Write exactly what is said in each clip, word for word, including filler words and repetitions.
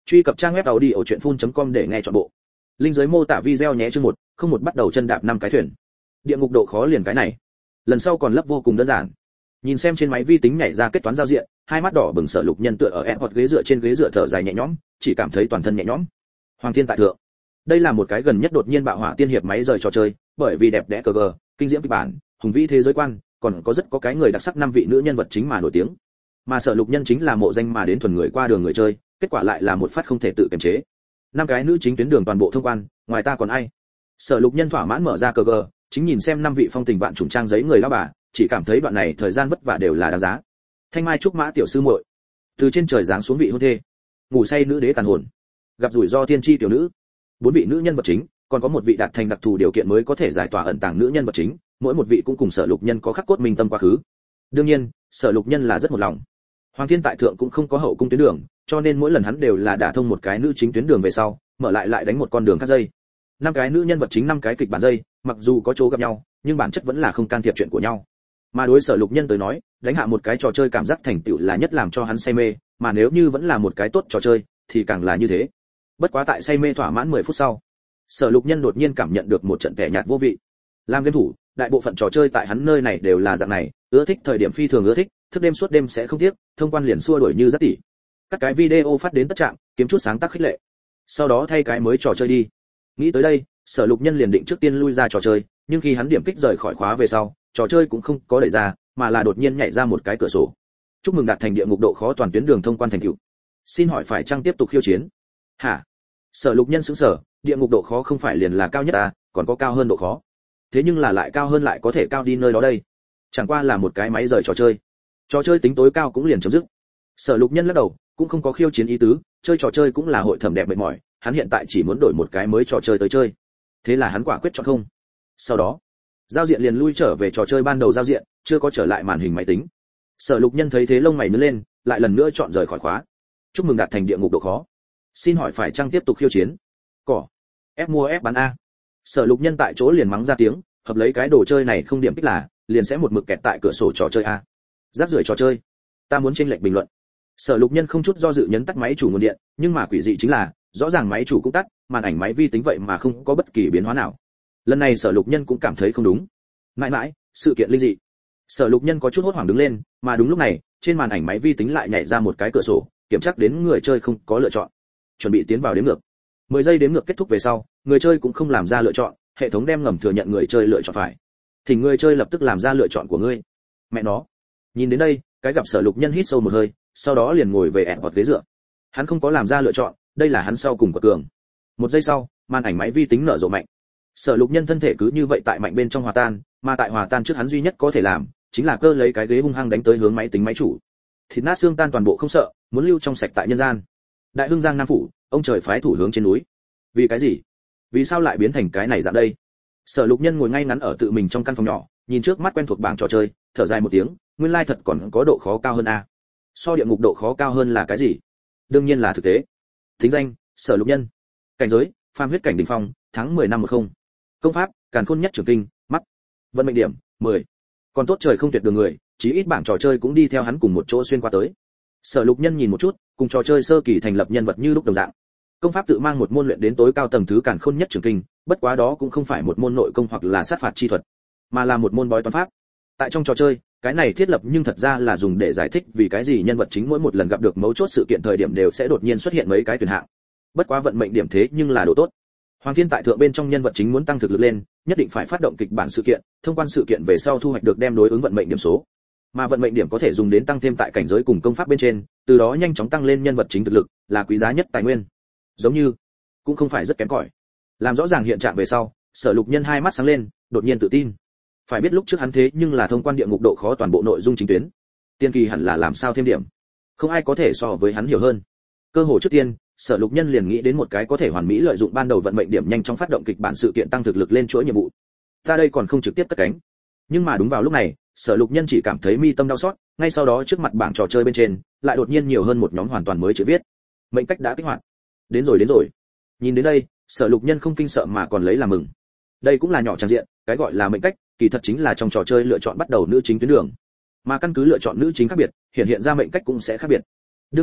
Truy cập trang web audiochuyenphun.com để nghe trọn bộ. Linh dưới mô tả video nhé. Chương một, không một bắt đầu chân đạp năm cái thuyền. Địa ngục độ khó liền cái này. Lần sau còn lấp vô cùng đơn giản. Nhìn xem trên máy vi tính nhảy ra kết toán giao diện, hai mắt đỏ bừng Sở Lục Nhân tựa ở airport ghế dựa trên ghế dựa thở dài nhẹ nhõm, chỉ cảm thấy toàn thân nhẹ nhõm. Hoàng thiên tại thượng. Đây là một cái gần nhất đột nhiên bạo hỏa tiên hiệp máy rời trò chơi, bởi vì đẹp đẽ cờ gờ, kinh diễm kịch bản, hùng vĩ thế giới quan, còn có rất có cái người đặc sắc năm vị nữ nhân vật chính mà nổi tiếng. Mà Sở Lục Nhân chính là mộ danh mà đến thuần người qua đường người chơi, kết quả lại là một phát không thể tự kiềm chế. Năm cái nữ chính tuyến đường toàn bộ thông quan, ngoài ta còn ai? Sở Lục Nhân thỏa mãn mở ra cờ gờ, chính nhìn xem năm vị phong tình vạn trùng trang giấy người lão bà, chỉ cảm thấy đoạn này thời gian vất vả đều là đáng giá. Thanh Mai trúc mã tiểu sư muội, từ trên trời giáng xuống vị hôn thê, ngủ say nữ đế tàn hồn, gặp rủi ro tiên tri tiểu nữ, bốn vị nữ nhân vật chính, còn có một vị đạt thành đặc thù điều kiện mới có thể giải tỏa ẩn tàng nữ nhân vật chính, mỗi một vị cũng cùng Sở Lục Nhân có khắc cốt minh tâm quá khứ. Đương nhiên, Sở Lục Nhân là rất một lòng. Hoàng thiên tại thượng cũng không có hậu cung tuyến đường, cho nên mỗi lần hắn đều là đả thông một cái nữ chính tuyến đường về sau, mở lại lại đánh một con đường khác dây. Năm cái nữ nhân vật chính năm cái kịch bản dây, mặc dù có chỗ gặp nhau, nhưng bản chất vẫn là không can thiệp chuyện của nhau. Mà đối Sở Lục Nhân tới nói, đánh hạ một cái trò chơi cảm giác thành tựu là nhất làm cho hắn say mê, mà nếu như vẫn là một cái tốt trò chơi, thì càng là như thế. Bất quá tại say mê thỏa mãn mười phút sau, Sở Lục Nhân đột nhiên cảm nhận được một trận vẻ nhạt vô vị. Làm game thủ, đại bộ phận trò chơi tại hắn nơi này đều là dạng này, ưa thích thời điểm phi thường ưa thích, thức đêm suốt đêm sẽ không tiếc, thông quan liền xua đuổi như rất tỉ. Các cái video phát đến tất trạng, kiếm chút sáng tác khích lệ. Sau đó thay cái mới trò chơi đi. Nghĩ tới đây, Sở Lục Nhân liền định trước tiên lui ra trò chơi, nhưng khi hắn điểm kích rời khỏi khóa về sau, trò chơi cũng không có đẩy ra, mà là đột nhiên nhảy ra một cái cửa sổ. Chúc mừng đạt thành địa ngục độ khó toàn tuyến đường thông quan thành tựu. Xin hỏi phải chăng tiếp tục khiêu chiến? Hả? Sở Lục Nhân sững sờ, địa ngục độ khó không phải liền là cao nhất à, còn có cao hơn độ khó. Thế nhưng là lại cao hơn lại có thể cao đi nơi đó đây. Chẳng qua là một cái máy rời trò chơi. Trò chơi tính tối cao cũng liền chấm dứt. Sở Lục Nhân lắc đầu, cũng không có khiêu chiến ý tứ, chơi trò chơi cũng là hội thẩm đẹp mệt mỏi, hắn hiện tại chỉ muốn đổi một cái mới trò chơi tới chơi. Thế là hắn quả quyết chọn không. Sau đó, giao diện liền lui trở về trò chơi ban đầu giao diện, chưa có trở lại màn hình máy tính. Sở Lục Nhân thấy thế lông mày nhướng lên, lại lần nữa chọn rời khỏi khóa. Chúc mừng đạt thành địa ngục độ khó. Xin hỏi phải chăng tiếp tục khiêu chiến? Cỏ. Ép mua ép bán a. Sở Lục Nhân tại chỗ liền mắng ra tiếng, hợp lấy cái đồ chơi này không điểm kích là, liền sẽ một mực kẹt tại cửa sổ trò chơi a. Rác rưởi trò chơi. Ta muốn chênh lệch bình luận. Sở Lục Nhân không chút do dự nhấn tắt máy chủ nguồn điện, nhưng mà quỷ dị chính là, rõ ràng máy chủ cũng tắt, màn ảnh máy vi tính vậy mà không có bất kỳ biến hóa nào. Lần này Sở Lục Nhân cũng cảm thấy không đúng. Mãi mãi, sự kiện linh dị. Sở Lục Nhân có chút hốt hoảng đứng lên, mà đúng lúc này, trên màn ảnh máy vi tính lại nhảy ra một cái cửa sổ, kiểm tra đến người chơi không có lựa chọn. Chuẩn bị tiến vào đếm ngược. mười giây đếm ngược kết thúc về sau, người chơi cũng không làm ra lựa chọn, hệ thống đem ngầm thừa nhận người chơi lựa chọn phải. Thì người chơi lập tức làm ra lựa chọn của ngươi. Mẹ nó. Nhìn đến đây, cái gặp Sở Lục Nhân hít sâu một hơi, sau đó liền ngồi về ẹn vọt ghế dựa. Hắn không có làm ra lựa chọn, đây là hắn sau cùng của cường. Một giây sau, màn ảnh máy vi tính nở rộ mạnh. Sở Lục Nhân thân thể cứ như vậy tại mạnh bên trong hòa tan, mà tại hòa tan trước hắn duy nhất có thể làm, chính là cơ lấy cái ghế hung hăng đánh tới hướng máy tính máy chủ. Thịt nát xương tan toàn bộ không sợ, muốn lưu trong sạch tại nhân gian. Đại Hưng Giang Nam phủ, ông trời phái thủ hướng trên núi. Vì cái gì? Vì sao lại biến thành cái này dạng đây? Sở Lục Nhân ngồi ngay ngắn ở tự mình trong căn phòng nhỏ, nhìn trước mắt quen thuộc bảng trò chơi, thở dài một tiếng, nguyên lai thật còn có độ khó cao hơn a. So địa ngục độ khó cao hơn là cái gì? Đương nhiên là thực tế. Thính danh: Sở Lục Nhân. Cảnh giới: Phàm huyết cảnh đỉnh phong, tháng mười năm một không. Công pháp: Càn Khôn Nhất Trường Kinh, mắt. Vận mệnh điểm: mười. Còn tốt trời không tuyệt đường người, chí ít bảng trò chơi cũng đi theo hắn cùng một chỗ xuyên qua tới. Sở Lục Nhân nhìn một chút, cùng trò chơi sơ kỳ thành lập nhân vật như lúc đồng dạng. Công pháp tự mang một môn luyện đến tối cao tầng thứ Càn Khôn Nhất Trường Kinh, bất quá đó cũng không phải một môn nội công hoặc là sát phạt chi thuật, mà là một môn bói toán pháp. Tại trong trò chơi, cái này thiết lập nhưng thật ra là dùng để giải thích vì cái gì nhân vật chính mỗi một lần gặp được mấu chốt sự kiện thời điểm đều sẽ đột nhiên xuất hiện mấy cái tuyển hạng. Bất quá vận mệnh điểm thế nhưng là độ tốt. Hoàng thiên tại thượng bên trong nhân vật chính muốn tăng thực lực lên, nhất định phải phát động kịch bản sự kiện, thông quan sự kiện về sau thu hoạch được đem đối ứng vận mệnh điểm số. Mà vận mệnh điểm có thể dùng đến tăng thêm tại cảnh giới cùng công pháp bên trên, từ đó nhanh chóng tăng lên nhân vật chính thực lực, là quý giá nhất tài nguyên. Giống như, cũng không phải rất kém cỏi. Làm rõ ràng hiện trạng về sau, Sở Lục Nhân hai mắt sáng lên, đột nhiên tự tin. Phải biết lúc trước hắn thế nhưng là thông quan địa ngục độ khó toàn bộ nội dung chính tuyến. Tiên kỳ hẳn là làm sao thêm điểm. Không ai có thể so với hắn hiểu hơn. Cơ hội trước tiên, Sở Lục Nhân liền nghĩ đến một cái có thể hoàn mỹ lợi dụng ban đầu vận mệnh điểm nhanh chóng phát động kịch bản sự kiện tăng thực lực lên chuỗi nhiệm vụ. Ta đây còn không trực tiếp cất cánh. Nhưng mà đúng vào lúc này, Sở Lục Nhân chỉ cảm thấy mi tâm đau xót, ngay sau đó trước mặt bảng trò chơi bên trên, lại đột nhiên nhiều hơn một nhóm hoàn toàn mới chữ viết. Mệnh cách đã kích hoạt. Đến rồi đến rồi. Nhìn đến đây, Sở Lục Nhân không kinh sợ mà còn lấy làm mừng. Đây cũng là nhỏ trang diện, cái gọi là mệnh cách, kỳ thật chính là trong trò chơi lựa chọn bắt đầu nữ chính tuyến đường. Mà căn cứ lựa chọn nữ chính khác biệt, hiện hiện ra mệnh cách cũng sẽ khác biệt. Đương nhiên,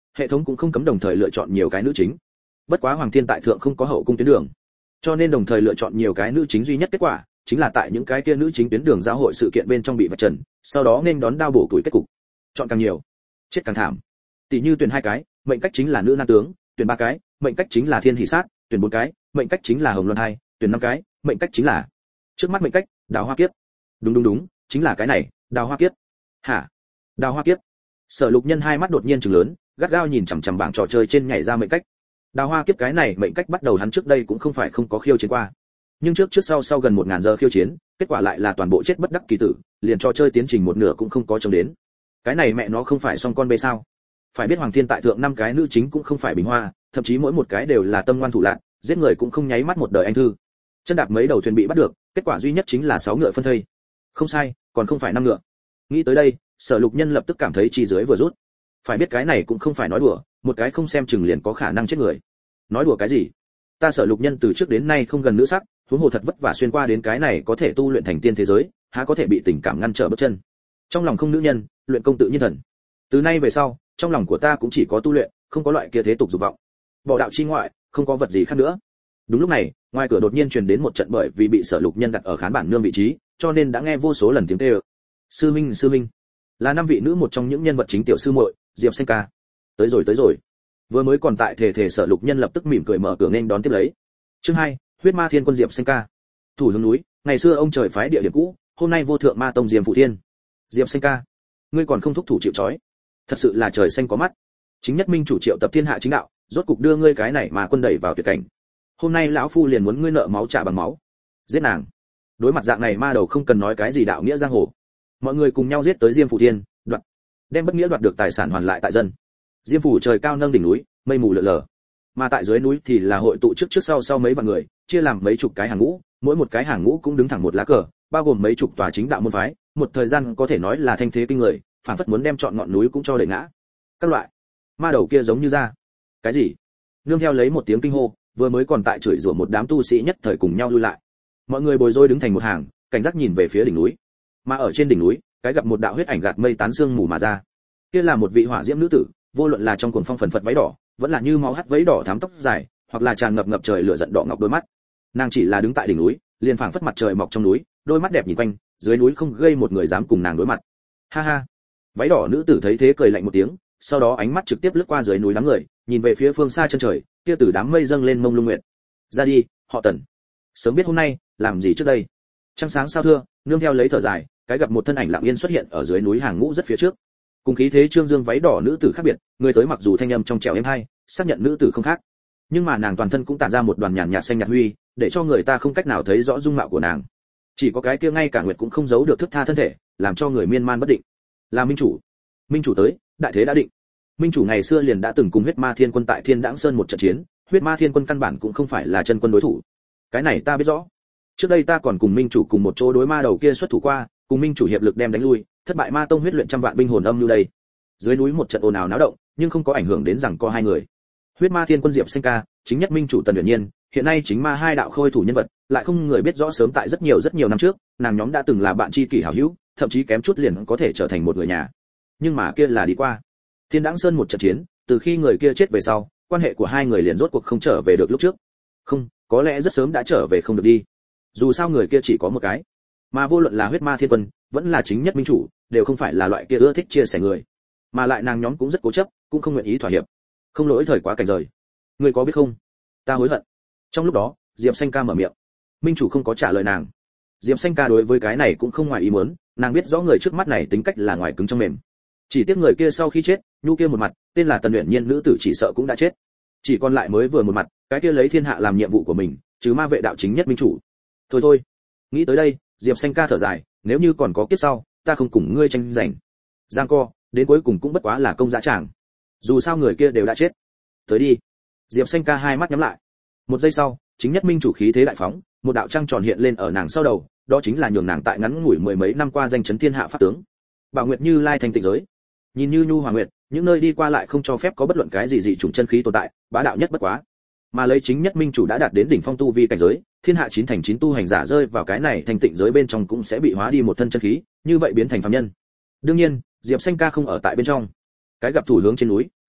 hệ thống cũng không cấm đồng thời lựa chọn nhiều cái nữ chính. Bất quá Hoàng Thiên tại thượng không có hậu cung tuyến đường, cho nên đồng thời lựa chọn nhiều cái nữ chính duy nhất kết quả chính là tại những cái kia nữ chính tuyến đường giáo hội sự kiện bên trong bị vạch trần, sau đó nên đón đao bổ tuổi kết cục. Chọn càng nhiều, chết càng thảm. Tỷ như tuyển hai cái, mệnh cách chính là nữ nam tướng, tuyển ba cái, mệnh cách chính là thiên hỷ sát, tuyển bốn cái, mệnh cách chính là hồng luân hai, tuyển năm cái, mệnh cách chính là trước mắt mệnh cách đào hoa kiếp. Đúng đúng đúng, chính là cái này, đào hoa kiếp. Hả? Đào hoa kiếp? Sở Lục Nhân hai mắt đột nhiên trừng lớn, gắt gao nhìn chằm chằm bảng trò chơi trên nhảy ra mệnh cách. Đào hoa kiếp cái này mệnh cách bắt đầu hắn trước đây cũng không phải không có khiêu chiến qua, nhưng trước trước sau sau gần một ngàn giờ khiêu chiến, kết quả lại là toàn bộ chết bất đắc kỳ tử, liền trò chơi tiến trình một nửa cũng không có trông đến. Cái này mẹ nó không phải song con bê sao? Phải biết Hoàng Thiên tại thượng năm cái nữ chính cũng không phải bình hoa, thậm chí mỗi một cái đều là tâm ngoan thủ lạn, giết người cũng không nháy mắt một đời anh thư. Chân đạp mấy đầu thuyền bị bắt được, kết quả duy nhất chính là sáu ngựa phân thây. Không sai, còn không phải năm ngựa. Nghĩ tới đây, Sở Lục Nhân lập tức cảm thấy chi dưới vừa rút. Phải biết cái này cũng không phải nói đùa, một cái không xem chừng liền có khả năng chết người. Nói đùa cái gì? Ta Sở Lục Nhân từ trước đến nay không gần nữ sắc, huống hồ thật vất vả xuyên qua đến cái này có thể tu luyện thành tiên thế giới, há có thể bị tình cảm ngăn trở bước chân. Trong lòng không nữ nhân, luyện công tự nhiên thần. Từ nay về sau, trong lòng của ta cũng chỉ có tu luyện, không có loại kia thế tục dục vọng. Bỏ đạo chi ngoại, không có vật gì khác nữa. Đúng lúc này, ngoài cửa đột nhiên truyền đến một trận bởi vì bị Sở Lục Nhân đặt ở khán bản nương vị trí, cho nên đã nghe vô số lần tiếng kêu. Sư minh, sư minh. Là năm vị nữ một trong những nhân vật chính tiểu sư muội, Diệp Xanh ca. Tới rồi tới rồi. Vừa mới còn tại thể thể Sở Lục Nhân lập tức mỉm cười mở cửa nên đón tiếp lấy. Chương hai, huyết ma thiên quân Diệp Xanh ca. Thủ hướng núi, ngày xưa ông trời phái địa điểm cũ, hôm nay vô thượng ma tông Diêm Phụ Thiên. Diệp Xanh ca, ngươi còn không thúc thủ chịu trói. Thật sự là trời xanh có mắt. Chính nhất minh chủ triệu tập thiên hạ chính đạo, rốt cục đưa ngươi cái này mà quân đẩy vào tuyệt cảnh. Hôm nay lão phu liền muốn ngươi nợ máu trả bằng máu. Giết nàng. Đối mặt dạng này ma đầu không cần nói cái gì đạo nghĩa giang hồ. Mọi người cùng nhau giết tới Diêm Phủ Thiên, đoạt, đem bất nghĩa đoạt được tài sản hoàn lại tại dân. Diêm phủ trời cao nâng đỉnh núi, mây mù lờ lờ. Mà tại dưới núi thì là hội tụ trước trước sau sau mấy vạn người, chia làm mấy chục cái hàng ngũ, mỗi một cái hàng ngũ cũng đứng thẳng một lá cờ, bao gồm mấy chục tòa chính đạo môn phái, một thời gian có thể nói là thanh thế kinh người, phản phất muốn đem chọn ngọn núi cũng cho đẩy ngã. Các loại ma đầu kia giống như ra. Cái gì? Nương theo lấy một tiếng kinh hô, vừa mới còn tại chửi rủa một đám tu sĩ nhất thời cùng nhau lui lại. Mọi người bồi dối đứng thành một hàng, cảnh giác nhìn về phía đỉnh núi. Mà ở trên đỉnh núi, cái gặp một đạo huyết ảnh gạt mây tán sương mù mà ra. Kia là một vị hỏa diễm nữ tử, vô luận là trong cuồng phong phần phật váy đỏ, vẫn là như máu hắt váy đỏ thắm tóc dài, hoặc là tràn ngập ngập trời lửa giận đỏ ngọc đôi mắt. Nàng chỉ là đứng tại đỉnh núi, liền phảng phất mặt trời mọc trong núi, đôi mắt đẹp nhìn quanh, dưới núi không gây một người dám cùng nàng đối mặt. Ha ha. Váy đỏ nữ tử thấy thế cười lạnh một tiếng, sau đó ánh mắt trực tiếp lướt qua dưới núi đám người, nhìn về phía phương xa chân trời, kia từ đám mây dâng lên mông lung nguyệt. Ra đi, họ Tần. Sớm biết hôm nay, làm gì trước đây? Trăng sáng sao thưa, nương theo lấy thở dài, cái gặp một thân ảnh lặng yên xuất hiện ở dưới núi hàng ngũ rất phía trước. Cùng khí thế trương dương váy đỏ nữ tử khác biệt, người tới mặc dù thanh âm trong trẻo êm hay, xác nhận nữ tử không khác, nhưng mà nàng toàn thân cũng tản ra một đoàn nhàn nhạt xanh nhạt huy, để cho người ta không cách nào thấy rõ dung mạo của nàng. Chỉ có cái kia ngay cả nguyệt cũng không giấu được thức tha thân thể, làm cho người miên man bất định. Là minh chủ. Minh chủ tới, đại thế đã định. Minh chủ ngày xưa liền đã từng cùng huyết ma thiên quân tại Thiên Đãng Sơn một trận chiến, huyết ma thiên quân căn bản cũng không phải là chân quân đối thủ. Cái này ta biết rõ. Trước đây ta còn cùng minh chủ cùng một chỗ đối ma đầu kia xuất thủ qua, cùng minh chủ hiệp lực đem đánh lui, thất bại ma tông huyết luyện trăm vạn binh hồn âm lưu đây. Dưới núi một trận ồn ào náo động, nhưng không có ảnh hưởng đến rằng co hai người. Huyết ma thiên quân Diệp Xanh ca, chính nhất minh chủ Tần Uyển Nhiên, hiện nay chính ma hai đạo khôi thủ nhân vật, lại không người biết rõ sớm tại rất nhiều rất nhiều năm trước, nàng nhóm đã từng là bạn tri kỷ hảo hữu, thậm chí kém chút liền có thể trở thành một người nhà. Nhưng mà kia là đi qua. Thiên Đãng Sơn một trận chiến, từ khi người kia chết về sau, quan hệ của hai người liền rốt cuộc không trở về được lúc trước. Không, có lẽ rất sớm đã trở về không được đi. Dù sao người kia chỉ có một cái, mà vô luận là huyết ma thiên quân, vẫn là chính nhất minh chủ, đều không phải là loại kia ưa thích chia sẻ người, mà lại nàng nhóm cũng rất cố chấp, cũng không nguyện ý thỏa hiệp. Không lỗi thời quá cảnh rời. Người có biết không? Ta hối hận. Trong lúc đó, Diệp Xanh ca mở miệng. Minh chủ không có trả lời nàng. Diệp Xanh ca đối với cái này cũng không ngoài ý muốn, nàng biết rõ người trước mắt này tính cách là ngoài cứng trong mềm. Chỉ tiếc người kia sau khi chết, nhu kia một mặt, tên là Tần Uyển Nhiên nữ tử chỉ sợ cũng đã chết. Chỉ còn lại mới vừa một mặt, cái kia lấy thiên hạ làm nhiệm vụ của mình, chứ ma vệ đạo chính nhất minh chủ. Thôi thôi, nghĩ tới đây, Diệp Xanh ca thở dài, nếu như còn có kiếp sau, ta không cùng ngươi tranh giành. Giang co, đến cuối cùng cũng bất quá là công dã tràng. Dù sao người kia đều đã chết. Tới đi. Diệp Xanh ca hai mắt nhắm lại. Một giây sau, chính nhất minh chủ khí thế đại phóng, một đạo trăng tròn hiện lên ở nàng sau đầu, đó chính là nhường nàng tại ngắn ngủi mười mấy năm qua danh chấn thiên hạ pháp tướng. Bảo Nguyệt Như Lai thành tịnh giới. Nhìn như nhu hòa nguyệt, những nơi đi qua lại không cho phép có bất luận cái gì dị chủng chân khí tồn tại, bá đạo nhất bất quá. Mà lấy chính nhất minh chủ đã đạt đến đỉnh phong tu vi cảnh giới, thiên hạ chín thành chín tu hành giả rơi vào cái này thành tịnh giới bên trong cũng sẽ bị hóa đi một thân chân khí, như vậy biến thành phàm nhân. Đương nhiên, Diệp Xanh ca không ở tại bên trong. Cái gặp thủ hướng trên núi,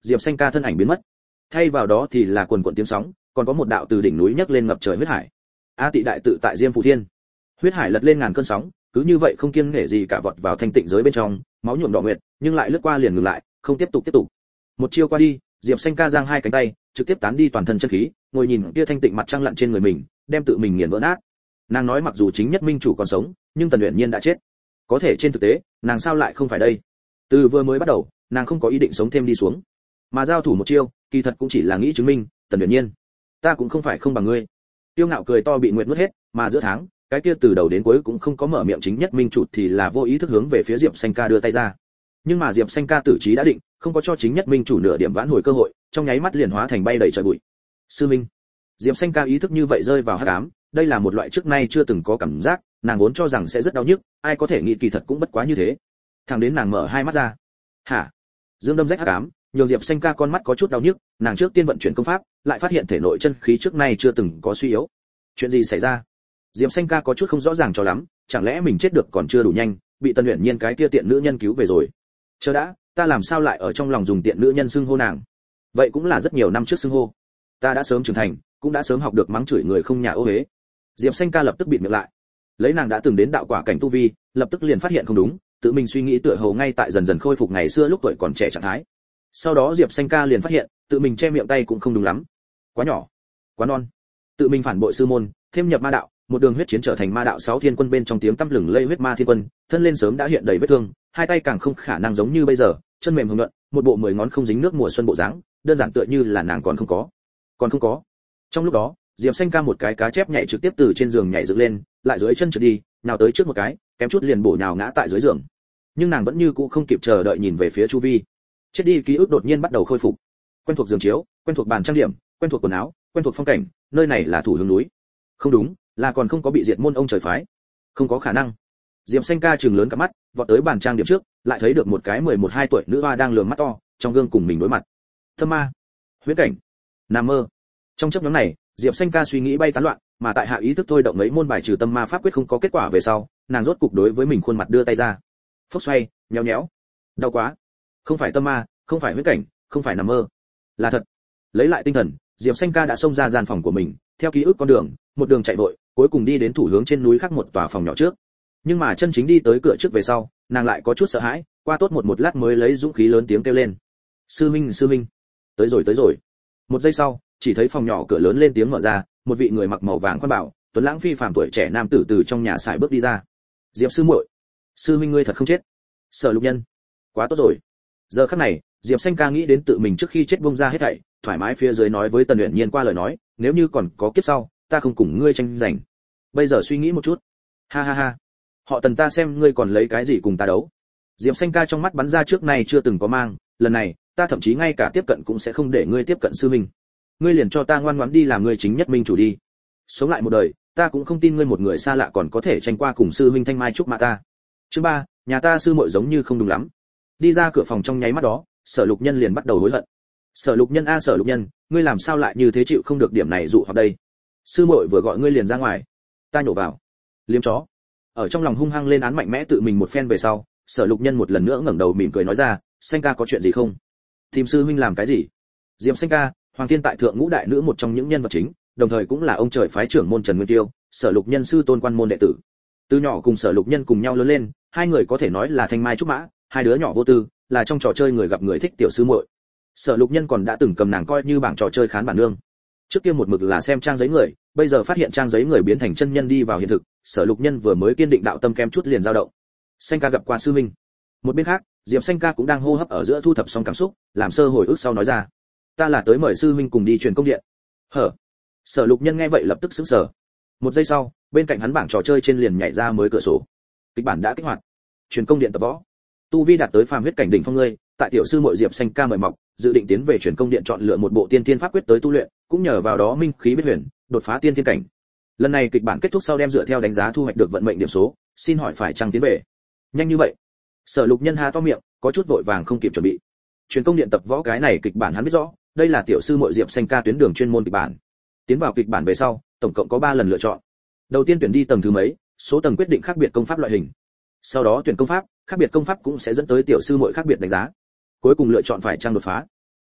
Diệp Xanh Ca thân ảnh biến mất. Thay vào đó thì là quần quần tiếng sóng, còn có một đạo từ đỉnh núi nhấc lên ngập trời huyết hải. A Tị đại tự tại Diêm Phù Thiên. Huyết hải lật lên ngàn cơn sóng, cứ như vậy không kiêng nể gì cả vọt vào thanh tịnh giới bên trong, máu nhuộm đỏ nguyệt, nhưng lại lướt qua liền ngừng lại, không tiếp tục tiếp tục. Một chiêu qua đi, Diệp Xanh Ca giang hai cánh tay, trực tiếp tán đi toàn thân chân khí, ngồi nhìn kia thanh tịnh mặt trăng lặn trên người mình, đem tự mình nghiền vỡ nát. Nàng nói mặc dù chính nhất minh chủ còn sống, nhưng Tần Uyển Nhiên đã chết. Có thể trên thực tế, nàng sao lại không phải đây? Từ vừa mới bắt đầu, nàng không có ý định sống thêm đi xuống, mà giao thủ một chiêu, kỳ thật cũng chỉ là nghĩ chứng minh, Tần Uyển Nhiên, ta cũng không phải không bằng ngươi. Tiêu Ngạo cười to bị nguyệt nuốt hết, mà giữa tháng, cái kia từ đầu đến cuối cũng không có mở miệng chính nhất minh chủ thì là vô ý thức hướng về phía Diệp Xanh Ca đưa tay ra. Nhưng mà Diệp Xanh Ca tử trí đã định, không có cho chính nhất minh chủ nửa điểm vãn hồi cơ hội, trong nháy mắt liền hóa thành bay đầy trời bụi. Sư minh. Diệp Xanh Ca ý thức như vậy rơi vào hắc ám, đây là một loại trước nay chưa từng có cảm giác, nàng vốn cho rằng sẽ rất đau nhức, ai có thể nghĩ kỳ thật cũng bất quá như thế. Thẳng đến nàng mở hai mắt ra. Hả? Dương đâm rách hắc ám, nhiều Diệp Xanh Ca con mắt có chút đau nhức, nàng trước tiên vận chuyển công pháp, lại phát hiện thể nội chân khí trước nay chưa từng có suy yếu. Chuyện gì xảy ra? Diệp Xanh Ca có chút không rõ ràng cho lắm, chẳng lẽ mình chết được còn chưa đủ nhanh, bị Tần Uyển Nhiên cái kia tiện nữ nhân cứu về rồi. Chờ đã, ta làm sao lại ở trong lòng dùng tiện nữ nhân xưng hô nàng? Vậy cũng là rất nhiều năm trước xưng hô. Ta đã sớm trưởng thành, cũng đã sớm học được mắng chửi người không nhà ô hế. Diệp Xanh Ca lập tức bịt miệng lại. Lấy nàng đã từng đến đạo quả cảnh tu vi, lập tức liền phát hiện không đúng, tự mình suy nghĩ tựa hồ ngay tại dần dần khôi phục ngày xưa lúc tuổi còn trẻ trạng thái. Sau đó Diệp Xanh Ca liền phát hiện, tự mình che miệng tay cũng không đúng lắm, quá nhỏ, quá non. Tự mình phản bội sư môn, thêm nhập ma đạo, một đường huyết chiến trở thành ma đạo sáu thiên quân bên trong tiếng tăm lừng lây huyết ma thiên quân, thân lên sớm đã hiện đầy vết thương, hai tay càng không khả năng giống như bây giờ, chân mềm hồng nhuận, một bộ mười ngón không dính nước mùa xuân bộ dáng, đơn giản tựa như là nàng còn không có, còn không có. Trong lúc đó, Diệp Xanh Ca một cái cá chép nhảy trực tiếp từ trên giường nhảy dựng lên, lại dưới chân trượt đi, nào tới trước một cái, kém chút liền bổ nhào ngã tại dưới giường. Nhưng nàng vẫn như cũ không kịp chờ đợi nhìn về phía chu vi. Chết đi ký ức đột nhiên bắt đầu khôi phục. Quen thuộc giường chiếu, quen thuộc bàn trang điểm, quen thuộc quần áo, quen thuộc phong cảnh, nơi này là Thủ Hướng núi. Không đúng, là còn không có bị diệt môn ông trời phái. Không có khả năng. Diệp Xanh Ca trừng lớn cả mắt, vọt tới bàn trang điểm trước, lại thấy được một cái mười một hai tuổi nữ hoa đang lườm mắt to, trong gương cùng mình đối mặt. Thâm ma, huyễn cảnh, nằm mơ. Trong chớp nhoáng này, Diệp Xanh Ca suy nghĩ bay tán loạn, mà tại hạ ý thức thôi động mấy môn bài trừ tâm ma pháp quyết không có kết quả về sau, nàng rốt cục đối với mình khuôn mặt đưa tay ra. Phốc xoay, nhéo nhéo. Đau quá. Không phải tâm ma, không phải huyễn cảnh, không phải nằm mơ, là thật. Lấy lại tinh thần, Diệp Xanh Ca đã xông ra gian phòng của mình, theo ký ức con đường, một đường chạy vội, cuối cùng đi đến Thủ Hướng trên núi khác một tòa phòng nhỏ trước. Nhưng mà chân chính đi tới cửa trước về sau, nàng lại có chút sợ hãi, qua tốt một một lát mới lấy dũng khí lớn tiếng kêu lên. Sư minh, sư minh. Tới rồi tới rồi. Một giây sau, chỉ thấy phòng nhỏ cửa lớn lên tiếng mở ra, một vị người mặc màu vàng khoan bảo, tuấn lãng phi phàm tuổi trẻ nam tử từ trong nhà sải bước đi ra. Diệp sư muội, sư minh ngươi thật không chết. Sở Lục Nhân, quá tốt rồi. Giờ khắc này, Diệp Xanh Ca nghĩ đến tự mình trước khi chết bung ra hết thảy, thoải mái phía dưới nói với Tần Uyển Nhiên qua lời nói, nếu như còn có kiếp sau, ta không cùng ngươi tranh giành. Bây giờ suy nghĩ một chút. Ha ha ha. Họ Tần ta xem ngươi còn lấy cái gì cùng ta đấu. Diệp Xanh Ca trong mắt bắn ra trước nay chưa từng có mang, lần này, ta thậm chí ngay cả tiếp cận cũng sẽ không để ngươi tiếp cận sư minh. Ngươi liền cho ta ngoan ngoãn đi làm ngươi chính nhất minh chủ đi. Sống lại một đời, ta cũng không tin ngươi một người xa lạ còn có thể tranh qua cùng sư huynh Thanh Mai trúc mã ta. Chương ba, nhà ta sư muội giống như không đúng lắm. Đi ra cửa phòng trong nháy mắt đó, Sở Lục Nhân liền bắt đầu hối hận. Sở Lục Nhân a Sở Lục Nhân, ngươi làm sao lại như thế chịu không được điểm này dụ hoặc đây? Sư muội vừa gọi ngươi liền ra ngoài, ta nhổ vào. Liếm chó. Ở trong lòng hung hăng lên án mạnh mẽ tự mình một phen về sau, Sở Lục Nhân một lần nữa ngẩng đầu mỉm cười nói ra, Xanh Ca có chuyện gì không? Tìm sư huynh làm cái gì? Diệp Xanh Ca, Hoàng Thiên tại thượng ngũ đại nữ một trong những nhân vật chính, đồng thời cũng là ông trời phái trưởng môn Trần Nguyên Tiêu, Sở Lục Nhân sư tôn quan môn đệ tử. Từ nhỏ cùng Sở Lục Nhân cùng nhau lớn lên, hai người có thể nói là thanh mai trúc mã, hai đứa nhỏ vô tư, là trong trò chơi người gặp người thích tiểu sư muội. Sở Lục Nhân còn đã từng cầm nàng coi như bảng trò chơi khán bản nương. Trước kia một mực là xem trang giấy người, bây giờ phát hiện trang giấy người biến thành chân nhân đi vào hiện thực, Sở Lục Nhân vừa mới kiên định đạo tâm kem chút liền dao động. Xanh Ca gặp qua sư minh. Một bên khác, Diệp Xanh Ca cũng đang hô hấp ở giữa thu thập xong cảm xúc, làm sơ hồi ức sau nói ra, ta là tới mời sư minh cùng đi truyền công điện. Hở? Sở Lục Nhân nghe vậy lập tức sững sờ. Một giây sau, bên cạnh hắn bảng trò chơi trên liền nhảy ra mới cửa sổ. Kịch bản đã kích hoạt. Truyền công điện tập võ. Tu vi đạt tới phàm huyết cảnh đỉnh phong ngươi, tại tiểu sư muội Diệp Xanh Ca mời mọc, dự định tiến về truyền công điện chọn lựa một bộ tiên tiên pháp quyết tới tu luyện, cũng nhờ vào đó minh khí biết huyền, đột phá tiên tiên cảnh. Lần này kịch bản kết thúc sau đem dựa theo đánh giá thu hoạch được vận mệnh điểm số, xin hỏi phải chăng tiến về? Nhanh như vậy? Sở Lục Nhân há to miệng, có chút vội vàng không kịp chuẩn bị. Truyền công điện tập võ cái này kịch bản hắn biết rõ, đây là tiểu sư muội Diệp Xanh Ca tuyến đường chuyên môn kịch bản. Tiến vào kịch bản về sau, tổng cộng có ba lần lựa chọn. Đầu tiên tuyển đi tầng thứ mấy, số tầng quyết định khác biệt công pháp loại hình. Sau đó tuyển công pháp, khác biệt công pháp cũng sẽ dẫn tới tiểu sư muội khác biệt đánh giá. Cuối cùng lựa chọn phải trang đột phá.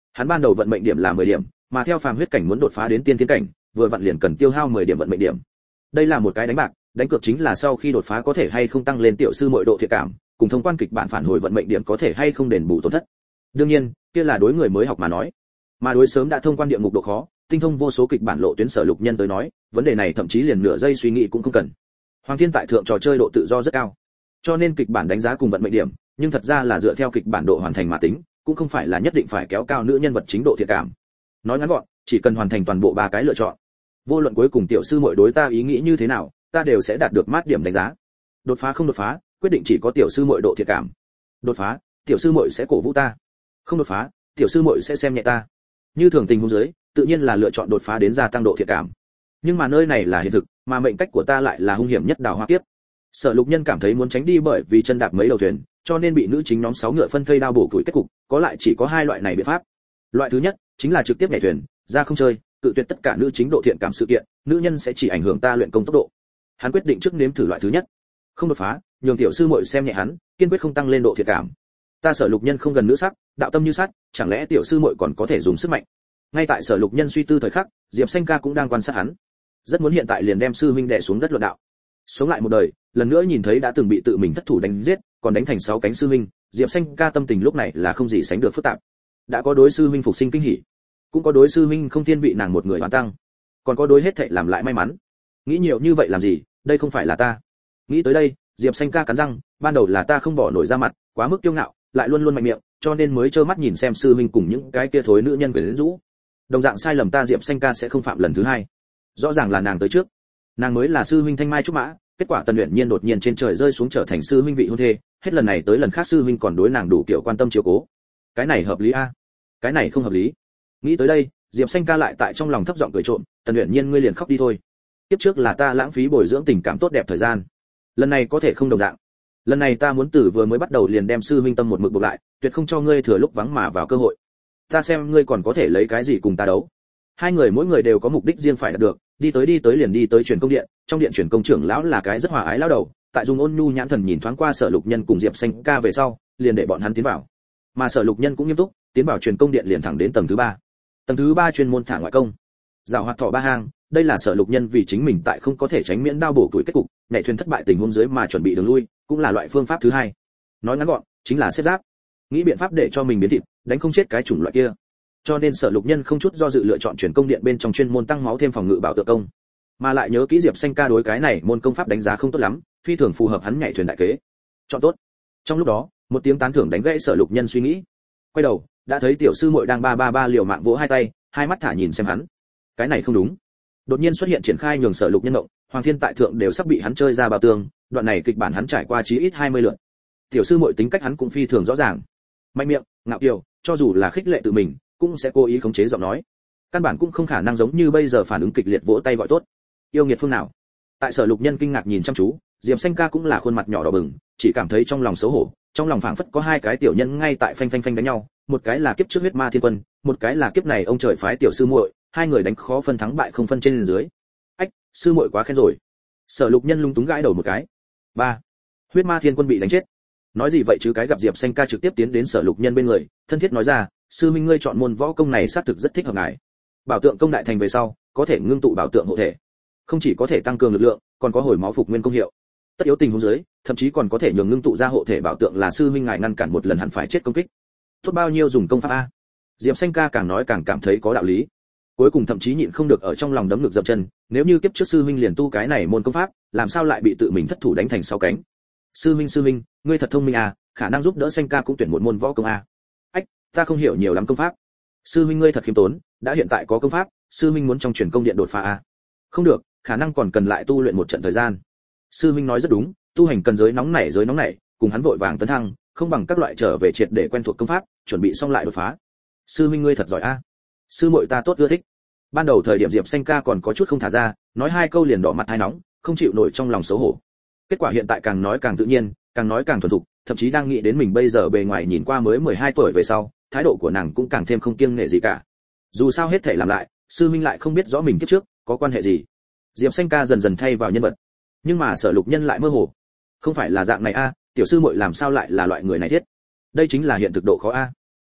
Hắn ban đầu vận mệnh điểm là mười điểm, mà theo phàm huyết cảnh muốn đột phá đến tiên thiên cảnh, vừa vặn liền cần tiêu hao mười điểm vận mệnh điểm. Đây là một cái đánh bạc, đánh cược chính là sau khi đột phá có thể hay không tăng lên tiểu sư muội độ thiện cảm, cùng thông quan kịch bản phản hồi vận mệnh điểm có thể hay không đền bù tổn thất. Đương nhiên, kia là đối người mới học mà nói. Mà đối sớm đã thông quan địa ngục độ khó, tinh thông vô số kịch bản lộ tuyến Sở Lục Nhân tới nói, vấn đề này thậm chí liền nửa giây suy nghĩ cũng không cần. Hoàng Thiên tại thượng trò chơi độ tự do rất cao, cho nên kịch bản đánh giá cùng vận mệnh điểm, nhưng thật ra là dựa theo kịch bản độ hoàn thành mà tính, cũng không phải là nhất định phải kéo cao nữ nhân vật chính độ thiện cảm. Nói ngắn gọn, chỉ cần hoàn thành toàn bộ ba cái lựa chọn, vô luận cuối cùng tiểu sư muội đối ta ý nghĩ như thế nào, ta đều sẽ đạt được mát điểm đánh giá. Đột phá không đột phá, quyết định chỉ có tiểu sư muội độ thiện cảm. Đột phá, tiểu sư muội sẽ cổ vũ ta. Không đột phá, tiểu sư muội sẽ xem nhẹ ta. Như thường tình huống dưới, tự nhiên là lựa chọn đột phá đến gia tăng độ thiện cảm. Nhưng mà nơi này là hiện thực, mà mệnh cách của ta lại là hung hiểm nhất đào hoa kiếp. Sở Lục Nhân cảm thấy muốn tránh đi bởi vì chân đạp mấy đầu thuyền, cho nên bị nữ chính nhóm sáu ngựa phân thây đao bổ củi kết cục, có lại chỉ có hai loại này biện pháp. Loại thứ nhất chính là trực tiếp nhảy thuyền, ra không chơi, cự tuyệt tất cả nữ chính độ thiện cảm sự kiện, nữ nhân sẽ chỉ ảnh hưởng ta luyện công tốc độ. Hắn quyết định trước nếm thử loại thứ nhất. Không đột phá, nhường tiểu sư muội xem nhẹ hắn, kiên quyết không tăng lên độ thiện cảm. Ta Sở Lục Nhân không gần nữ sắc, đạo tâm như sắt, chẳng lẽ tiểu sư muội còn có thể dùng sức mạnh? Ngay tại Sở Lục Nhân suy tư thời khắc, Diệp Xanh Ca cũng đang quan sát hắn, rất muốn hiện tại liền đem sư huynh đè xuống đất luận đạo. Sống lại một đời, lần nữa nhìn thấy đã từng bị tự mình thất thủ đánh giết, còn đánh thành sáu cánh sư huynh, Diệp Xanh Ca tâm tình lúc này là không gì sánh được phức tạp. Đã có đối sư huynh phục sinh kinh hỉ, cũng có đối sư huynh không thiên vị nàng một người hoàn tăng, còn có đối hết thảy làm lại may mắn. Nghĩ nhiều như vậy làm gì, đây không phải là ta. Nghĩ tới đây, Diệp Xanh Ca cắn răng, ban đầu là ta không bỏ nổi ra mặt, quá mức kiêu ngạo, lại luôn luôn mạnh miệng, cho nên mới trơ mắt nhìn xem sư huynh cùng những cái kia thối nữ nhân quyến rũ. Đồng dạng sai lầm ta Diệp Xanh Ca sẽ không phạm lần thứ hai. Rõ ràng là nàng tới trước, nàng mới là sư huynh thanh mai trúc mã, kết quả Tần Uyển Nhiên đột nhiên trên trời rơi xuống trở thành sư huynh vị hôn thê, hết lần này tới lần khác sư huynh còn đối nàng đủ kiểu quan tâm chiếu cố. Cái này hợp lý a? Cái này không hợp lý. Nghĩ tới đây, Diệp Xanh Ca lại tại trong lòng thấp giọng cười trộm, Tần Uyển Nhiên ngươi liền khóc đi thôi. Tiếp trước là ta lãng phí bồi dưỡng tình cảm tốt đẹp thời gian, lần này có thể không đồng dạng. Lần này ta muốn từ vừa mới bắt đầu liền đem sư huynh tâm một mực buộc lại, tuyệt không cho ngươi thừa lúc vắng mà vào cơ hội. Ta xem ngươi còn có thể lấy cái gì cùng ta đấu. Hai người mỗi người đều có mục đích riêng phải đạt được, đi tới đi tới liền đi tới truyền công điện, trong điện truyền công trưởng lão là cái rất hòa ái lão đầu, tại dùng ôn nhu nhãn thần nhìn thoáng qua Sở Lục Nhân cùng Diệp Xanh Ca về sau, liền để bọn hắn tiến vào. Mà Sở Lục Nhân cũng nghiêm túc, tiến vào truyền công điện liền thẳng đến tầng thứ ba. Tầng thứ ba chuyên môn thả ngoại công. Giảo hoạt thọ ba hang, đây là Sở Lục Nhân vì chính mình tại không có thể tránh miễn đao bổ tuổi kết cục, nhảy thuyền thất bại tình huống dưới mà chuẩn bị đường lui, cũng là loại phương pháp thứ hai. Nói ngắn gọn, chính là xếp giáp. Nghĩ biện pháp để cho mình biến thịt, đánh không chết cái chủng loại kia. Cho nên Sở Lục Nhân không chút do dự lựa chọn truyền công điện bên trong chuyên môn tăng máu thêm phòng ngự bảo tự công. Mà lại nhớ kỹ Diệp Xanh Ca đối cái này môn công pháp đánh giá không tốt lắm, phi thường phù hợp hắn nhảy thuyền đại kế. Chọn tốt. Trong lúc đó, một tiếng tán thưởng đánh gãy Sở Lục Nhân suy nghĩ. Quay đầu, đã thấy tiểu sư muội đang ba ba ba liều mạng vỗ hai tay, hai mắt thả nhìn xem hắn. Cái này không đúng. Đột nhiên xuất hiện triển khai nhường Sở Lục Nhân động, Hoàng Thiên tại thượng đều sắp bị hắn chơi ra bao tường, đoạn này kịch bản hắn trải qua chí ít hai mươi lượt. Tiểu sư muội tính cách hắn cũng phi thường rõ ràng. Mạnh miệng, ngạo kiều, cho dù là khích lệ tự mình, cũng sẽ cố ý khống chế giọng nói. Căn bản cũng không khả năng giống như bây giờ phản ứng kịch liệt vỗ tay gọi tốt. Yêu nghiệt phương nào? Tại Sở Lục Nhân kinh ngạc nhìn chăm chú, Diệp Xanh Ca cũng là khuôn mặt nhỏ đỏ bừng, chỉ cảm thấy trong lòng xấu hổ, trong lòng phảng phất có hai cái tiểu nhân ngay tại phanh phanh phanh đánh nhau, một cái là kiếp trước huyết ma thiên quân, một cái là kiếp này ông trời phái tiểu sư muội, hai người đánh khó phân thắng bại không phân trên dưới. Ách, sư muội quá khen rồi. Sở Lục Nhân lung túng gãi đầu một cái. Ba, huyết ma thiên quân bị đánh chết. Nói gì vậy chứ? Cái gặp Diệp Xanh Ca trực tiếp tiến đến Sở Lục Nhân bên người, thân thiết nói ra, sư minh ngươi chọn môn võ công này xác thực rất thích hợp ngài. Bảo tượng công đại thành về sau, có thể ngưng tụ bảo tượng hộ thể, không chỉ có thể tăng cường lực lượng, còn có hồi máu phục nguyên công hiệu. Tất yếu tình huống dưới, thậm chí còn có thể nhường ngưng tụ ra hộ thể bảo tượng là sư minh ngài ngăn cản một lần hẳn phải chết công kích. Tốt bao nhiêu dùng công pháp a? Diệp Xanh Ca càng nói càng cảm thấy có đạo lý. Cuối cùng thậm chí nhịn không được ở trong lòng đấm ngực dậm chân, nếu như kiếp trước sư minh liền tu cái này môn công pháp, làm sao lại bị tự mình thất thủ đánh thành sáu cánh? Sư minh sư minh, ngươi thật thông minh à, khả năng giúp đỡ Xanh Ca cũng tuyển một môn võ công a. Ách, ta không hiểu nhiều lắm công pháp. Sư minh ngươi thật khiêm tốn, đã hiện tại có công pháp, sư minh muốn trong truyền công điện đột phá a. Không được, khả năng còn cần lại tu luyện một trận thời gian. Sư minh nói rất đúng, tu hành cần giới nóng nảy giới nóng nảy, cùng hắn vội vàng tấn thăng, không bằng các loại trở về triệt để quen thuộc công pháp, chuẩn bị xong lại đột phá. Sư minh ngươi thật giỏi a. Sư muội ta tốt ưa thích. Ban đầu thời điểm Diệp Xanh Ca còn có chút không thả ra, nói hai câu liền đỏ mặt hai nóng, không chịu nổi trong lòng xấu hổ. Kết quả hiện tại càng nói càng tự nhiên, càng nói càng thuần thục, thậm chí đang nghĩ đến mình bây giờ bề ngoài nhìn qua mới mười hai tuổi về sau, thái độ của nàng cũng càng thêm không kiêng nể gì cả. Dù sao hết thảy làm lại, sư minh lại không biết rõ mình kiếp trước có quan hệ gì. Diệp Xanh Ca dần dần thay vào nhân vật, nhưng mà Sở Lục Nhân lại mơ hồ. Không phải là dạng này a, tiểu sư muội làm sao lại là loại người này thiết? Đây chính là hiện thực độ khó a.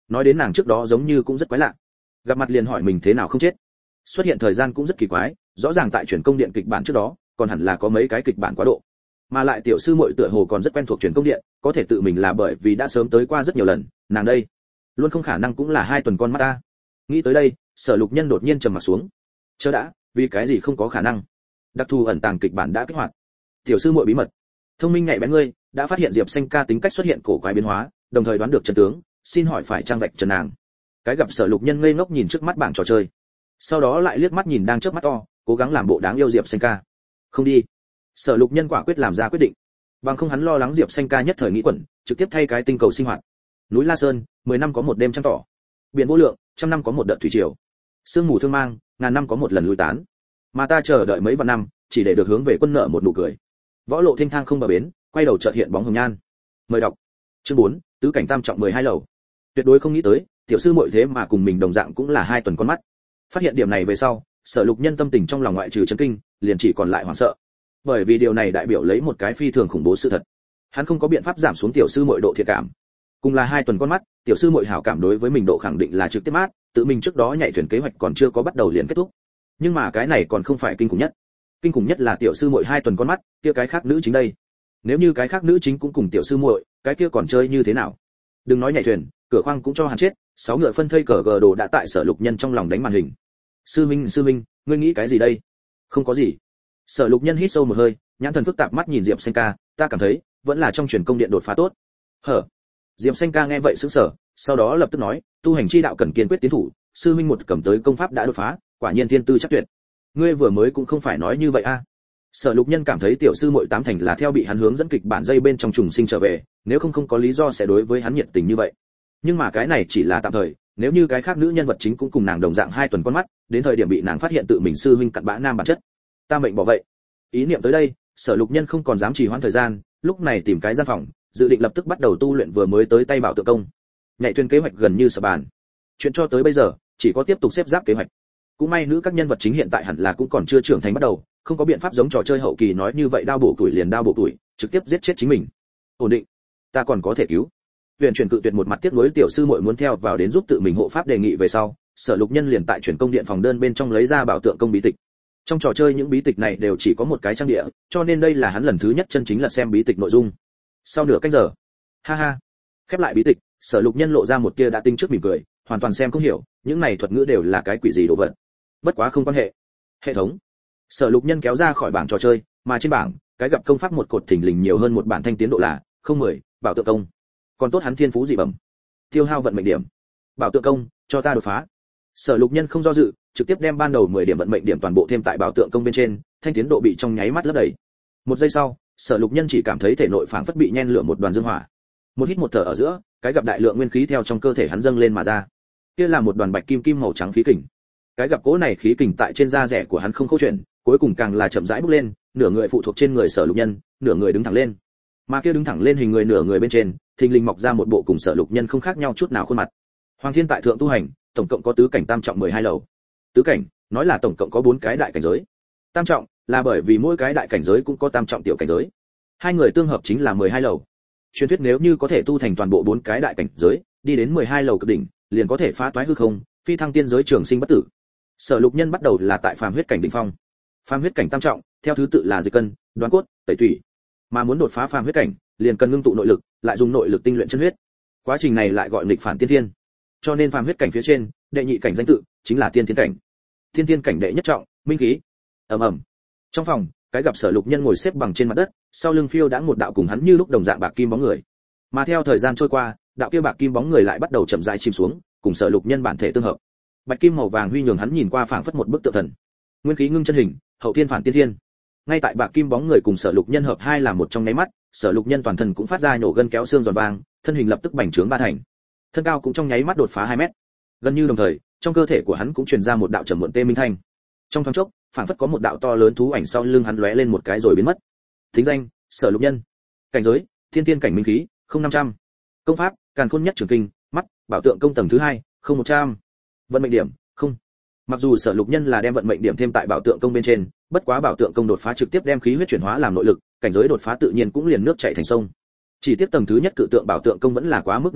nói đến nàng trước đó giống như cũng rất quái lạ, gặp mặt liền hỏi mình thế nào không chết. Xuất hiện thời gian cũng rất kỳ quái, rõ ràng tại truyền công điện kịch bản trước đó còn hẳn là có mấy cái kịch bản quá độ, mà lại tiểu sư muội tựa hồ còn rất quen thuộc truyền công điện, có thể tự mình là bởi vì đã sớm tới qua rất nhiều lần, nàng đây luôn không khả năng cũng là hai tuần con mắt ta. Nghĩ tới đây, Sở Lục Nhân đột nhiên trầm mặt xuống. Chớ đã, vì cái gì không có khả năng? Đặc thù ẩn tàng kịch bản đã kích hoạt. Tiểu sư muội bí mật, thông minh nhạy bén ngươi, đã phát hiện Diệp Xanh ca tính cách xuất hiện cổ quái biến hóa, đồng thời đoán được chân tướng, xin hỏi phải trang vạch trần nàng. Cái gặp Sở Lục Nhân ngây ngốc nhìn trước mắt bảng trò chơi, sau đó lại liếc mắt nhìn đang trước mắt to, cố gắng làm bộ đáng yêu Diệp Xanh ca. Không đi. Sở Lục Nhân quả quyết làm ra quyết định, bằng không hắn lo lắng Diệp Xanh ca nhất thời nghĩ quẩn, trực tiếp thay cái tinh cầu sinh hoạt. Núi La Sơn, mười năm có một đêm trăng tỏ. Biển vô lượng, trăm năm có một đợt thủy triều. Sương mù thương mang, ngàn năm có một lần lui tán. Mà ta chờ đợi mấy vạn năm, chỉ để được hướng về quân nợ một nụ cười. Võ lộ thênh thang không bờ bến, quay đầu chợt hiện bóng hồng nhan. Mời đọc. Chương bốn, tứ cảnh tam trọng mười hai lầu. Tuyệt đối không nghĩ tới, tiểu sư muội thế mà cùng mình đồng dạng cũng là hai tuần con mắt. Phát hiện điểm này về sau, Sở Lục Nhân tâm tình trong lòng ngoại trừ chấn kinh, liền chỉ còn lại hoảng sợ. Bởi vì điều này đại biểu lấy một cái phi thường khủng bố sự thật. Hắn không có biện pháp giảm xuống tiểu sư muội độ thiện cảm. Cùng là hai tuần con mắt, tiểu sư muội hảo cảm đối với mình độ khẳng định là trực tiếp mát, tự mình trước đó nhảy thuyền kế hoạch còn chưa có bắt đầu liền kết thúc. Nhưng mà cái này còn không phải kinh khủng nhất. Kinh khủng nhất là tiểu sư muội hai tuần con mắt, kia cái khác nữ chính đây. Nếu như cái khác nữ chính cũng cùng tiểu sư muội, cái kia còn chơi như thế nào? Đừng nói nhảy thuyền, cửa khoang cũng cho hắn chết, sáu ngựa phân thây cờ gờ đồ đã tại Sở Lục Nhân trong lòng đánh màn hình. Sư minh, sư minh, ngươi nghĩ cái gì đây? Không có gì. Sở Lục Nhân hít sâu một hơi, nhãn thần phức tạp mắt nhìn Diệp Xanh ca, ta cảm thấy, vẫn là trong truyền công điện đột phá tốt. Hở? Diệp Xanh ca nghe vậy sững sờ, sau đó lập tức nói, tu hành chi đạo cần kiên quyết tiến thủ, sư minh một cầm tới công pháp đã đột phá, quả nhiên thiên tư chắc tuyệt. Ngươi vừa mới cũng không phải nói như vậy a. Sở Lục Nhân cảm thấy tiểu sư muội tám thành là theo bị hắn hướng dẫn kịch bản dây bên trong trùng sinh trở về, nếu không không có lý do sẽ đối với hắn nhiệt tình như vậy. Nhưng mà cái này chỉ là tạm thời, nếu như cái khác nữ nhân vật chính cũng cùng nàng đồng dạng hai tuần con mắt, đến thời điểm bị nàng phát hiện tự mình sư huynh cặn bã nam bản chất, ta mệnh bỏ vậy. Ý niệm tới đây, Sở Lục Nhân không còn dám trì hoãn thời gian, lúc này tìm cái gian phòng, dự định lập tức bắt đầu tu luyện vừa mới tới tay bảo tượng công. Nhảy thuyền kế hoạch gần như sập bàn. Chuyện cho tới bây giờ, chỉ có tiếp tục xếp giáp kế hoạch. Cũng may nữ các nhân vật chính hiện tại hẳn là cũng còn chưa trưởng thành bắt đầu, không có biện pháp giống trò chơi hậu kỳ nói như vậy đao bổ tuổi liền đao bổ tuổi, trực tiếp giết chết chính mình. Ổn định, ta còn có thể cứu. Huyền chuyển cự tuyệt một mặt tiếc nuối tiểu sư muội muốn theo vào đến giúp tự mình hộ pháp đề nghị về sau, Sở Lục Nhân liền tại chuyển công điện phòng đơn bên trong lấy ra bảo tượng công bí tịch. Trong trò chơi những bí tịch này đều chỉ có một cái trang địa, cho nên đây là hắn lần thứ nhất chân chính là xem bí tịch nội dung. Sau nửa canh giờ, ha ha, khép lại bí tịch, Sở Lục Nhân lộ ra một tia đã tinh trước mỉm cười, hoàn toàn xem không hiểu, những này thuật ngữ đều là cái quỷ gì đồ vật. Bất quá không quan hệ. Hệ thống. Sở Lục Nhân kéo ra khỏi bảng trò chơi, mà trên bảng, cái gặp công pháp một cột thình lình nhiều hơn một bản thanh tiến độ là không mười, bảo tượng công. Còn tốt hắn thiên phú dị bẩm. Tiêu hao vận mệnh điểm. Bảo tượng công, cho ta đột phá. Sở Lục Nhân không do dự, trực tiếp đem ban đầu mười điểm vận mệnh điểm toàn bộ thêm tại bảo tượng công bên trên, thanh tiến độ bị trong nháy mắt lấp đầy. Một giây sau, Sở Lục Nhân chỉ cảm thấy thể nội phảng phất bị nhen lửa một đoàn dương hỏa. Một hít một thở ở giữa, cái gặp đại lượng nguyên khí theo trong cơ thể hắn dâng lên mà ra. Kia là một đoàn bạch kim kim màu trắng khí kình. Cái gặp cỗ này khí kình tại trên da rẻ của hắn không câu chuyện, cuối cùng càng là chậm rãi bốc lên, nửa người phụ thuộc trên người Sở Lục Nhân, nửa người đứng thẳng lên. Mà kia đứng thẳng lên hình người nửa người bên trên, thình lình mọc ra một bộ cùng Sở Lục Nhân không khác nhau chút nào khuôn mặt. Hoàng Thiên tại thượng tu hành, tổng cộng có tứ cảnh tam trọng mười hai lầu. Tứ cảnh, nói là tổng cộng có bốn cái đại cảnh giới. Tam trọng, là bởi vì mỗi cái đại cảnh giới cũng có tam trọng tiểu cảnh giới. Hai người tương hợp chính là mười hai lầu. Truyền thuyết nếu như có thể tu thành toàn bộ bốn cái đại cảnh giới, đi đến mười hai lầu cực đỉnh, liền có thể phá toái hư không, phi thăng tiên giới trường sinh bất tử. Sở Lục Nhân bắt đầu là tại phàm huyết cảnh đỉnh phong. Phàm huyết cảnh tam trọng, theo thứ tự là dịch cân, đoán cốt, tẩy tủy. Mà muốn đột phá phàm huyết cảnh, liền cần ngưng tụ nội lực, lại dùng nội lực tinh luyện chân huyết. Quá trình này lại gọi nghịch phản tiên thiên. Cho nên phàm huyết cảnh phía trên, đệ nhị cảnh danh tự chính là tiên thiên cảnh. Tiên thiên cảnh đệ nhất trọng, minh khí. Ầm ầm. Trong phòng, cái gặp Sở Lục Nhân ngồi xếp bằng trên mặt đất, sau lưng phiêu đã một đạo cùng hắn như lúc đồng dạng bạc kim bóng người. Mà theo thời gian trôi qua, đạo kia bạc kim bóng người lại bắt đầu chậm rãi chìm xuống, cùng Sở Lục Nhân bản thể tương hợp. Bạch kim màu vàng huy nhường hắn nhìn qua phảng phất một bức tượng thần. Nguyên khí ngưng chân hình, hậu thiên phản tiên thiên. Ngay tại bạc kim bóng người cùng Sở Lục Nhân hợp hai làm một trong nháy mắt, Sở Lục Nhân toàn thân cũng phát ra nổ gân kéo xương giòn vàng, thân hình lập tức bành trướng ba thành. Thân cao cũng trong nháy mắt đột phá hai mét. Gần như đồng thời, trong cơ thể của hắn cũng truyền ra một đạo trầm muộn tê minh thanh. Trong thoáng chốc, phảng phất có một đạo to lớn thú ảnh sau lưng hắn lóe lên một cái rồi biến mất. Thính danh: Sở Lục Nhân. Cảnh giới: thiên tiên cảnh minh khí, không năm trăm. Công pháp: Càn Khôn Nhất Trường Kinh, mắt, bảo tượng công tầng thứ hai, không một trăm. Vận mệnh điểm: không. Mặc dù Sở Lục Nhân là đem vận mệnh điểm thêm tại bảo tượng công bên trên, bất quá bảo tượng công đột phá trực tiếp đem khí huyết chuyển hóa làm nội lực, cảnh giới đột phá tự nhiên cũng liền nước chảy thành sông. Chỉ tiếp tầng thứ nhất cự tượng bảo tượng công vẫn là quá mức nông cạn,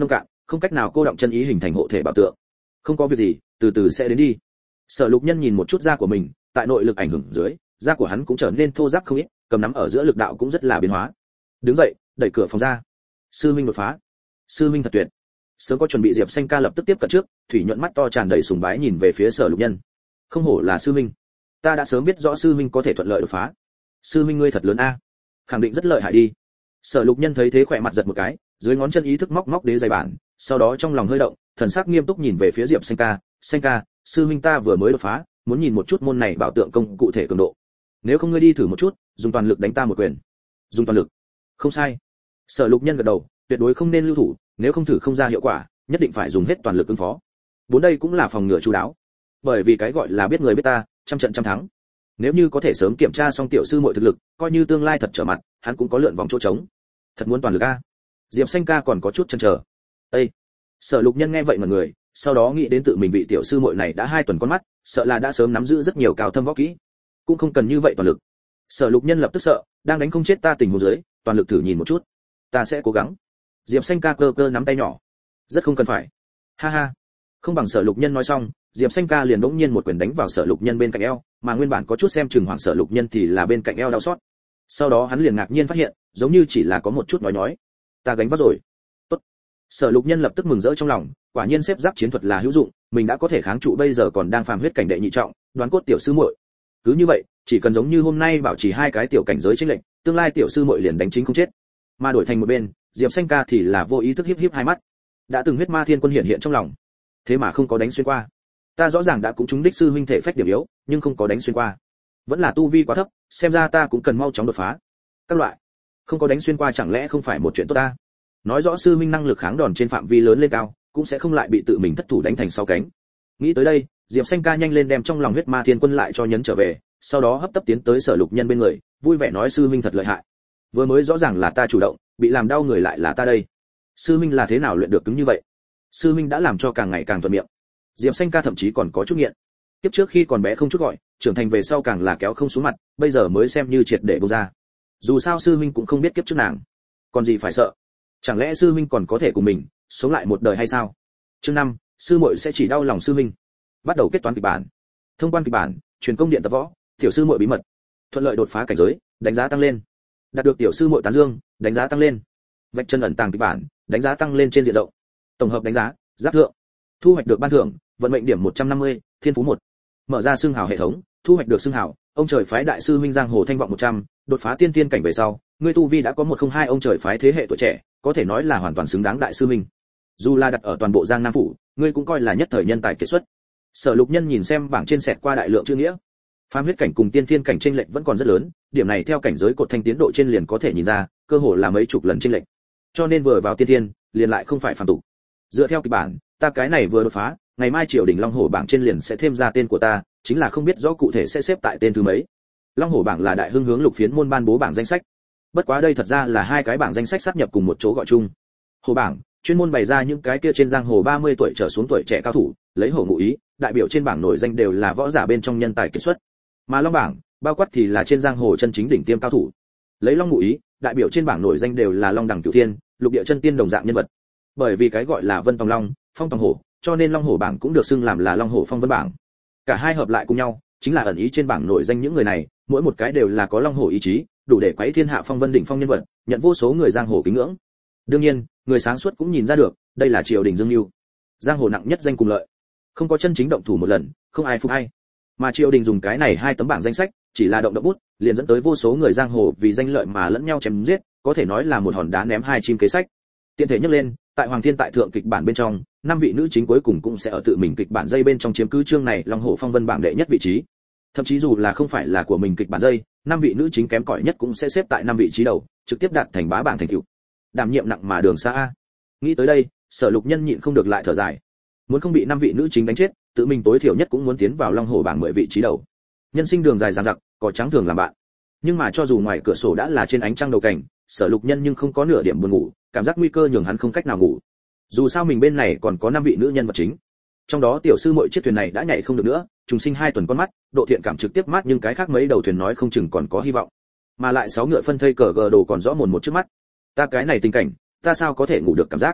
không cách nào cô động chân ý hình thành hộ thể bảo tượng. Không có việc gì, từ từ sẽ đến đi. Sở Lục Nhân nhìn một chút da của mình, tại nội lực ảnh hưởng dưới, da của hắn cũng trở nên thô ráp không ít, cầm nắm ở giữa lực đạo cũng rất là biến hóa. Đứng dậy, đẩy cửa phòng ra. Sư huynh đột phá. Sư huynh thật tuyệt. Sớm có chuẩn bị, Diệp Xanh Ca lập tức tiếp cận trước, thủy nhuận mắt to tràn đầy sùng bái nhìn về phía Sở Lục Nhân. Không hổ là sư huynh, ta đã sớm biết rõ sư huynh có thể thuận lợi đột phá. Sư huynh ngươi thật lớn a, khẳng định rất lợi hại đi. Sở Lục Nhân thấy thế khỏe mặt giật một cái, dưới ngón chân ý thức móc móc đế giày bản, sau đó trong lòng hơi động, thần sắc nghiêm túc nhìn về phía Diệp Xanh Ca. Xanh Ca, sư huynh ta vừa mới đột phá, muốn nhìn một chút môn này bảo tượng công cụ thể cường độ. Nếu không ngươi đi thử một chút, dùng toàn lực đánh ta một quyền. Dùng toàn lực? Không sai. Sở Lục Nhân gật đầu, tuyệt đối không nên lưu thủ, nếu không thử không ra hiệu quả, nhất định phải dùng hết toàn lực ứng phó. Bốn đây cũng là phòng ngừa chu đáo. Bởi vì cái gọi là biết người biết ta, trăm trận trăm thắng. Nếu như có thể sớm kiểm tra xong tiểu sư muội thực lực, coi như tương lai thật trở mặt, hắn cũng có lượn vòng chỗ trống. Thật muốn toàn lực a. Diệp Xanh Ca còn có chút chần chờ. Ê. Sở Lục Nhân nghe vậy mà người, sau đó nghĩ đến tự mình vị tiểu sư muội này đã hai tuần con mắt, sợ là đã sớm nắm giữ rất nhiều cao thâm võ kỹ, cũng không cần như vậy toàn lực. Sở Lục Nhân lập tức sợ, đang đánh không chết ta tình huống dưới, toàn lực thử nhìn một chút. Ta sẽ cố gắng. Diệp Xanh Ca cơ cơ nắm tay nhỏ. Rất không cần phải. Ha ha. Không bằng Sở Lục Nhân nói xong, Diệp Xanh Ca liền bỗng nhiên một quyền đánh vào Sở Lục Nhân bên cạnh eo, mà nguyên bản có chút xem chừng hoảng Sở Lục Nhân thì là bên cạnh eo đau xót. Sau đó hắn liền ngạc nhiên phát hiện, giống như chỉ là có một chút nói nói. Ta gánh vác rồi. Tốt. Sở Lục Nhân lập tức mừng rỡ trong lòng, quả nhiên xếp giáp chiến thuật là hữu dụng, mình đã có thể kháng trụ bây giờ còn đang phàm huyết cảnh đệ nhị trọng, đoán cốt tiểu sư muội. Cứ như vậy, chỉ cần giống như hôm nay bảo trì hai cái tiểu cảnh giới chênh lệnh, tương lai tiểu sư muội liền đánh chính không chết. Mà đổi thành một bên, Diệp Xanh Ca thì là vô ý thức híp híp hai mắt. Đã từng huyết ma thiên quân hiện hiện trong lòng, thế mà không có đánh xuyên qua. Ta rõ ràng đã cũng trúng đích sư huynh thể phách điểm yếu, nhưng không có đánh xuyên qua. Vẫn là tu vi quá thấp, xem ra ta cũng cần mau chóng đột phá. Các loại, không có đánh xuyên qua chẳng lẽ không phải một chuyện tốt ta? Nói rõ sư huynh năng lực kháng đòn trên phạm vi lớn lên cao, cũng sẽ không lại bị tự mình thất thủ đánh thành sau cánh. Nghĩ tới đây, Diệp Xanh Ca nhanh lên đem trong lòng huyết ma thiên quân lại cho nhấn trở về, sau đó hấp tấp tiến tới Sở Lục Nhân bên người, vui vẻ nói sư huynh thật lợi hại. Vừa mới rõ ràng là ta chủ động, bị làm đau người lại là ta đây. Sư huynh là thế nào luyện được cứng như vậy? Sư huynh đã làm cho càng ngày càng thuận miệng. Diệp Xanh Ca thậm chí còn có chút nghiện. Kiếp trước khi còn bé không chút gọi, trưởng thành về sau càng là kéo không xuống mặt, bây giờ mới xem như triệt để buông ra. Dù sao sư huynh cũng không biết kiếp trước nàng, còn gì phải sợ? Chẳng lẽ sư huynh còn có thể cùng mình sống lại một đời hay sao? Chương năm, sư muội sẽ chỉ đau lòng sư huynh. Bắt đầu kết toán kịch bản. Thông quan kịch bản, truyền công điện tập võ, tiểu sư muội bí mật. Thuận lợi đột phá cảnh giới, đánh giá tăng lên. Đạt được tiểu sư muội tán dương, đánh giá tăng lên. Vạch chân ẩn tàng kịch bản, đánh giá tăng lên trên diện rộng. Tổng hợp đánh giá, giáp thượng. Thu hoạch được ban thưởng, vận mệnh điểm một trăm năm mươi, thiên phú một. Mở ra xương hào hệ thống, thu hoạch được xương hào, ông trời phái đại sư huynh giang hồ thanh vọng một trăm, đột phá tiên tiên cảnh về sau, ngươi tu vi đã có một không hai ông trời phái thế hệ tuổi trẻ, có thể nói là hoàn toàn xứng đáng đại sư huynh. Dù là đặt ở toàn bộ Giang Nam phủ, ngươi cũng coi là nhất thời nhân tài kiệt xuất. Sở Lục Nhân nhìn xem bảng trên sẹt qua đại lượng chữ nghĩa. Phàm huyết cảnh cùng tiên thiên cảnh chênh lệch vẫn còn rất lớn, điểm này theo cảnh giới cột thanh tiến độ trên liền có thể nhìn ra, cơ hồ là mấy chục lần chênh lệch. Cho nên vừa vào tiên thiên, liền lại không phải phàm tục. Dựa theo kịch bản, ta cái này vừa đột phá, ngày mai triều đình Long Hổ bảng trên liền sẽ thêm ra tên của ta, chính là không biết rõ cụ thể sẽ xếp tại tên thứ mấy. Long Hổ bảng là đại hưng hướng lục phiến môn ban bố bảng danh sách. Bất quá đây thật ra là hai cái bảng danh sách sáp nhập cùng một chỗ gọi chung. Hổ bảng chuyên môn bày ra những cái kia trên giang hồ ba mươi tuổi trở xuống tuổi trẻ cao thủ, lấy hổ ngụ ý, đại biểu trên bảng nổi danh đều là võ giả bên trong nhân tài kiệt xuất. Mà Long bảng, bao quát thì là trên giang hồ chân chính đỉnh tiêm cao thủ. Lấy Long ngụ ý, đại biểu trên bảng nổi danh đều là Long đẳng cửu thiên, lục địa chân tiên đồng dạng nhân vật. Bởi vì cái gọi là Vân Tòng Long, Phong Tòng Hổ, cho nên Long Hổ bảng cũng được xưng làm là Long Hổ Phong Vân bảng. Cả hai hợp lại cùng nhau, chính là ẩn ý trên bảng nổi danh những người này, mỗi một cái đều là có Long Hổ ý chí, đủ để quấy thiên hạ phong vân đỉnh phong nhân vật, nhận vô số người giang hồ kính ngưỡng. Đương nhiên, người sáng suốt cũng nhìn ra được, đây là triều đình dương lưu. Giang hồ nặng nhất danh cùng lợi, không có chân chính động thủ một lần, không ai phục ai. Mà triều đình dùng cái này hai tấm bảng danh sách, chỉ là động động bút, liền dẫn tới vô số người giang hồ vì danh lợi mà lẫn nhau chém giết, có thể nói là một hòn đá ném hai chim kế sách. Tiện thể nhắc lên, tại Hoàng Thiên tại thượng kịch bản bên trong, năm vị nữ chính cuối cùng cũng sẽ ở tự mình kịch bản dây bên trong chiếm cứ chương này Long Hổ Phong Vân bảng đệ nhất vị trí. Thậm chí dù là không phải là của mình kịch bản dây, năm vị nữ chính kém cỏi nhất cũng sẽ xếp tại năm vị trí đầu, trực tiếp đạt thành bá bảng thành tựu. Đảm nhiệm nặng mà đường xa a. Nghĩ tới đây, Sở Lục Nhân nhịn không được lại thở dài. Muốn không bị năm vị nữ chính đánh chết, tự mình tối thiểu nhất cũng muốn tiến vào Long Hổ bảng mười vị trí đầu. Nhân sinh đường dài dằng dặc, có trắng thường làm bạn. Nhưng mà cho dù ngoài cửa sổ đã là trên ánh trăng đầu cảnh, Sở Lục Nhân nhưng không có nửa điểm buồn ngủ, cảm giác nguy cơ nhường hắn không cách nào ngủ. Dù sao mình bên này còn có năm vị nữ nhân vật chính. Trong đó tiểu sư muội chiếc thuyền này đã nhảy không được nữa, trùng sinh hai tuần con mắt, độ thiện cảm trực tiếp mát, nhưng cái khác mấy đầu thuyền nói không chừng còn có hy vọng. Mà lại sáu ngựa phân thây cờ gờ đồ còn rõ mồn một trước mắt. Ta cái này tình cảnh, ta sao có thể ngủ được cảm giác.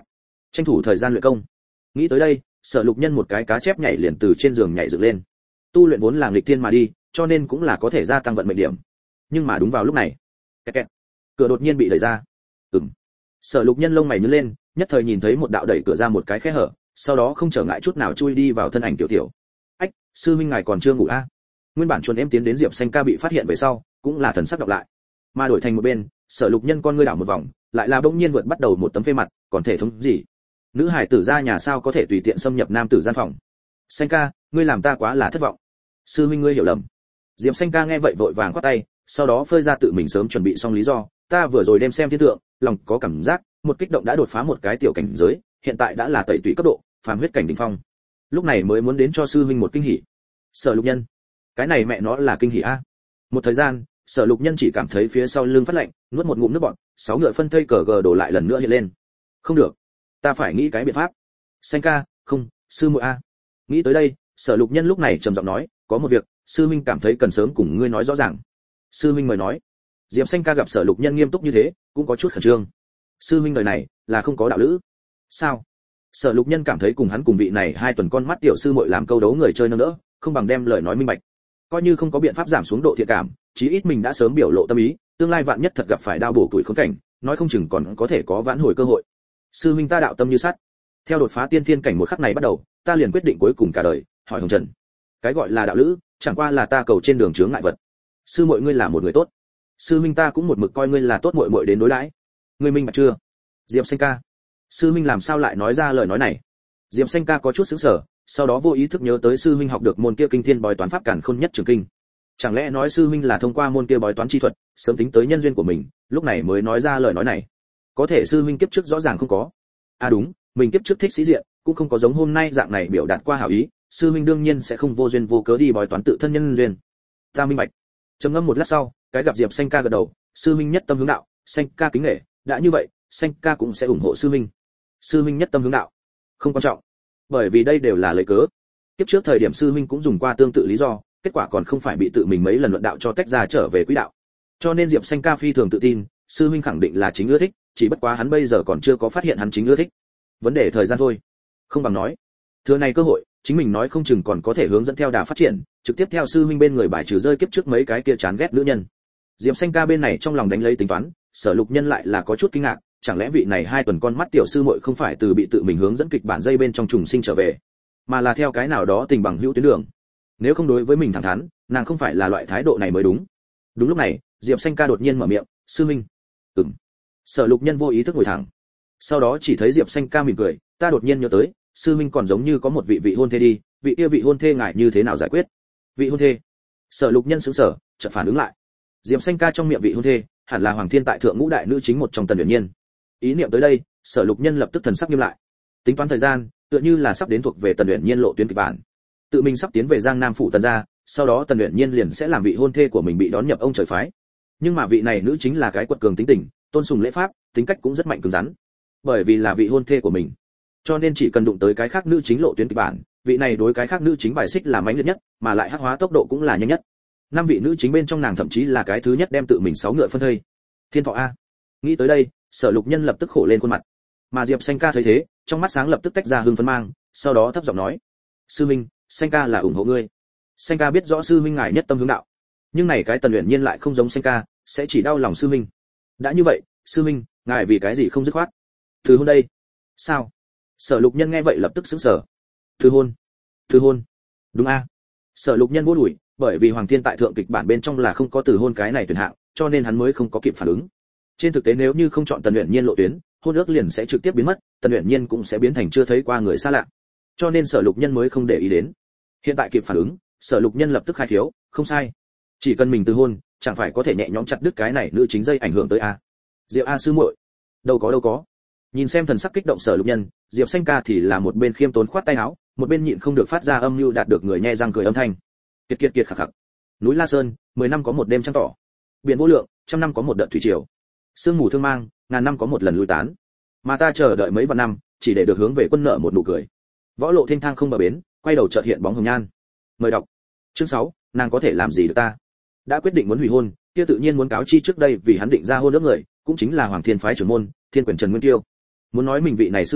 tranh thủ thời gian luyện công. Nghĩ tới đây, Sở Lục Nhân một cái cá chép nhảy liền từ trên giường nhảy dựng lên. Tu luyện vốn là nghịch thiên mà đi, cho nên cũng là có thể gia tăng vận mệnh điểm. Nhưng mà đúng vào lúc này, kẹt kẹt, cửa đột nhiên bị đẩy ra. Ừm. Sở Lục Nhân lông mày nhướng lên, nhất thời nhìn thấy một đạo đẩy cửa ra một cái khe hở, sau đó không trở ngại chút nào chui đi vào thân ảnh tiểu tiểu. Ách, sư minh ngài còn chưa ngủ a? À? Nguyên bản chuồn em tiến đến Diệp Xanh ca bị phát hiện về sau, cũng là thần sắc đọc lại. Mà đổi thành một bên, Sở Lục Nhân con ngươi đảo một vòng, lại là bỗng nhiên vượt bắt đầu một tấm phê mặt, còn thể thống gì? Nữ hải tử ra nhà sao có thể tùy tiện xâm nhập nam tử gian phòng? Xanh ca, ngươi làm ta quá là thất vọng. Sư minh ngươi hiểu lầm. Diệp Xanh ca nghe vậy vội vàng quát tay, sau đó phơi ra tự mình sớm chuẩn bị xong lý do, ta vừa rồi đem xem thiên tượng, lòng có cảm giác, một kích động đã đột phá một cái tiểu cảnh giới, hiện tại đã là tẩy tủy cấp độ, phàm huyết cảnh đỉnh phong. Lúc này mới muốn đến cho sư huynh một kinh hỉ. Sở Lục Nhân, cái này mẹ nó là kinh hỉ a. Một thời gian, Sở Lục Nhân chỉ cảm thấy phía sau lưng phát lạnh, nuốt một ngụm nước bọt, sáu ngựa phân thây cờ gờ đổ lại lần nữa hiện lên. Không được, ta phải nghĩ cái biện pháp. Xanh ca, không, sư muội a. Nghĩ tới đây, Sở Lục Nhân lúc này trầm giọng nói, có một việc, sư huynh cảm thấy cần sớm cùng ngươi nói rõ ràng. Sư huynh mời nói. Diệp Xanh ca gặp Sở Lục Nhân nghiêm túc như thế, cũng có chút khẩn trương. Sư huynh đời này là không có đạo lữ. Sao? Sở Lục Nhân cảm thấy cùng hắn cùng vị này hai tuần con mắt tiểu sư muội làm câu đấu người chơi nâng đỡ, không bằng đem lời nói minh bạch. Coi như không có biện pháp giảm xuống độ thiện cảm, chí ít mình đã sớm biểu lộ tâm ý, tương lai vạn nhất thật gặp phải đau bổ tuổi khốn cảnh, nói không chừng còn có thể có vãn hồi cơ hội. Sư huynh ta đạo tâm như sắt. Theo đột phá tiên thiên cảnh một khắc này bắt đầu, ta liền quyết định cuối cùng cả đời, hỏi Hồng Trần. Cái gọi là đạo lữ, chẳng qua là ta cầu trên đường chướng ngại vật. Sư muội ngươi là một người tốt. Sư huynh ta cũng một mực coi ngươi là tốt muội muội đến đối đãi. Ngươi minh bạch chưa? Diệp Xanh ca. Sư huynh làm sao lại nói ra lời nói này? Diệp Xanh ca có chút sững sờ, sau đó vô ý thức nhớ tới sư huynh học được môn kia kinh thiên bói toán pháp cản khôn nhất trường kinh. Chẳng lẽ nói sư huynh là thông qua môn kia bói toán chi thuật, sớm tính tới nhân duyên của mình, lúc này mới nói ra lời nói này. Có thể sư huynh kiếp trước rõ ràng không có. À đúng, mình kiếp trước thích sĩ diện, cũng không có giống hôm nay dạng này biểu đạt qua hảo ý, sư huynh đương nhiên sẽ không vô duyên vô cớ đi bói toán tự thân nhân duyên. Ta minh bạch. Trầm ngâm một lát sau, cái gặp Diệp Xanh ca gật đầu, sư huynh nhất tâm hướng đạo, Xanh ca kính nể, đã như vậy, Xanh ca cũng sẽ ủng hộ sư huynh. Sư huynh nhất tâm hướng đạo, không quan trọng, bởi vì đây đều là lời cớ. Kiếp trước thời điểm sư huynh cũng dùng qua tương tự lý do, kết quả còn không phải bị tự mình mấy lần luận đạo cho tách ra trở về quỹ đạo. Cho nên Diệp Xanh ca phi thường tự tin, sư huynh khẳng định là chính ưa thích, chỉ bất quá hắn bây giờ còn chưa có phát hiện hắn chính ưa thích. Vấn đề thời gian thôi. Không bằng nói, thừa này cơ hội, chính mình nói không chừng còn có thể hướng dẫn theo đà phát triển, trực tiếp theo sư huynh bên người bài trừ rơi kiếp trước mấy cái kia chán ghét nữ nhân. Diệp Xanh ca bên này trong lòng đánh lấy tính toán, Sở Lục Nhân lại là có chút kinh ngạc, chẳng lẽ vị này hai tuần con mắt tiểu sư muội không phải từ bị tự mình hướng dẫn kịch bản dây bên trong trùng sinh trở về, mà là theo cái nào đó tình bằng hữu tuyến đường. Nếu không đối với mình thẳng thắn, nàng không phải là loại thái độ này mới đúng. Đúng lúc này, Diệp Xanh ca đột nhiên mở miệng, sư minh. Ừm. Sở Lục Nhân vô ý thức ngồi thẳng, sau đó chỉ thấy Diệp Xanh ca mỉm cười, ta đột nhiên nhớ tới, sư minh còn giống như có một vị vị hôn thê đi, vị kia vị hôn thê ngại như thế nào giải quyết? Vị hôn thê? Sở Lục Nhân sững sờ, chợt phản ứng lại. Diệp Xanh ca trong miệng vị hôn thê, hẳn là Hoàng Thiên tại thượng ngũ đại nữ chính một trong Tần Uyển Nhiên. Ý niệm tới đây, Sở Lục Nhân lập tức thần sắc nghiêm lại. Tính toán thời gian, tựa như là sắp đến thuộc về Tần Uyển Nhiên lộ tuyến kịch bản. Tự mình sắp tiến về Giang Nam phụ Tần gia, sau đó Tần Uyển Nhiên liền sẽ làm vị hôn thê của mình bị đón nhập ông trời phái. Nhưng mà vị này nữ chính là cái quật cường tính tình, tôn sùng lễ pháp, tính cách cũng rất mạnh cứng rắn. Bởi vì là vị hôn thê của mình, cho nên chỉ cần đụng tới cái khác nữ chính lộ tuyến kịch bản, vị này đối cái khác nữ chính bài xích là mãnh liệt nhất, mà lại hắc hóa tốc độ cũng là nhanh nhất. Năm vị nữ chính bên trong nàng thậm chí là cái thứ nhất đem tự mình sáu ngựa phân thây. Thiên thọ a. Nghĩ tới đây, Sở Lục Nhân lập tức khổ lên khuôn mặt. Mà Diệp Xanh ca thấy thế, trong mắt sáng lập tức tách ra hưng phấn mang, sau đó thấp giọng nói: "Sư minh, Xanh ca là ủng hộ ngươi." Xanh ca biết rõ sư minh ngài nhất tâm hướng đạo, nhưng này cái Tần Uyển Nhiên lại không giống Xanh ca, sẽ chỉ đau lòng sư minh. Đã như vậy, sư minh, ngài vì cái gì không dứt khoát? Từ hôn đây. Sao? Sở Lục Nhân nghe vậy lập tức sững sờ. Từ hôn? Từ hôn? Đúng a. Sở Lục Nhân vô đuổi, bởi vì Hoàng Thiên tại thượng kịch bản bên trong là không có từ hôn cái này tuyển hạng, cho nên hắn mới không có kịp phản ứng. Trên thực tế nếu như không chọn Tần Uyển Nhiên lộ tuyến, hôn ước liền sẽ trực tiếp biến mất, Tần Uyển Nhiên cũng sẽ biến thành chưa thấy qua người xa lạ. Cho nên Sở Lục Nhân mới không để ý đến. Hiện tại kịp phản ứng, Sở Lục Nhân lập tức khai thiếu, không sai. Chỉ cần mình từ hôn, chẳng phải có thể nhẹ nhõm chặt đứt cái này nữ chính dây ảnh hưởng tới a. Diệp a sư muội. Đâu có đâu có. Nhìn xem thần sắc kích động Sở Lục Nhân, Diệp Xanh ca thì là một bên khiêm tốn khoát tay áo, một bên nhịn không được phát ra âm mưu đạt được người nhe răng cười âm thanh. Kiệt kiệt kiệt khạc khạc. Núi La Sơn, mười năm có một đêm trăng tỏ. Biển vô lượng, trăm năm có một đợt thủy triều. Sương mù thương mang, ngàn năm có một lần lui tán. Mà ta chờ đợi mấy vạn năm, chỉ để được hướng về quân nợ một nụ cười. Võ lộ thênh thang không bờ bến, quay đầu chợt hiện bóng hồng nhan. Mời đọc. Chương sáu, nàng có thể làm gì được ta? Đã quyết định muốn hủy hôn, kia tự nhiên muốn cáo chi trước đây vì hắn định ra hôn ước người, cũng chính là Hoàng Thiên phái trưởng môn, Thiên Quyền Trần Nguyên Tiêu. Muốn nói mình vị này sư phó,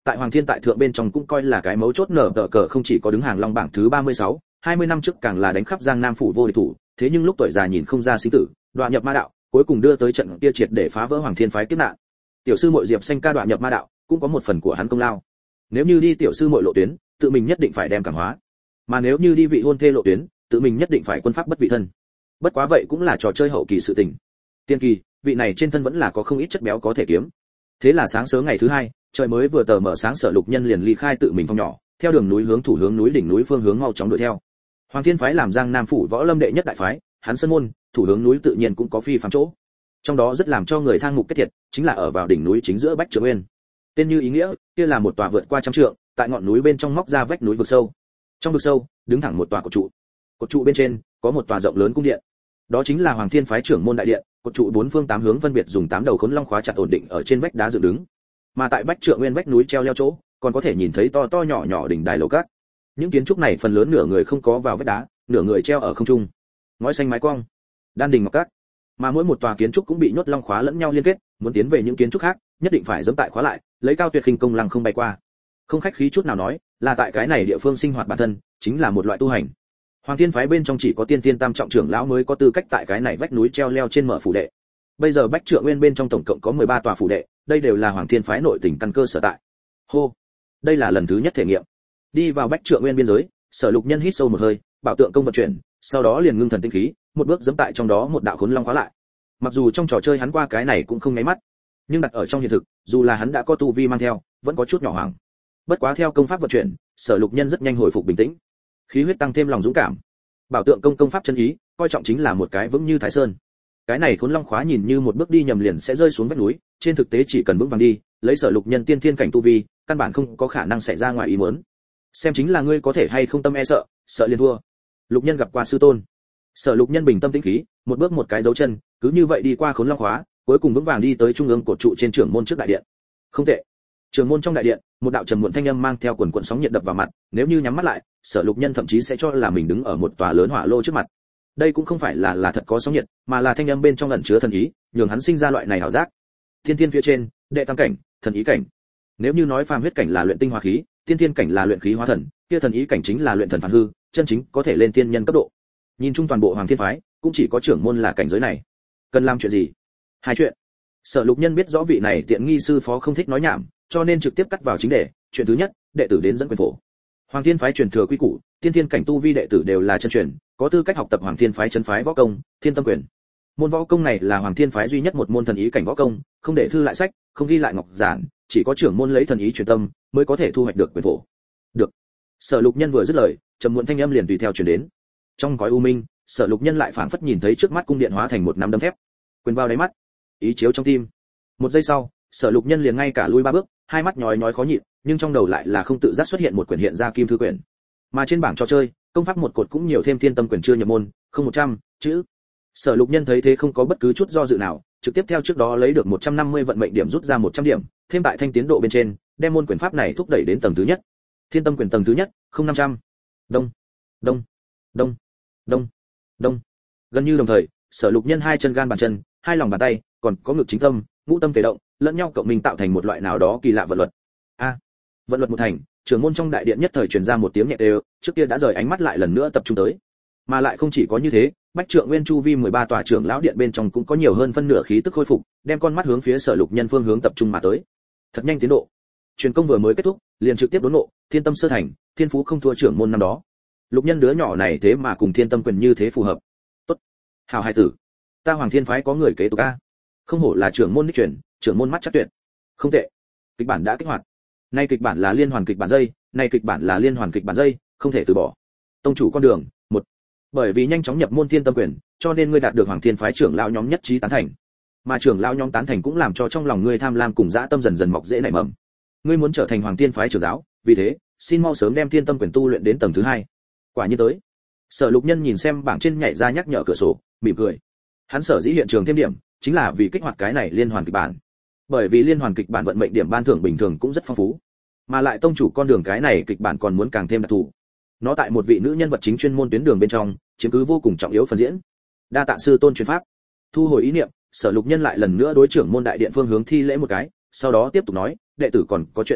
tại Hoàng Thiên tại thượng bên trong cũng coi là cái mấu chốt nở tờ cờ, không chỉ có đứng hàng long bảng thứ ba mươi sáu, hai mươi năm trước càng là đánh khắp Giang Nam phủ vô địch thủ, thế nhưng lúc tuổi già nhìn không ra sinh tử, đoạn nhập ma đạo, cuối cùng đưa tới trận kia triệt để phá vỡ Hoàng Thiên phái kiếp nạn. Tiểu sư muội Diệp Xanh ca đoạn nhập ma đạo, cũng có một phần của hắn công lao. Nếu như đi tiểu sư muội lộ tuyến, tự mình nhất định phải đem cảm hóa. Mà nếu như đi vị hôn thê lộ tuyến, tự mình nhất định phải quân pháp bất vị thân. Bất quá vậy cũng là trò chơi hậu kỳ sự tình. Tiên kỳ, vị này trên thân vẫn là có không ít chất béo có thể kiếm. Thế là sáng sớm ngày thứ hai, trời mới vừa tờ mở sáng, Sở Lục Nhân liền ly khai tự mình phòng nhỏ, theo đường núi hướng thủ hướng núi đỉnh núi phương hướng mau chóng đuổi theo. Hoàng Thiên phái làm Giang Nam phủ võ lâm đệ nhất đại phái, hắn sơn môn, thủ hướng núi tự nhiên cũng có phi phàm chỗ. Trong đó rất làm cho người thang mục kết thiệt, chính là ở vào đỉnh núi chính giữa Bách Trượng Nguyên. Tên như ý nghĩa, kia là một tòa vượt qua trăm trượng, tại ngọn núi bên trong móc ra vách núi vực sâu. Trong vực sâu, đứng thẳng một tòa cột trụ. Cột trụ bên trên có một tòa rộng lớn cung điện. Đó chính là Hoàng Thiên phái trưởng môn đại điện, cột trụ bốn phương tám hướng phân biệt dùng tám đầu khốn long khóa chặt ổn định ở trên vách đá dựng đứng. Mà tại Bách Trượng Nguyên vách núi treo leo chỗ, còn có thể nhìn thấy to to nhỏ nhỏ đỉnh đài lầu các. Những kiến trúc này phần lớn nửa người không có vào vách đá, nửa người treo ở không trung. Ngói xanh mái cong, đan đình ngọc các. Mà mỗi một tòa kiến trúc cũng bị nhốt long khóa lẫn nhau liên kết, muốn tiến về những kiến trúc khác, nhất định phải giẫm tại khóa lại, lấy cao tuyệt khinh công lăng không bay qua. Không khách khí chút nào nói, là tại cái này địa phương sinh hoạt bản thân, chính là một loại tu hành. Hoàng Thiên phái bên trong chỉ có tiên tiên tam trọng trưởng lão mới có tư cách tại cái này vách núi treo leo trên mở phủ đệ. Bây giờ Bách Trượng Nguyên bên trong tổng cộng có mười ba tòa phủ đệ, đây đều là Hoàng Thiên phái nội tình căn cơ sở tại. Hô, đây là lần thứ nhất thể nghiệm. Đi vào Bách Trượng Nguyên biên giới, Sở Lục Nhân hít sâu một hơi, bảo tượng công vận chuyển, sau đó liền ngưng thần tinh khí, một bước giẫm tại trong đó một đạo khốn long khóa lại. Mặc dù trong trò chơi hắn qua cái này cũng không nháy mắt, nhưng đặt ở trong hiện thực, dù là hắn đã có tu vi mang theo, vẫn có chút nhỏ hoảng. Bất quá theo công pháp vận chuyển, Sở Lục Nhân rất nhanh hồi phục bình tĩnh, khí huyết tăng thêm lòng dũng cảm. Bảo tượng công công pháp chân ý, coi trọng chính là một cái vững như Thái Sơn. Cái này khốn long khóa nhìn như một bước đi nhầm liền sẽ rơi xuống vách núi, trên thực tế chỉ cần vững vàng đi, lấy Sở Lục Nhân tiên thiên cảnh tu vi, căn bản không có khả năng xảy ra ngoài ý muốn. Xem chính là ngươi có thể hay không tâm e sợ, sợ liền thua. Lục Nhân gặp qua sư tôn. Sở Lục Nhân bình tâm tĩnh khí, một bước một cái dấu chân, cứ như vậy đi qua khốn long khóa, cuối cùng vững vàng đi tới trung ương cột trụ trên trưởng môn trước đại điện. Không tệ. Trưởng môn trong đại điện, một đạo trầm muộn thanh âm mang theo quần quần sóng nhiệt đập vào mặt, nếu như nhắm mắt lại, Sở Lục Nhân thậm chí sẽ cho là mình đứng ở một tòa lớn hỏa lô trước mặt. Đây cũng không phải là là thật có sóng nhiệt, mà là thanh âm bên trong ẩn chứa thần ý, nhường hắn sinh ra loại này ảo giác. Thiên thiên phía trên, đệ tam cảnh, thần ý cảnh. Nếu như nói phàm huyết cảnh là luyện tinh hóa khí, tiên thiên cảnh là luyện khí hóa thần, kia thần ý cảnh chính là luyện thần phản hư, chân chính có thể lên tiên nhân cấp độ. Nhìn chung toàn bộ Hoàng Thiên phái, cũng chỉ có trưởng môn là cảnh giới này. Cần làm chuyện gì? Hai chuyện. Sở Lục Nhân biết rõ vị này tiện nghi sư phó không thích nói nhảm, cho nên trực tiếp cắt vào chính đề. Chuyện thứ nhất, đệ tử đến dẫn quyền phổ. Hoàng Thiên phái truyền thừa quy củ, tiên thiên cảnh tu vi đệ tử đều là chân truyền, có tư cách học tập Hoàng Thiên phái chân phái võ công, Thiên Tâm quyền. Môn võ công này là Hoàng Thiên phái duy nhất một môn thần ý cảnh võ công, không để thư lại sách, không ghi lại ngọc giản, chỉ có trưởng môn lấy thần ý truyền tâm, mới có thể thu hoạch được quyền phổ. Được. Sở Lục Nhân vừa dứt lời, trầm muộn thanh âm liền tùy theo truyền đến. Trong cõi u minh, Sở Lục Nhân lại phảng phất nhìn thấy trước mắt cung điện hóa thành một nắm đấm thép, quyền vào đáy mắt, ý chiếu trong tim. Một giây sau, Sở Lục Nhân liền ngay cả lui ba bước, hai mắt nhói nhói khó nhịn, nhưng trong đầu lại là không tự giác xuất hiện một quyển hiện ra kim thư quyển. Mà trên bảng trò chơi, công pháp một cột cũng nhiều thêm Thiên Tâm quyền chưa nhập môn, không một trăm chữ. Sở Lục Nhân thấy thế không có bất cứ chút do dự nào, trực tiếp theo trước đó lấy được một trăm năm mươi vận mệnh điểm rút ra một trăm điểm, thêm tại thanh tiến độ bên trên, đem môn quyền pháp này thúc đẩy đến tầng thứ nhất. Thiên Tâm quyền tầng thứ nhất, không năm trăm. Đông, đông, đông, đông, đông. Gần như đồng thời, Sở Lục Nhân hai chân gan bàn chân, hai lòng bàn tay, còn có ngực chính tâm, ngũ tâm thể động, lẫn nhau cộng mình tạo thành một loại nào đó kỳ lạ vận luật. A, vận luật một thành, trưởng môn trong đại điện nhất thời truyền ra một tiếng nhẹ đều, trước kia đã rời ánh mắt lại lần nữa tập trung tới. Mà lại không chỉ có như thế, Bách Trượng Nguyên chu vi mười ba tòa trưởng lão điện bên trong cũng có nhiều hơn phân nửa khí tức khôi phục, đem con mắt hướng phía Sở Lục Nhân phương hướng tập trung mà tới. Thật nhanh tiến độ. Truyền công vừa mới kết thúc, liền trực tiếp đốn nộ, Thiên Tâm sơ thành, thiên phú không thua trưởng môn năm đó. Lục Nhân đứa nhỏ này thế mà cùng Thiên Tâm quyền như thế phù hợp. Tốt. Hào hai tử. Ta Hoàng Thiên phái có người kế tục a. Không hổ là trưởng môn đích truyền, trưởng môn mắt chắc tuyệt. Không tệ. Kịch bản đã kích hoạt. Nay kịch bản là liên hoàn kịch bản dây, nay kịch bản là liên hoàn kịch bản dây, không thể từ bỏ. Tông chủ con đường, một. Bởi vì nhanh chóng nhập môn Thiên Tâm quyền, cho nên ngươi đạt được Hoàng Thiên phái trưởng lão nhóm nhất trí tán thành. Mà trưởng lão nhóm tán thành cũng làm cho trong lòng ngươi tham lam cùng dã tâm dần dần mọc rễ nảy mầm. Ngươi muốn trở thành Hoàng Thiên phái trưởng giáo, vì thế, xin mau sớm đem Thiên Tâm quyền tu luyện đến tầng thứ hai. Quả nhiên tới. Sở Lục Nhân nhìn xem bảng trên nhảy ra nhắc nhở cửa sổ, mỉm cười. Hắn sở dĩ hiện trường thêm điểm, chính là vì kích hoạt cái này liên hoàn kịch bản. Bởi vì liên hoàn kịch bản vận mệnh điểm ban thưởng bình thường cũng rất phong phú, mà lại tông chủ con đường cái này kịch bản còn muốn càng thêm đặc thù. Nó tại một vị nữ nhân vật chính chuyên môn tuyến đường bên trong, chiếm cứ vô cùng trọng yếu phần diễn. Đa tạ sư tôn truyền pháp. Thu hồi ý niệm, Sở Lục Nhân lại lần nữa đối trưởng môn đại điện phương hướng thi lễ một cái, sau đó tiếp tục nói, đệ tử còn có chuyện thứ hai,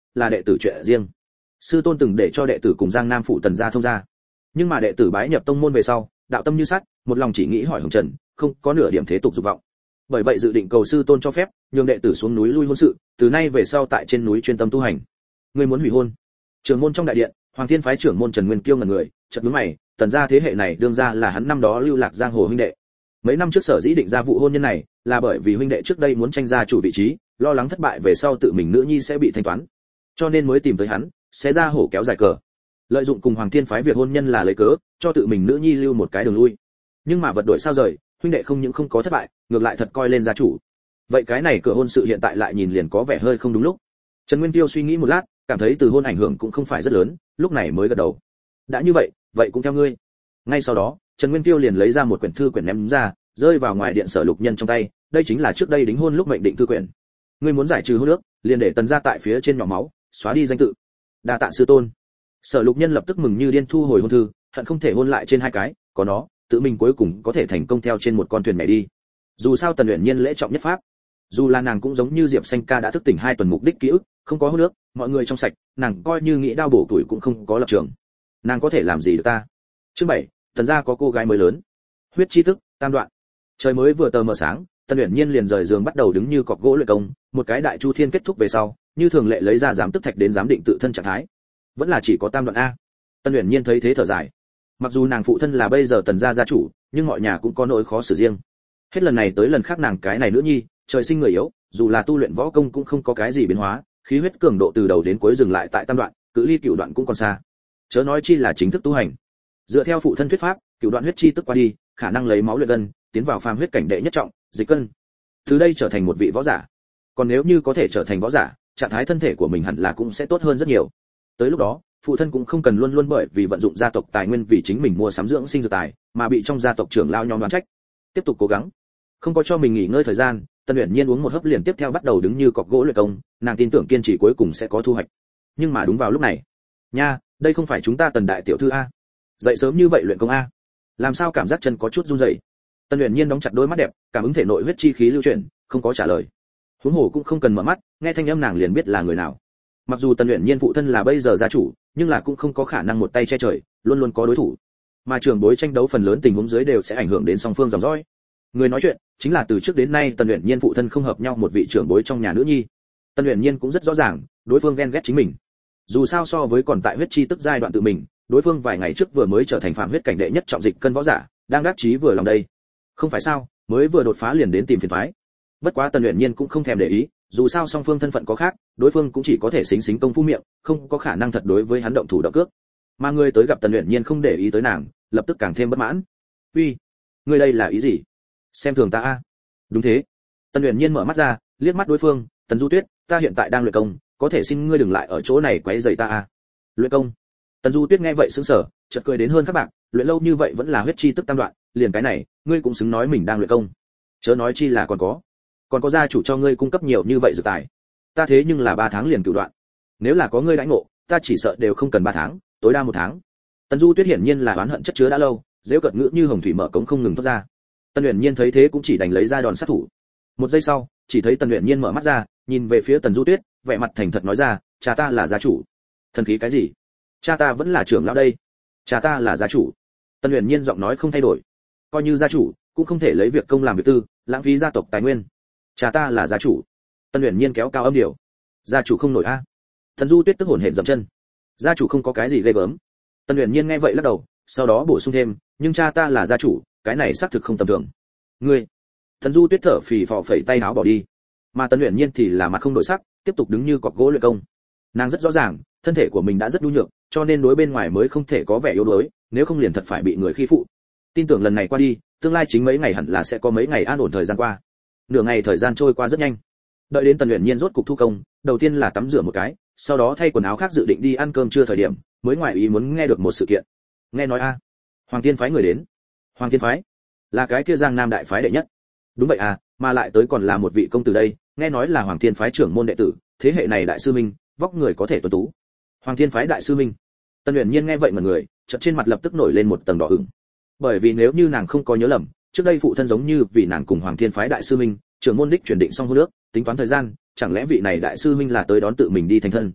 là đệ tử chuyện riêng. Sư tôn từng để cho đệ tử cùng Giang Nam phụ Tần gia thông gia, nhưng mà đệ tử bái nhập tông môn về sau, đạo tâm như sắt, một lòng chỉ nghĩ hỏi hồng trần, không có nửa điểm thế tục dục vọng. Bởi vậy dự định cầu sư tôn cho phép, nhường đệ tử xuống núi lui hôn sự, từ nay về sau tại trên núi chuyên tâm tu hành. Ngươi muốn hủy hôn? Trưởng môn trong đại điện, Hoàng Thiên phái trưởng môn Trần Nguyên Kiêu ngẩn người, chợt nhướng mày, Tần gia thế hệ này đương ra là hắn năm đó lưu lạc giang hồ huynh đệ. Mấy năm trước sở dĩ định ra vụ hôn nhân này, là bởi vì huynh đệ trước đây muốn tranh gia chủ vị trí, lo lắng thất bại về sau tự mình nữ nhi sẽ bị thanh toán, cho nên mới tìm tới hắn, sẽ ra hổ kéo dài cờ. Lợi dụng cùng Hoàng Thiên phái việc hôn nhân là lấy cớ, cho tự mình nữ nhi lưu một cái đường lui. Nhưng mà vật đổi sao rời, huynh đệ không những không có thất bại, ngược lại thật coi lên gia chủ. Vậy cái này cửa hôn sự hiện tại lại nhìn liền có vẻ hơi không đúng lúc. Trần Nguyên Tiêu suy nghĩ một lát, cảm thấy từ hôn ảnh hưởng cũng không phải rất lớn, lúc này mới gật đầu. Đã như vậy, vậy cũng theo ngươi. Ngay sau đó, Trần Nguyên Tiêu liền lấy ra một quyển thư quyển ném ra, rơi vào ngoài điện Sở Lục Nhân trong tay, đây chính là trước đây đính hôn lúc mệnh định thư quyển. Ngươi muốn giải trừ hôn ước, liền để Tần gia tại phía trên nhỏ máu, xóa đi danh tự. Đa tạ sư tôn. Sở Lục Nhân lập tức mừng như điên thu hồi hôn thư, hận không thể hôn lại trên hai cái, có nó, tự mình cuối cùng có thể thành công theo trên một con thuyền mẹ đi. Dù sao Tần Uyển Nhiên lễ trọng nhất pháp, dù là nàng cũng giống như Diệp Xanh ca đã thức tỉnh hai tuần mục đích ký ức, không có hôn nước, mọi người trong sạch, nàng coi như nghĩ đau bổ tuổi cũng không có lập trường. Nàng có thể làm gì được ta? Chương bảy, Tần gia có cô gái mới lớn. Huyết chi tức, tam đoạn. Trời mới vừa tờ mờ sáng, Tần Uyển Nhiên liền rời giường bắt đầu đứng như cọc gỗ luyện công, một cái đại chu thiên kết thúc về sau, như thường lệ lấy ra giám tức thạch đến giám định tự thân trạng thái. Vẫn là chỉ có tam đoạn a. Tần Uyển Nhiên thấy thế thở dài. Mặc dù nàng phụ thân là bây giờ Tần gia gia chủ, nhưng mọi nhà cũng có nỗi khó xử riêng. Hết lần này tới lần khác nàng cái này nữ nhi, trời sinh người yếu, dù là tu luyện võ công cũng không có cái gì biến hóa, khí huyết cường độ từ đầu đến cuối dừng lại tại tam đoạn, cự ly cửu đoạn cũng còn xa. Chớ nói chi là chính thức tu hành. Dựa theo phụ thân thuyết pháp, cửu đoạn huyết chi tức qua đi, khả năng lấy máu luyện gân, tiến vào phàm huyết cảnh đệ nhất trọng, dịch cân. Từ đây trở thành một vị võ giả. Còn nếu như có thể trở thành võ giả, trạng thái thân thể của mình hẳn là cũng sẽ tốt hơn rất nhiều. Tới lúc đó, phụ thân cũng không cần luôn luôn bởi vì vận dụng gia tộc tài nguyên vì chính mình mua sắm dưỡng sinh dược tài, mà bị trong gia tộc trưởng lao nhóm đoán trách. Tiếp tục cố gắng. Không có cho mình nghỉ ngơi thời gian, Tần Uyển Nhiên uống một hớp liền tiếp theo bắt đầu đứng như cọc gỗ luyện công, nàng tin tưởng kiên trì cuối cùng sẽ có thu hoạch. Nhưng mà đúng vào lúc này, nha, đây không phải chúng ta Tần đại tiểu thư a? Dậy sớm như vậy luyện công a? Làm sao cảm giác chân có chút run rẩy? Tần Uyển Nhiên đóng chặt đôi mắt đẹp, cảm ứng thể nội huyết chi khí lưu chuyển, không có trả lời. Huống hồ cũng không cần mở mắt, nghe thanh âm nàng liền biết là người nào. Mặc dù Tần Uyển Nhiên phụ thân là bây giờ gia chủ, nhưng là cũng không có khả năng một tay che trời, luôn luôn có đối thủ. Mà trường bối tranh đấu phần lớn tình huống dưới đều sẽ ảnh hưởng đến song phương dòng dõi. Người nói chuyện chính là từ trước đến nay Tần Uyển Nhiên phụ thân không hợp nhau một vị trưởng bối trong nhà nữ nhi. Tần Uyển Nhiên cũng rất rõ ràng, đối phương ghen ghét chính mình. Dù sao so với còn tại huyết chi tức giai đoạn tự mình, đối phương vài ngày trước vừa mới trở thành phạm huyết cảnh đệ nhất trọng dịch cân võ giả, đang đắc chí vừa lòng đây. Không phải sao, mới vừa đột phá liền đến tìm phiền toái. Bất quá Tần Uyển Nhiên cũng không thèm để ý, dù sao song phương thân phận có khác, đối phương cũng chỉ có thể xính xính công phu miệng, không có khả năng thật đối với hắn động thủ động cước. Mà người tới gặp Tần Uyển Nhiên không để ý tới nàng, lập tức càng thêm bất mãn. "Uy, ngươi đây là ý gì? Xem thường ta a?" "Đúng thế." Tần Uyển Nhiên mở mắt ra, liếc mắt đối phương, "Tần Du Tuyết, ta hiện tại đang luyện công, có thể xin ngươi đừng lại ở chỗ này quấy rầy ta a." "Luyện công?" Tần Du Tuyết nghe vậy sững sờ, chợt cười đến hơn các bạn, luyện lâu như vậy vẫn là huyết chi tức tam đoạn, liền cái này, ngươi cũng xứng nói mình đang luyện công. Chớ nói chi là còn có, còn có gia chủ cho ngươi cung cấp nhiều như vậy dược tài. Ta thế nhưng là ba tháng liền cửu đoạn. Nếu là có ngươi đãi ngộ, ta chỉ sợ đều không cần ba tháng, tối đa một tháng. Tần Du Tuyết hiển nhiên là oán hận chất chứa đã lâu, giễu cợt ngữ như hồng thủy mở cống không ngừng thoát ra. Tần Uyển Nhiên thấy thế cũng chỉ đành lấy ra đòn sát thủ. Một giây sau, chỉ thấy Tần Uyển Nhiên mở mắt ra, nhìn về phía Tần Du Tuyết, vẻ mặt thành thật nói ra, "Cha ta là gia chủ." "Thần khí cái gì? Cha ta vẫn là trưởng lão đây." "Cha ta là gia chủ." Tần Uyển Nhiên giọng nói không thay đổi. "Coi như gia chủ, cũng không thể lấy việc công làm việc tư, lãng phí gia tộc tài nguyên." "Cha ta là gia chủ." Tần Uyển Nhiên kéo cao âm điệu. "Gia chủ không nổi a." Tần Du Tuyết tức hổn hển dậm chân. "Gia chủ không có cái gì ghê gớm." Tần Uyển Nhiên nghe vậy lắc đầu, sau đó bổ sung thêm, "Nhưng cha ta là gia chủ, cái này xác thực không tầm thường." "Ngươi?" Tần Du Tuyết thở phì phò phẩy tay áo bỏ đi. Mà Tần Uyển Nhiên thì là mặt không đổi sắc, tiếp tục đứng như cọc gỗ luyện công. Nàng rất rõ ràng, thân thể của mình đã rất nhu nhược, cho nên đối bên ngoài mới không thể có vẻ yếu đuối, nếu không liền thật phải bị người khi phụ. Tin tưởng lần này qua đi, tương lai chính mấy ngày hẳn là sẽ có mấy ngày an ổn thời gian qua. Nửa ngày thời gian trôi qua rất nhanh. Đợi đến Tần Uyển Nhiên rốt cục thu công, đầu tiên là tắm rửa một cái, sau đó thay quần áo khác dự định đi ăn cơm trưa thời điểm, mới ngoại ý muốn nghe được một sự kiện. Nghe nói a, Hoàng Thiên phái người đến. Hoàng Thiên phái là cái kia Giang Nam đại phái đệ nhất. Đúng vậy à, mà lại tới còn là một vị công tử đây, nghe nói là Hoàng Thiên phái trưởng môn đệ tử, thế hệ này đại sư minh, vóc người có thể tuấn tú. Hoàng Thiên phái đại sư minh. Tần Uyển Nhiên nghe vậy mà người, chợt trên mặt lập tức nổi lên một tầng đỏ ửng. Bởi vì nếu như nàng không có nhớ lầm, trước đây phụ thân giống như vì nàng cùng Hoàng Thiên phái đại sư minh, trưởng môn đích chuyển định xong hôn nước, tính toán thời gian, chẳng lẽ vị này đại sư minh là tới đón tự mình đi thành thân.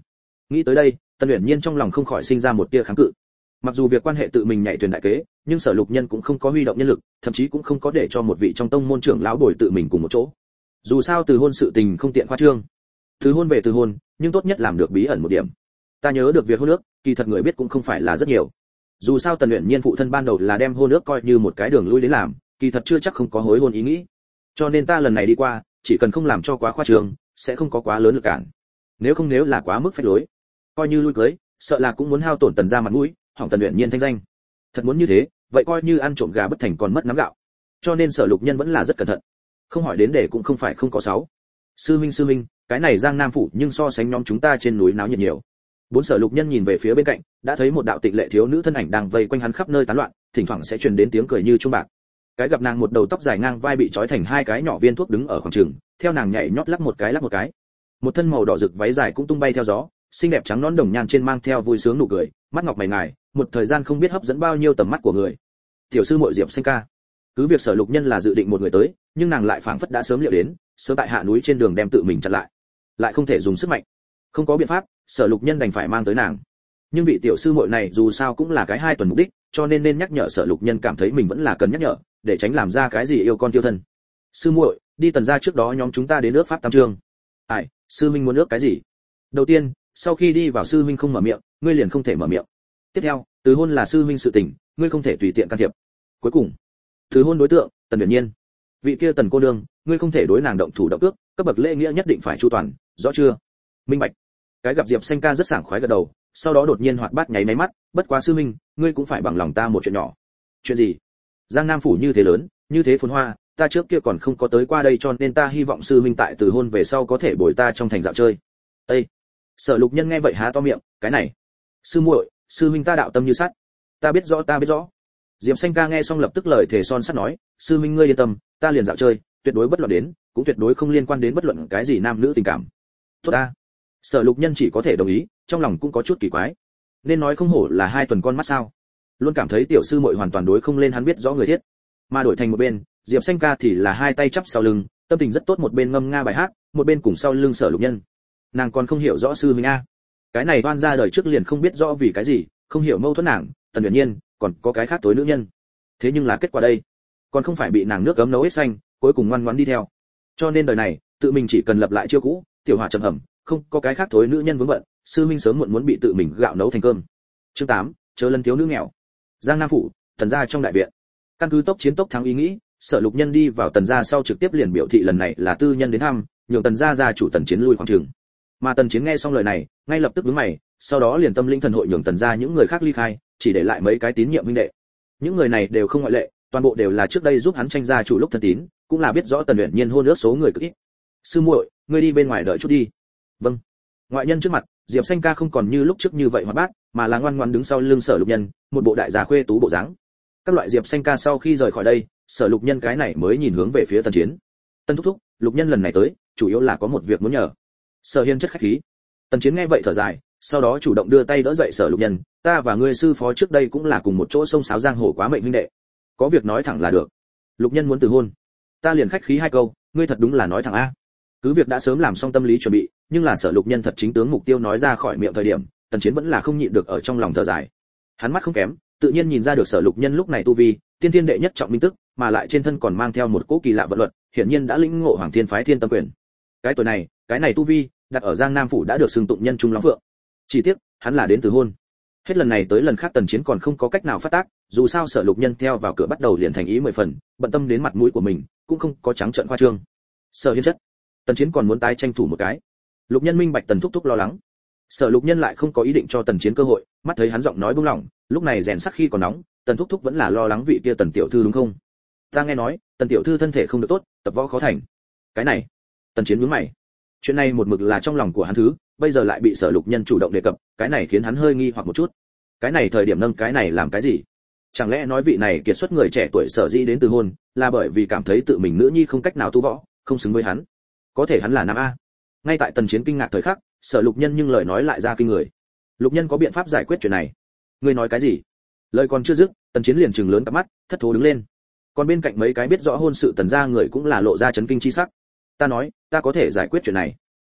Nghĩ tới đây, Tần Uyển Nhiên trong lòng không khỏi sinh ra một tia kháng cự. Mặc dù việc quan hệ tự mình nhảy thuyền đại kế, nhưng Sở Lục Nhân cũng không có huy động nhân lực, thậm chí cũng không có để cho một vị trong tông môn trưởng lão bồi tự mình cùng một chỗ. Dù sao từ hôn sự tình không tiện khoa trương. Từ hôn về từ hôn, nhưng tốt nhất làm được bí ẩn một điểm. Ta nhớ được việc hôn ước, kỳ thật người biết cũng không phải là rất nhiều. Dù sao Tần Uyển Nhiên phụ thân ban đầu là đem hôn ước coi như một cái đường lui đến làm, kỳ thật chưa chắc không có hối hôn ý nghĩ. Cho nên ta lần này đi qua, chỉ cần không làm cho quá khoa trương, sẽ không có quá lớn lực cản. Nếu không nếu là quá mức phách lối, coi như lui cưới, sợ là cũng muốn hao tổn Tần gia mặt mũi, hỏng Tần Uyển Nhiên thanh danh. Thật muốn như thế, vậy coi như ăn trộm gà bất thành còn mất nắm gạo. Cho nên Sở Lục Nhân vẫn là rất cẩn thận. Không hỏi đến để cũng không phải không có sáu. Sư minh sư minh, cái này Giang Nam phủ nhưng so sánh nhóm chúng ta trên núi náo nhiệt nhiều. Bốn Sở Lục Nhân nhìn về phía bên cạnh, đã thấy một đạo tịnh lệ thiếu nữ thân ảnh đang vây quanh hắn khắp nơi tán loạn, thỉnh thoảng sẽ truyền đến tiếng cười như chuông bạc. Cái gặp nàng một đầu tóc dài ngang vai bị trói thành hai cái nhỏ viên thuốc đứng ở khoảng trường, theo nàng nhảy nhót lắc một cái lắc một cái. Một thân màu đỏ rực váy dài cũng tung bay theo gió, xinh đẹp trắng nõn đồng nhan trên mang theo vui sướng nụ cười, mắt ngọc mày ngài, một thời gian không biết hấp dẫn bao nhiêu tầm mắt của người. Tiểu sư muội Diệp Xanh ca. Cứ việc Sở Lục Nhân là dự định một người tới, nhưng nàng lại phảng phất đã sớm liệu đến, sớm tại hạ núi trên đường đem tự mình chặn lại, lại không thể dùng sức mạnh. Không có biện pháp, Sở Lục Nhân đành phải mang tới nàng. Nhưng vị tiểu sư muội này dù sao cũng là cái hai tuần mục đích, cho nên nên nhắc nhở Sở Lục Nhân cảm thấy mình vẫn là cần nhắc nhở, để tránh làm ra cái gì yêu con tiêu thân. Sư muội, đi Tần gia trước đó nhóm chúng ta đến nước Pháp Tam Trương. Ai, sư minh muốn nước cái gì? Đầu tiên, sau khi đi vào sư minh không mở miệng, ngươi liền không thể mở miệng. Tiếp theo, từ hôn là sư minh sự tình, ngươi không thể tùy tiện can thiệp. Cuối cùng, từ hôn đối tượng, Tần Uyển Nhiên. Vị kia Tần cô nương, ngươi không thể đối nàng động thủ động cước, cấp bậc lễ nghĩa nhất định phải chu toàn, rõ chưa? Minh bạch. Cái gặp Diệp Xanh ca rất sảng khoái gật đầu, sau đó đột nhiên hoạt bát nháy máy mắt, bất quá sư minh, ngươi cũng phải bằng lòng ta một chuyện nhỏ. Chuyện gì? Giang Nam phủ như thế lớn, như thế phồn hoa, ta trước kia còn không có tới qua đây cho nên ta hy vọng sư minh tại từ hôn về sau có thể bồi ta trong thành dạo chơi. Ê! Sở Lục Nhân nghe vậy há to miệng, cái này, sư muội, sư minh ta đạo tâm như sắt, ta biết rõ ta biết rõ. Diệp Xanh ca nghe xong lập tức lời thề son sắt nói, sư minh ngươi yên tâm, ta liền dạo chơi, tuyệt đối bất luận đến, cũng tuyệt đối không liên quan đến bất luận cái gì nam nữ tình cảm. Tốt ta. Sở Lục Nhân chỉ có thể đồng ý, trong lòng cũng có chút kỳ quái. Nên nói không hổ là hai tuần con mắt sao? Luôn cảm thấy tiểu sư muội hoàn toàn đối không lên hắn biết rõ người thiết. Mà đổi thành một bên, Diệp Xanh ca thì là hai tay chắp sau lưng, tâm tình rất tốt, một bên ngâm nga bài hát, một bên cùng sau lưng Sở Lục Nhân. Nàng còn không hiểu rõ sư minh a. Cái này oan ra đời trước liền không biết rõ vì cái gì, không hiểu mâu thuẫn nàng, Tần Uyển Nhiên, còn có cái khác tối nữ nhân. Thế nhưng là kết quả đây, còn không phải bị nàng nước cấm nấu hết xanh, cuối cùng ngoan ngoãn đi theo. Cho nên đời này, tự mình chỉ cần lập lại chiêu cũ, tiểu hỏa trầm hầm, không có cái khác thối nữ nhân vướng bận, sư minh sớm muộn muốn bị tự mình gạo nấu thành cơm. Chương tám, chớ lần thiếu nữ nghèo. Giang Nam phủ, Tần gia trong đại viện. Căn cứ tốc chiến tốc thắng ý nghĩ, Sở Lục Nhân đi vào Tần gia sau trực tiếp liền biểu thị lần này là tư nhân đến thăm, nhường Tần gia gia chủ Tần Chiến lui khoảng trường. Mà Tần Chiến nghe xong lời này, ngay lập tức nhướng mày, sau đó liền tâm linh thần hội nhường Tần gia những người khác ly khai, chỉ để lại mấy cái tín nhiệm huynh đệ. Những người này đều không ngoại lệ, toàn bộ đều là trước đây giúp hắn tranh gia chủ lúc thân tín, cũng là biết rõ Tần Uyển Nhiên hôn ước số người cực ít. Sư muội, ngươi đi bên ngoài đợi chút đi. Vâng. Ngoại nhân trước mặt, Diệp Xanh ca không còn như lúc trước như vậy hoạt bát, mà là ngoan ngoãn đứng sau lưng Sở Lục Nhân, một bộ đại già khuê tú bộ dáng. Các loại Diệp Xanh ca sau khi rời khỏi đây, Sở Lục Nhân cái này mới nhìn hướng về phía Tần Chiến. Tân thúc thúc, Lục Nhân lần này tới, chủ yếu là có một việc muốn nhờ. Sở Hiên chất khách khí. Tần Chiến nghe vậy thở dài, sau đó chủ động đưa tay đỡ dậy Sở Lục Nhân, ta và ngươi sư phó trước đây cũng là cùng một chỗ sông sáo giang hồ quá mệnh huynh đệ, có việc nói thẳng là được. Lục Nhân muốn từ hôn, ta liền khách khí hai câu, ngươi thật đúng là nói thẳng a. Cứ việc đã sớm làm xong tâm lý chuẩn bị, nhưng là Sở Lục Nhân thật chính tướng mục tiêu nói ra khỏi miệng thời điểm, Tần Chiến vẫn là không nhịn được ở trong lòng thở dài. Hắn mắt không kém, tự nhiên nhìn ra được Sở Lục Nhân lúc này tu vi, tiên thiên đệ nhất trọng minh tức, mà lại trên thân còn mang theo một cỗ kỳ lạ vận luật, hiển nhiên đã lĩnh ngộ Hoàng Thiên phái Thiên Tâm quyền. Cái tuổi này, cái này tu vi, đặt ở Giang Nam phủ đã được xưng tụng nhân trung lắm vượng. Chỉ tiếc, hắn là đến từ hôn. Hết lần này tới lần khác Tần Chiến còn không có cách nào phát tác, dù sao Sở Lục Nhân theo vào cửa bắt đầu liền thành ý mười phần, bận tâm đến mặt mũi của mình, cũng không có trắng trợn khoa trương. Sở Hiên chất, Tần Chiến còn muốn tái tranh thủ một cái. Lục Nhân minh bạch Tần thúc thúc lo lắng. Sở Lục Nhân lại không có ý định cho Tần Chiến cơ hội, mắt thấy hắn giọng nói buông lỏng, lúc này rèn sắc khi còn nóng, Tần thúc thúc vẫn là lo lắng vị kia Tần tiểu thư đúng không? Ta nghe nói, Tần tiểu thư thân thể không được tốt, tập võ khó thành. Cái này, Tần Chiến nhướng mày. Chuyện này một mực là trong lòng của hắn thứ, bây giờ lại bị Sở Lục Nhân chủ động đề cập, cái này khiến hắn hơi nghi hoặc một chút. Cái này thời điểm nâng cái này làm cái gì? Chẳng lẽ nói vị này kiệt xuất người trẻ tuổi sở dĩ đến từ hôn, là bởi vì cảm thấy tự mình nữ nhi không cách nào tu võ, không xứng với hắn? Có thể hắn là nam a. Ngay tại Tần Chiến kinh ngạc thời khắc, Sở Lục Nhân nhưng lời nói lại ra kinh người. Lục Nhân có biện pháp giải quyết chuyện này. Ngươi nói cái gì? Lời còn chưa dứt, Tần Chiến liền trừng lớn cặp mắt, thất thố đứng lên. Còn bên cạnh mấy cái biết rõ hôn sự Tần gia người cũng là lộ ra chấn kinh chi sắc. Ta nói, ta có thể giải quyết chuyện này.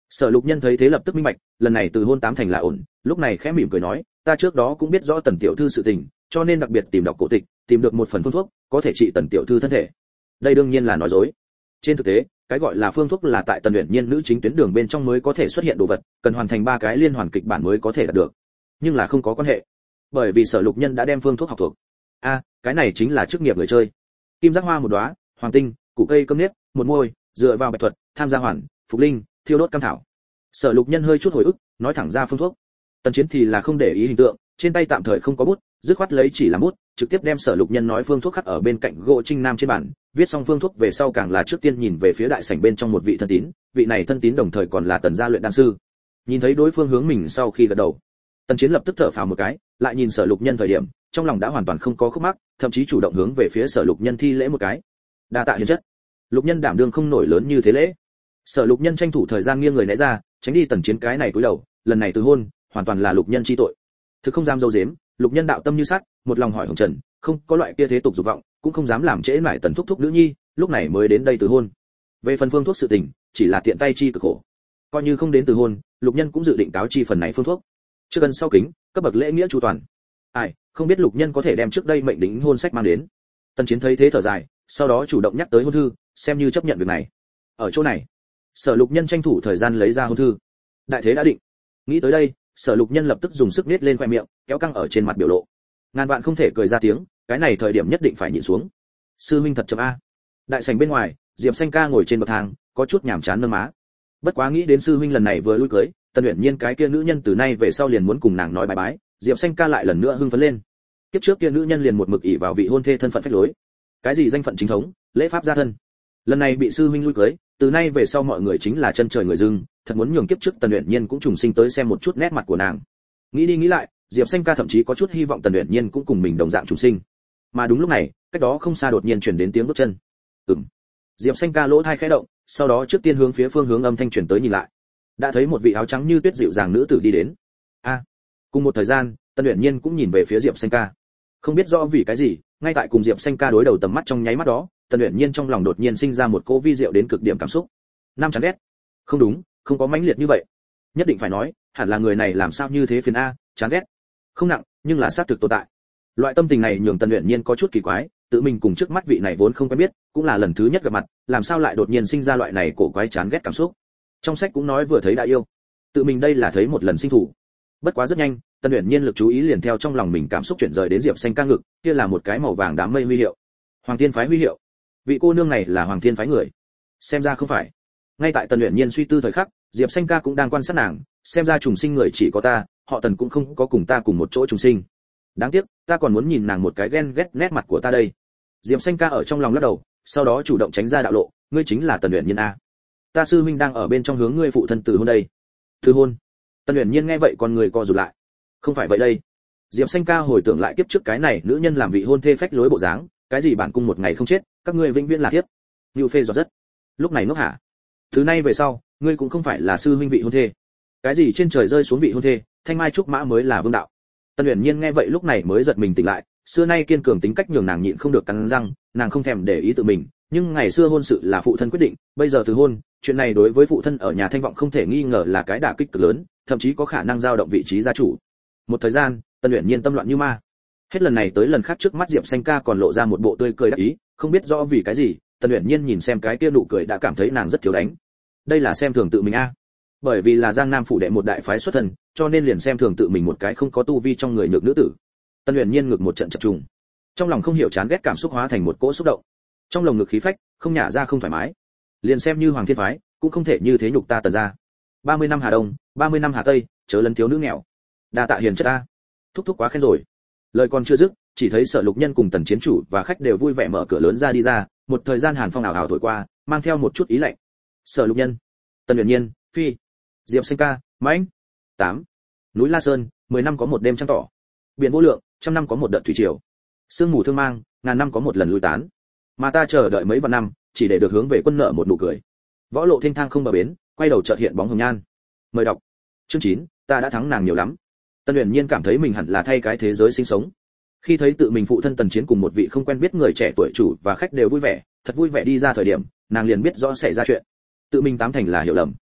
Sở Lục Nhân thấy thế lập tức minh bạch, lần này từ hôn tám thành là ổn, lúc này khẽ mỉm cười nói, ta trước đó cũng biết rõ Tần tiểu thư sự tình, cho nên đặc biệt tìm đọc cổ tịch, tìm được một phần phương thuốc, có thể trị Tần tiểu thư thân thể. Đây đương nhiên là nói dối. Trên thực tế, cái gọi là phương thuốc là tại Tần Uyển Nhiên nữ chính tuyến đường bên trong mới có thể xuất hiện đồ vật, cần hoàn thành ba cái liên hoàn kịch bản mới có thể đạt được. Nhưng là không có quan hệ, bởi vì Sở Lục Nhân đã đem phương thuốc học thuộc. A, à, cái này chính là chức nghiệp người chơi. Kim giác hoa một đóa, hoàng tinh, củ cây cơm nếp, một môi, dựa vào bạch thuật, tham gia hoàn, phục linh, thiêu đốt cam thảo. Sở Lục Nhân hơi chút hồi ức, nói thẳng ra phương thuốc. Tần Chiến thì là không để ý hình tượng, trên tay tạm thời không có bút, dứt khoát lấy chỉ làm bút, trực tiếp đem Sở Lục Nhân nói phương thuốc khắc ở bên cạnh gỗ trinh nam trên bản, viết xong phương thuốc về sau càng là trước tiên nhìn về phía đại sảnh bên trong một vị thân tín, vị này thân tín đồng thời còn là Tần gia luyện đan sư. Nhìn thấy đối phương hướng mình sau khi gật đầu, Tần Chiến lập tức thở phào một cái, lại nhìn Sở Lục Nhân thời điểm, trong lòng đã hoàn toàn không có khúc mắc, thậm chí chủ động hướng về phía Sở Lục Nhân thi lễ một cái. Đa tạ hiền chất. Lục Nhân đảm đương không nổi lớn như thế lễ. Sở Lục Nhân tranh thủ thời gian nghiêng người né ra, tránh đi Tần Chiến cái này cúi đầu, lần này từ hôn, hoàn toàn là Lục Nhân chi tội. Thực không dám dâu dếm, Lục Nhân đạo tâm như sắt, một lòng hỏi Hồng Trần, không có loại kia thế tục dục vọng, cũng không dám làm trễ nải Tần thúc thúc nữ nhi, lúc này mới đến đây từ hôn. Về phần phương thuốc sự tình, chỉ là tiện tay chi cực khổ. Coi như không đến từ hôn, Lục Nhân cũng dự định cáo chi phần này phương thuốc. Trước gần sau kính, cấp bậc lễ nghĩa chu toàn. Ai, không biết Lục Nhân có thể đem trước đây mệnh đính hôn sách mang đến. Tần Chiến thấy thế thở dài, sau đó chủ động nhắc tới hôn thư, xem như chấp nhận việc này. Ở chỗ này, Sở Lục Nhân tranh thủ thời gian lấy ra hôn thư. Đại thế đã định. Nghĩ tới đây, Sở Lục Nhân lập tức dùng sức nết lên khoe miệng, kéo căng ở trên mặt biểu lộ. Ngàn vạn không thể cười ra tiếng, cái này thời điểm nhất định phải nhịn xuống. Sư huynh thật chậm a. Đại sảnh bên ngoài, Diệp Xanh ca ngồi trên bậc thang, có chút nhàm chán nâng má. Bất quá nghĩ đến sư huynh lần này vừa lui cưới, Tần Uyển Nhiên cái kia nữ nhân từ nay về sau liền muốn cùng nàng nói bye bye, Diệp Xanh ca lại lần nữa hưng phấn lên. Kiếp trước kia nữ nhân liền một mực ỷ vào vị hôn thê thân phận phách lối. Cái gì danh phận chính thống, lễ pháp gia thân. Lần này bị sư huynh lui cưới, từ nay về sau mọi người chính là chân trời người dưng, thật muốn nhường kiếp trước Tần Uyển Nhiên cũng trùng sinh tới xem một chút nét mặt của nàng. Nghĩ đi nghĩ lại, Diệp Xanh ca thậm chí có chút hy vọng Tần Uyển Nhiên cũng cùng mình đồng dạng trùng sinh. Mà đúng lúc này, cách đó không xa đột nhiên truyền đến tiếng bước chân. Ừm. Diệp Xanh ca lỗ tai khẽ động, sau đó trước tiên hướng phía phương hướng âm thanh truyền tới nhìn lại. Đã thấy một vị áo trắng như tuyết dịu dàng nữ tử đi đến. A. À, cùng một thời gian, Tần Uyển Nhiên cũng nhìn về phía Diệp Xanh ca. Không biết rõ vì cái gì, ngay tại cùng Diệp Xanh ca đối đầu tầm mắt trong nháy mắt đó, Tần Uyển Nhiên trong lòng đột nhiên sinh ra một cỗ vi diệu đến cực điểm cảm xúc. Nam chán ghét. Không đúng, không có mãnh liệt như vậy. Nhất định phải nói, hẳn là người này làm sao như thế phiền a, chán ghét. Không nặng, nhưng là xác thực tồn tại. Loại tâm tình này nhường Tần Uyển Nhiên có chút kỳ quái, tự mình cùng trước mắt vị này vốn không quen biết, cũng là lần thứ nhất gặp mặt, làm sao lại đột nhiên sinh ra loại này cổ quái chán ghét cảm xúc. Trong sách cũng nói vừa thấy đã yêu, tự mình đây là thấy một lần sinh thủ. Bất quá rất nhanh, Tần Uyển Nhiên lực chú ý liền theo trong lòng mình cảm xúc chuyển rời đến Diệp Xanh ca ngực, kia là một cái màu vàng đám mây huy hiệu. Hoàng Thiên phái huy hiệu. Vị cô nương này là Hoàng Thiên phái người. Xem ra không phải. Ngay tại Tần Uyển Nhiên suy tư thời khắc, Diệp Xanh ca cũng đang quan sát nàng, xem ra trùng sinh người chỉ có ta, họ Tần cũng không có cùng ta cùng một chỗ trùng sinh. Đáng tiếc, ta còn muốn nhìn nàng một cái ghen ghét nét mặt của ta đây. Diệp Xanh ca ở trong lòng lắc đầu, sau đó chủ động tránh ra đạo lộ, ngươi chính là Tần Uyển Nhiên a. Ta sư huynh đang ở bên trong hướng ngươi phụ thân từ hôn đây. Từ hôn? Tần Uyển Nhiên nghe vậy con người co rụt lại. Không phải vậy đây. Diệp Xanh ca hồi tưởng lại kiếp trước cái này nữ nhân làm vị hôn thê phách lối bộ dáng, cái gì bản cung một ngày không chết, các ngươi vĩnh viễn là thiếp. Nưu phê giọt rất. Lúc này ngốc hả? Thứ nay về sau, ngươi cũng không phải là sư huynh vị hôn thê. Cái gì trên trời rơi xuống vị hôn thê, thanh mai trúc mã mới là vương đạo. Tần Uyển Nhiên nghe vậy lúc này mới giật mình tỉnh lại, xưa nay kiên cường tính cách nhường nàng nhịn không được cắn răng, nàng không thèm để ý tự mình, nhưng ngày xưa hôn sự là phụ thân quyết định, bây giờ từ hôn, chuyện này đối với phụ thân ở nhà Thanh Vọng không thể nghi ngờ là cái đả kích cực lớn, thậm chí có khả năng dao động vị trí gia chủ. Một thời gian, Tần Uyển Nhiên tâm loạn như ma. Hết lần này tới lần khác trước mắt Diệp Xanh ca còn lộ ra một bộ tươi cười đắc ý, không biết rõ vì cái gì, Tần Uyển Nhiên nhìn xem cái kia nụ cười đã cảm thấy nàng rất thiếu đánh. Đây là xem thường tự mình a. Bởi vì là Giang Nam phủ đệ một đại phái xuất thân, cho nên liền xem thường tự mình một cái không có tu vi trong người nhược nữ tử. Tần Uyển Nhiên ngực một trận chập trùng, trong lòng không hiểu chán ghét cảm xúc hóa thành một cỗ xúc động. Trong lồng ngực khí phách, không nhả ra không thoải mái. Liền xem như Hoàng Thiên phái, cũng không thể như thế nhục ta Tần gia. ba mươi năm Hà Đông, ba mươi năm Hà Tây, chớ lấn thiếu nữ nghèo. Đa tạ hiền chất ta. Thúc thúc quá khen rồi. Lời còn chưa dứt, chỉ thấy Sở Lục Nhân cùng Tần chiến chủ và khách đều vui vẻ mở cửa lớn ra đi ra, một thời gian hàn phong ảo ảo thổi qua, mang theo một chút ý lạnh. Sở Lục Nhân, Tần Uyển Nhiên, Phi, Diệp Xanh ca, Mãnh. tám. Núi La Sơn, mười năm có một đêm trăng tỏ. Biển vô lượng, trăm năm có một đợt thủy triều. Sương mù thương mang, ngàn năm có một lần lui tán. Mà ta chờ đợi mấy vạn năm, chỉ để được hướng về quân nợ một nụ cười. Võ lộ thênh thang không bờ bến, quay đầu chợt hiện bóng hồng nhan. Mời đọc. Chương chín, ta đã thắng nàng nhiều lắm. Tần Uyển Nhiên cảm thấy mình hẳn là thay cái thế giới sinh sống. Khi thấy tự mình phụ thân Tần Chiến cùng một vị không quen biết người trẻ tuổi chủ và khách đều vui vẻ, thật vui vẻ đi ra thời điểm, nàng liền biết rõ xảy ra chuyện. Tự mình tám thành là hiểu lầm.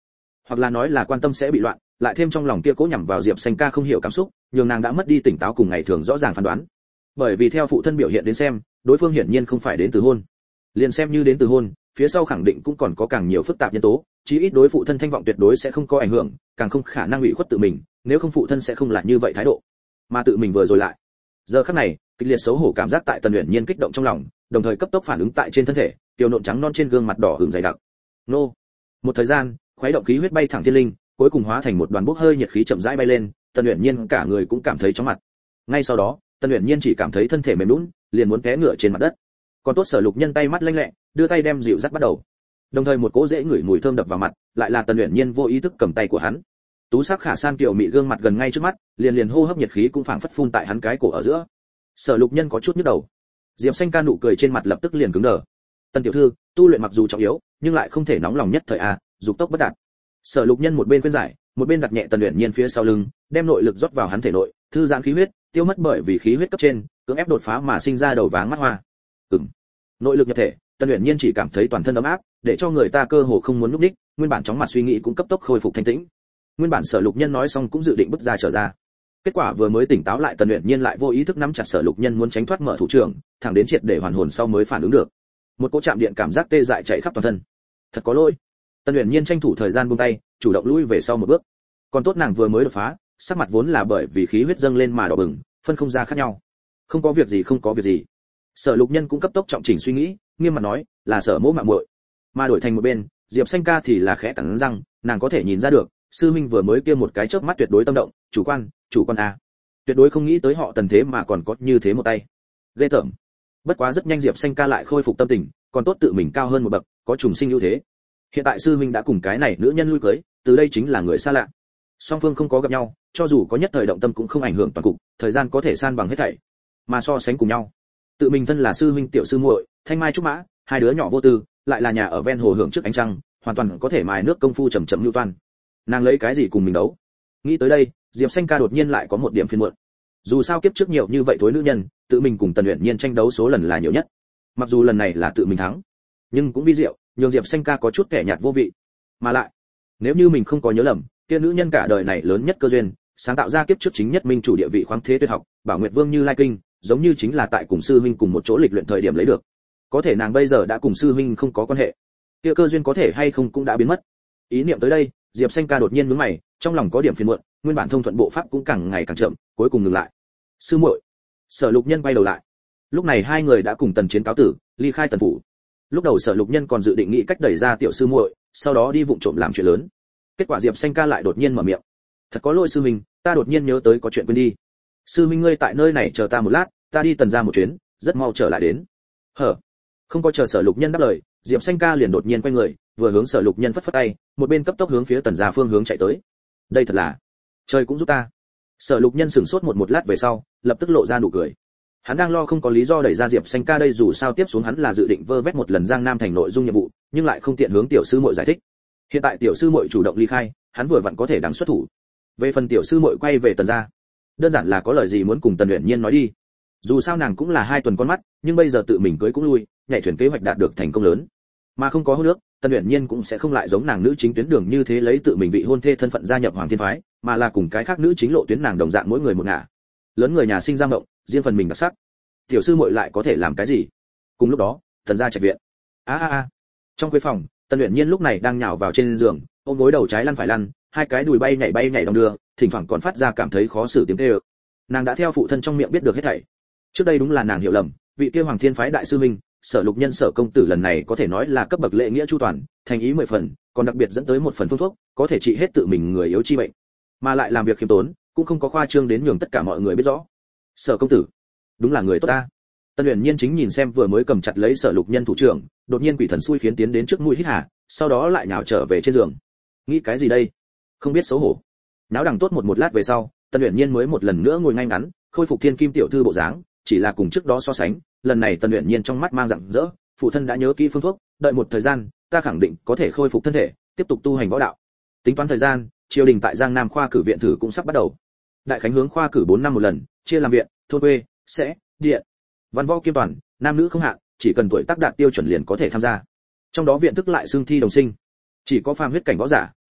hoặc là nói là quan tâm sẽ bị loạn, lại thêm trong lòng kia cố nhằm vào Diệp Xanh ca không hiểu cảm xúc, nhường nàng đã mất đi tỉnh táo cùng ngày thường rõ ràng phán đoán. Bởi vì theo phụ thân biểu hiện đến xem, đối phương hiển nhiên không phải đến từ hôn. Liền xem như đến từ hôn, phía sau khẳng định cũng còn có càng nhiều phức tạp nhân tố, chí ít đối phụ thân thanh vọng tuyệt đối sẽ không có ảnh hưởng, càng không khả năng ủy khuất tự mình, nếu không phụ thân sẽ không lại như vậy thái độ. Mà tự mình vừa rồi lại. Giờ khắc này, kịch liệt xấu hổ cảm giác tại Tần Uyển Nhiên kích động trong lòng, đồng thời cấp tốc phản ứng tại trên thân thể, tiểu nộn trắng non trên gương mặt đỏ ửng dày đặc. Nô. Một thời gian, khuấy động khí huyết bay thẳng thiên linh, cuối cùng hóa thành một đoàn bốc hơi nhiệt khí chậm rãi bay lên, Tần Uyển Nhiên cả người cũng cảm thấy chóng mặt. Ngay sau đó, Tần Uyển Nhiên chỉ cảm thấy thân thể mềm nhũn, liền muốn té ngửa trên mặt đất. Còn tốt Sở Lục Nhân tay mắt lanh lẹ, đưa tay đem dịu dắt bắt đầu. Đồng thời một cỗ dễ ngửi mùi thơm đập vào mặt, lại là Tần Uyển Nhiên vô ý thức cầm tay của hắn. Tú sắc khả san kiều mị gương mặt gần ngay trước mắt, liền liền hô hấp nhiệt khí cũng phảng phất phun tại hắn cái cổ ở giữa. Sở Lục Nhân có chút nhức đầu. Diệp Xanh ca nụ cười trên mặt lập tức liền cứng đờ. Tần tiểu thư, tu luyện mặc dù trọng yếu, nhưng lại không thể nóng lòng nhất thời a, dục tốc bất đạt. Sở Lục Nhân một bên khuyên giải, một bên đặt nhẹ Tần Uyển Nhiên phía sau lưng, đem nội lực rót vào hắn thể nội, thư giãn khí huyết, tiêu mất bởi vì khí huyết cấp trên, cưỡng ép đột phá mà sinh ra đầu váng mắt hoa. Ừm. Nội lực nhập thể, Tần Uyển Nhiên chỉ cảm thấy toàn thân ấm áp, để cho người ta cơ hồ không muốn lúc đích, nguyên bản chóng mặt suy nghĩ cũng cấp tốc khôi phục thanh tĩnh. Nguyên bản Sở Lục Nhân nói xong cũng dự định bước ra trở ra. Kết quả vừa mới tỉnh táo lại Tần Uyển Nhiên lại vô ý thức nắm chặt Sở Lục Nhân muốn tránh thoát mở thủ trưởng, thẳng đến triệt để hoàn hồn sau mới phản ứng được. Một cỗ chạm điện cảm giác tê dại chạy khắp toàn thân. Thật có lỗi. Tần Uyển Nhiên tranh thủ thời gian buông tay, chủ động lui về sau một bước. Còn tốt nàng vừa mới đột phá, sắc mặt vốn là bởi vì khí huyết dâng lên mà đỏ bừng, phân không ra khác nhau. Không có việc gì, không có việc gì. Sở Lục Nhân cũng cấp tốc trọng chỉnh suy nghĩ, nghiêm mặt nói, là Sở mỗ mạo muội. Mà đổi thành một bên, Diệp Xanh ca thì là khẽ cắn răng, nàng có thể nhìn ra được, sư huynh vừa mới kia một cái chớp mắt tuyệt đối tâm động, chủ quan, chủ quan a. Tuyệt đối không nghĩ tới họ Tần thế mà còn có như thế một tay. Ghê tởm. Bất quá rất nhanh Diệp Xanh ca lại khôi phục tâm tình, còn tốt tự mình cao hơn một bậc, có trùng sinh ưu thế. Hiện tại sư huynh đã cùng cái này nữ nhân lui cưới, từ đây chính là người xa lạ. Song phương không có gặp nhau, cho dù có nhất thời động tâm cũng không ảnh hưởng toàn cục, thời gian có thể san bằng hết thảy. Mà so sánh cùng nhau, tự mình thân là sư huynh tiểu sư muội, thanh mai trúc mã, hai đứa nhỏ vô tư, lại là nhà ở ven hồ hưởng trước ánh trăng, hoàn toàn có thể mài nước công phu chậm chậm lưu toan. Nàng lấy cái gì cùng mình đấu? Nghĩ tới đây, Diệp Xanh ca đột nhiên lại có một điểm phiền muộn. Dù sao kiếp trước nhiều như vậy thối nữ nhân, tự mình cùng Tần Uyển Nhiên tranh đấu số lần là nhiều nhất. Mặc dù lần này là tự mình thắng, nhưng cũng vi diệu, nhường Diệp Xanh ca có chút kẻ nhạt vô vị. Mà lại, nếu như mình không có nhớ lầm, kia nữ nhân cả đời này lớn nhất cơ duyên, sáng tạo ra kiếp trước chính nhất minh chủ địa vị khoáng thế tuyệt học, Bảo Nguyệt Vương Như Lai Kinh, giống như chính là tại cùng sư huynh cùng một chỗ lịch luyện thời điểm lấy được. Có thể nàng bây giờ đã cùng sư huynh không có quan hệ, kia cơ duyên có thể hay không cũng đã biến mất. Ý niệm tới đây, Diệp Xanh ca đột nhiên nhướng mày, trong lòng có điểm phiền muộn, nguyên bản thông thuận bộ pháp cũng càng ngày càng chậm, cuối cùng ngừng lại. Sư muội. Sở Lục Nhân quay đầu lại. Lúc này hai người đã cùng Tần Chiến cáo tử, ly khai Tần phủ. Lúc đầu Sở Lục Nhân còn dự định nghĩ cách đẩy ra tiểu sư muội, sau đó đi vụng trộm làm chuyện lớn. Kết quả Diệp Xanh ca lại đột nhiên mở miệng. Thật có lỗi sư huynh, ta đột nhiên nhớ tới có chuyện quên đi. Sư huynh ngươi tại nơi này chờ ta một lát, ta đi Tần gia một chuyến, rất mau trở lại đến. Hở. Không có chờ Sở Lục Nhân đáp lời, Diệp Xanh ca liền đột nhiên quay người, vừa hướng Sở Lục Nhân phất phất tay, một bên cấp tốc hướng phía Tần gia phương hướng chạy tới. Đây thật là, trời cũng giúp ta. Sở Lục Nhân sửng sốt một một lát về sau, lập tức lộ ra nụ cười. Hắn đang lo không có lý do đẩy ra Diệp Xanh ca đây, dù sao tiếp xuống hắn là dự định vơ vét một lần Giang Nam thành nội dung nhiệm vụ, nhưng lại không tiện hướng tiểu sư muội giải thích. Hiện tại tiểu sư muội chủ động ly khai, hắn vừa vặn có thể đáng xuất thủ. Về phần tiểu sư muội quay về Tần gia, đơn giản là có lời gì muốn cùng Tần Uyển Nhiên nói đi. Dù sao nàng cũng là hai tuần con mắt, nhưng bây giờ tự mình cưới cũng lui, nhảy thuyền kế hoạch đạt được thành công lớn. Mà không có hôn nước, Tần Uyển Nhiên cũng sẽ không lại giống nàng nữ chính tuyến đường như thế lấy tự mình vị hôn thê thân phận gia nhập Hoàng Thiên phái, mà là cùng cái khác nữ chính lộ tuyến nàng đồng dạng mỗi người một ngả. Lớn người nhà sinh ra mộng, riêng phần mình đặc sắc. Tiểu sư muội lại có thể làm cái gì? Cùng lúc đó, Tần gia trạch viện. A a a. Trong khuê phòng, Tần Uyển Nhiên lúc này đang nhào vào trên giường, ôm gối đầu trái lăn phải lăn, hai cái đùi bay nhảy bay nhảy đong đưa, thỉnh thoảng còn phát ra cảm thấy khó xử tiếng kêu. Nàng đã theo phụ thân trong miệng biết được hết thảy. Trước đây đúng là nàng hiểu lầm, vị kia Hoàng Thiên phái đại sư huynh, Sở Lục Nhân Sở công tử lần này có thể nói là cấp bậc lễ nghĩa chu toàn, thành ý mười phần, còn đặc biệt dẫn tới một phần phương thuốc, có thể trị hết tự mình người yếu chi bệnh, mà lại làm việc khiêm tốn, cũng không có khoa trương đến nhường tất cả mọi người biết rõ. Sở công tử, đúng là người tốt ta. Tần Uyển Nhiên chính nhìn xem vừa mới cầm chặt lấy Sở Lục Nhân thủ trưởng, đột nhiên quỷ thần xui khiến tiến đến trước mũi hít hà, sau đó lại nhào trở về trên giường. Nghĩ cái gì đây? Không biết xấu hổ. Náo đằng tốt một một lát về sau, Tần Uyển Nhiên mới một lần nữa ngồi ngay ngắn, khôi phục thiên kim tiểu thư bộ dáng, chỉ là cùng trước đó so sánh, lần này Tần Uyển Nhiên trong mắt mang rạng rỡ, phụ thân đã nhớ kỹ phương thuốc, đợi một thời gian, ta khẳng định có thể khôi phục thân thể, tiếp tục tu hành võ đạo. Tính toán thời gian, triều đình tại Giang Nam khoa cử viện thử cũng sắp bắt đầu. Đại khánh hướng khoa cử bốn năm một lần, chia làm viện, thôn quê, sẽ, điện, văn võ kiêm toàn, nam nữ không hạn, chỉ cần tuổi tác đạt tiêu chuẩn liền có thể tham gia. Trong đó viện thức lại xương thi đồng sinh, chỉ có phàm huyết cảnh võ giả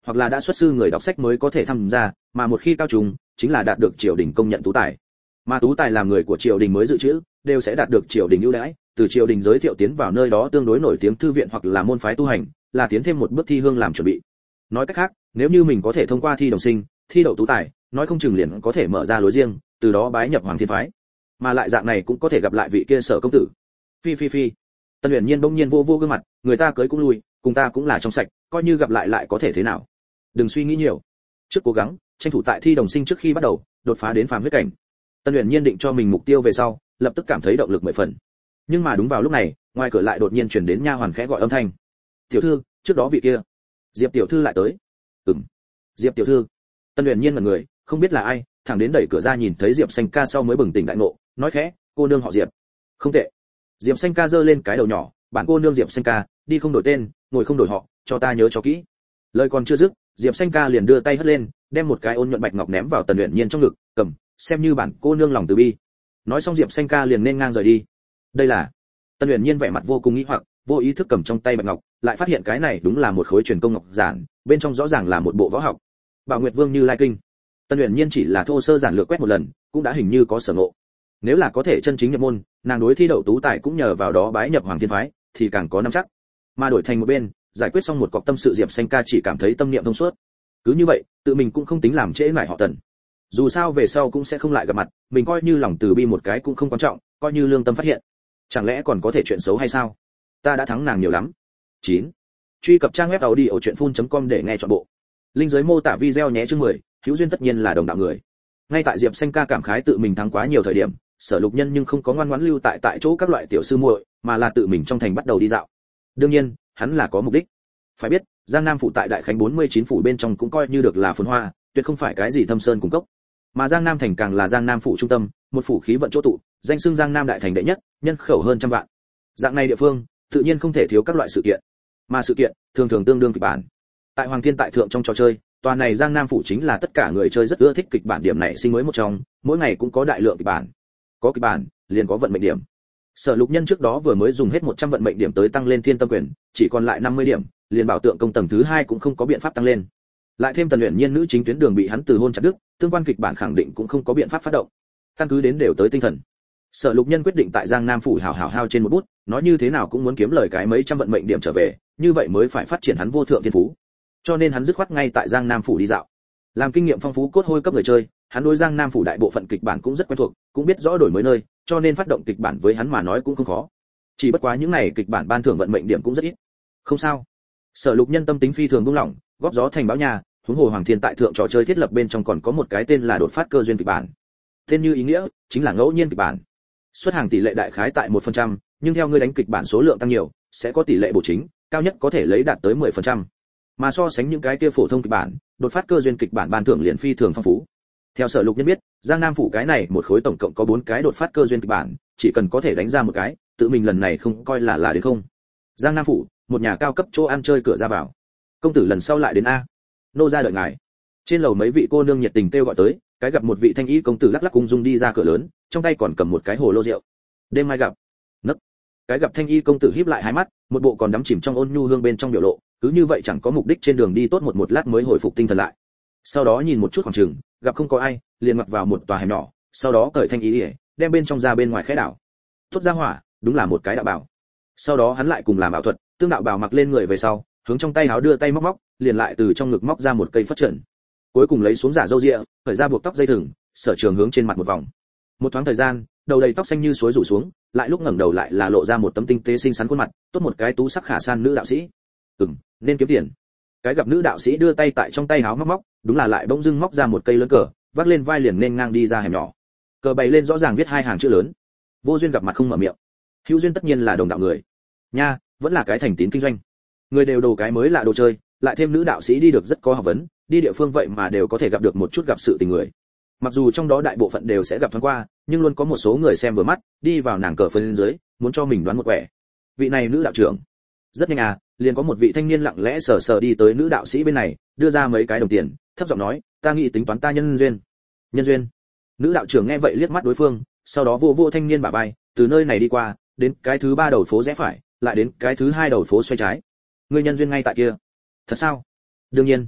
hoặc là đã xuất sư người đọc sách mới có thể tham gia, mà một khi cao trùng, chính là đạt được triều đình công nhận tú tài. Mà tú tài làm người của triều đình mới dự trữ, đều sẽ đạt được triều đình ưu đãi, từ triều đình giới thiệu tiến vào nơi đó tương đối nổi tiếng thư viện hoặc là môn phái tu hành, là tiến thêm một bước thi hương làm chuẩn bị. Nói cách khác, nếu như mình có thể thông qua thi đồng sinh, thi đậu tú tài, nói không chừng liền có thể mở ra lối riêng, từ đó bái nhập Hoàng Thiên phái. Mà lại dạng này cũng có thể gặp lại vị kia Sở công tử. Phi phi phi. Tân Uyển Nhiên bỗng nhiên vô vô gương mặt, người ta cưới cũng lui, cùng ta cũng là trong sạch, coi như gặp lại lại có thể thế nào. Đừng suy nghĩ nhiều, trước cố gắng tranh thủ tại thi đồng sinh trước khi bắt đầu đột phá đến phàm huyết cảnh. Tân Uyển Nhiên định cho mình mục tiêu về sau, lập tức cảm thấy động lực mười phần. Nhưng mà đúng vào lúc này, ngoài cửa lại đột nhiên truyền đến nha hoàn khẽ gọi âm thanh. "Tiểu thư, trước đó vị kia." Diệp tiểu thư lại tới. "Ừm." "Diệp tiểu thư." Tân Uyển Nhiên ngẩn người, không biết là ai, thẳng đến đẩy cửa ra nhìn thấy Diệp Xanh Ca sau mới bừng tỉnh đại ngộ, nói khẽ, "Cô nương họ Diệp." "Không tệ." Diệp Xanh Ca giơ lên cái đầu nhỏ, "Bản cô nương Diệp Xanh Ca, đi không đổi tên, ngồi không đổi họ, cho ta nhớ cho kỹ." Lời còn chưa dứt, Diệp Xanh Ca liền đưa tay hất lên, đem một cái ôn nhuận bạch ngọc ném vào Tần Uyển Nhiên trong ngực, "Cầm, xem như bản cô nương lòng từ bi." Nói xong Diệp Xanh Ca liền nên ngang rời đi. Đây là? Tần Uyển Nhiên vẻ mặt vô cùng nghi hoặc, vô ý thức cầm trong tay bạch ngọc, lại phát hiện cái này đúng là một khối truyền công ngọc giản, bên trong rõ ràng là một bộ võ học. Bảo Nguyệt Vương Như Lai Kinh. Tần Uyển Nhiên chỉ là thô sơ giản lược quét một lần, cũng đã hình như có sở ngộ. Nếu là có thể chân chính nhập môn, nàng đối thi đậu tú tài cũng nhờ vào đó bái nhập Hoàng Thiên phái, thì càng có nắm chắc. Mà đổi thành một bên, giải quyết xong một cọc tâm sự Diệp Xanh Ca chỉ cảm thấy tâm niệm thông suốt. Cứ như vậy, tự mình cũng không tính làm trễ nải họ Tần. Dù sao về sau cũng sẽ không lại gặp mặt, mình coi như lòng từ bi một cái cũng không quan trọng, coi như lương tâm phát hiện. Chẳng lẽ còn có thể chuyện xấu hay sao? Ta đã thắng nàng nhiều lắm. chín. Truy cập trang web audiochuyenphun.com để nghe trọn bộ. Link dưới mô tả video nhé. Chương mười, hữu duyên tất nhiên là đồng đạo người. Ngay tại Diệp Xanh Ca cảm khái tự mình thắng quá nhiều thời điểm, Sở Lục Nhân nhưng không có ngoan ngoãn lưu tại tại chỗ các loại tiểu sư muội, mà là tự mình trong thành bắt đầu đi dạo. Đương nhiên, hắn là có mục đích. Phải biết, Giang Nam phủ tại Đại Khánh bốn mươi chín phủ bên trong cũng coi như được là phồn hoa, tuyệt không phải cái gì thâm sơn cùng cốc. Mà Giang Nam thành càng là Giang Nam phủ trung tâm, một phủ khí vận chỗ tụ, danh xưng Giang Nam đại thành đệ nhất, nhân khẩu hơn trăm vạn. Dạng này địa phương, tự nhiên không thể thiếu các loại sự kiện. Mà sự kiện thường thường tương đương kịch bản. Tại Hoàng Thiên tại thượng trong trò chơi, tòa này Giang Nam phủ chính là tất cả người chơi rất ưa thích kịch bản điểm này sinh mới một trong, mỗi ngày cũng có đại lượng kịch bản. Có kịch bản, liền có vận mệnh điểm. Sở Lục Nhân trước đó vừa mới dùng hết một trăm vận mệnh điểm tới tăng lên Thiên Tâm quyền, chỉ còn lại năm mươi điểm, liền bảo tượng công tầng thứ hai cũng không có biện pháp tăng lên. Lại thêm Tần Uyển Nhiên nữ chính tuyến đường bị hắn từ hôn chặt đứt, tương quan kịch bản khẳng định cũng không có biện pháp phát động. Căn cứ đến đều tới tinh thần. Sở Lục Nhân quyết định tại Giang Nam phủ hảo hảo hao trên một bút, nói như thế nào cũng muốn kiếm lời cái mấy trăm vận mệnh điểm trở về, như vậy mới phải phát triển hắn vô thượng thiên phú. Cho nên hắn dứt khoát ngay tại Giang Nam phủ đi dạo. Làm kinh nghiệm phong phú cốt hôi cấp người chơi, hắn đối Giang Nam phủ đại bộ phận kịch bản cũng rất quen thuộc, cũng biết rõ đổi mới nơi, cho nên phát động kịch bản với hắn mà nói cũng không khó. Chỉ bất quá những này kịch bản ban thưởng vận mệnh điểm cũng rất ít. Không sao. Sở Lục Nhân tâm tính phi thường buông lỏng, góp gió thành bão nhà, huống hồ Hoàng Thiên tại thượng trò chơi thiết lập bên trong còn có một cái tên là đột phát cơ duyên kịch bản. Tên như ý nghĩa, chính là ngẫu nhiên kịch bản. Xuất hàng tỷ lệ đại khái tại một phần trăm, nhưng theo ngươi đánh kịch bản số lượng tăng nhiều, sẽ có tỷ lệ bổ chính, cao nhất có thể lấy đạt tới mười phần trăm. Mà so sánh những cái kia phổ thông kịch bản, đột phát cơ duyên kịch bản ban thưởng liền phi thường phong phú. Theo Sở Lục Nhân biết, Giang Nam phủ cái này một khối tổng cộng có bốn cái đột phát cơ duyên kịch bản, chỉ cần có thể đánh ra một cái, tự mình lần này không coi là là đến không. Giang Nam phủ, một nhà cao cấp chỗ ăn chơi cửa ra vào. Công tử lần sau lại đến a. Nô gia đợi ngài. Trên lầu mấy vị cô nương nhiệt tình kêu gọi tới, cái gặp một vị thanh ý công tử lắc lắc cung dung đi ra cửa lớn, trong tay còn cầm một cái hồ lô rượu. Đêm mai gặp. Nấc. Cái gặp thanh y công tử híp lại hai mắt, một bộ còn đắm chìm trong ôn nhu hương bên trong biểu lộ, cứ như vậy chẳng có mục đích trên đường đi tốt một một lát mới hồi phục tinh thần lại. Sau đó nhìn một chút khoảng trường, gặp không có ai, liền mặc vào một tòa hẻm nhỏ, sau đó cởi thanh y, đem bên trong ra bên ngoài khẽ đảo. Tốt ra hỏa, đúng là một cái đạo bảo. Sau đó hắn lại cùng làm ảo thuật, tương đạo bảo mặc lên người về sau, hướng trong tay áo đưa tay móc móc, liền lại từ trong ngực móc ra một cây phất trần. Cuối cùng lấy xuống giả râu ria, khởi ra buộc tóc dây thừng, Sở Trường hướng trên mặt một vòng. Một thoáng thời gian, đầu đầy tóc xanh như suối rủ xuống, lại lúc ngẩng đầu lại là lộ ra một tấm tinh tế xinh xắn khuôn mặt, tốt một cái tú sắc khả san nữ đạo sĩ. Ừm, nên kiếm tiền. Cái gặp nữ đạo sĩ đưa tay tại trong tay áo móc móc, đúng là lại bỗng dưng móc ra một cây lớn cờ, vác lên vai liền nên ngang đi ra hẻm nhỏ. Cờ bày lên rõ ràng viết hai hàng chữ lớn. Vô duyên gặp mặt không mở miệng. Hữu duyên tất nhiên là đồng đạo người. Nha, vẫn là cái thành tín kinh doanh. Người đều đồ cái mới lạ đồ chơi, lại thêm nữ đạo sĩ đi được rất có học vấn, đi địa phương vậy mà đều có thể gặp được một chút gặp sự tình người. Mặc dù trong đó đại bộ phận đều sẽ gặp thoáng qua, nhưng luôn có một số người xem vừa mắt, đi vào nàng cờ phân dưới, muốn cho mình đoán một quẻ. Vị này nữ đạo trưởng. Rất nhanh à, liền có một vị thanh niên lặng lẽ sờ sờ đi tới nữ đạo sĩ bên này, đưa ra mấy cái đồng tiền, thấp giọng nói, ta nghĩ tính toán ta nhân duyên. Nhân duyên. Nữ đạo trưởng nghe vậy liếc mắt đối phương, sau đó vô vô thanh niên bả vai, từ nơi này đi qua, đến cái thứ ba đầu phố rẽ phải, lại đến cái thứ hai đầu phố xoay trái. Ngươi nhân duyên ngay tại kia. Thật sao? Đương nhiên.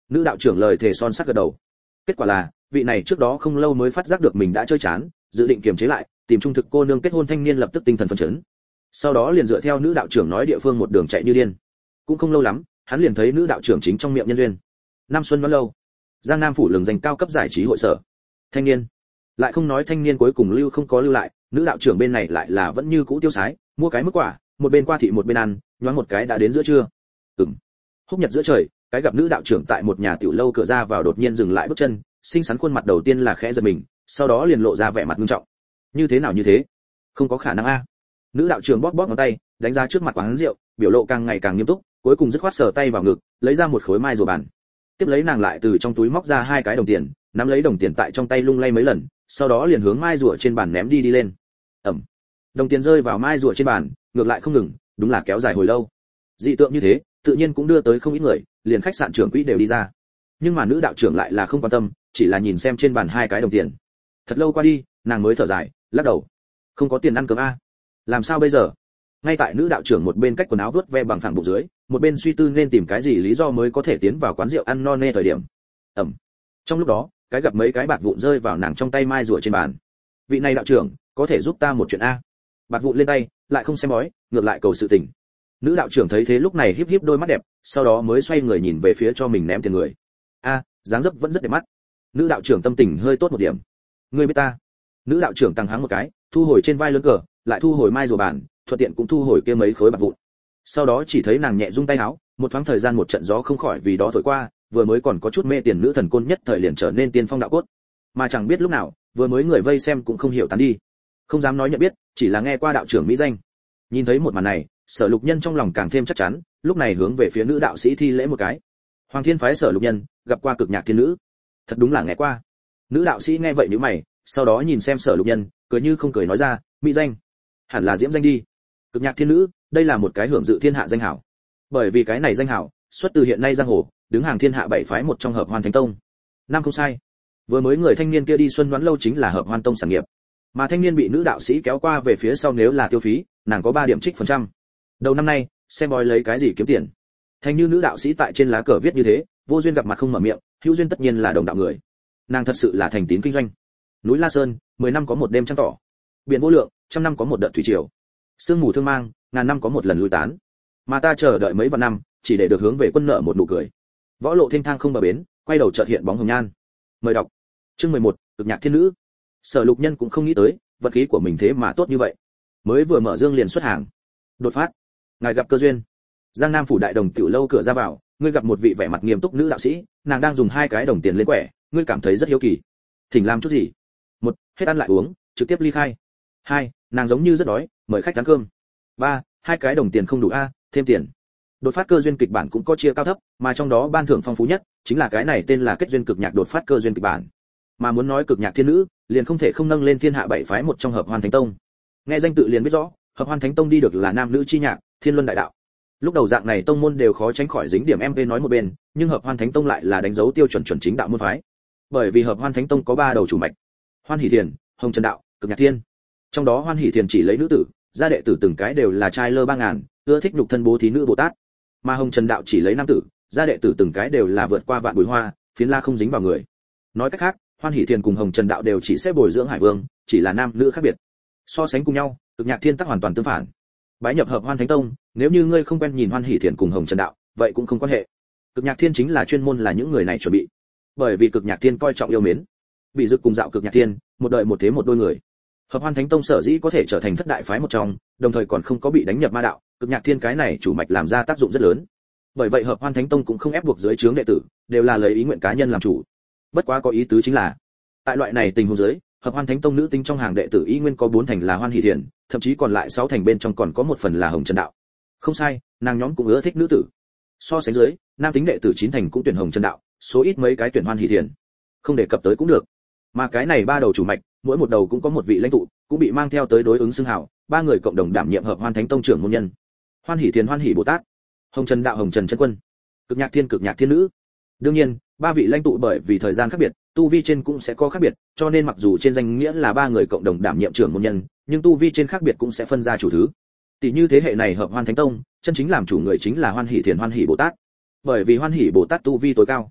Nữ đạo trưởng lời thề son sắt gật đầu. Kết quả là, vị này trước đó không lâu mới phát giác được mình đã chơi chán, dự định kiềm chế lại, tìm trung thực cô nương kết hôn thanh niên lập tức tinh thần phấn chấn. Sau đó liền dựa theo nữ đạo trưởng nói địa phương một đường chạy như điên. Cũng không lâu lắm, hắn liền thấy nữ đạo trưởng chính trong miệng nhân duyên. Năm xuân vẫn lâu, Giang Nam phủ lừng danh cao cấp giải trí hội sở. Thanh niên, lại không nói thanh niên cuối cùng lưu không có lưu lại, nữ đạo trưởng bên này lại là vẫn như cũ tiêu sái, mua cái mức quả, một bên qua thị một bên ăn, nhoáng một cái đã đến giữa trưa. Ừm. Húc nhật giữa trời, cái gặp nữ đạo trưởng tại một nhà tiểu lâu cửa ra vào đột nhiên dừng lại bước chân, xinh xắn khuôn mặt đầu tiên là khẽ giật mình, sau đó liền lộ ra vẻ mặt nghiêm trọng. Như thế nào như thế? Không có khả năng a. Nữ đạo trưởng bóp bóp ngón tay, đánh ra trước mặt quán rượu, biểu lộ càng ngày càng nghiêm túc, cuối cùng dứt khoát sờ tay vào ngực, lấy ra một khối mai rùa bàn. Tiếp lấy nàng lại từ trong túi móc ra hai cái đồng tiền, nắm lấy đồng tiền tại trong tay lung lay mấy lần, sau đó liền hướng mai rùa trên bàn ném đi đi lên. Ầm. Đồng tiền rơi vào mai rùa trên bàn, ngược lại không ngừng, đúng là kéo dài hồi lâu. Dị tượng như thế, tự nhiên cũng đưa tới không ít người, liền khách sạn trưởng quỹ đều đi ra. Nhưng mà nữ đạo trưởng lại là không quan tâm, chỉ là nhìn xem trên bàn hai cái đồng tiền. Thật lâu qua đi, nàng mới thở dài, lắc đầu. Không có tiền ăn cơm a. Làm sao bây giờ? Ngay tại nữ đạo trưởng một bên cách quần áo vuốt ve bằng phẳng bụng dưới, một bên suy tư nên tìm cái gì lý do mới có thể tiến vào quán rượu ăn no nê thời điểm. Ẩm. Trong lúc đó, cái gặp mấy cái bạc vụn rơi vào nàng trong tay mai rùa trên bàn. Vị này đạo trưởng, có thể giúp ta một chuyện a? Bạc vụn lên tay, lại không xem bói, ngược lại cầu sự tình. Nữ đạo trưởng thấy thế lúc này híp híp đôi mắt đẹp, sau đó mới xoay người nhìn về phía cho mình ném tiền người. A, dáng dấp vẫn rất đẹp mắt. Nữ đạo trưởng tâm tình hơi tốt một điểm. Ngươi biết ta? Nữ đạo trưởng tăng háng một cái, thu hồi trên vai lớn cờ, lại thu hồi mai rùa bàn, thuận tiện cũng thu hồi kia mấy khối bạc vụn. Sau đó chỉ thấy nàng nhẹ rung tay áo, một thoáng thời gian một trận gió không khỏi vì đó thổi qua, vừa mới còn có chút mê tiền nữ thần côn nhất thời liền trở nên tiên phong đạo cốt. Mà chẳng biết lúc nào, vừa mới người vây xem cũng không hiểu tán đi. Không dám nói nhận biết, chỉ là nghe qua đạo trưởng mỹ danh. Nhìn thấy một màn này, Sở Lục Nhân trong lòng càng thêm chắc chắn, lúc này hướng về phía nữ đạo sĩ thi lễ một cái. Hoàng Thiên phái Sở Lục Nhân, gặp qua Cực Nhạc Thiên Nữ. Thật đúng là nghe qua. Nữ đạo sĩ nghe vậy nhíu mày, sau đó nhìn xem Sở Lục Nhân, cười như không cười nói ra, mỹ danh, hẳn là diễm danh đi. Cực Nhạc Thiên Nữ, đây là một cái hưởng dự thiên hạ danh hảo. Bởi vì cái này danh hảo, xuất từ hiện nay giang hồ, đứng hàng thiên hạ bảy phái một trong Hợp Hoan Thánh Tông. Nam không sai. Vừa mới người thanh niên kia đi Xuân Đoán lâu chính là Hợp Hoan Tông sản nghiệp. Mà thanh niên bị nữ đạo sĩ kéo qua về phía sau nếu là tiêu phí, nàng có ba điểm trích phần trăm. Đầu năm nay, xem bói lấy cái gì kiếm tiền. Thành như nữ đạo sĩ tại trên lá cờ viết như thế, vô duyên gặp mặt không mở miệng, hữu duyên tất nhiên là đồng đạo người. Nàng thật sự là thành tín kinh doanh. Núi La Sơn, mười năm có một đêm trăng tỏ. Biển vô lượng, trăm năm có một đợt thủy triều. Sương mù thương mang, ngàn năm có một lần lui tán. Mà ta chờ đợi mấy vạn năm, chỉ để được hướng về quân nợ một nụ cười. Võ lộ thênh thang không bờ bến, quay đầu chợt hiện bóng hồng nhan. Mời đọc. Chương mười một, Cực Nhạc Thiên Nữ. Sở Lục Nhân cũng không nghĩ tới, vật khí của mình thế mà tốt như vậy. Mới vừa mở dương liền xuất hàng. Đột phát. Ngài gặp cơ duyên. Giang Nam phủ đại đồng tiểu lâu cửa ra vào, ngươi gặp một vị vẻ mặt nghiêm túc nữ đạo sĩ, nàng đang dùng hai cái đồng tiền lên quẻ, ngươi cảm thấy rất hiếu kỳ. Thỉnh làm chút gì? Một, hết ăn lại uống, trực tiếp ly khai. Hai, nàng giống như rất đói, mời khách ăn cơm. Ba, hai cái đồng tiền không đủ a, thêm tiền. Đột phát cơ duyên kịch bản cũng có chia cao thấp, mà trong đó ban thưởng phong phú nhất chính là cái này tên là kết duyên cực nhạc đột phát cơ duyên kịch bản. Mà muốn nói cực nhạc thiên nữ, liền không thể không nâng lên thiên hạ bảy phái một trong Hợp Hoan Thánh Tông. Nghe danh tự liền biết rõ, Hợp Hoan Thánh Tông đi được là nam nữ chi nhạc, thiên luân đại đạo. Lúc đầu dạng này tông môn đều khó tránh khỏi dính điểm em vê nói một bên, nhưng Hợp Hoan Thánh Tông lại là đánh dấu tiêu chuẩn chuẩn chính đạo môn phái. Bởi vì Hợp Hoan Thánh Tông có ba đầu chủ mạch: Hoan Hỷ Thiền, Hồng Trần Đạo, Cực Nhạc Thiên. Trong đó Hoan Hỷ Thiền chỉ lấy nữ tử, gia đệ tử từng cái đều là trai lơ ba ngàn, ưa thích nhục thân bố thí nữ Bồ Tát. Mà Hồng Trần Đạo chỉ lấy nam tử, gia đệ tử từng cái đều là vượt qua vạn bụi hoa, phiến la không dính vào người. Nói cách khác, Hoan Hỷ Thiền cùng Hồng Trần Đạo đều chỉ sẽ bồi dưỡng hải vương, chỉ là nam nữ khác biệt. So sánh cùng nhau, Cực Nhạc Thiên tắc hoàn toàn tương phản. Bái nhập Hợp Hoan Thánh Tông, nếu như ngươi không quen nhìn Hoan Hỷ Thiền cùng Hồng Trần Đạo, vậy cũng không quan hệ. Cực Nhạc Thiên chính là chuyên môn là những người này chuẩn bị. Bởi vì Cực Nhạc Thiên coi trọng yêu mến, bị dực cùng dạo Cực Nhạc Thiên, một đời một thế một đôi người. Hợp Hoan Thánh Tông sở dĩ có thể trở thành thất đại phái một trong, đồng thời còn không có bị đánh nhập ma đạo, Cực Nhạc Thiên cái này chủ mạch làm ra tác dụng rất lớn. Bởi vậy Hợp Hoan Thánh Tông cũng không ép buộc dưới trướng đệ tử, đều là lấy ý nguyện cá nhân làm chủ. Bất quá có ý tứ chính là, tại loại này tình huống dưới, Hợp Hoan Thánh Tông nữ tính trong hàng đệ tử ý nguyên có bốn thành là Hoan Hỷ Thiền, thậm chí còn lại sáu thành bên trong còn có một phần là Hồng Trần Đạo. Không sai, nàng nhóm cũng ưa thích nữ tử. So sánh dưới, nam tính đệ tử chín thành cũng tuyển Hồng Trần Đạo, số ít mấy cái tuyển Hoan Hỷ Thiền. Không đề cập tới cũng được. Mà cái này ba đầu chủ mạch, mỗi một đầu cũng có một vị lãnh tụ, cũng bị mang theo tới đối ứng xưng hào, ba người cộng đồng đảm nhiệm Hợp Hoan Thánh Tông trưởng môn nhân. Hoan Hỷ Thiền Hoan Hỷ Bồ Tát, Hồng Trần Đạo Hồng Trần chân quân, Cực Nhạc Thiên Cực Nhạc Thiên Nữ. Đương nhiên, ba vị lãnh tụ bởi vì thời gian khác biệt, tu vi trên cũng sẽ có khác biệt, cho nên mặc dù trên danh nghĩa là ba người cộng đồng đảm nhiệm trưởng môn nhân, nhưng tu vi trên khác biệt cũng sẽ phân ra chủ thứ. Tỷ như thế hệ này Hợp Hoan Thánh Tông, chân chính làm chủ người chính là Hoan Hỷ Thiền Hoan Hỷ Bồ Tát. Bởi vì Hoan Hỷ Bồ Tát tu vi tối cao,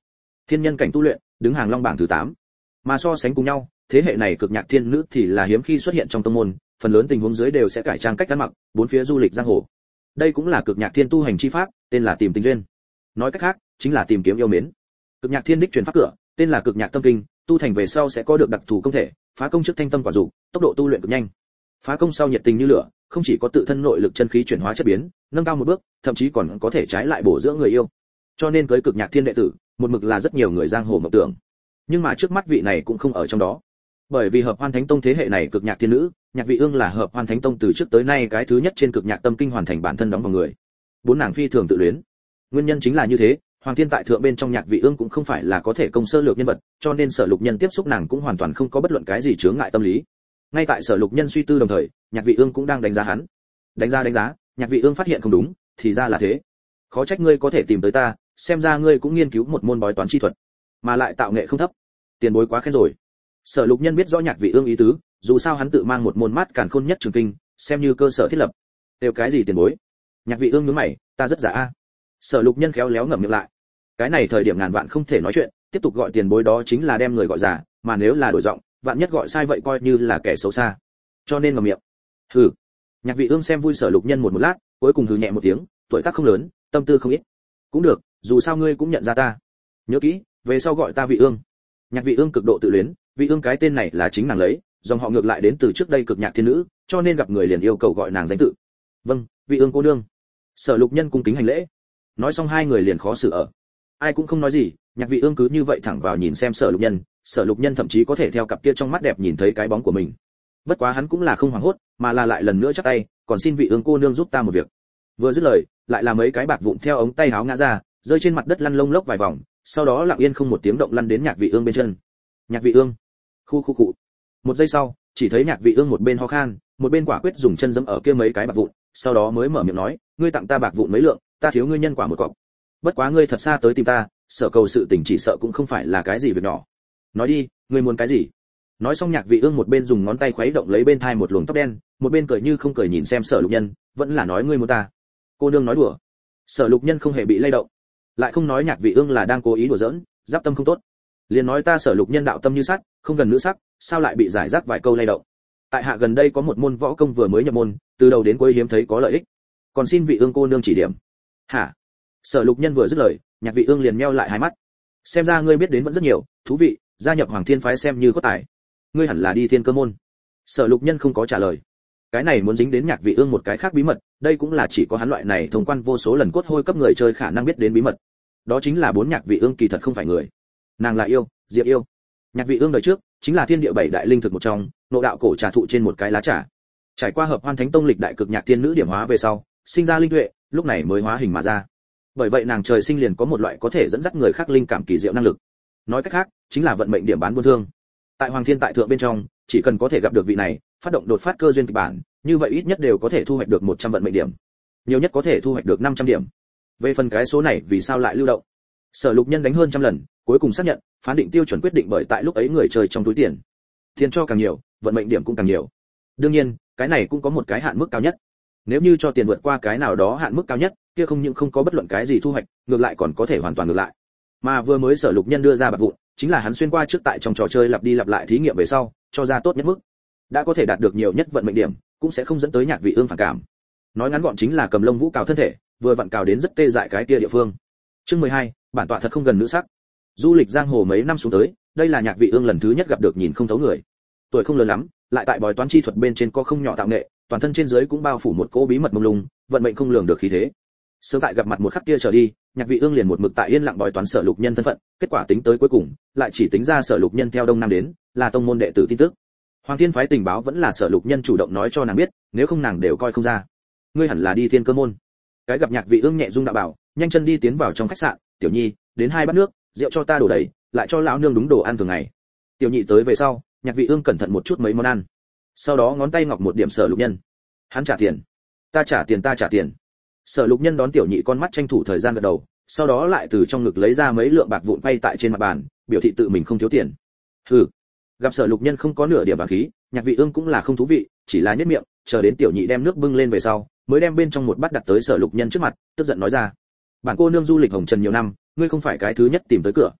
thiên nhân cảnh tu luyện, đứng hàng long bảng thứ tám. Mà so sánh cùng nhau, thế hệ này cực nhạc thiên nữ thì là hiếm khi xuất hiện trong tông môn, phần lớn tình huống dưới đều sẽ cải trang cách ăn mặc, bốn phía du lịch giang hồ. Đây cũng là cực nhạc thiên tu hành chi pháp, tên là tìm tình duyên. Nói cách khác, chính là tìm kiếm yêu mến. Cực nhạc thiên đích truyền pháp cửa, tên là cực nhạc tâm kinh, tu thành về sau sẽ có được đặc thù công thể, phá công trước thanh tâm quả dục, tốc độ tu luyện cực nhanh. Phá công sau nhiệt tình như lửa, không chỉ có tự thân nội lực chân khí chuyển hóa chất biến, nâng cao một bước, thậm chí còn có thể trái lại bổ dưỡng người yêu. Cho nên cưới cực nhạc thiên đệ tử, một mực là rất nhiều người giang hồ mộng tưởng. Nhưng mà trước mắt vị này cũng không ở trong đó. Bởi vì Hợp Hoan Thánh Tông thế hệ này cực nhạc thiên nữ, Nhạc Vị Ương là Hợp Hoan Thánh Tông từ trước tới nay cái thứ nhất trên cực nhạc tâm kinh hoàn thành bản thân đóng vào người. Bốn nàng phi thường tự luyến. Nguyên nhân chính là như thế, Hoàng Thiên tại thượng bên trong Nhạc Vị Ương cũng không phải là có thể công sơ lược nhân vật, cho nên Sở Lục Nhân tiếp xúc nàng cũng hoàn toàn không có bất luận cái gì chướng ngại tâm lý. Ngay tại Sở Lục Nhân suy tư đồng thời, Nhạc Vị Ương cũng đang đánh giá hắn. Đánh giá đánh giá, Nhạc Vị Ương phát hiện không đúng, thì ra là thế. Khó trách ngươi có thể tìm tới ta, xem ra ngươi cũng nghiên cứu một môn bói toán chi thuật, mà lại tạo nghệ không thấp. Tiền bối quá khen rồi. Sở Lục Nhân biết rõ Nhạc Vị Ương ý tứ, dù sao hắn tự mang một môn mát càn khôn nhất trường kinh, xem như cơ sở thiết lập. Đều cái gì tiền bối? Nhạc Vị Ương nhướng mày, ta rất giả a. Sở Lục Nhân khéo léo ngậm miệng lại. Cái này thời điểm ngàn vạn không thể nói chuyện, tiếp tục gọi tiền bối đó chính là đem người gọi giả, mà nếu là đổi giọng, vạn nhất gọi sai vậy coi như là kẻ xấu xa. Cho nên ngậm miệng. Hừ. Nhạc Vị Ương xem vui Sở Lục Nhân một một lát, cuối cùng hừ nhẹ một tiếng, tuổi tác không lớn, tâm tư không ít. Cũng được, dù sao ngươi cũng nhận ra ta. Nhớ kỹ, về sau gọi ta Vị Ương. Nhạc Vị Ương cực độ tự luyến, Vị Ương cái tên này là chính nàng lấy, dòng họ ngược lại đến từ trước đây cực nhạc thiên nữ, cho nên gặp người liền yêu cầu gọi nàng danh tự. Vâng, Vị Ương cô nương. Sở Lục Nhân cung kính hành lễ. Nói xong hai người liền khó xử ở. Ai cũng không nói gì, Nhạc Vị Ương cứ như vậy thẳng vào nhìn xem Sở Lục Nhân, Sở Lục Nhân thậm chí có thể theo cặp kia trong mắt đẹp nhìn thấy cái bóng của mình. Bất quá hắn cũng là không hoảng hốt, mà là lại lần nữa chắp tay, còn xin Vị Ương cô nương giúp ta một việc. Vừa dứt lời, lại là mấy cái bạc vụn theo ống tay áo ngã ra, rơi trên mặt đất lăn lông lốc vài vòng, sau đó lặng yên không một tiếng động lăn đến Nhạc Vị Ương bên chân. Nhạc Vị Ương, khu khu cụ. Một giây sau, chỉ thấy Nhạc Vị Ương một bên ho khan, một bên quả quyết dùng chân giẫm ở kia mấy cái bạc vụn, sau đó mới mở miệng nói, ngươi tặng ta bạc vụn mấy lượng, ta thiếu ngươi nhân quả một cọc. Bất quá ngươi thật xa tới tìm ta, sở cầu sự tình chỉ sợ cũng không phải là cái gì việc nhỏ. Nói đi, ngươi muốn cái gì? Nói xong Nhạc Vị Ương một bên dùng ngón tay khuấy động lấy bên thai một luồng tóc đen, một bên cười như không cười nhìn xem Sở Lục Nhân, vẫn là nói ngươi muốn ta. Cô nương nói đùa. Sở Lục Nhân không hề bị lay động, lại không nói Nhạc Vị Ương là đang cố ý đùa giỡn, giáp tâm không tốt. Liền nói ta Sở Lục Nhân đạo tâm như sắt, không gần nữ sắc, sao lại bị giải rác vài câu lay động. Tại hạ gần đây có một môn võ công vừa mới nhập môn, từ đầu đến cuối hiếm thấy có lợi ích, còn xin Vị Ương cô nương chỉ điểm. Hả? Sở Lục Nhân vừa dứt lời, Nhạc Vị Ương liền meo lại hai mắt. Xem ra ngươi biết đến vẫn rất nhiều, thú vị, gia nhập Hoàng Thiên phái xem như có tài. Ngươi hẳn là đi Thiên Cơ môn. Sở Lục Nhân không có trả lời. Cái này muốn dính đến Nhạc Vị Ương một cái khác bí mật, đây cũng là chỉ có hắn loại này thông quan vô số lần cốt hôi cấp người chơi khả năng biết đến bí mật. Đó chính là bốn Nhạc Vị Ương kỳ thật không phải người. Nàng là yêu, Diệp Yêu. Nhạc Vị Ương đời trước chính là thiên địa bảy đại linh thực một trong, nộ đạo cổ trà thụ trên một cái lá trà. Trải qua Hợp Hoan Thánh Tông lịch đại cực nhạc thiên nữ điểm hóa về sau, sinh ra linh tuệ, lúc này mới hóa hình mà ra. Bởi vậy nàng trời sinh liền có một loại có thể dẫn dắt người khác linh cảm kỳ diệu năng lực. Nói cách khác, chính là vận mệnh điểm bán buôn thương. Tại Hoàng Thiên tại thượng bên trong, chỉ cần có thể gặp được vị này, phát động đột phát cơ duyên kịch bản, như vậy ít nhất đều có thể thu hoạch được một trăm vận mệnh điểm. Nhiều nhất có thể thu hoạch được năm trăm điểm. Về phần cái số này vì sao lại lưu động? Sở Lục Nhân đánh hơn trăm lần, cuối cùng xác nhận, phán định tiêu chuẩn quyết định bởi tại lúc ấy người chơi trong túi tiền. Tiền cho càng nhiều, vận mệnh điểm cũng càng nhiều. Đương nhiên, cái này cũng có một cái hạn mức cao nhất. Nếu như cho tiền vượt qua cái nào đó hạn mức cao nhất, kia không những không có bất luận cái gì thu hoạch, ngược lại còn có thể hoàn toàn ngược lại. Mà vừa mới Sở Lục Nhân đưa ra bạc vụn, chính là hắn xuyên qua trước tại trong trò chơi lặp đi lặp lại thí nghiệm về sau, cho ra tốt nhất mức. Đã có thể đạt được nhiều nhất vận mệnh điểm, cũng sẽ không dẫn tới Nhạc Vị Ương phản cảm. Nói ngắn gọn chính là cầm lông vũ cào thân thể, vừa vặn cào đến rất tê dại cái kia địa phương. Chương mười hai, bản tọa thật không gần nữ sắc. Du lịch giang hồ mấy năm xuống tới, đây là Nhạc Vị Ương lần thứ nhất gặp được nhìn không thấu người. Tuổi không lớn lắm, lại tại bói toán chi thuật bên trên có không nhỏ tạo nghệ, toàn thân trên dưới cũng bao phủ một cỗ bí mật mông lung, vận mệnh không lường được khí thế. Sớm tại gặp mặt một khắc kia trở đi, Nhạc Vị Ương liền một mực tại yên lặng bói toán Sở Lục Nhân thân phận, kết quả tính tới cuối cùng, lại chỉ tính ra Sở Lục Nhân theo Đông Nam đến, là tông môn đệ tử tin tức. Hoàng Thiên phái tình báo vẫn là Sở Lục Nhân chủ động nói cho nàng biết, nếu không nàng đều coi không ra. Ngươi hẳn là đi Thiên Cơ môn. Cái gặp Nhạc Vị Ương nhẹ dung đạo bảo, nhanh chân đi tiến vào trong khách sạn, "Tiểu Nhi, đến hai bát nước, rượu cho ta đổ đầy, lại cho lão nương đúng đồ ăn thường ngày." Tiểu Nhị tới về sau, Nhạc Vị Ương cẩn thận một chút mấy món ăn. Sau đó ngón tay ngọc một điểm Sở Lục Nhân. Hắn trả tiền. "Ta trả tiền, ta trả tiền." Sở Lục Nhân đón Tiểu Nhị con mắt tranh thủ thời gian gật đầu, sau đó lại từ trong ngực lấy ra mấy lượng bạc vụn bay tại trên mặt bàn, biểu thị tự mình không thiếu tiền. Hừ. Gặp Sở Lục Nhân không có nửa điểm bạc khí, Nhạc Vị Ương cũng là không thú vị, chỉ là nhếch miệng, chờ đến Tiểu Nhị đem nước bưng lên về sau, mới đem bên trong một bát đặt tới Sở Lục Nhân trước mặt, tức giận nói ra: "Bản cô nương du lịch hồng trần nhiều năm, ngươi không phải cái thứ nhất tìm tới cửa.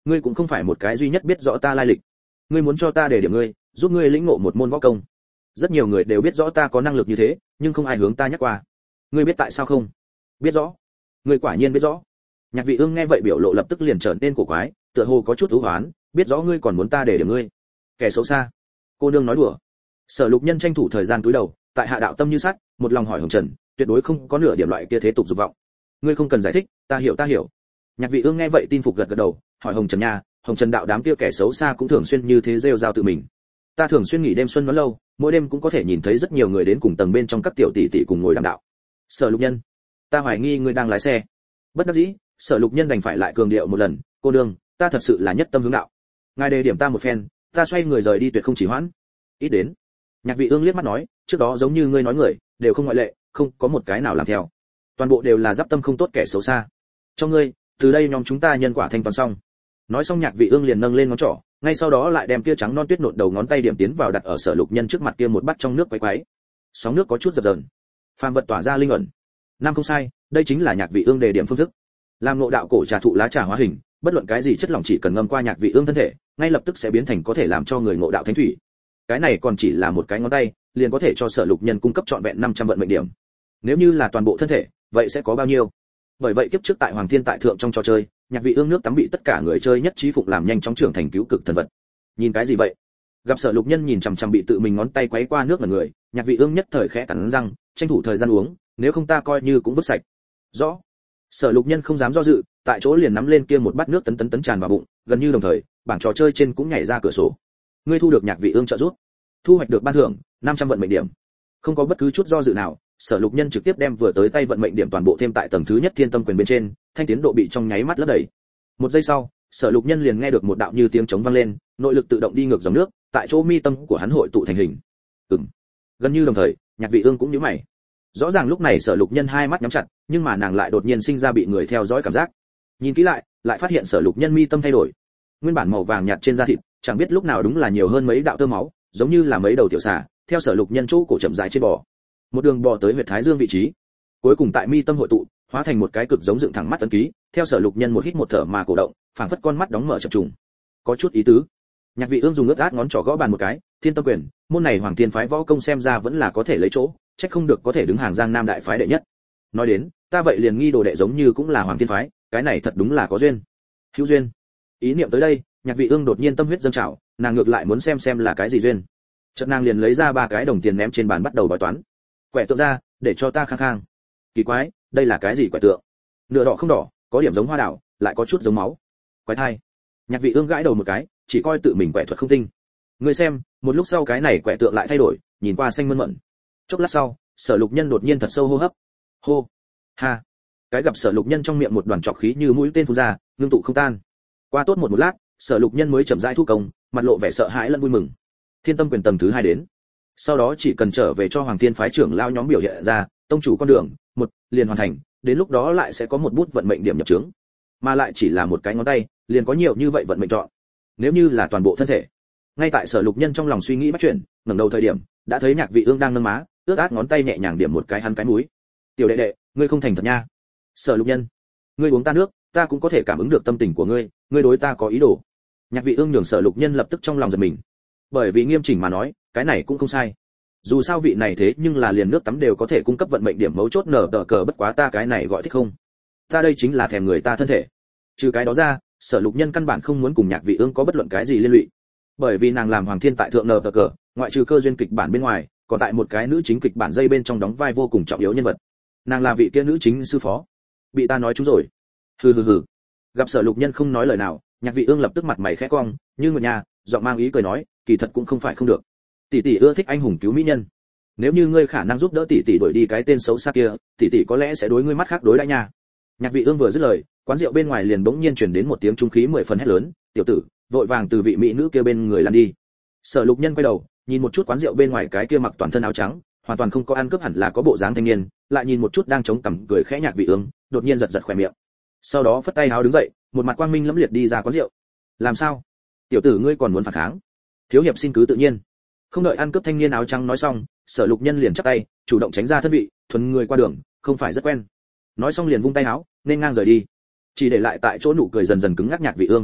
ngươi cũng không phải một cái duy nhất biết rõ ta lai lịch. Ngươi muốn cho ta để điểm ngươi, giúp ngươi lĩnh ngộ một môn võ công. Rất nhiều người đều biết rõ ta có năng lực như thế, nhưng không ai hướng ta nhắc qua. Ngươi biết tại sao không? Biết rõ. Ngươi quả nhiên biết rõ. Nhạc Vị Ương nghe vậy biểu lộ lập tức liền trở nên cổ quái, tựa hồ có chút thú hoán, biết rõ ngươi còn muốn ta để điểm ngươi. Kẻ xấu xa. Cô nương nói đùa. Sở Lục Nhân tranh thủ thời gian cúi đầu, tại hạ đạo tâm như sắt, một lòng hỏi Hồng Trần, tuyệt đối không có nửa điểm loại kia thế tục dục vọng. Ngươi không cần giải thích, ta hiểu ta hiểu. Nhạc Vị Ương nghe vậy tin phục gật gật đầu, hỏi Hồng Trần nha, Hồng Trần đạo đám kia kẻ xấu xa cũng thường xuyên như thế rêu rao tự mình. Ta thường xuyên nghỉ đêm xuân vẫn lâu, mỗi đêm cũng có thể nhìn thấy rất nhiều người đến cùng tầng bên trong các tiểu tỷ tỷ cùng ngồi đàm đạo. Sở Lục Nhân, ta hoài nghi ngươi đang lái xe. Bất đắc dĩ, Sở Lục Nhân đành phải lại cường điệu một lần, cô đương, ta thật sự là nhất tâm hướng đạo. Ngài đề điểm ta một phen, ta xoay người rời đi tuyệt không chỉ hoãn. Ít đến. Nhạc Vị Ương liếc mắt nói, trước đó giống như ngươi nói người, đều không ngoại lệ, không có một cái nào làm theo. Toàn bộ đều là giáp tâm không tốt kẻ xấu xa. Cho ngươi, từ đây nhóm chúng ta nhân quả thanh toàn xong. Nói xong Nhạc Vị Ương liền nâng lên ngón trỏ, ngay sau đó lại đem kia trắng non tuyết nộn đầu ngón tay điểm tiến vào đặt ở Sở Lục Nhân trước mặt kia một bát trong nước quấy quấy. Sóng nước có chút dập dờn, phàm vật tỏa ra linh ẩn. Năm không sai, đây chính là Nhạc Vị Ương đề điểm phương thức. Làm ngộ đạo cổ trà thụ lá trà hóa hình, bất luận cái gì chất lỏng chỉ cần ngâm qua Nhạc Vị Ương thân thể, ngay lập tức sẽ biến thành có thể làm cho người ngộ đạo thánh thủy. Cái này còn chỉ là một cái ngón tay, liền có thể cho Sở Lục Nhân cung cấp trọn vẹn năm trăm vận mệnh điểm. Nếu như là toàn bộ thân thể, vậy sẽ có bao nhiêu? Bởi vậy kiếp trước tại Hoàng Thiên tại thượng trong trò chơi, Nhạc Vị Ương nước tắm bị tất cả người chơi nhất trí phục làm nhanh chóng trưởng thành cứu cực thần vật. Nhìn cái gì vậy? Gặp Sở Lục Nhân nhìn chằm chằm bị tự mình ngón tay quấy qua nước mà người, Nhạc Vị Ương nhất thời khẽ cắn răng, tranh thủ thời gian uống, nếu không ta coi như cũng vứt sạch. Rõ. Sở Lục Nhân không dám do dự, tại chỗ liền nắm lên kia một bát nước tấn tấn tấn tràn vào bụng, gần như đồng thời, bảng trò chơi trên cũng nhảy ra cửa sổ. Ngươi thu được Nhạc Vị Ương trợ giúp, thu hoạch được ban thưởng năm trăm vận mệnh điểm. Không có bất cứ chút do dự nào, Sở Lục Nhân trực tiếp đem vừa tới tay vận mệnh điểm toàn bộ thêm tại tầng thứ nhất Thiên Tâm Quyền bên trên, thanh tiến độ bị trong nháy mắt lấp đầy. Một giây sau, Sở Lục Nhân liền nghe được một đạo như tiếng trống vang lên, nội lực tự động đi ngược dòng nước, tại chỗ mi tâm của hắn hội tụ thành hình. Ừm. Gần như đồng thời, Nhạc Vị Ương cũng nhíu mày. Rõ ràng lúc này Sở Lục Nhân hai mắt nhắm chặt, nhưng mà nàng lại đột nhiên sinh ra bị người theo dõi cảm giác. Nhìn kỹ lại, lại phát hiện Sở Lục Nhân mi tâm thay đổi. Nguyên bản màu vàng nhạt trên da thịt, chẳng biết lúc nào đúng là nhiều hơn mấy đạo tơ máu, giống như là mấy đầu tiểu xà, theo Sở Lục Nhân chỗ cổ chậm rãi trên bò. Một đường bò tới huyệt thái dương vị trí. Cuối cùng tại mi tâm hội tụ, hóa thành một cái cực giống dựng thẳng mắt ấn ký, theo Sở Lục Nhân một hít một thở mà cổ động, phảng phất con mắt đóng mở chập trùng. Có chút ý tứ. Nhạc Vị Ương dùng ướt át ngón trỏ gõ bàn một cái, Thiên Tâm Quyền, môn này Hoàng Thiên phái võ công xem ra vẫn là có thể lấy chỗ, trách không được có thể đứng hàng Giang Nam đại phái đệ nhất. Nói đến, ta vậy liền nghi đồ đệ giống như cũng là Hoàng Thiên phái, cái này thật đúng là có duyên. Hữu duyên. Ý niệm tới đây, Nhạc Vị Ương đột nhiên tâm huyết dâng trào, nàng ngược lại muốn xem xem là cái gì duyên. Chợt nàng liền lấy ra ba cái đồng tiền ném trên bàn bắt đầu bói toán. Quẻ tượng ra, để cho ta khang khang. Kỳ quái, đây là cái gì quẻ tượng? Nửa đỏ không đỏ, có điểm giống hoa đào, lại có chút giống máu. Quái thai. Nhạc Vị Ương gãi đầu một cái, chỉ coi tự mình quẻ thuật không tinh. Ngươi xem, một lúc sau cái này quẻ tượng lại thay đổi, nhìn qua xanh mơn mởn. Chốc lát sau, Sở Lục Nhân đột nhiên thật sâu hô hấp. Hô. Ha. Cái gặp Sở Lục Nhân trong miệng một đoàn trọc khí như mũi tên phun ra, ngưng tụ không tan. Qua tốt một một lát, Sở Lục Nhân mới chậm rãi thu công, mặt lộ vẻ sợ hãi lẫn vui mừng. Thiên Tâm Quyền tầng thứ hai đến. Sau đó chỉ cần trở về cho Hoàng Thiên phái trưởng lao nhóm biểu hiện ra, tông chủ con đường, một, liền hoàn thành, đến lúc đó lại sẽ có một bút vận mệnh điểm nhập trướng. Mà lại chỉ là một cái ngón tay, liền có nhiều như vậy vận mệnh chọn. Nếu như là toàn bộ thân thể. Ngay tại Sở Lục Nhân trong lòng suy nghĩ bắt chuyển, ngẩng đầu thời điểm, đã thấy Nhạc Vị Ương đang nâng má, ướt át ngón tay nhẹ nhàng điểm một cái hắn cái mũi. "Tiểu đệ đệ, ngươi không thành thật nha." "Sở Lục Nhân, ngươi uống ta nước, ta cũng có thể cảm ứng được tâm tình của ngươi, ngươi đối ta có ý đồ." Nhạc Vị Ương nhường Sở Lục Nhân lập tức trong lòng giật mình. Bởi vì nghiêm chỉnh mà nói, cái này cũng không sai. Dù sao vị này thế nhưng là liền nước tắm đều có thể cung cấp vận mệnh điểm mấu chốt nở tờ cờ, bất quá ta cái này gọi thích không. Ta đây chính là thèm người ta thân thể. Trừ cái đó ra, Sở Lục Nhân căn bản không muốn cùng Nhạc Vị Ương có bất luận cái gì liên lụy. Bởi vì nàng làm Hoàng Thiên tại thượng nở tờ cờ, ngoại trừ cơ duyên kịch bản bên ngoài, còn tại một cái nữ chính kịch bản dây bên trong đóng vai vô cùng trọng yếu nhân vật. Nàng là vị kia nữ chính sư phó. Bị ta nói trúng rồi. Hừ hừ hừ. Gặp Sở Lục Nhân không nói lời nào, Nhạc Vị Ương lập tức mặt mày khẽ cong, như người nhà, giọng mang ý cười nói, kỳ thật cũng không phải không được. Tỷ tỷ ưa thích anh hùng cứu mỹ nhân. Nếu như ngươi khả năng giúp đỡ tỷ tỷ đuổi đi cái tên xấu xa kia, tỷ tỷ có lẽ sẽ đối ngươi mắt khác đối đãi nha. Nhạc Vị Ương vừa dứt lời, quán rượu bên ngoài liền bỗng nhiên truyền đến một tiếng trung khí mười phần hét lớn, "Tiểu tử, vội vàng từ vị mỹ nữ kia bên người lăn đi." Sở Lục Nhân quay đầu, nhìn một chút quán rượu bên ngoài cái kia mặc toàn thân áo trắng, hoàn toàn không có ăn cướp hẳn là có bộ dáng thanh niên, lại nhìn một chút đang chống cằm cười khẽ Nhạc Vị Ương, đột nhiên giật giật khóe miệng. Sau đó phất tay áo đứng dậy, một mặt quang minh lẫm liệt đi ra quán rượu. "Làm sao? Tiểu tử ngươi còn muốn phản kháng?" "Thiếu hiệp xin cứ tự nhiên." Không đợi ăn cướp thanh niên áo trắng nói xong, Sở Lục Nhân liền chắp tay, chủ động tránh ra thân vị, thuần người qua đường, không phải rất quen. Nói xong liền vung tay áo, nên ngang rời đi, chỉ để lại tại chỗ nụ cười dần dần cứng ngắc Nhạc Vị Ương.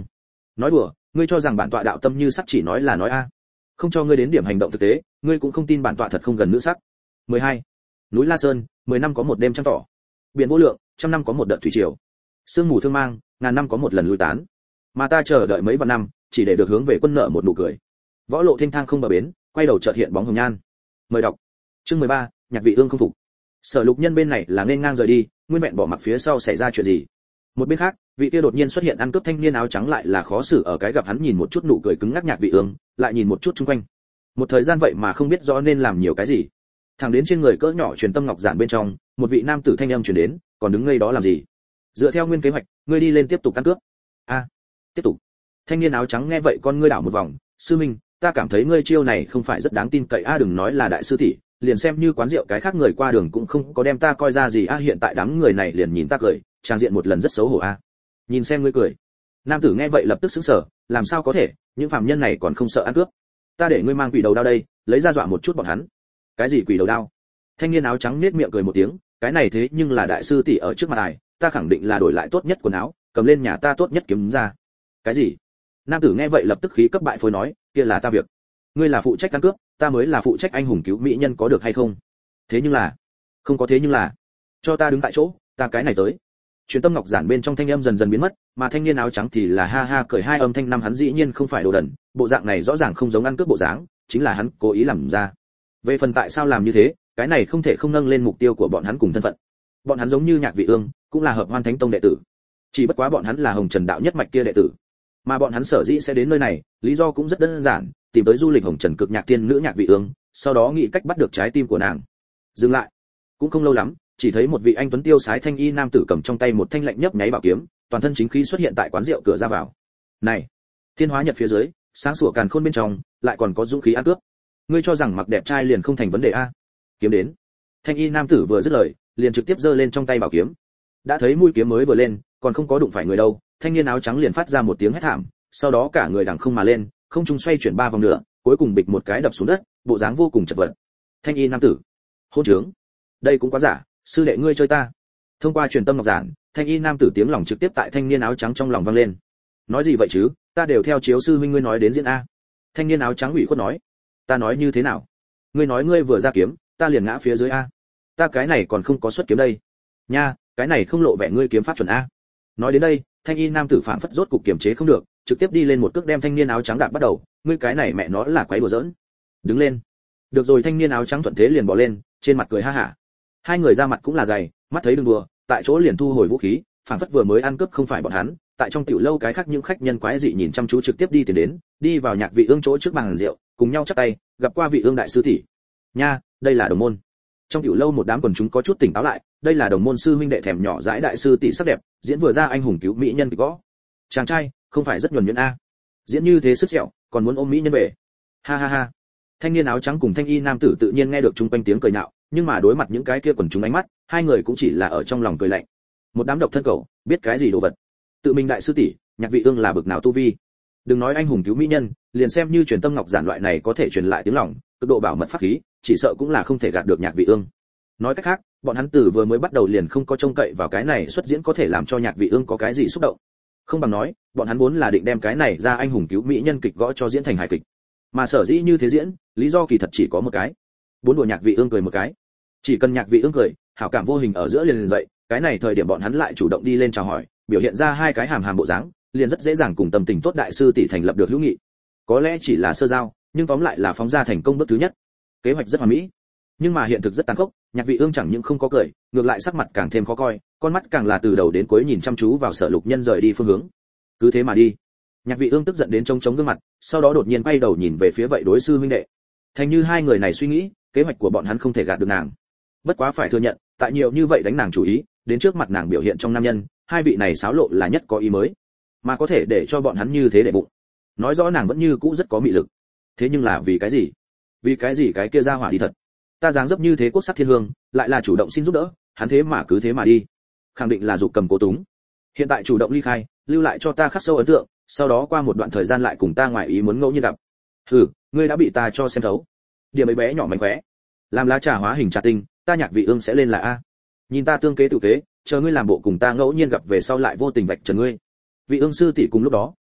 Nói đùa, ngươi cho rằng bản tọa đạo tâm như sắc chỉ nói là nói a? Không cho ngươi đến điểm hành động thực tế, ngươi cũng không tin bản tọa thật không gần nữ sắc. mười hai. Núi La Sơn, mười năm có một đêm trăng tỏ. Biển vô lượng, trăm năm có một đợt thủy triều. Sương mù thương mang, ngàn năm có một lần lui tán. Mà ta chờ đợi mấy vạn năm, chỉ để được hướng về quân nợ một nụ cười. Võ lộ thênh thang không bờ bến, quay đầu chợt hiện bóng hồng nhan. Mời đọc. Chương mười ba, Nhạc Vị Ương không phục. Sở Lục Nhân bên này là nên ngang rời đi, nguyên vẹn bỏ mặc phía sau xảy ra chuyện gì. Một bên khác, vị kia đột nhiên xuất hiện ăn cướp thanh niên áo trắng lại là khó xử ở cái gặp hắn nhìn một chút nụ cười cứng ngắc Nhạc Vị Ương, lại nhìn một chút xung quanh. Một thời gian vậy mà không biết rõ nên làm nhiều cái gì. Thẳng đến trên người cỡ nhỏ truyền tâm ngọc giản bên trong, một vị nam tử thanh âm truyền đến, còn đứng ngây đó làm gì? Dựa theo nguyên kế hoạch, ngươi đi lên tiếp tục ăn cướp. A, tiếp tục. Thanh niên áo trắng nghe vậy con ngươi đảo một vòng, sư minh, ta cảm thấy ngươi chiêu này không phải rất đáng tin cậy a, đừng nói là đại sư tỷ, liền xem như quán rượu cái khác người qua đường cũng không có đem ta coi ra gì a, hiện tại đám người này liền nhìn ta cười, trang diện một lần rất xấu hổ a. Nhìn xem ngươi cười. Nam tử nghe vậy lập tức sững sờ, làm sao có thể, những phàm nhân này còn không sợ ăn cướp. Ta để ngươi mang quỷ đầu đao đây, lấy ra dọa một chút bọn hắn. Cái gì quỷ đầu đao? Thanh niên áo trắng nhếch miệng cười một tiếng, cái này thế nhưng là đại sư tỷ ở trước mặt ai, ta khẳng định là đổi lại tốt nhất quần áo, cầm lên nhà ta tốt nhất kiếm ra. Cái gì? Nam tử nghe vậy lập tức khí cấp bại phôi nói, kia là ta việc. Ngươi là phụ trách ăn cướp, ta mới là phụ trách anh hùng cứu mỹ nhân, có được hay không? Thế nhưng là, không có thế nhưng là, cho ta đứng tại chỗ, ta cái này tới. Truyền tâm ngọc giản bên trong thanh âm dần dần biến mất, mà thanh niên áo trắng thì là ha ha cười hai âm thanh năm, hắn dĩ nhiên không phải đồ đần, bộ dạng này rõ ràng không giống ăn cướp bộ dáng, chính là hắn cố ý làm ra. Về phần tại sao làm như thế, cái này không thể không nâng lên mục tiêu của bọn hắn cùng thân phận. Bọn hắn giống như Nhạc Vị Ương, cũng là Hợp Hoan Thánh Tông đệ tử. Chỉ bất quá bọn hắn là Hồng Trần đạo nhất mạch kia đệ tử. Mà bọn hắn sở dĩ sẽ đến nơi này, lý do cũng rất đơn giản, tìm tới du lịch Hồng Trần cực nhạc tiên nữ Nhạc Vị Ương, sau đó nghĩ cách bắt được trái tim của nàng. Dừng lại. Cũng không lâu lắm, chỉ thấy một vị anh tuấn tiêu sái thanh y nam tử cầm trong tay một thanh lạnh nhấp nháy bảo kiếm, toàn thân chính khí xuất hiện tại quán rượu cửa ra vào. Này, thiên hóa nhật phía dưới, sáng sủa càn khôn bên trong, lại còn có dũng khí ăn cướp. Ngươi cho rằng mặc đẹp trai liền không thành vấn đề a? Kiếm đến. Thanh y nam tử vừa dứt lời, liền trực tiếp giơ lên trong tay bảo kiếm. Đã thấy mũi kiếm mới vừa lên, còn không có đụng phải người đâu, thanh niên áo trắng liền phát ra một tiếng hét thảm, sau đó cả người đằng không mà lên, không trung xoay chuyển ba vòng nữa, cuối cùng bịch một cái đập xuống đất, bộ dáng vô cùng chật vật. Thanh y nam tử, hỗn trướng, đây cũng quá giả, sư đệ ngươi chơi ta. Thông qua truyền tâm ngọc giản, thanh y nam tử tiếng lòng trực tiếp tại thanh niên áo trắng trong lòng vang lên. Nói gì vậy chứ, ta đều theo chiếu sư huynh ngươi nói đến diễn a. Thanh niên áo trắng ủy khuất nói, ta nói như thế nào? Ngươi nói ngươi vừa ra kiếm, ta liền ngã phía dưới a. Ta cái này còn không có xuất kiếm đây. Nha, cái này không lộ vẻ ngươi kiếm pháp chuẩn a. Nói đến đây, thanh y nam tử phảng phất rốt cục kiềm chế không được, trực tiếp đi lên một cước đem thanh niên áo trắng đạp bắt đầu, ngươi cái này mẹ nó là quái đùa giỡn. Đứng lên. Được rồi, thanh niên áo trắng thuận thế liền bỏ lên, trên mặt cười ha hả. Hai người ra mặt cũng là dày, mắt thấy đừng đùa, tại chỗ liền thu hồi vũ khí, phảng phất vừa mới ăn cướp không phải bọn hắn. Tại trong tiểu lâu cái khác những khách nhân quái dị nhìn chăm chú trực tiếp đi tiến đến, đi vào Nhạc Vị Ương chỗ trước bàn rượu, cùng nhau chắp tay, gặp qua Vị Ương đại sư tỷ. Nha, đây là đồng môn. Trong tiểu lâu một đám quần chúng có chút tỉnh táo lại, đây là đồng môn sư huynh đệ thèm nhỏ dãi đại sư tỷ sắc đẹp, diễn vừa ra anh hùng cứu mỹ nhân kịch gõ. Chàng trai, không phải rất nhuần nhuyễn a. Diễn như thế sức sẹo, còn muốn ôm mỹ nhân về. Ha ha ha. Thanh niên áo trắng cùng thanh y nam tử tự nhiên nghe được chung quanh tiếng cười nhạo, nhưng mà đối mặt những cái kia quần chúng ánh mắt, hai người cũng chỉ là ở trong lòng cười lạnh. Một đám độc thân cẩu, biết cái gì đồ vật. Tự mình đại sư tỷ, Nhạc Vị Ương là bực nào tu vi. Đừng nói anh hùng cứu mỹ nhân, liền xem như truyền tâm ngọc giản loại này có thể truyền lại tiếng lòng, cực độ bảo mật pháp khí, chỉ sợ cũng là không thể gạt được Nhạc Vị Ương. Nói cách khác, bọn hắn từ vừa mới bắt đầu liền không có trông cậy vào cái này xuất diễn có thể làm cho Nhạc Vị Ương có cái gì xúc động. Không bằng nói, bọn hắn vốn là định đem cái này ra anh hùng cứu mỹ nhân kịch gõ cho diễn thành hài kịch. Mà sở dĩ như thế diễn, lý do kỳ thật chỉ có một cái. Bốn đùa Nhạc Vị Ương cười một cái. Chỉ cần Nhạc Vị Ương cười, hảo cảm vô hình ở giữa liền liền dậy, cái này thời điểm bọn hắn lại chủ động đi lên chào hỏi, biểu hiện ra hai cái hàm hàm bộ dáng, liền rất dễ dàng cùng tâm tình tốt đại sư tỷ thành lập được hữu nghị. Có lẽ chỉ là sơ giao, nhưng tóm lại là phóng ra thành công bước thứ nhất. Kế hoạch rất hoàn mỹ, nhưng mà hiện thực rất tàn khốc. Nhạc Vị Ương chẳng những không có cười, ngược lại sắc mặt càng thêm khó coi, con mắt càng là từ đầu đến cuối nhìn chăm chú vào Sở Lục Nhân rời đi phương hướng. Cứ thế mà đi. Nhạc Vị Ương tức giận đến trống trống gương mặt, sau đó đột nhiên quay đầu nhìn về phía vậy đối sư huynh đệ. Thành như hai người này suy nghĩ, kế hoạch của bọn hắn không thể gạt được nàng. Bất quá phải thừa nhận, tại nhiều như vậy đánh nàng chủ ý, đến trước mặt nàng biểu hiện trong nam nhân, hai vị này xáo lộ là nhất có ý mới, mà có thể để cho bọn hắn như thế để bụng. Nói rõ nàng vẫn như cũ rất có mị lực. Thế nhưng là vì cái gì? Vì cái gì cái kia ra hỏa đi thật? Ta dáng dấp như thế quốc sắc thiên hương, lại là chủ động xin giúp đỡ, hắn thế mà cứ thế mà đi. Khẳng định là dục cầm cố túng. Hiện tại chủ động ly khai, lưu lại cho ta khắc sâu ấn tượng, sau đó qua một đoạn thời gian lại cùng ta ngoài ý muốn ngẫu nhiên gặp. Hừ, ngươi đã bị ta cho xem thấu. Điểm ấy bé nhỏ mánh khóe. Làm lá trà hóa hình trà tinh, ta Nhạc Vị Ương sẽ lên là a. Nhìn ta tương kế tự kế, chờ ngươi làm bộ cùng ta ngẫu nhiên gặp về sau lại vô tình vạch trần ngươi. Vị Ương sư tỷ cùng lúc đó,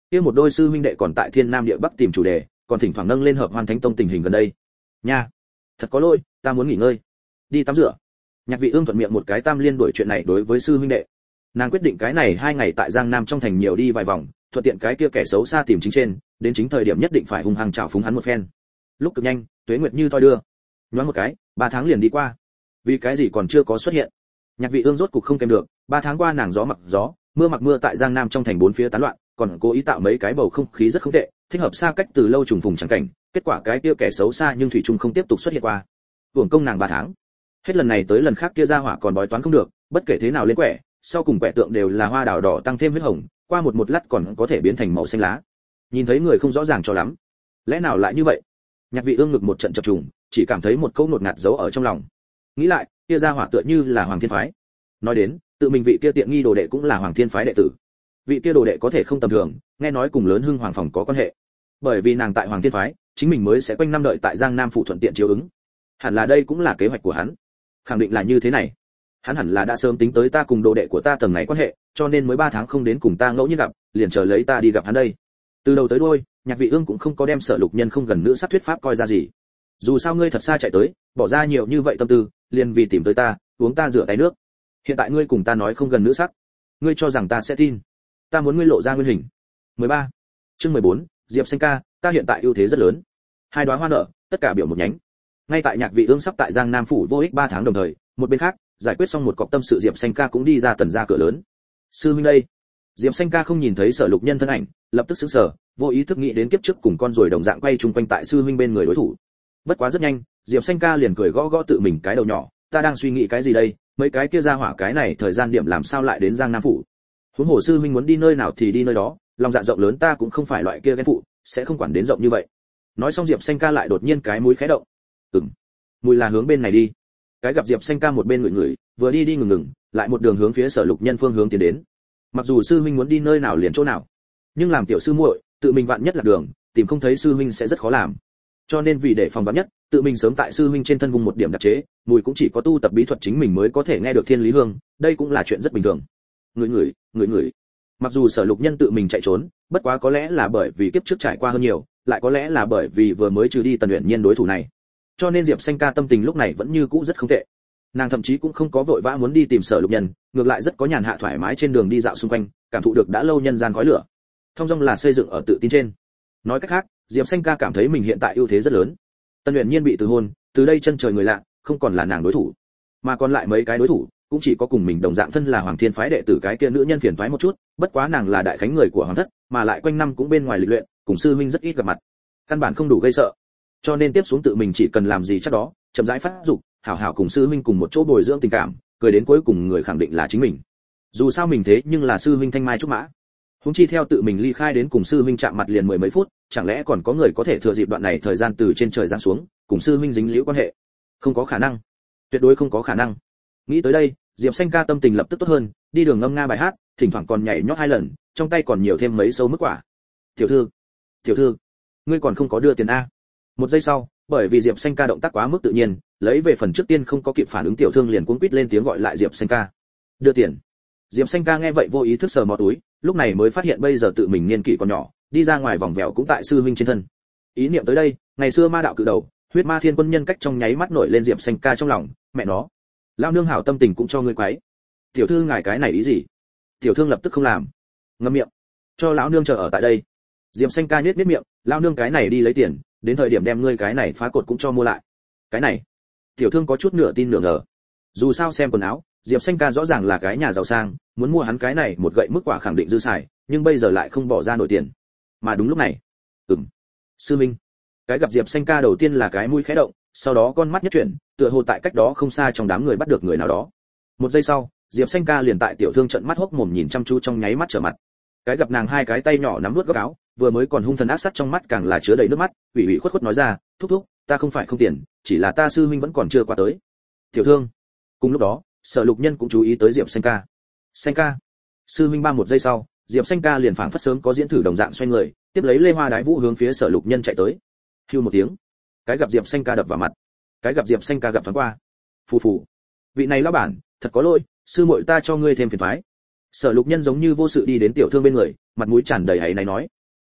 kia một đôi sư huynh đệ còn tại thiên nam địa bắc tìm chủ đề, còn thỉnh thoảng nâng lên hợp hoan thánh tông tình hình gần đây nha. Thật có lỗi, ta muốn nghỉ ngơi, đi tắm rửa. Nhạc Vị Ương thuận miệng một cái tam liên đuổi chuyện này đối với sư huynh đệ. Nàng quyết định cái này hai ngày tại Giang Nam trong thành nhiều đi vài vòng, thuận tiện cái kia kẻ xấu xa tìm chính trên, đến chính thời điểm nhất định phải hung hăng chảo phúng hắn một phen. Lúc cực nhanh, Tuế Nguyệt như thoi đưa, nhoáng một cái, ba tháng liền đi qua. Vì cái gì còn chưa có xuất hiện? Nhạc Vị Ương rốt cục không kèm được, ba tháng qua nàng gió mặc gió, mưa mặc mưa tại Giang Nam trong thành bốn phía tán loạn, còn cố ý tạo mấy cái bầu không khí rất không tệ, thích hợp xa cách từ lâu trùng phùng chẳng cảnh, kết quả cái kia kẻ xấu xa nhưng thủy chung không tiếp tục xuất hiện qua. Hưởng công nàng ba tháng. Hết lần này tới lần khác kia ra hỏa còn bói toán không được, bất kể thế nào lên quẻ, sau cùng quẻ tượng đều là hoa đào đỏ tăng thêm huyết hồng, qua một một lát còn có thể biến thành màu xanh lá. Nhìn thấy người không rõ ràng cho lắm. Lẽ nào lại như vậy? Nhạc Vị Ương ngực một trận chập trùng, chỉ cảm thấy một câu nột ngạt giấu ở trong lòng. Nghĩ lại, kia ra hỏa tựa như là Hoàng Thiên phái. Nói đến, tự mình vị kia tiện nghi đồ đệ cũng là Hoàng Thiên phái đệ tử. Vị kia đồ đệ có thể không tầm thường, nghe nói cùng lớn Hưng Hoàng phòng có quan hệ. Bởi vì nàng tại Hoàng Thiên phái, chính mình mới sẽ quanh năm đợi tại Giang Nam phủ thuận tiện chiếu ứng. Hẳn là đây cũng là kế hoạch của hắn. Khẳng định là như thế này. Hắn hẳn là đã sớm tính tới ta cùng đồ đệ của ta tầng này quan hệ, cho nên mới ba tháng không đến cùng ta ngẫu nhiên gặp, liền chờ lấy ta đi gặp hắn đây. Từ đầu tới đuôi, Nhạc Vị Ương cũng không có đem Sở Lục Nhân không gần nữ sát thuyết pháp coi ra gì. Dù sao ngươi thật xa chạy tới, bỏ ra nhiều như vậy tâm tư, liền vì tìm tới ta, uống ta rửa tay nước. Hiện tại ngươi cùng ta nói không gần nữ sắc, ngươi cho rằng ta sẽ tin? Ta muốn ngươi lộ ra nguyên hình. mười ba. Chương mười bốn, Diệp Xanh ca, ta hiện tại ưu thế rất lớn. Hai đóa hoa nở, tất cả biểu một nhánh. Ngay tại Nhạc Vị Ương sắp tại Giang Nam phủ vô ích ba tháng đồng thời, một bên khác, giải quyết xong một cọc tâm sự Diệp Xanh ca cũng đi ra tần gia cửa lớn. Sư huynh đây. Diệp Xanh ca không nhìn thấy Sở Lục Nhân thân ảnh, lập tức sững sờ, vô ý thức nghĩ đến kiếp trước cùng con rồi đồng dạng quay chung quanh tại sư huynh bên người đối thủ. Bất quá rất nhanh, Diệp Xanh ca liền cười gõ gõ tự mình cái đầu nhỏ, ta đang suy nghĩ cái gì đây, mấy cái kia ra hỏa cái này thời gian điểm làm sao lại đến Giang Nam phủ. Huống hồ sư huynh muốn đi nơi nào thì đi nơi đó, lòng dạ rộng lớn ta cũng không phải loại kia ghen phụ, sẽ không quản đến rộng như vậy. Nói xong Diệp Xanh ca lại đột nhiên cái mũi khẽ động. Ừm, mùi là hướng bên này đi. Cái gặp Diệp Xanh ca một bên ngửi ngửi, vừa đi đi ngừng ngừng, lại một đường hướng phía Sở Lục Nhân phương hướng tiến đến. Mặc dù sư huynh muốn đi nơi nào liền chỗ nào, nhưng làm tiểu sư muội, tự mình vạn nhất là đường, tìm không thấy sư huynh sẽ rất khó làm. Cho nên vì để phòng vạn nhất, tự mình sớm tại sư huynh trên thân vùng một điểm đặc chế, mùi cũng chỉ có tu tập bí thuật chính mình mới có thể nghe được thiên lý hương, đây cũng là chuyện rất bình thường. Người người, người người. Mặc dù Sở Lục Nhân tự mình chạy trốn, bất quá có lẽ là bởi vì kiếp trước trải qua hơn nhiều, lại có lẽ là bởi vì vừa mới trừ đi Tần Uyển Nhiên đối thủ này. Cho nên Diệp Xanh ca tâm tình lúc này vẫn như cũ rất không tệ. Nàng thậm chí cũng không có vội vã muốn đi tìm Sở Lục Nhân, ngược lại rất có nhàn hạ thoải mái trên đường đi dạo xung quanh, cảm thụ được đã lâu nhân gian khói lửa. Thông dong là xây dựng ở tự tin trên. Nói cách khác, Diệp Xanh ca cảm thấy mình hiện tại ưu thế rất lớn. Tần Uyển Nhiên bị từ hôn, từ đây chân trời người lạ, không còn là nàng đối thủ, mà còn lại mấy cái đối thủ cũng chỉ có cùng mình đồng dạng thân là Hoàng Thiên phái đệ tử cái kia nữ nhân phiền toái một chút, bất quá nàng là đại khánh người của hoàng thất, mà lại quanh năm cũng bên ngoài lịch luyện, cùng sư huynh rất ít gặp mặt, căn bản không đủ gây sợ. Cho nên tiếp xuống tự mình chỉ cần làm gì chắc đó, chậm rãi phát dục, hảo hảo cùng sư huynh cùng một chỗ bồi dưỡng tình cảm, cười đến cuối cùng người khẳng định là chính mình. Dù sao mình thế nhưng là sư huynh thanh mai trúc mã. Huống chi theo tự mình ly khai đến cùng sư huynh chạm mặt liền mười mấy phút, chẳng lẽ còn có người có thể thừa dịp đoạn này thời gian từ trên trời giáng xuống, cùng sư huynh dính liễu quan hệ? Không có khả năng, tuyệt đối không có khả năng. Nghĩ tới đây, Diệp Xanh ca tâm tình lập tức tốt hơn, đi đường ngâm nga bài hát, thỉnh thoảng còn nhảy nhót hai lần, trong tay còn nhiều thêm mấy sâu mức quả. "Tiểu thư, tiểu thư, ngươi còn không có đưa tiền a?" Một giây sau, bởi vì Diệp Xanh ca động tác quá mức tự nhiên, lấy về phần trước tiên không có kịp phản ứng tiểu thương liền cuống quýt lên tiếng gọi lại Diệp Xanh ca. "Đưa tiền." Diệp Xanh ca nghe vậy vô ý thức sờ mó túi, lúc này mới phát hiện bây giờ tự mình niên kỷ còn nhỏ, đi ra ngoài vòng vèo cũng tại sư huynh trên thân. Ý niệm tới đây, ngày xưa ma đạo cự đầu, huyết ma thiên quân nhân cách trong nháy mắt nổi lên Diệp Xanh ca trong lòng, mẹ nó, lão nương hảo tâm tình cũng cho ngươi quấy. Tiểu thư ngài cái này ý gì? Tiểu thương lập tức không làm, ngậm miệng, cho lão nương chờ ở tại đây. Diệp Xanh ca nhếch nhếch miệng, lão nương cái này đi lấy tiền, đến thời điểm đem ngươi cái này phá cột cũng cho mua lại. Cái này, tiểu thương có chút nửa tin nửa ngờ. Dù sao xem quần áo, Diệp Xanh ca rõ ràng là cái nhà giàu sang, muốn mua hắn cái này một gậy mức quả khẳng định dư xài, nhưng bây giờ lại không bỏ ra nổi tiền. Mà đúng lúc này, ừm, sư minh. Cái gặp Diệp Xanh ca đầu tiên là cái mũi khẽ động, sau đó con mắt nhất chuyển, tựa hồ tại cách đó không xa trong đám người bắt được người nào đó. Một giây sau, Diệp Xanh ca liền tại tiểu thương trận mắt hốc mồm nhìn chăm chú trong nháy mắt trở mặt. Cái gặp nàng hai cái tay nhỏ nắm nuốt góc áo, vừa mới còn hung thần ác sát trong mắt càng là chứa đầy nước mắt, ủy ủy khuất khuất nói ra, thúc thúc, ta không phải không tiền, chỉ là ta sư huynh vẫn còn chưa qua tới. Tiểu thương. Cùng lúc đó, Sở Lục Nhân cũng chú ý tới Diệp Xanh ca. Xanh ca. Sư huynh ba một giây sau, Diệp Xanh ca liền phảng phất sớm có diễn thử đồng dạng xoay người, tiếp lấy lê hoa đái vũ hướng phía Sở Lục Nhân chạy tới. Hưu một tiếng, cái gặp Diệp Xanh ca đập vào mặt, cái gặp Diệp Xanh ca gặp thoáng qua. Phù phù. Vị này lão bản, thật có lỗi, sư muội ta cho ngươi thêm phiền toái. Sở Lục Nhân giống như vô sự đi đến tiểu thương bên người, mặt mũi tràn đầy áy náy nói,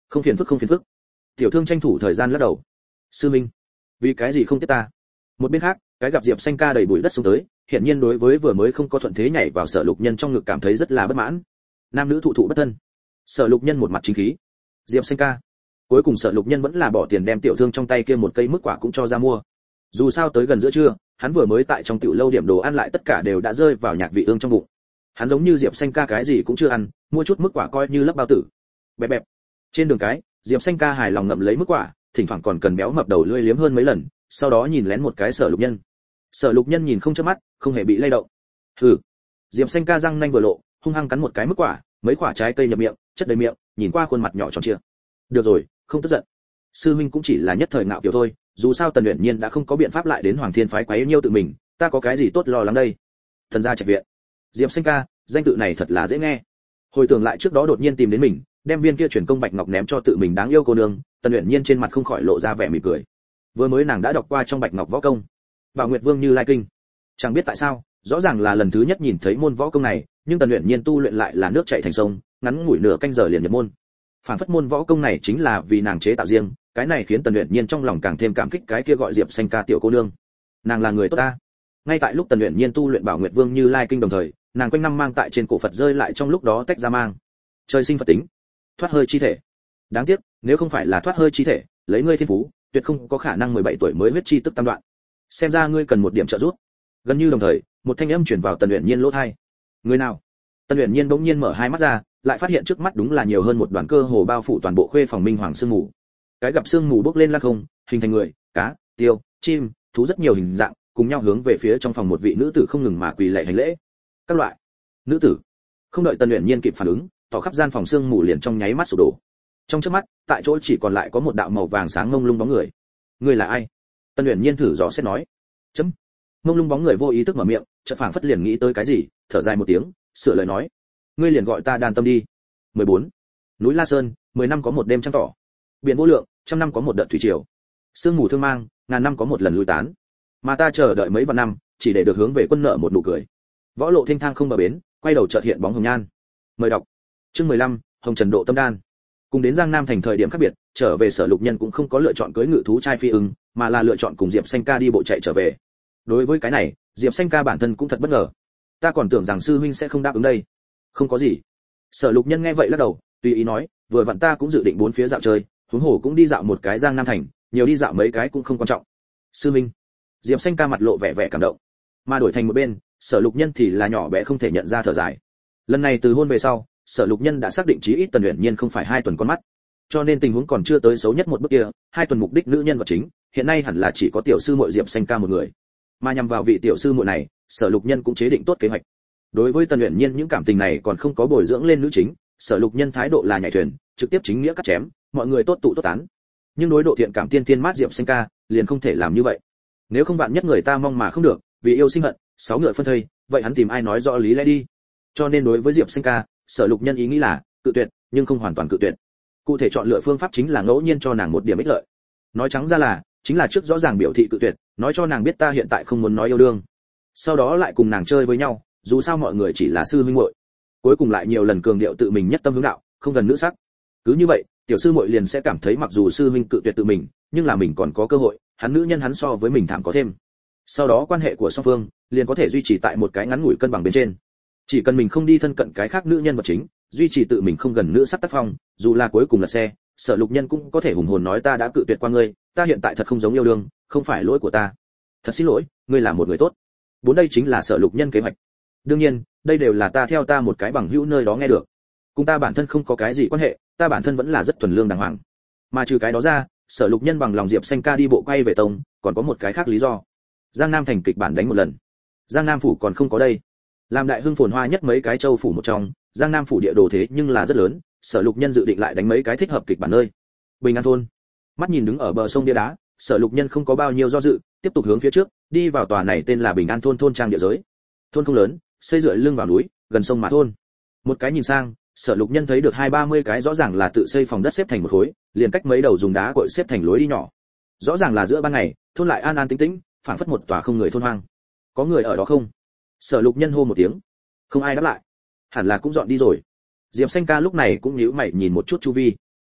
Không phiền phức không phiền phức. Tiểu thương tranh thủ thời gian lắc đầu. Sư minh, vì cái gì không tiếp ta? Một bên khác, cái gặp Diệp Xanh ca đầy bụi đất xuống tới, hiện nhiên đối với vừa mới không có thuận thế nhảy vào Sở Lục Nhân trong ngực cảm thấy rất là bất mãn. Nam nữ thụ thụ bất thân. Sở Lục Nhân một mặt chính khí. Diệp Xanh ca. Cuối cùng Sở Lục Nhân vẫn là bỏ tiền đem tiểu thương trong tay kia một cây mức quả cũng cho ra mua. Dù sao tới gần giữa trưa, hắn vừa mới tại trong tiểu lâu điểm đồ ăn lại tất cả đều đã rơi vào nhạc vị ương trong bụng. Hắn giống như Diệp Xanh ca cái gì cũng chưa ăn, mua chút mức quả coi như lấp bao tử. Bẹp bẹp. Trên đường cái, Diệp Xanh ca hài lòng ngậm lấy mức quả, thỉnh thoảng còn cần béo mập đầu lưỡi liếm hơn mấy lần, sau đó nhìn lén một cái Sở Lục Nhân. Sở Lục Nhân nhìn không chớp mắt, không hề bị lay động. Hừ. Diệp Xanh ca răng nanh vừa lộ, hung hăng cắn một cái mức quả, mấy quả trái cây nhập miệng, chất đầy miệng, nhìn qua khuôn mặt nhỏ tròn trịa. Được rồi, không tức giận. Sư huynh cũng chỉ là nhất thời ngạo kiểu thôi, dù sao Tần Uyển Nhiên đã không có biện pháp lại đến Hoàng Thiên phái quấy nhiêu tự mình, ta có cái gì tốt lo lắng đây. Thần gia trạch viện. Diệp Xanh ca, danh tự này thật là dễ nghe. Hồi tưởng lại trước đó đột nhiên tìm đến mình, đem viên kia truyền công bạch ngọc ném cho tự mình đáng yêu cô nương, Tần Uyển Nhiên trên mặt không khỏi lộ ra vẻ mỉm cười. Vừa mới nàng đã đọc qua trong bạch ngọc võ công, Bảo Nguyệt Vương Như Lai kinh. Chẳng biết tại sao, rõ ràng là lần thứ nhất nhìn thấy môn võ công này, nhưng Tần Uyển Nhiên tu luyện lại là nước chảy thành sông, ngắn ngủi nửa canh giờ liền nhập môn. Phản phất môn võ công này chính là vì nàng chế tạo riêng, cái này khiến Tần Uyển Nhiên trong lòng càng thêm cảm kích cái kia gọi Diệp Xanh ca tiểu cô nương. Nàng là người tốt ta. Ngay tại lúc Tần Uyển Nhiên tu luyện Bảo Nguyệt Vương Như Lai kinh đồng thời, nàng quanh năm mang tại trên cổ Phật rơi lại trong lúc đó tách ra mang. Trời sinh Phật tính, thoát hơi chi thể. Đáng tiếc, nếu không phải là thoát hơi chi thể, lấy ngươi thiên phú, tuyệt không có khả năng mười bảy tuổi mới huyết chi tức tam đoạn. Xem ra ngươi cần một điểm trợ giúp. Gần như đồng thời, một thanh âm truyền vào Tần Uyển Nhiên lỗ tai. Người nào? Tần Uyển Nhiên bỗng nhiên mở hai mắt ra, lại phát hiện trước mắt đúng là nhiều hơn một đoàn cơ hồ bao phủ toàn bộ khuê phòng minh hoàng sương mù. Cái gặp sương mù bốc lên lăn không, hình thành người, cá, tiêu, chim, thú rất nhiều hình dạng, cùng nhau hướng về phía trong phòng một vị nữ tử không ngừng mà quỳ lạy hành lễ. Các loại nữ tử. Không đợi Tần Uyển Nhiên kịp phản ứng, tỏ khắp gian phòng sương mù liền trong nháy mắt sụp đổ. Trong chớp mắt, tại chỗ chỉ còn lại có một đạo màu vàng sáng ngông lung bóng người. Người là ai? Tần Uyển Nhiên thử dò xét nói. Chấm. Ngông lung bóng người vô ý thức mở miệng, chợt phảng phất liền nghĩ tới cái gì, thở dài một tiếng, sửa lời nói. Ngươi liền gọi ta Đan Tâm đi. mười bốn. Núi La Sơn, mười năm có một đêm trăng tỏ. Biển vô lượng, trăm năm có một đợt thủy triều. Sương mù thương mang, ngàn năm có một lần lui tán. Mà ta chờ đợi mấy vạn năm, chỉ để được hướng về quân nợ một nụ cười. Võ lộ thênh thang không bờ bến, quay đầu chợt hiện bóng hồng nhan. Mời đọc. Chương mười lăm, Hồng Trần Độ Tâm Đan. Cùng đến Giang Nam thành thời điểm khác biệt, trở về Sở Lục Nhân cũng không có lựa chọn cưỡi ngự thú trai phi ưng, mà là lựa chọn cùng Diệp Xanh ca đi bộ chạy trở về. Đối với cái này, Diệp Xanh ca bản thân cũng thật bất ngờ. Ta còn tưởng rằng sư huynh sẽ không đáp ứng đây. Không có gì. Sở Lục Nhân nghe vậy lắc đầu, tùy ý nói, vừa vặn ta cũng dự định bốn phía dạo chơi, huống hồ cũng đi dạo một cái Giang Nam thành, nhiều đi dạo mấy cái cũng không quan trọng. Sư huynh. Diệp Xanh ca mặt lộ vẻ vẻ cảm động, mà đổi thành một bên, Sở Lục Nhân thì là nhỏ bé không thể nhận ra thở dài. Lần này từ hôn về sau, Sở Lục Nhân đã xác định chí ít Tần Uyển Nhiên không phải hai tuần con mắt, cho nên tình huống còn chưa tới xấu nhất một bước kia, hai tuần mục đích nữ nhân vật chính, hiện nay hẳn là chỉ có tiểu sư muội Diệp Xanh ca một người. Mà nhằm vào vị tiểu sư muội này, Sở Lục Nhân cũng chế định tốt kế hoạch. Đối với Tần Uyển Nhiên những cảm tình này còn không có bồi dưỡng lên nữ chính, Sở Lục Nhân thái độ là nhảy thuyền, trực tiếp chính nghĩa cắt chém, mọi người tốt tụ tốt tán. Nhưng đối độ thiện cảm tiên tiên mát Diệp Xanh ca, liền không thể làm như vậy. Nếu không vạn nhất người ta mong mà không được, vì yêu sinh hận, sáu ngựa phân thây, vậy hắn tìm ai nói rõ lý lẽ đi. Cho nên đối với Diệp Xanh ca, Sở Lục Nhân ý nghĩ là cự tuyệt, nhưng không hoàn toàn cự tuyệt. Cụ thể chọn lựa phương pháp chính là ngẫu nhiên cho nàng một điểm ích lợi. Nói trắng ra là, chính là trước rõ ràng biểu thị cự tuyệt, nói cho nàng biết ta hiện tại không muốn nói yêu đương. Sau đó lại cùng nàng chơi với nhau, dù sao mọi người chỉ là sư huynh muội. Cuối cùng lại nhiều lần cường điệu tự mình nhất tâm hướng đạo, không gần nữ sắc. Cứ như vậy, tiểu sư muội liền sẽ cảm thấy mặc dù sư huynh cự tuyệt tự mình, nhưng là mình còn có cơ hội, hắn nữ nhân hắn so với mình thảm có thêm. Sau đó quan hệ của song phương liền có thể duy trì tại một cái ngắn ngủi cân bằng bên trên. Chỉ cần mình không đi thân cận cái khác nữ nhân vật chính, duy trì tự mình không gần nữ sắc tác phong, dù là cuối cùng là xe, Sở Lục Nhân cũng có thể hùng hồn nói ta đã cự tuyệt qua ngươi, ta hiện tại thật không giống yêu đương, không phải lỗi của ta. Thật xin lỗi, ngươi là một người tốt. Bốn đây chính là Sở Lục Nhân kế hoạch. Đương nhiên, đây đều là ta theo ta một cái bằng hữu nơi đó nghe được. Cùng ta bản thân không có cái gì quan hệ, ta bản thân vẫn là rất thuần lương đàng hoàng. Mà trừ cái đó ra, Sở Lục Nhân bằng lòng Diệp Xanh ca đi bộ quay về tông, còn có một cái khác lý do. Giang Nam thành kịch bản đánh một lần. Giang Nam phủ còn không có đây. Làm đại hưng phồn hoa nhất mấy cái châu phủ một trong, Giang Nam phủ địa đồ thế nhưng là rất lớn, Sở Lục Nhân dự định lại đánh mấy cái thích hợp kịch bản nơi. Bình An thôn. Mắt nhìn đứng ở bờ sông bia đá, Sở Lục Nhân không có bao nhiêu do dự, tiếp tục hướng phía trước, đi vào tòa này tên là Bình An thôn thôn trang địa giới. Thôn không lớn, xây dựa lưng vào núi, gần sông mà thôn. Một cái nhìn sang, Sở Lục Nhân thấy được hai ba mươi cái rõ ràng là tự xây phòng đất xếp thành một khối, liền cách mấy đầu dùng đá cội xếp thành lối đi nhỏ. Rõ ràng là giữa ban ngày, thôn lại an an tĩnh tĩnh, phảng phất một tòa không người thôn hoang. Có người ở đó không? Sở Lục Nhân hô một tiếng, không ai đáp lại, hẳn là cũng dọn đi rồi. Diệp Xanh ca lúc này cũng nhíu mày nhìn một chút chu vi.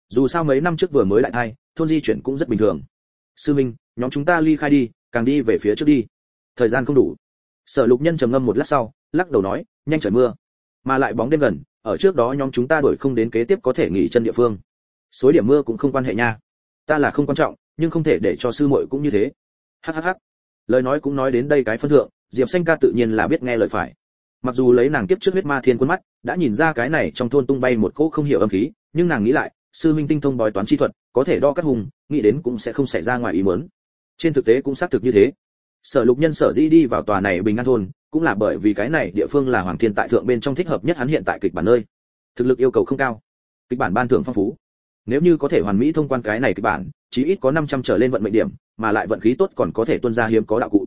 Dù sao mấy năm trước vừa mới đại thai, thôn di chuyển cũng rất bình thường. Sư minh, nhóm chúng ta ly khai đi, càng đi về phía trước đi. Thời gian không đủ. Sở Lục Nhân trầm ngâm một lát sau, lắc đầu nói, nhanh trời mưa, mà lại bóng đêm gần, ở trước đó nhóm chúng ta đuổi không đến kế tiếp có thể nghỉ chân địa phương. Xối điểm mưa cũng không quan hệ nha. Ta là không quan trọng, nhưng không thể để cho sư muội cũng như thế. Hắc hắc hắc. Lời nói cũng nói đến đây cái phân thượng, Diệp Xanh ca tự nhiên là biết nghe lời phải. Mặc dù lấy nàng tiếp trước huyết ma thiên quân mắt, đã nhìn ra cái này trong thôn tung bay một cỗ không hiểu âm khí, nhưng nàng nghĩ lại, sư minh tinh thông bói toán chi thuật, có thể đo cắt hùng, nghĩ đến cũng sẽ không xảy ra ngoài ý muốn. Trên thực tế cũng xác thực như thế. Sở Lục Nhân sở dĩ đi vào tòa này Bình An thôn, cũng là bởi vì cái này địa phương là Hoàng Thiên tại thượng bên trong thích hợp nhất hắn hiện tại kịch bản nơi. Thực lực yêu cầu không cao, kịch bản ban thưởng phong phú. Nếu như có thể hoàn mỹ thông quan cái này kịch bản, chí ít có năm trăm trở lên vận mệnh điểm, mà lại vận khí tốt còn có thể tuôn ra hiếm có đạo cụ.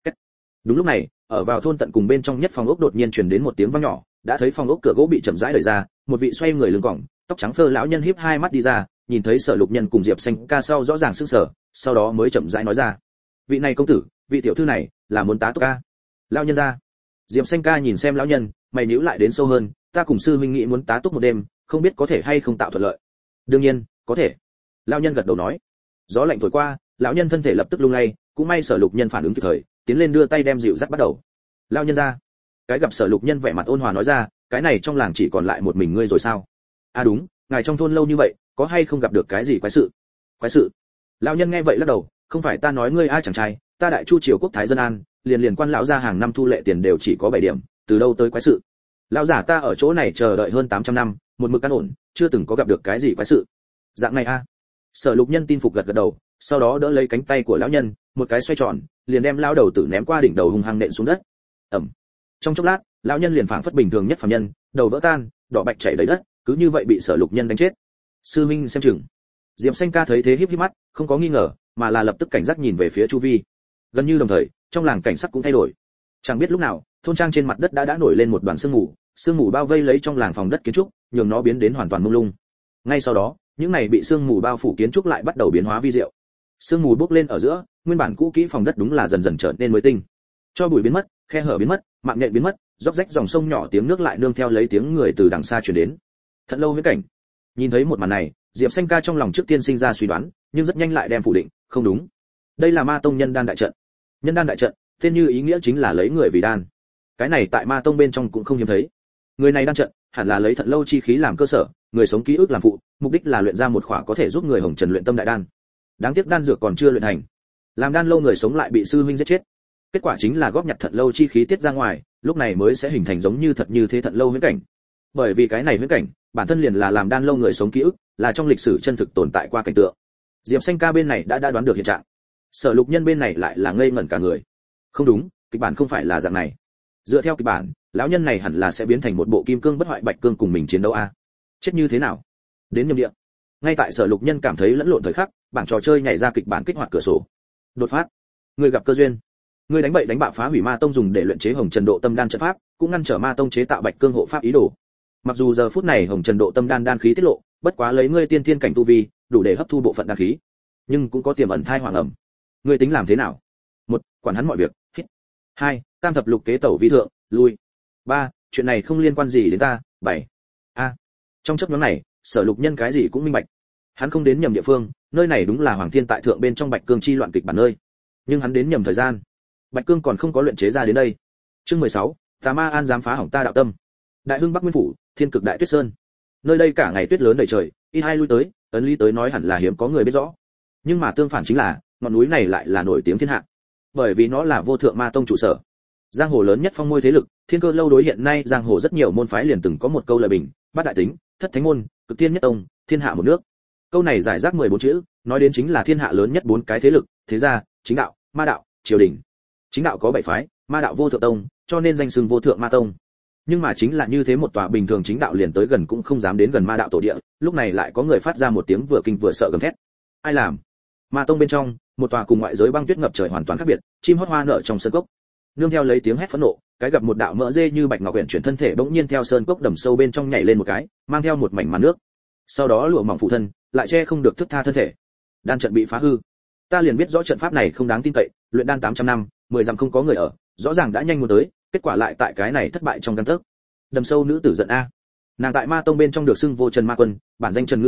Đúng lúc này, ở vào thôn tận cùng bên trong nhất phòng ốc đột nhiên truyền đến một tiếng vang nhỏ, đã thấy phòng ốc cửa gỗ bị chậm rãi đẩy ra, một vị xoay người lưng còng, tóc trắng phơ lão nhân híp hai mắt đi ra, nhìn thấy Sở Lục Nhân cùng Diệp Xanh ca sau rõ ràng sững sờ, sau đó mới chậm rãi nói ra: "Vị này công tử, vị tiểu thư này là muốn tá túc ca." Lão nhân ra. Diệp Xanh ca nhìn xem lão nhân, mày nhíu lại đến sâu hơn, "Ta cùng sư huynh nghĩ muốn tá túc một đêm, không biết có thể hay không tạo thuận lợi." "Đương nhiên, có thể." Lão nhân gật đầu nói. Gió lạnh thổi qua, lão nhân thân thể lập tức lung lay, cũng may Sở Lục Nhân phản ứng kịp thời, tiến lên đưa tay đem dịu dắt bắt đầu. "Lão nhân ra." Cái gặp Sở Lục Nhân vẻ mặt ôn hòa nói ra, "Cái này trong làng chỉ còn lại một mình ngươi rồi sao?" "À đúng, ngài trong thôn lâu như vậy, có hay không gặp được cái gì quái sự?" "Quái sự?" Lão nhân nghe vậy lắc đầu, "Không phải ta nói ngươi ai chẳng trai, ta đại chu triều quốc thái dân an, liền liền quan lão gia hàng năm thu lệ tiền đều chỉ có bảy điểm, từ đâu tới quái sự? Lão giả ta ở chỗ này chờ đợi hơn tám trăm năm, một mực căn ổn, chưa từng có gặp được cái gì quái sự." "Dạng này a." Sở Lục Nhân tin phục gật gật đầu, sau đó đỡ lấy cánh tay của lão nhân, một cái xoay tròn, liền đem lão đầu tử ném qua đỉnh đầu hung hăng nện xuống đất. Ầm. Trong chốc lát, lão nhân liền phảng phất bình thường nhất phàm nhân, đầu vỡ tan, đỏ bạch chảy đầy đất, cứ như vậy bị Sở Lục Nhân đánh chết. "Sư minh xem chừng." Diệp Xanh ca thấy thế híp híp mắt, không có nghi ngờ, mà là lập tức cảnh giác nhìn về phía chu vi. Gần như đồng thời, trong làng cảnh sắc cũng thay đổi. Chẳng biết lúc nào, thôn trang trên mặt đất đã đã nổi lên một đoàn sương mù, sương mù bao vây lấy trong làng phòng đất kiến trúc, nhường nó biến đến hoàn toàn mông lung. Ngay sau đó, những này bị sương mù bao phủ kiến trúc lại bắt đầu biến hóa vi diệu. Sương mù bốc lên ở giữa, nguyên bản cũ kỹ phòng đất đúng là dần dần trở nên mới tinh. Cho bụi biến mất, khe hở biến mất, mạng nhện biến mất, róc rách dòng sông nhỏ tiếng nước lại nương theo lấy tiếng người từ đằng xa truyền đến. Thật lâu với cảnh. Nhìn thấy một màn này, Diệp Xanh ca trong lòng trước tiên sinh ra suy đoán, nhưng rất nhanh lại đem phủ định, không đúng. Đây là Ma Tông Nhân Đan đại trận. Nhân Đan đại trận, tên như ý nghĩa chính là lấy người vì đan. Cái này tại Ma Tông bên trong cũng không hiếm thấy. Người này đan trận, hẳn là lấy Thận Lâu chi khí làm cơ sở, người sống ký ức làm phụ, mục đích là luyện ra một khỏa có thể giúp người hồng trần luyện tâm đại đan. Đáng tiếc đan dược còn chưa luyện thành. Làm đan lâu người sống lại bị sư huynh giết chết. Kết quả chính là góp nhặt Thận Lâu chi khí tiết ra ngoài, lúc này mới sẽ hình thành giống như thật như thế Thận Lâu huyễn cảnh. Bởi vì cái này huyễn cảnh, bản thân liền là làm đan lâu người sống ký ức, là trong lịch sử chân thực tồn tại qua cảnh tượng. Diệp Xanh ca bên này đã đã đoán được hiện trạng. Sở Lục Nhân bên này lại là ngây ngẩn cả người. Không đúng, kịch bản không phải là dạng này. Dựa theo kịch bản, lão nhân này hẳn là sẽ biến thành một bộ kim cương bất hoại bạch cương cùng mình chiến đấu a. Chết như thế nào? Đến nhầm địa. Ngay tại Sở Lục Nhân cảm thấy lẫn lộn thời khắc, bảng trò chơi nhảy ra kịch bản kích hoạt cửa sổ. Đột phát. Người gặp cơ duyên. Người đánh bậy đánh bạ phá hủy Ma Tông dùng để luyện chế Hồng Trần Độ Tâm Đan trận pháp, cũng ngăn trở Ma Tông chế tạo bạch cương hộ pháp ý đồ. Mặc dù giờ phút này Hồng Trần Độ Tâm Đan đan khí tiết lộ, bất quá lấy ngươi tiên thiên cảnh tu vi, đủ để hấp thu bộ phận đan khí, nhưng cũng có tiềm ẩn thai hoàng ẩm. Ngươi tính làm thế nào? Một, quản hắn mọi việc. Hít. Hai, tam thập lục kế tẩu vi thượng, lui. Ba, chuyện này không liên quan gì đến ta. Bảy. A. Trong chốc ngắn này, Sở Lục Nhân cái gì cũng minh bạch. Hắn không đến nhầm địa phương, nơi này đúng là Hoàng Thiên tại thượng bên trong Bạch Cương chi loạn kịch bản nơi. Nhưng hắn đến nhầm thời gian. Bạch Cương còn không có luyện chế ra đến đây. Chương mười sáu, Tà Ma An dám phá hỏng ta đạo tâm. Đại Hưng Bắc Nguyên phủ, Thiên Cực Đại Tuyết Sơn. Nơi đây cả ngày tuyết lớn đầy trời, ít hai lui tới, ấn lý tới nói hẳn là hiếm có người biết rõ. Nhưng mà tương phản chính là, ngọn núi này lại là nổi tiếng thiên hạ. Bởi vì nó là Vô Thượng Ma Tông trụ sở. Giang hồ lớn nhất phong môi thế lực, Thiên Cơ lâu đối hiện nay giang hồ rất nhiều môn phái liền từng có một câu lời bình, bát đại tính, thất thánh môn, cực thiên nhất tông, thiên hạ một nước. Câu này giải rác mười bốn chữ, nói đến chính là thiên hạ lớn nhất bốn cái thế lực, thế gia, chính đạo, ma đạo, triều đình. Chính đạo có bảy phái, ma đạo Vô Thượng tông, cho nên danh xưng Vô Thượng Ma Tông. Nhưng mà chính là như thế một tòa bình thường chính đạo liền tới gần cũng không dám đến gần ma đạo tổ địa, lúc này lại có người phát ra một tiếng vừa kinh vừa sợ gầm thét. Ai làm? Ma Tông bên trong, một tòa cùng ngoại giới băng tuyết ngập trời hoàn toàn khác biệt, chim hót hoa nở trong sơn cốc. Nương theo lấy tiếng hét phẫn nộ, cái gặp một đạo mỡ dê như bạch ngọc uyển chuyển thân thể bỗng nhiên theo sơn cốc đầm sâu bên trong nhảy lên một cái, mang theo một mảnh màn nước. Sau đó lụa mỏng phụ thân, lại che không được thức tha thân thể. Đan trận bị phá hư. Ta liền biết rõ trận pháp này không đáng tin cậy, luyện đan tám trăm năm, mười dặm không có người ở, rõ ràng đã nhanh muốn tới, kết quả lại tại cái này thất bại trong căn tấc. Đầm sâu nữ tử giận a. Nàng tại Ma Tông bên trong được xưng Vô Trần Ma Quân, bản danh Trần Ngư Nhạn,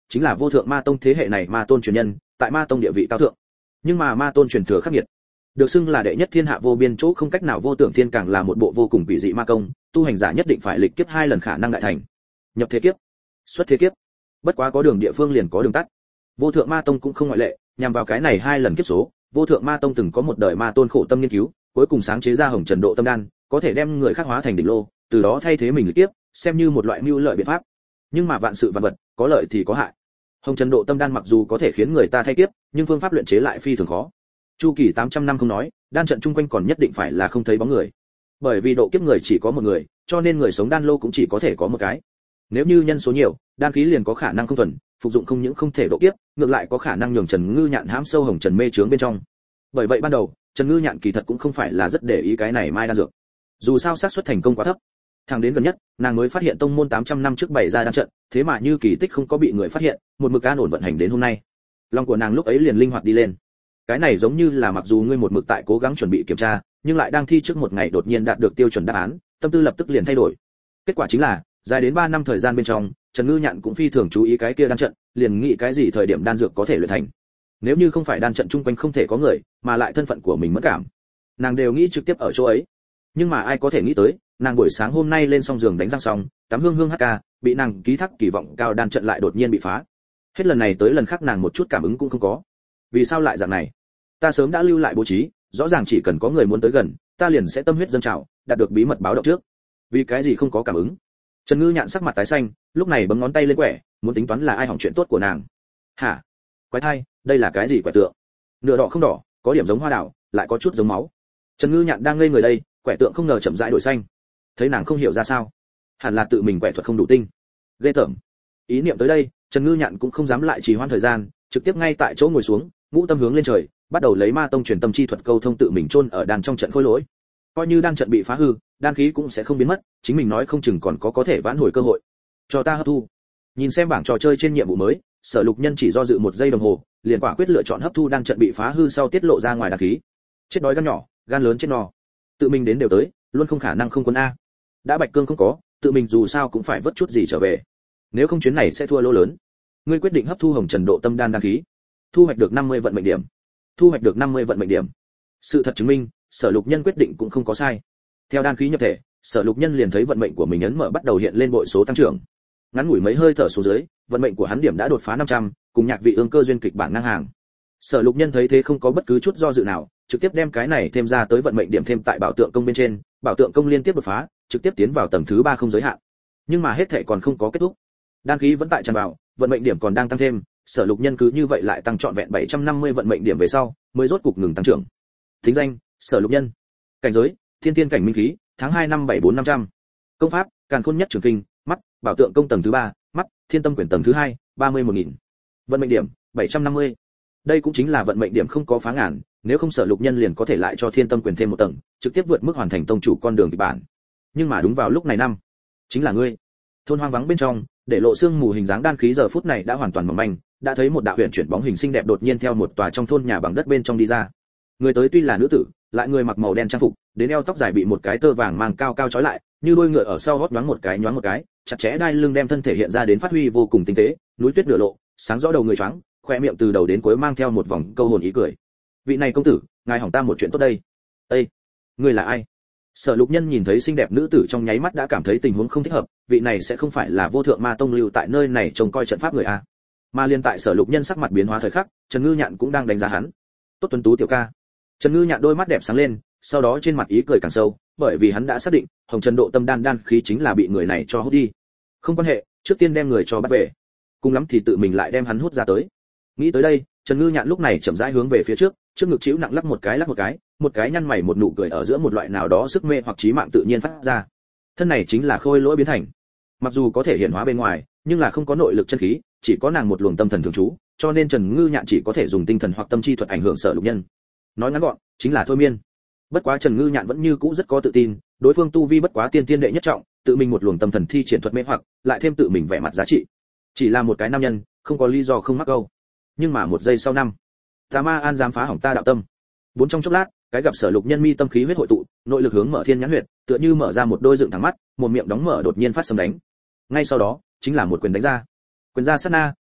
chính là vô thượng ma tông thế hệ này ma tôn truyền nhân, tại ma tông địa vị cao thượng. Nhưng mà ma tôn truyền thừa khắc nghiệt, được xưng là đệ nhất thiên hạ vô biên chỗ không cách nào vô tưởng thiên càng là một bộ vô cùng quỷ dị ma công, tu hành giả nhất định phải lịch kiếp hai lần khả năng đại thành. Nhập thế kiếp, xuất thế kiếp. Bất quá có đường địa phương liền có đường tắt. Vô thượng ma tông cũng không ngoại lệ, nhằm vào cái này hai lần kiếp số, vô thượng ma tông từng có một đời ma tôn khổ tâm nghiên cứu, cuối cùng sáng chế ra hồng trần độ tâm đan, có thể đem người khác hóa thành đỉnh lô, từ đó thay thế mình lịch kiếp, xem như một loại mưu lợi biện pháp. Nhưng mà vạn sự vạn vật, có lợi thì có hại. Hồng trần độ tâm đan mặc dù có thể khiến người ta thay kiếp, nhưng phương pháp luyện chế lại phi thường khó. Chu kỳ tám trăm năm không nói, đan trận chung quanh còn nhất định phải là không thấy bóng người. Bởi vì độ kiếp người chỉ có một người, cho nên người sống đan lô cũng chỉ có thể có một cái. Nếu như nhân số nhiều, đan khí liền có khả năng không thuần, phục dụng không những không thể độ kiếp, ngược lại có khả năng nhường Trần Ngư Nhạn hãm sâu hồng trần mê chướng bên trong. Bởi vậy ban đầu, Trần Ngư Nhạn kỳ thật cũng không phải là rất để ý cái này mai đan dược. Dù sao xác suất thành công quá thấp. Thẳng đến gần nhất, nàng mới phát hiện tông môn tám trăm năm trước bày ra đan trận, thế mà như kỳ tích không có bị người phát hiện, một mực an ổn vận hành đến hôm nay. Lòng của nàng lúc ấy liền linh hoạt đi lên. Cái này giống như là mặc dù ngươi một mực tại cố gắng chuẩn bị kiểm tra, nhưng lại đang thi trước một ngày đột nhiên đạt được tiêu chuẩn đáp án, tâm tư lập tức liền thay đổi. Kết quả chính là, dài đến ba năm thời gian bên trong, Trần Ngư Nhạn cũng phi thường chú ý cái kia đan trận, liền nghĩ cái gì thời điểm đan dược có thể luyện thành. Nếu như không phải đan trận chung quanh không thể có người, mà lại thân phận của mình mất cảm, nàng đều nghĩ trực tiếp ở chỗ ấy. Nhưng mà ai có thể nghĩ tới, nàng buổi sáng hôm nay lên xong giường đánh răng xong, tắm hương hương hát ca, bị nàng ký thác kỳ vọng cao đan trận lại đột nhiên bị phá. Hết lần này tới lần khác nàng một chút cảm ứng cũng không có. Vì sao lại dạng này? Ta sớm đã lưu lại bố trí, rõ ràng chỉ cần có người muốn tới gần, ta liền sẽ tâm huyết dâng trào, đạt được bí mật báo động trước. Vì cái gì không có cảm ứng? Trần Ngư Nhạn sắc mặt tái xanh, lúc này bấm ngón tay lên quẻ, muốn tính toán là ai hỏng chuyện tốt của nàng. Hả? Quái thai, đây là cái gì quẻ tượng? Nửa đỏ không đỏ, có điểm giống hoa đào, lại có chút giống máu. Trần Ngư Nhạn đang ngây người đây, quẻ tượng không ngờ chậm rãi đổi xanh. Thấy nàng không hiểu ra sao, hẳn là tự mình quẻ thuật không đủ tinh. Ghê tởm. Ý niệm tới đây, Trần Ngư Nhạn cũng không dám lại trì hoãn thời gian, trực tiếp ngay tại chỗ ngồi xuống, ngũ tâm hướng lên trời, bắt đầu lấy ma tông truyền tâm chi thuật câu thông tự mình chôn ở đan trong trận khôi lỗi. Coi như đan trận bị phá hư, đan khí cũng sẽ không biến mất, chính mình nói không chừng còn có có thể vãn hồi cơ hội. Cho ta hấp thu. Nhìn xem bảng trò chơi trên nhiệm vụ mới, Sở Lục Nhân chỉ do dự một giây đồng hồ, liền quả quyết lựa chọn hấp thu đan trận bị phá hư sau tiết lộ ra ngoài đan khí. Chết đói gan nhỏ, gan lớn chết no. Tự mình đến đều tới, luôn không khả năng không quân a. Đã bạch cương không có, tự mình dù sao cũng phải vớt chút gì trở về. Nếu không chuyến này sẽ thua lỗ lớn. Ngươi quyết định hấp thu hồng trần độ tâm đan đan khí, thu hoạch được năm mươi vận mệnh điểm. Thu hoạch được năm mươi vận mệnh điểm. Sự thật chứng minh, Sở Lục Nhân quyết định cũng không có sai. Theo đan khí nhập thể, Sở Lục Nhân liền thấy vận mệnh của mình ấn mở bắt đầu hiện lên bội số tăng trưởng. Ngắn ngủi mấy hơi thở xuống dưới, vận mệnh của hắn điểm đã đột phá năm trăm, cùng nhạc vị ương cơ duyên kịch bản ngang hàng. Sở Lục Nhân thấy thế không có bất cứ chút do dự nào, trực tiếp đem cái này thêm ra tới vận mệnh điểm thêm tại bảo tượng công bên trên, bảo tượng công liên tiếp đột phá, trực tiếp tiến vào tầng thứ ba không giới hạn. Nhưng mà hết thảy còn không có kết thúc. Đan khí vẫn tại tràn vào, vận mệnh điểm còn đang tăng thêm, Sở Lục Nhân cứ như vậy lại tăng trọn vẹn bảy trăm năm mươi vận mệnh điểm về sau, mới rốt cục ngừng tăng trưởng. Thính danh: Sở Lục Nhân. Cảnh giới: Thiên Tiên cảnh minh khí, tháng hai năm bảy bốn năm trăm. Công pháp: Càn Khôn Nhất Trường Kinh, mắt, bảo tượng công tầng thứ ba, mắt, Thiên Tâm Quyển tầng thứ hai, ba mươi mốt nghìn. Vận mệnh điểm: bảy trăm năm mươi. Đây cũng chính là vận mệnh điểm không có phá ngàn, nếu không Sở Lục Nhân liền có thể lại cho Thiên Tâm Quyển thêm một tầng, trực tiếp vượt mức hoàn thành tông chủ con đường kịch bản. Nhưng mà đúng vào lúc này năm, chính là ngươi. Thôn hoang vắng bên trong, để lộ xương mù hình dáng đan khí giờ phút này đã hoàn toàn mỏng manh, đã thấy một đạo huyền chuyển bóng hình xinh đẹp đột nhiên theo một tòa trong thôn nhà bằng đất bên trong đi ra. Người tới tuy là nữ tử, lại người mặc màu đen trang phục, đến eo tóc dài bị một cái tơ vàng mang cao cao trói lại, như đuôi ngựa ở sau hót nhoáng một cái nhoáng một cái, chặt chẽ đai lưng đem thân thể hiện ra đến phát huy vô cùng tinh tế, núi tuyết nửa lộ, sáng rõ đầu người choáng, khoe miệng từ đầu đến cuối mang theo một vòng câu hồn ý cười. Vị này công tử, ngài hỏng ta một chuyện tốt đây. Ê, ngươi là ai? Sở Lục Nhân nhìn thấy xinh đẹp nữ tử trong nháy mắt đã cảm thấy tình huống không thích hợp, vị này sẽ không phải là vô thượng ma tông lưu tại nơi này trông coi trận pháp người a. Mà liên tại Sở Lục Nhân sắc mặt biến hóa thời khắc, Trần Ngư Nhạn cũng đang đánh giá hắn. Tốt tuấn tú tiểu ca. Trần Ngư Nhạn đôi mắt đẹp sáng lên, sau đó trên mặt ý cười càng sâu, bởi vì hắn đã xác định, hồng trần độ tâm đan đan khí chính là bị người này cho hút đi. Không quan hệ, trước tiên đem người cho bắt về, cùng lắm thì tự mình lại đem hắn hút ra tới. Nghĩ tới đây, Trần Ngư Nhạn lúc này chậm rãi hướng về phía trước, trước ngực chịu nặng lắc một cái lắc một cái, một cái nhăn mày một nụ cười ở giữa một loại nào đó sức mê hoặc trí mạng tự nhiên phát ra. Thân này chính là khôi lỗi biến thành. Mặc dù có thể hiện hóa bên ngoài, nhưng là không có nội lực chân khí, chỉ có nàng một luồng tâm thần thường trú, cho nên Trần Ngư Nhạn chỉ có thể dùng tinh thần hoặc tâm chi thuật ảnh hưởng Sở Lục Nhân. Nói ngắn gọn, chính là thôi miên. Bất quá Trần Ngư Nhạn vẫn như cũ rất có tự tin, đối phương tu vi bất quá tiên tiên đệ nhất trọng, tự mình một luồng tâm thần thi triển thuật mê hoặc, lại thêm tự mình vẻ mặt giá trị. Chỉ là một cái nam nhân, không có lý do không mắc câu. Nhưng mà một giây sau năm, Tà Ma An dám phá hỏng ta đạo tâm. Bốn trong chốc lát, cái gặp Sở Lục Nhân mi tâm khí huyết hội tụ, nội lực hướng mở thiên nhãn huyệt, tựa như mở ra một đôi dựng thẳng mắt, một miệng đóng mở đột nhiên phát sấm đánh. Ngay sau đó, chính là một quyền đánh ra. Quyền ra sát na,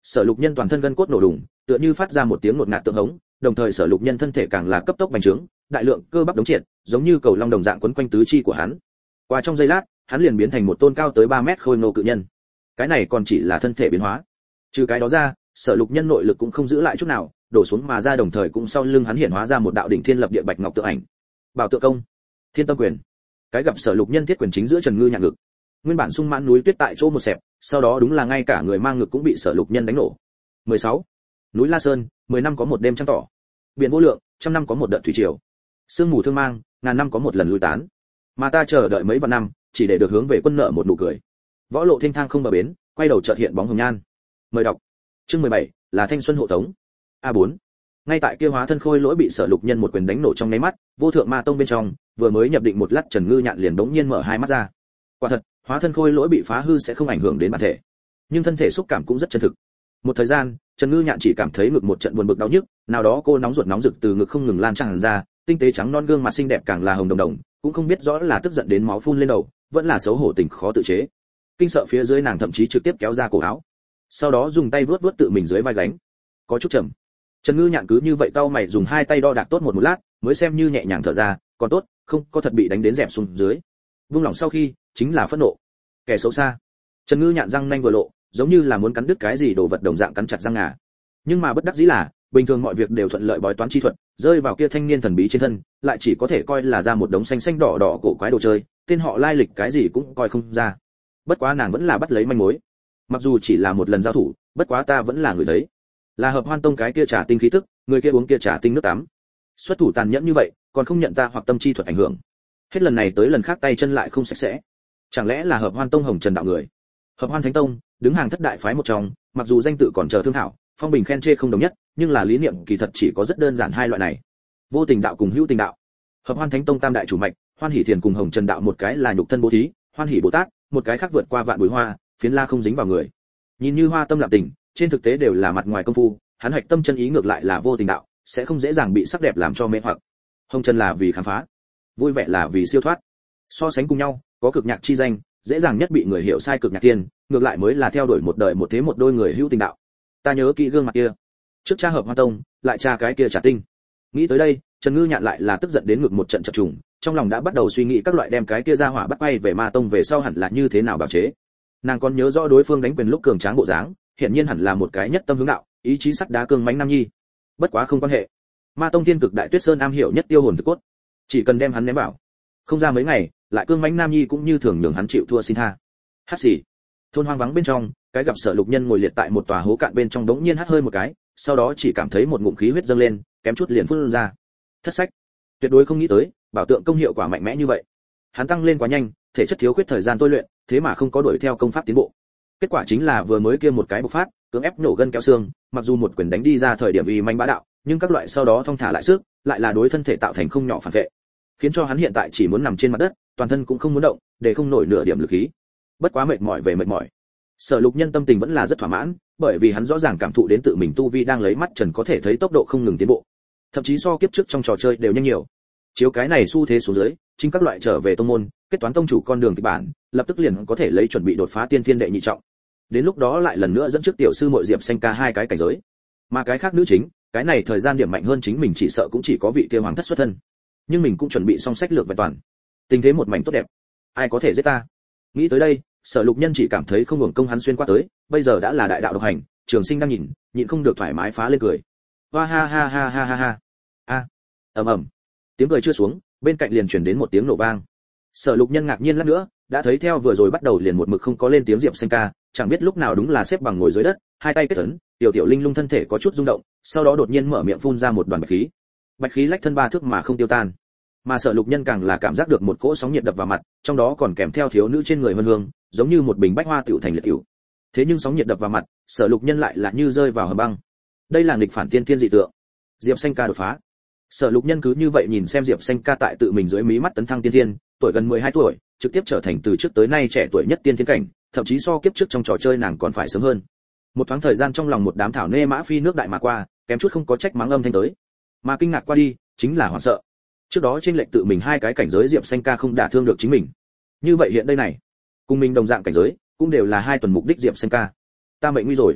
Sở Lục Nhân toàn thân gân cốt nổ đùng, tựa như phát ra một tiếng ngột ngạt tượng hống, đồng thời Sở Lục Nhân thân thể càng là cấp tốc bành trướng, đại lượng cơ bắp đống triệt, giống như cầu long đồng dạng quấn quanh tứ chi của hắn. Qua trong giây lát, hắn liền biến thành một tôn cao tới ba mét khôi ngô cự nhân. Cái này còn chỉ là thân thể biến hóa. Trừ cái đó ra, Sở Lục Nhân nội lực cũng không giữ lại chút nào, đổ xuống mà ra, đồng thời cũng sau lưng hắn hiện hóa ra một đạo đỉnh thiên lập địa bạch ngọc tượng ảnh. Bảo tượng công, Thiên Tâm quyền. Cái gặp Sở Lục Nhân thiết quyền chính giữa Trần Ngư nhạc ngực. Nguyên bản sung mãn núi tuyết tại chỗ một xẹp, sau đó đúng là ngay cả người mang ngực cũng bị Sở Lục Nhân đánh nổ. mười sáu. Núi La Sơn, mười năm có một đêm trăng tỏ. Biển vô lượng, trăm năm có một đợt thủy triều. Sương mù thương mang, ngàn năm có một lần lui tán. Mà ta chờ đợi mấy vạn năm, chỉ để được hướng về quân nợ một nụ cười. Võ lộ thênh thang không bờ bến, quay đầu chợt hiện bóng hồng nhan. Mời đọc. Chương mười bảy, là thanh xuân hộ tống. a bốn. Ngay tại kia hóa thân khôi lỗi bị Sở Lục Nhân một quyền đánh nổ trong nháy mắt, vô thượng ma tông bên trong, vừa mới nhập định một lát Trần Ngư Nhạn liền bỗng nhiên mở hai mắt ra. Quả thật, hóa thân khôi lỗi bị phá hư sẽ không ảnh hưởng đến bản thể, nhưng thân thể xúc cảm cũng rất chân thực. Một thời gian, Trần Ngư Nhạn chỉ cảm thấy ngực một trận buồn bực đau nhức, nào đó cô nóng ruột nóng rực từ ngực không ngừng lan tràn ra, tinh tế trắng non gương mặt xinh đẹp càng là hồng đồng đồng, cũng không biết rõ là tức giận đến máu phun lên đầu, vẫn là xấu hổ tình khó tự chế. Kinh sợ phía dưới nàng thậm chí trực tiếp kéo ra cổ áo, sau đó dùng tay vuốt vuốt tự mình dưới vai gánh, có chút trầm. Trần Ngư Nhạn cứ như vậy cau mày dùng hai tay đo đạc tốt một một lát, mới xem như nhẹ nhàng thở ra, còn tốt, không có thật bị đánh đến dẹp xuống dưới. Vung lòng sau khi, chính là phẫn nộ. Kẻ xấu xa. Trần Ngư Nhạn răng nanh vừa lộ, giống như là muốn cắn đứt cái gì đồ vật đồng dạng cắn chặt răng ngà. Nhưng mà bất đắc dĩ là, bình thường mọi việc đều thuận lợi bói toán chi thuật, rơi vào kia thanh niên thần bí trên thân, lại chỉ có thể coi là ra một đống xanh xanh đỏ đỏ cổ quái đồ chơi, tên họ lai lịch cái gì cũng coi không ra. Bất quá nàng vẫn là bắt lấy manh mối. Mặc dù chỉ là một lần giao thủ, bất quá ta vẫn là người thấy. Là Hợp Hoan Tông cái kia trà tinh khí tức, người kia uống kia trà tinh nước tắm. Xuất thủ tàn nhẫn như vậy, còn không nhận ta hoặc tâm chi thuật ảnh hưởng. Hết lần này tới lần khác tay chân lại không sạch sẽ. Chẳng lẽ là Hợp Hoan Tông Hồng Trần đạo người? Hợp Hoan Thánh Tông, đứng hàng thất đại phái một trong, mặc dù danh tự còn chờ thương thảo, phong bình khen chê không đồng nhất, nhưng là lý niệm kỳ thật chỉ có rất đơn giản hai loại này. Vô tình đạo cùng hữu tình đạo. Hợp Hoan Thánh Tông tam đại chủ mạch, Hoan Hỷ Thiền cùng Hồng Trần đạo một cái là nhục thân bố thí, Hoan Hỷ Bồ Tát, một cái khác vượt qua vạn bụi hoa, phiến la không dính vào người. Nhìn như hoa tâm lạm tình, trên thực tế đều là mặt ngoài công phu, hắn hạch tâm chân ý ngược lại là vô tình đạo, sẽ không dễ dàng bị sắc đẹp làm cho mê hoặc. Hồng Trần là vì khám phá, vui vẻ là vì siêu thoát. So sánh cùng nhau, có cực nhạc chi danh, dễ dàng nhất bị người hiểu sai cực nhạc tiên, ngược lại mới là theo đuổi một đời một thế một đôi người hữu tình đạo. Ta nhớ kỹ gương mặt kia, trước cha Hợp Hoa Tông, lại cha cái kia Trà Tinh. Nghĩ tới đây, Trần Ngư Nhạn lại là tức giận đến ngực một trận chập trùng, trong lòng đã bắt đầu suy nghĩ các loại đem cái kia ra hỏa bắt bay về Ma Tông về sau hẳn là như thế nào bảo chế. Nàng còn nhớ rõ đối phương đánh quyền lúc cường tráng bộ dáng, hiển nhiên hẳn là một cái nhất tâm hướng đạo, ý chí sắt đá cương mãnh nam nhi. Bất quá không quan hệ, Ma Tông Thiên Cực Đại Tuyết Sơn am hiểu nhất tiêu hồn thực cốt, chỉ cần đem hắn ném bảo, không ra mấy ngày, lại cương mãnh nam nhi cũng như thường nhường hắn chịu thua xin tha. Hát xì. Thôn hoang vắng bên trong, cái gặp Sở Lục Nhân ngồi liệt tại một tòa hố cạn bên trong đống nhiên hắt hơi một cái, sau đó chỉ cảm thấy một ngụm khí huyết dâng lên, kém chút liền phun ra. Thất sách, tuyệt đối không nghĩ tới, bảo tượng công hiệu quả mạnh mẽ như vậy. Hắn tăng lên quá nhanh, thể chất thiếu khuyết thời gian tôi luyện, thế mà không có đuổi theo công pháp tiến bộ. Kết quả chính là vừa mới kia một cái bộc phát, cưỡng ép nổ gân kéo xương, mặc dù một quyền đánh đi ra thời điểm uy manh bá đạo, nhưng các loại sau đó thong thả lại sức, lại là đối thân thể tạo thành không nhỏ phản vệ, khiến cho hắn hiện tại chỉ muốn nằm trên mặt đất, toàn thân cũng không muốn động, để không nổi nửa điểm lực khí. Bất quá mệt mỏi về mệt mỏi, Sở Lục Nhân tâm tình vẫn là rất thỏa mãn, bởi vì hắn rõ ràng cảm thụ đến tự mình tu vi đang lấy mắt trần có thể thấy tốc độ không ngừng tiến bộ, thậm chí so kiếp trước trong trò chơi đều nhanh nhiều. Chiếu cái này xu thế xuống dưới, chính các loại trở về tông môn, kết toán tông chủ con đường kịch bản, lập tức liền có thể lấy chuẩn bị đột phá tiên thiên đệ nhị trọng. Đến lúc đó lại lần nữa dẫn trước tiểu sư muội Diệp Xanh ca hai cái cảnh giới. Mà cái khác nữ chính, cái này thời gian điểm mạnh hơn chính mình chỉ sợ cũng chỉ có vị kia hoàng thất xuất thân. Nhưng mình cũng chuẩn bị xong sách lược vẹn toàn. Tình thế một mảnh tốt đẹp. Ai có thể giết ta? Nghĩ tới đây, Sở Lục Nhân chỉ cảm thấy không hưởng công hắn xuyên qua tới, bây giờ đã là đại đạo độc hành, Trường Sinh đang nhìn, nhịn không được thoải mái phá lên cười. Hoa ha ha ha ha ha ha. A. Ầm ầm. Tiếng cười chưa xuống, bên cạnh liền truyền đến một tiếng nổ vang. Sở Lục Nhân ngạc nhiên lát nữa, đã thấy theo vừa rồi bắt đầu liền một mực không có lên tiếng Diệp Xanh ca, chẳng biết lúc nào đúng là xếp bằng ngồi dưới đất, hai tay kết ấn, tiểu tiểu linh lung thân thể có chút rung động, sau đó đột nhiên mở miệng phun ra một đoàn bạch khí. Bạch khí lách thân ba thước mà không tiêu tan. Mà Sở Lục Nhân càng là cảm giác được một cỗ sóng nhiệt đập vào mặt, trong đó còn kèm theo thiếu nữ trên người vân hương, giống như một bình bách hoa tiểu thành liệt tiểu. Thế nhưng sóng nhiệt đập vào mặt, Sở Lục Nhân lại là như rơi vào hầm băng. Đây là nghịch phản tiên thiên dị tượng. Diệp Xanh ca đột phá. Sở Lục Nhân cứ như vậy nhìn xem Diệp Xanh ca tại tự mình dưới mí mắt tấn thăng tiên thiên, tuổi gần mười hai tuổi, trực tiếp trở thành từ trước tới nay trẻ tuổi nhất tiên thiên cảnh, thậm chí so kiếp trước trong trò chơi nàng còn phải sớm hơn. Một thoáng thời gian trong lòng một đám thảo nê mã phi nước đại mà qua, kém chút không có trách mắng âm thanh tới. Mà kinh ngạc qua đi, chính là hoảng sợ. Trước đó trên lệnh tự mình hai cái cảnh giới Diệp Xanh ca không đả thương được chính mình. Như vậy hiện đây này, cùng mình đồng dạng cảnh giới, cũng đều là hai tuần mục đích Diệp Xanh ca. Ta mệnh nguy rồi.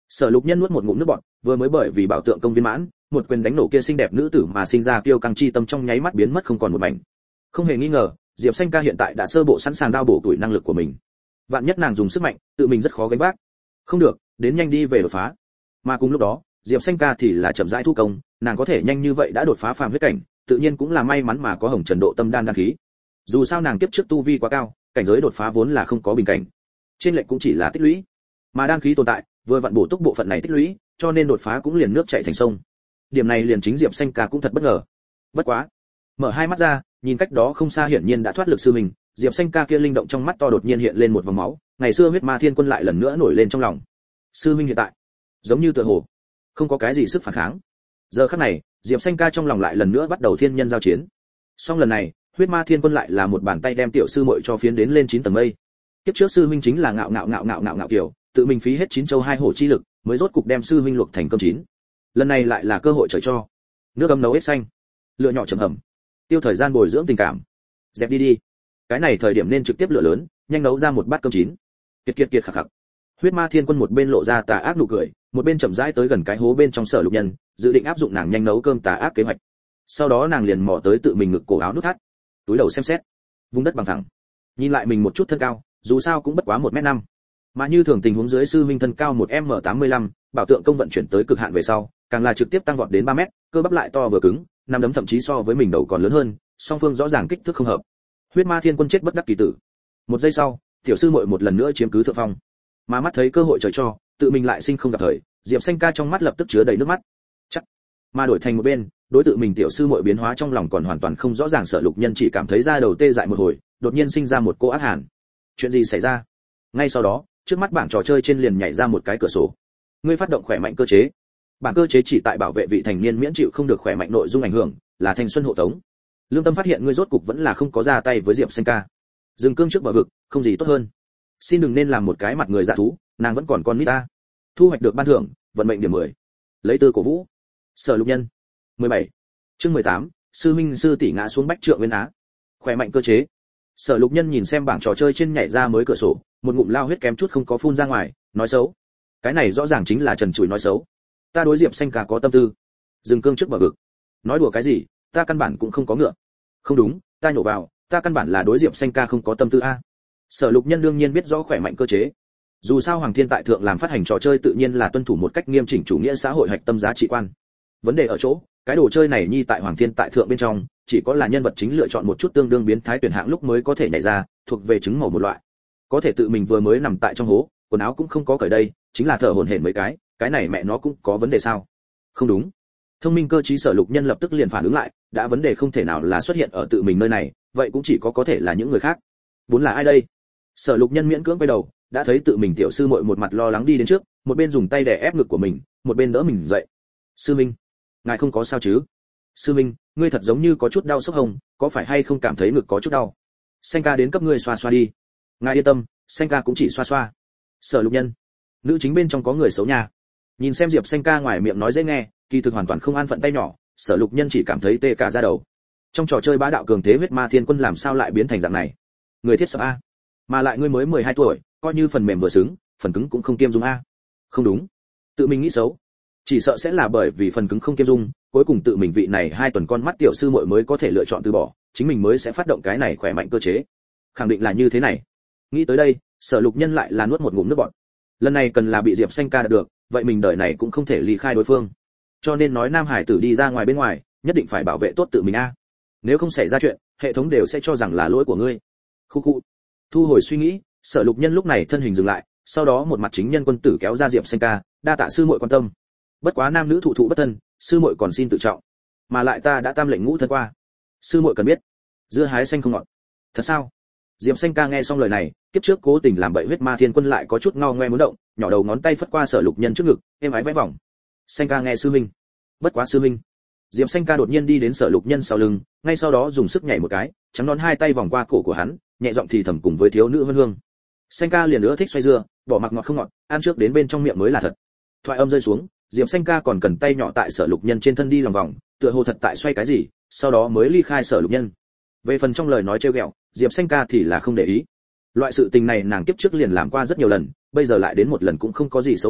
Sở Lục Nhân nuốt một ngụm nước bọt, vừa mới bởi vì bảo tượng công viên mãn, một quyền đánh nổ kia xinh đẹp nữ tử mà sinh ra kiêu căng chi tâm trong nháy mắt biến mất không còn một mảnh. Không hề nghi ngờ, Diệp Xanh Ca hiện tại đã sơ bộ sẵn sàng đao bổ tuổi năng lực của mình. Vạn nhất nàng dùng sức mạnh, tự mình rất khó gánh vác. Không được, đến nhanh đi về đột phá. Mà cùng lúc đó, Diệp Xanh Ca thì là chậm rãi thu công, nàng có thể nhanh như vậy đã đột phá phàm huyết cảnh, tự nhiên cũng là may mắn mà có Hồng Trần độ tâm đan đan khí. Dù sao nàng tiếp trước tu vi quá cao, cảnh giới đột phá vốn là không có bình cảnh. Trên lệnh cũng chỉ là tích lũy, mà đan khí tồn tại, vừa vặn bổ túc bộ phận này tích lũy, cho nên đột phá cũng liền nước chảy thành sông. Điểm này liền chính Diệp Xanh Ca cũng thật bất ngờ. Bất quá, mở hai mắt ra, nhìn cách đó không xa hiển nhiên đã thoát lực sư mình, Diệp Xanh Ca kia linh động trong mắt to đột nhiên hiện lên một vòng máu, ngày xưa huyết ma thiên quân lại lần nữa nổi lên trong lòng. Sư minh hiện tại, giống như tựa hồ không có cái gì sức phản kháng. Giờ khắc này, Diệp Xanh Ca trong lòng lại lần nữa bắt đầu thiên nhân giao chiến. Song lần này, huyết ma thiên quân lại là một bàn tay đem tiểu sư muội cho phiến đến lên chín tầng mây. Kiếp trước sư minh chính là ngạo ngạo ngạo ngạo ngạo ngạo kiểu, tự mình phí hết chín châu hai hổ chi lực, mới rốt cục đem sư minh luộc thành cơm chín. Lần này lại là cơ hội trời cho. Nước ấm nấu hết xanh, lửa nhỏ chậm hầm, tiêu thời gian bồi dưỡng tình cảm. Dẹp đi đi. Cái này thời điểm nên trực tiếp lửa lớn, nhanh nấu ra một bát cơm chín. Kiệt kiệt kiệt khạc khạc. Huyết ma thiên quân một bên lộ ra tà ác nụ cười, một bên chậm rãi tới gần cái hố bên trong Sở Lục Nhân, dự định áp dụng nàng nhanh nấu cơm tà ác kế hoạch. Sau đó nàng liền mò tới tự mình ngực cổ áo nút thắt, túi đầu xem xét, vùng đất bằng thẳng, nhìn lại mình một chút thân cao, dù sao cũng bất quá một mét năm, mà như thường tình huống dưới sư huynh thân cao một m tám mươi lăm, bảo tượng công vận chuyển tới cực hạn về sau, càng là trực tiếp tăng vọt đến ba mét, cơ bắp lại to vừa cứng, nắm đấm thậm chí so với mình đầu còn lớn hơn, song phương rõ ràng kích thước không hợp. Huyết ma thiên quân chết bất đắc kỳ tử. Một giây sau, tiểu sư muội một lần nữa chiếm cứ thượng phong, mà mắt thấy cơ hội trời cho, tự mình lại sinh không gặp thời, Diệp Xanh Ca trong mắt lập tức chứa đầy nước mắt. Chắc, mà đổi thành một bên, đối tượng mình tiểu sư muội biến hóa trong lòng còn hoàn toàn không rõ ràng, Sở Lục Nhân chỉ cảm thấy da đầu tê dại một hồi, đột nhiên sinh ra một cô ác hàn. Chuyện gì xảy ra? Ngay sau đó, trước mắt bảng trò chơi trên liền nhảy ra một cái cửa sổ. Ngươi phát động khỏe mạnh cơ chế. Bảng cơ chế chỉ tại bảo vệ vị thành niên miễn chịu không được khỏe mạnh nội dung ảnh hưởng, là thanh xuân hộ tống. Lương Tâm phát hiện ngươi rốt cục vẫn là không có ra tay với Diệp Xanh Ca. Dừng cương trước bờ vực, không gì tốt hơn. Xin đừng nên làm một cái mặt người dạ thú, nàng vẫn còn con nít ta. Thu hoạch được ban thưởng, vận mệnh điểm mười. Lấy tư cổ vũ. Sở Lục Nhân. mười bảy. Chương mười tám, sư minh sư tỷ ngã xuống bách trượng nguyên á. Khỏe mạnh cơ chế. Sở Lục Nhân nhìn xem bảng trò chơi trên nhảy ra mới cửa sổ, một ngụm lao huyết kém chút không có phun ra ngoài, nói xấu. Cái này rõ ràng chính là trần trụi nói xấu. Ta đối Diệp Xanh Ca có tâm tư. Dừng cương trước bờ vực. Nói đùa cái gì, ta căn bản cũng không có ngựa. Không đúng, ta nhổ vào, ta căn bản là đối Diệp Xanh Ca không có tâm tư a. Sở Lục Nhân đương nhiên biết rõ khỏe mạnh cơ chế. Dù sao Hoàng Thiên tại thượng làm phát hành trò chơi tự nhiên là tuân thủ một cách nghiêm chỉnh chủ nghĩa xã hội hạch tâm giá trị quan. Vấn đề ở chỗ, cái đồ chơi này nhi tại Hoàng Thiên tại thượng bên trong, chỉ có là nhân vật chính lựa chọn một chút tương đương biến thái tuyển hạng lúc mới có thể nhảy ra, thuộc về trứng màu một loại. Có thể tự mình vừa mới nằm tại trong hố, quần áo cũng không có cởi đây, chính là thở hổn hển mấy cái, cái này mẹ nó cũng có vấn đề sao? Không đúng. Thông minh cơ trí Sở Lục Nhân lập tức liền phản ứng lại, đã vấn đề không thể nào là xuất hiện ở tự mình nơi này, vậy cũng chỉ có có thể là những người khác. Vốn là ai đây? Sở Lục Nhân miễn cưỡng quay đầu, đã thấy tự mình tiểu sư muội một mặt lo lắng đi đến trước, một bên dùng tay đè ép ngực của mình, một bên đỡ mình dậy. Sư Minh, ngài không có sao chứ? Sư Minh, ngươi thật giống như có chút đau sốc hông, có phải hay không cảm thấy ngực có chút đau? Xanh Ca đến cấp ngươi xoa xoa đi. Ngài yên tâm, Xanh Ca cũng chỉ xoa xoa. Sở Lục Nhân, nữ chính bên trong có người xấu nhà. Nhìn xem Diệp Xanh Ca ngoài miệng nói dễ nghe, kỳ thực hoàn toàn không an phận tay nhỏ, Sở Lục Nhân chỉ cảm thấy tê cả da đầu. Trong trò chơi bá đạo cường thế huyết ma thiên quân làm sao lại biến thành dạng này? Người thiết sợ a. Mà lại ngươi mới mười hai tuổi, coi như phần mềm vừa xứng, phần cứng cũng không kiêm dung a. Không đúng, tự mình nghĩ xấu. Chỉ sợ sẽ là bởi vì phần cứng không kiêm dung, cuối cùng tự mình vị này hai tuần con mắt tiểu sư muội mới có thể lựa chọn từ bỏ, chính mình mới sẽ phát động cái này khỏe mạnh cơ chế. Khẳng định là như thế này. Nghĩ tới đây, Sở Lục Nhân lại là nuốt một ngụm nước bọt. Lần này cần là bị Diệp Xanh Ca đạt được, vậy mình đời này cũng không thể ly khai đối phương. Cho nên nói nam hải tử đi ra ngoài bên ngoài, nhất định phải bảo vệ tốt tự mình a. Nếu không xảy ra chuyện, hệ thống đều sẽ cho rằng là lỗi của ngươi. Khu khu. Thu hồi suy nghĩ, Sở Lục Nhân lúc này thân hình dừng lại, sau đó một mặt chính nhân quân tử kéo ra Diệp Xanh Ca, đa tạ sư muội quan tâm. Bất quá nam nữ thụ thụ bất thân, sư muội còn xin tự trọng. Mà lại ta đã tam lệnh ngũ thân qua. Sư muội cần biết, dưa hái xanh không ngọt. Thật sao? Diệp Xanh Ca nghe xong lời này, kiếp trước cố tình làm bậy huyết ma thiên quân lại có chút ngao ngoe muốn động, nhỏ đầu ngón tay phất qua Sở Lục Nhân trước ngực, êm ái vẽ vòng. Xanh Ca nghe sư huynh. Bất quá sư huynh. Diệp Xanh Ca đột nhiên đi đến Sở Lục Nhân sau lưng, ngay sau đó dùng sức nhảy một cái, trắng nón hai tay vòng qua cổ của hắn, nhẹ giọng thì thầm cùng với thiếu nữ Vân Hương. Xanh Ca liền nữa thích xoay dưa, bỏ mặc ngọt không ngọt, ăn trước đến bên trong miệng mới là thật. Thoại âm rơi xuống, Diệp Xanh Ca còn cần tay nhỏ tại Sở Lục Nhân trên thân đi lòng vòng, tựa hồ thật tại xoay cái gì, sau đó mới ly khai Sở Lục Nhân. Về phần trong lời nói trêu ghẹo, Diệp Xanh Ca thì là không để ý. Loại sự tình này nàng kiếp trước liền làm qua rất nhiều lần, bây giờ lại đến một lần cũng không có gì xấu hổ,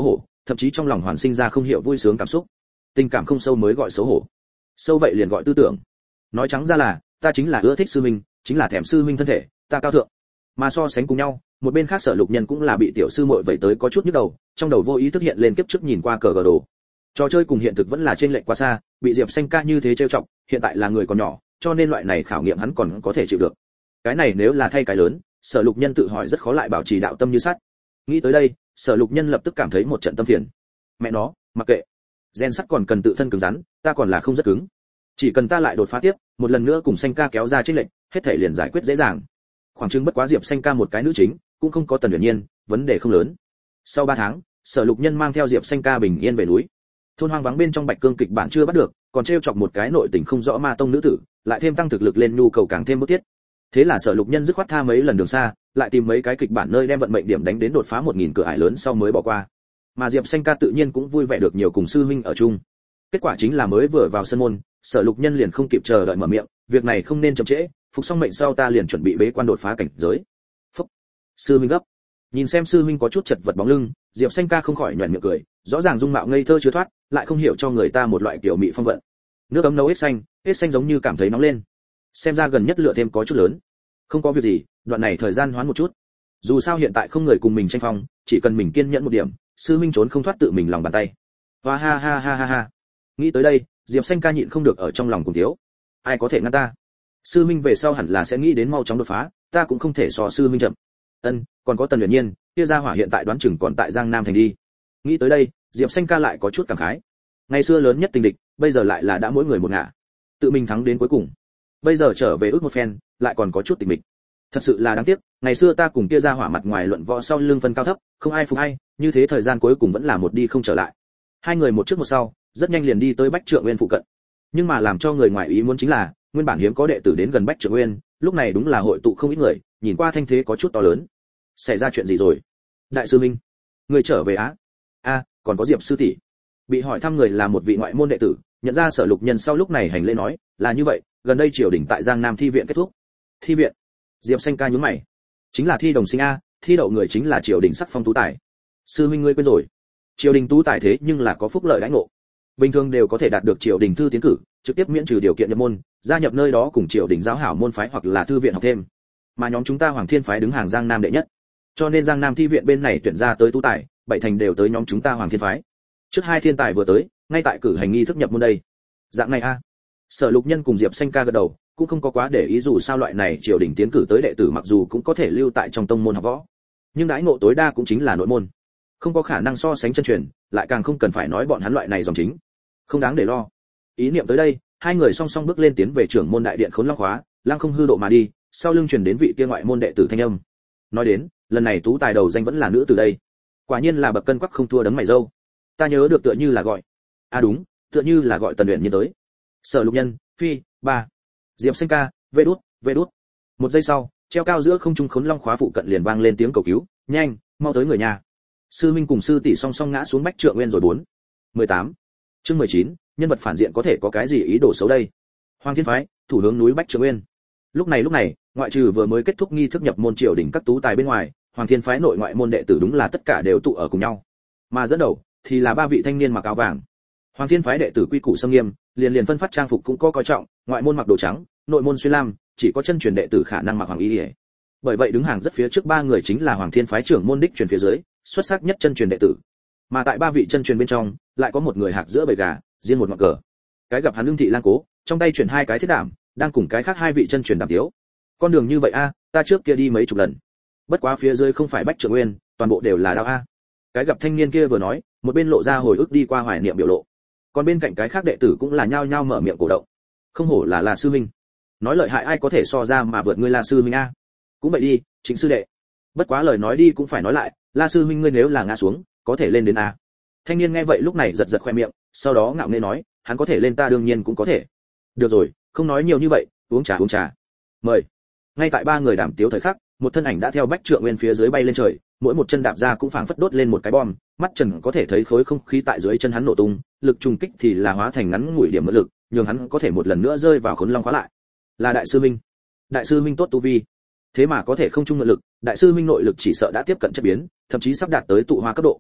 thậm chí trong lòng hoàn sinh ra không hiểu vui sướng cảm xúc. Tình cảm không sâu mới gọi xấu hổ, sâu vậy liền gọi tư tưởng. Nói trắng ra là ta chính là ưa thích sư huynh, chính là thèm sư huynh thân thể, ta cao thượng. Mà so sánh cùng nhau, một bên khác Sở Lục Nhân cũng là bị tiểu sư muội vậy tới có chút nhức đầu, trong đầu vô ý thức hiện lên kiếp trước nhìn qua cờ gờ đồ. Trò chơi cùng hiện thực vẫn là trên lệch quá xa, bị Diệp Xanh ca như thế trêu chọc, hiện tại là người còn nhỏ, cho nên loại này khảo nghiệm hắn còn có thể chịu được. Cái này nếu là thay cái lớn, Sở Lục Nhân tự hỏi rất khó lại bảo trì đạo tâm như sắt. Nghĩ tới đây, Sở Lục Nhân lập tức cảm thấy một trận tâm phiền. Mẹ nó, mặc kệ. Gen sắt còn cần tự thân cứng rắn, ta còn là không rất cứng. Chỉ cần ta lại đột phá tiếp, một lần nữa cùng Xanh ca kéo ra chênh lệch, hết thảy liền giải quyết dễ dàng. Khoảng chừng bất quá Diệp Xanh ca một cái nữ chính, cũng không có Tần Uyển Nhiên, vấn đề không lớn. Sau ba tháng, Sở Lục Nhân mang theo Diệp Xanh ca bình yên về núi. Thôn hoang vắng bên trong Bạch Cương kịch bản chưa bắt được, còn trêu chọc một cái nội tình không rõ ma tông nữ tử, lại thêm tăng thực lực lên nhu cầu càng thêm bức thiết. Thế là Sở Lục Nhân dứt khoát tha mấy lần đường xa, lại tìm mấy cái kịch bản nơi đem vận mệnh điểm đánh đến đột phá một nghìn cửa ải lớn sau mới bỏ qua. Mà Diệp Xanh ca tự nhiên cũng vui vẻ được nhiều cùng sư huynh ở chung. Kết quả chính là mới vừa vào sân môn, Sở Lục Nhân liền không kịp chờ đợi mở miệng, việc này không nên chậm trễ, phục xong mệnh sau ta liền chuẩn bị bế quan đột phá cảnh giới. Phúc. Sư huynh gấp. Nhìn xem sư huynh có chút chật vật bóng lưng, Diệp Xanh ca không khỏi nhuyễn miệng cười, rõ ràng dung mạo ngây thơ chưa thoát, lại không hiểu cho người ta một loại kiểu mị phong vận. Nước ấm nấu hết xanh, hết xanh giống như cảm thấy nóng lên. Xem ra gần nhất lửa thêm có chút lớn. Không có việc gì, đoạn này thời gian hoán một chút. Dù sao hiện tại không người cùng mình tranh phong, chỉ cần mình kiên nhẫn một điểm, sư huynh trốn không thoát tự mình lòng bàn tay. Hoa ha ha ha ha ha. Nghĩ tới đây, Diệp Xanh ca nhịn không được ở trong lòng cùng thiếu. Ai có thể ngăn ta? Sư huynh về sau hẳn là sẽ nghĩ đến mau chóng đột phá, ta cũng không thể so sư huynh chậm. Ân, còn có Tần Uyển Nhiên, kia gia hỏa hiện tại đoán chừng còn tại Giang Nam thành đi. Nghĩ tới đây, Diệp Xanh ca lại có chút cảm khái. Ngày xưa lớn nhất tình địch, bây giờ lại là đã mỗi người một ngả. Tự mình thắng đến cuối cùng. Bây giờ trở về ước một phen, lại còn có chút tình mình. Thật sự là đáng tiếc, ngày xưa ta cùng kia gia hỏa mặt ngoài luận võ sau lưng phân cao thấp, không ai phục ai, như thế thời gian cuối cùng vẫn là một đi không trở lại. Hai người một trước một sau, rất nhanh liền đi tới Bách Trượng Nguyên phụ cận. Nhưng mà làm cho người ngoài ý muốn chính là, nguyên bản hiếm có đệ tử đến gần Bách Trượng Nguyên, lúc này đúng là hội tụ không ít người, nhìn qua thanh thế có chút to lớn. Xảy ra chuyện gì rồi? Đại sư Minh, người trở về á? A, còn có Diệp sư tỷ. Bị hỏi thăm người là một vị ngoại môn đệ tử, nhận ra Sở Lục Nhân sau lúc này hành lễ nói, là như vậy, gần đây triều đình tại Giang Nam thi viện kết thúc. Thi viện? Diệp Xanh ca nhướng mày. Chính là thi đồng sinh a, thi đậu người chính là triều đình sắc phong tú tài. Sư huynh ngươi quên rồi? Triều đình tú tài thế nhưng là có phúc lợi đãi ngộ. Bình thường đều có thể đạt được triều đình thư tiến cử, trực tiếp miễn trừ điều kiện nhập môn, gia nhập nơi đó cùng triều đình giáo hảo môn phái hoặc là thư viện học thêm. Mà nhóm chúng ta Hoàng Thiên phái đứng hàng Giang Nam đệ nhất. Cho nên Giang Nam thi viện bên này tuyển ra tới tú tài, bảy thành đều tới nhóm chúng ta Hoàng Thiên phái. Trước hai thiên tài vừa tới, ngay tại cử hành nghi thức nhập môn đây. Dạng này a. Sở Lục Nhân cùng Diệp Xanh ca gật đầu, cũng không có quá để ý dù sao loại này triều đình tiến cử tới đệ tử mặc dù cũng có thể lưu tại trong tông môn học võ, nhưng đãi ngộ tối đa cũng chính là nội môn, không có khả năng so sánh chân truyền, lại càng không cần phải nói bọn hắn loại này dòng chính, không đáng để lo. Ý niệm tới đây, hai người song song bước lên tiến về trưởng môn đại điện Khốn Long Khóa, lăng không hư độ mà đi, sau lưng truyền đến vị kia ngoại môn đệ tử thanh âm. Nói đến, lần này tú tài đầu danh vẫn là nữ từ đây, quả nhiên là bậc cân quắc không thua đấng mày râu. Ta nhớ được tựa như là gọi, à đúng, tựa như là gọi Tần Uyển Nhiên tới. Sở Lục Nhân, phi, ba. Diệp Xanh ca, vê đút, vê đút. Một giây sau, treo cao giữa không trung Khốn Long Khóa phụ cận liền vang lên tiếng cầu cứu, nhanh, mau tới người nhà. Sư minh cùng sư tỷ song song ngã xuống Bách Trượng Nguyên rồi bốn. mười tám. Chương mười chín, nhân vật phản diện có thể có cái gì ý đồ xấu đây? Hoàng Thiên phái, thủ hướng núi Bách Trượng Nguyên. Lúc này lúc này, ngoại trừ vừa mới kết thúc nghi thức nhập môn triều đình các tú tài bên ngoài, Hoàng Thiên phái nội ngoại môn đệ tử đúng là tất cả đều tụ ở cùng nhau. Mà dẫn đầu thì là ba vị thanh niên mặc áo vàng. Hoàng Thiên phái đệ tử quy củ xâm nghiêm, liền liền phân phát trang phục cũng có coi trọng, ngoại môn mặc đồ trắng, nội môn xuyên lam, chỉ có chân truyền đệ tử khả năng mặc hoàng y. Bởi vậy đứng hàng rất phía trước ba người chính là Hoàng Thiên phái trưởng môn đích truyền phía dưới, xuất sắc nhất chân truyền đệ tử. Mà tại ba vị chân truyền bên trong, lại có một người hạc giữa bầy gà, riêng một ngọn cờ. Cái gặp hắn Lương Thị Lang Cố, trong tay chuyển hai cái thiết đảm, đang cùng cái khác hai vị chân truyền đàm tiếu. Con đường như vậy a, ta trước kia đi mấy chục lần. Bất quá phía dưới không phải Bách Trượng Nguyên, toàn bộ đều là đao a. Cái gặp thanh niên kia vừa nói, một bên lộ ra hồi ức đi qua hoài niệm biểu lộ. Còn bên cạnh cái khác đệ tử cũng là nhao nhao mở miệng cổ động. Không hổ là là sư huynh. Nói lợi hại ai có thể so ra mà vượt ngươi là sư huynh a. Cũng vậy đi, chính sư đệ. Bất quá lời nói đi cũng phải nói lại, La sư huynh ngươi nếu là ngã xuống, có thể lên đến a. Thanh niên nghe vậy lúc này giật giật khoe miệng, sau đó ngạo nghễ nói, hắn có thể lên ta đương nhiên cũng có thể. Được rồi, không nói nhiều như vậy, uống trà uống trà. Mời. Ngay tại ba người đàm tiếu thời khắc, một thân ảnh đã theo Bách Trượng Nguyên phía dưới bay lên trời, mỗi một chân đạp ra cũng phảng phất đốt lên một cái bom, mắt trần có thể thấy khối không khí tại dưới chân hắn nổ tung, lực trùng kích thì là hóa thành ngắn ngủi điểm mỡ lực, nhường hắn có thể một lần nữa rơi vào Khốn Long Khóa lại. Là đại sư minh. Đại sư minh tốt tu vi, thế mà có thể không trung mượn lực, đại sư minh nội lực chỉ sợ đã tiếp cận chất biến, thậm chí sắp đạt tới tụ hóa cấp độ.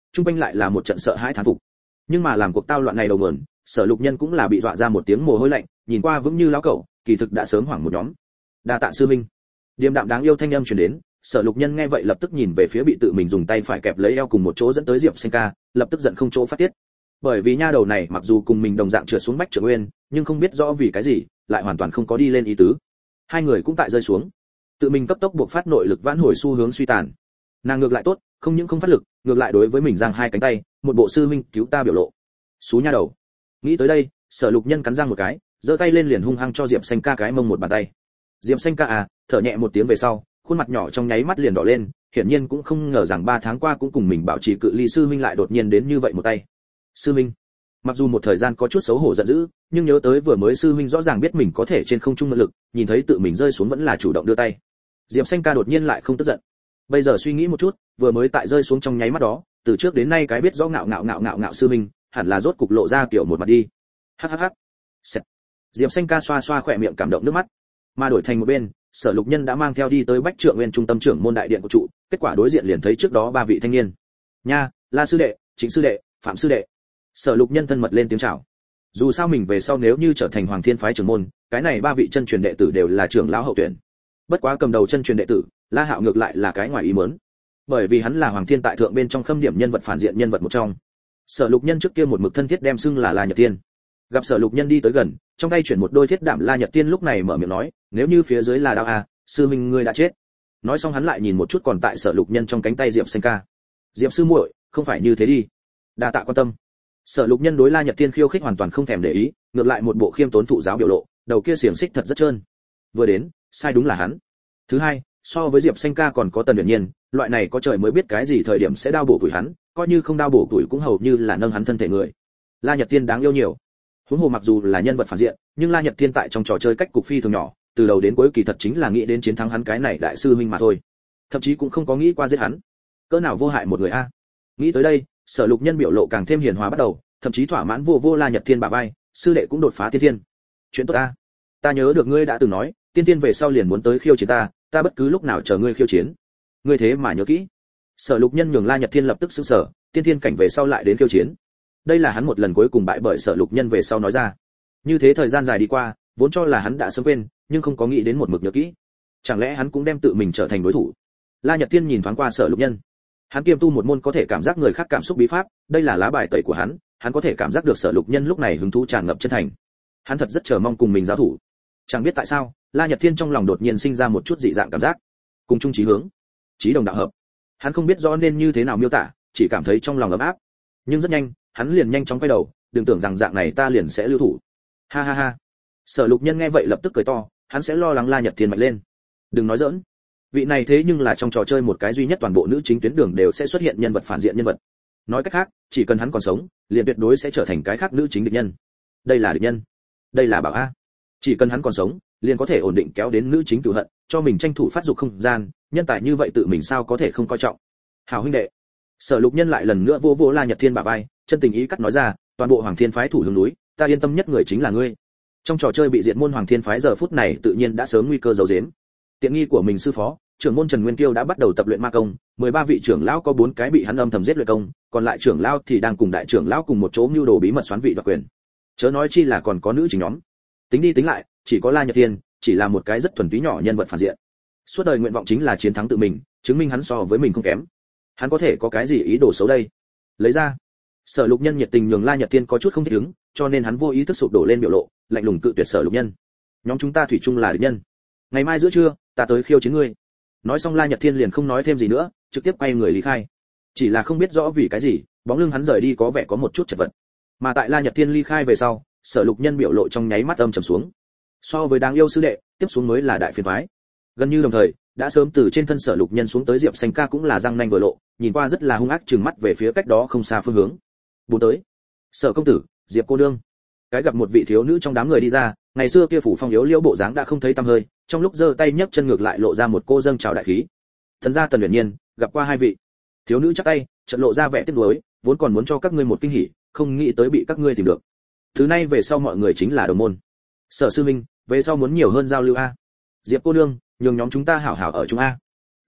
trung quanh lại là một trận sợ hãi thán phục. Nhưng mà làm cuộc tao loạn này đầu nguồn, Sở Lục Nhân cũng là bị dọa ra một tiếng mồ hôi lạnh, nhìn qua vững như lão cẩu, kỳ thực đã sớm hoảng một nhóm. Đa tạ sư minh. Điềm đạm đáng yêu thanh âm truyền đến, Sở Lục Nhân nghe vậy lập tức nhìn về phía bị tự mình dùng tay phải kẹp lấy eo cùng một chỗ dẫn tới Diệp Sinh Ca, lập tức giận không chỗ phát tiết. Bởi vì nha đầu này mặc dù cùng mình đồng dạng trượt xuống Bách Trượng Nguyên, nhưng không biết rõ vì cái gì, lại hoàn toàn không có đi lên ý tứ. Hai người cũng tại rơi xuống, tự mình cấp tốc buộc phát nội lực vãn hồi xu hướng suy tàn. Nàng ngược lại tốt, không những không phát lực, ngược lại đối với mình giang hai cánh tay, một bộ sư huynh cứu ta biểu lộ. Xú nha đầu. Nghĩ tới đây, Sở Lục Nhân cắn răng một cái, giơ tay lên liền hung hăng cho Diệp Xanh Ca cái mông một bàn tay. Diệp Xanh Ca à, thở nhẹ một tiếng về sau, khuôn mặt nhỏ trong nháy mắt liền đỏ lên, hiển nhiên cũng không ngờ rằng ba tháng qua cũng cùng mình bảo trì cự ly sư huynh lại đột nhiên đến như vậy một tay. Sư huynh. Mặc dù một thời gian có chút xấu hổ giận dữ, nhưng nhớ tới vừa mới sư huynh rõ ràng biết mình có thể trên không trung mượn lực, nhìn thấy tự mình rơi xuống vẫn là chủ động đưa tay. Diệp Xanh Ca đột nhiên lại không tức giận. Bây giờ suy nghĩ một chút, vừa mới tại rơi xuống trong nháy mắt đó, từ trước đến nay cái biết rõ ngạo ngạo ngạo ngạo ngạo sư huynh, hẳn là rốt cục lộ ra kiểu một mặt đi. Hắc hắc hắc. Sẹt. Diệp Xanh Ca xoa xoa khỏe miệng cảm động nước mắt, mà đổi thành một bên, Sở Lục Nhân đã mang theo đi tới Bách Trượng Nguyên trung tâm trưởng môn đại điện của trụ, kết quả đối diện liền thấy trước đó ba vị thanh niên. Nha, La sư đệ, Trịnh sư đệ, Phạm sư đệ. Sở Lục Nhân thân mật lên tiếng chào. Dù sao mình về sau nếu như trở thành Hoàng Thiên phái trưởng môn, cái này ba vị chân truyền đệ tử đều là trưởng lão hậu tuyển. Bất quá cầm đầu chân truyền đệ tử, La Hạo ngược lại là cái ngoài ý muốn, bởi vì hắn là Hoàng Thiên tại thượng bên trong khâm điểm nhân vật phản diện nhân vật một trong. Sở Lục Nhân trước kia một mực thân thiết đem xưng là La Nhật Tiên. Gặp Sở Lục Nhân đi tới gần, trong tay chuyển một đôi thiết đạm La Nhật Tiên lúc này mở miệng nói, nếu như phía dưới là đao a, sư minh ngươi đã chết. Nói xong hắn lại nhìn một chút còn tại Sở Lục Nhân trong cánh tay Diệp Xanh Ca. Diệp sư muội, không phải như thế đi. Đa tạ quan tâm. Sở Lục Nhân đối La Nhật Tiên khiêu khích hoàn toàn không thèm để ý, ngược lại một bộ khiêm tốn thụ giáo biểu lộ, đầu kia xiềng xích thật rất trơn. Vừa đến, sai đúng là hắn. Thứ hai, so với Diệp Xanh Ca còn có Tần Uyển Nhiên, loại này có trời mới biết cái gì thời điểm sẽ đao bổ tuổi hắn, coi như không đao bổ tuổi cũng hầu như là nâng hắn thân thể người. La Nhật Tiên đáng yêu nhiều. Huống hồ mặc dù là nhân vật phản diện, nhưng La Nhật Tiên tại trong trò chơi cách cục phi thường nhỏ, từ đầu đến cuối kỳ thật chính là nghĩ đến chiến thắng hắn cái này đại sư huynh mà thôi. Thậm chí cũng không có nghĩ qua giết hắn. Cỡ nào vô hại một người a. Nghĩ tới đây, Sở Lục Nhân biểu lộ càng thêm hiền hòa bắt đầu, thậm chí thỏa mãn vô vô La Nhật Thiên bả vai, sư đệ cũng đột phá tiên thiên. Chuyện tốt a. Ta nhớ được ngươi đã từng nói, tiên thiên về sau liền muốn tới khiêu chiến ta, ta bất cứ lúc nào chờ ngươi khiêu chiến. Ngươi thế mà nhớ kỹ. Sở Lục Nhân nhường La Nhật Thiên lập tức sửng sở, tiên thiên cảnh về sau lại đến khiêu chiến. Đây là hắn một lần cuối cùng bại bởi Sở Lục Nhân về sau nói ra. Như thế thời gian dài đi qua, vốn cho là hắn đã sớm quên, nhưng không có nghĩ đến một mực nhớ kỹ. Chẳng lẽ hắn cũng đem tự mình trở thành đối thủ? La Nhật Thiên nhìn thoáng qua Sở Lục Nhân. Hắn kiêm tu một môn có thể cảm giác người khác cảm xúc bí pháp, đây là lá bài tẩy của hắn, hắn có thể cảm giác được Sở Lục Nhân lúc này hứng thú tràn ngập chân thành. Hắn thật rất chờ mong cùng mình giao thủ. Chẳng biết tại sao, La Nhật Thiên trong lòng đột nhiên sinh ra một chút dị dạng cảm giác, cùng chung chí hướng, chí đồng đạo hợp. Hắn không biết rõ nên như thế nào miêu tả, chỉ cảm thấy trong lòng ấm áp. Nhưng rất nhanh, hắn liền nhanh chóng quay đầu, đừng tưởng rằng dạng này ta liền sẽ lưu thủ. Ha ha ha. Sở Lục Nhân nghe vậy lập tức cười to, hắn sẽ lo lắng La Nhật Thiên mạnh lên. Đừng nói giỡn. Vị này thế nhưng là trong trò chơi một cái duy nhất toàn bộ nữ chính tuyến đường đều sẽ xuất hiện nhân vật phản diện nhân vật. Nói cách khác, chỉ cần hắn còn sống, liền tuyệt đối sẽ trở thành cái khác nữ chính địch nhân. Đây là địch nhân. Đây là bảo a. Chỉ cần hắn còn sống, liền có thể ổn định kéo đến nữ chính cửu hận, cho mình tranh thủ phát dục không gian, nhân tài như vậy tự mình sao có thể không coi trọng. Hảo huynh đệ. Sở Lục Nhân lại lần nữa vô vô La Nhật Thiên bả vai, chân tình ý cắt nói ra, toàn bộ Hoàng Thiên phái thủ hướng núi, ta yên tâm nhất người chính là ngươi. Trong trò chơi bị diệt môn Hoàng Thiên phái giờ phút này tự nhiên đã sớm nguy cơ giấu giếm. Tiện nghi của mình sư phó, trưởng môn Trần Nguyên Kiêu đã bắt đầu tập luyện ma công, mười ba vị trưởng lão có bốn cái bị hắn âm thầm giết luyện công, còn lại trưởng lão thì đang cùng đại trưởng lão cùng một chỗ mưu đồ bí mật xoán vị đoạt quyền. Chớ nói chi là còn có nữ chính nhóm. Tính đi tính lại, chỉ có La Nhật Thiên, chỉ là một cái rất thuần túy nhỏ nhân vật phản diện. Suốt đời nguyện vọng chính là chiến thắng tự mình, chứng minh hắn so với mình không kém. Hắn có thể có cái gì ý đồ xấu đây? Lấy ra. Sở Lục Nhân nhiệt tình nhường La Nhật Thiên có chút không thích ứng, cho nên hắn vô ý thức sụp đổ lên biểu lộ, lạnh lùng cự tuyệt Sở Lục Nhân. Nhóm chúng ta thủy chung là địch nhân. Ngày mai giữa trưa, ta tới khiêu chiến ngươi. Nói xong La Nhật Thiên liền không nói thêm gì nữa, trực tiếp quay người lý khai. Chỉ là không biết rõ vì cái gì, bóng lưng hắn rời đi có vẻ có một chút chật vật. Mà tại La Nhật Thiên ly khai về sau, Sở Lục Nhân biểu lộ trong nháy mắt âm trầm xuống. So với đáng yêu sư đệ, tiếp xuống mới là đại phiền toái. Gần như đồng thời, đã sớm từ trên thân Sở Lục Nhân xuống tới Diệp Xanh Ca cũng là răng nanh vừa lộ, nhìn qua rất là hung ác trừng mắt về phía cách đó không xa phương hướng. Bốn tới. Sở công tử, Diệp cô nương. Cái gặp một vị thiếu nữ trong đám người đi ra, ngày xưa kia phủ phong yếu liễu bộ dáng đã không thấy tăm hơi, trong lúc giơ tay nhấc chân ngược lại lộ ra một cô dâng trào đại khí. Thần gia Tần Uyển Nhiên, gặp qua hai vị. Thiếu nữ chắp tay, chợt lộ ra vẻ tiếc nuối, vốn còn muốn cho các ngươi một kinh hỉ, không nghĩ tới bị các ngươi tìm được. Thứ nay về sau mọi người chính là đồng môn. Sở sư minh, về sau muốn nhiều hơn giao lưu a. Diệp cô nương, nhường nhóm chúng ta hảo hảo ở chung a.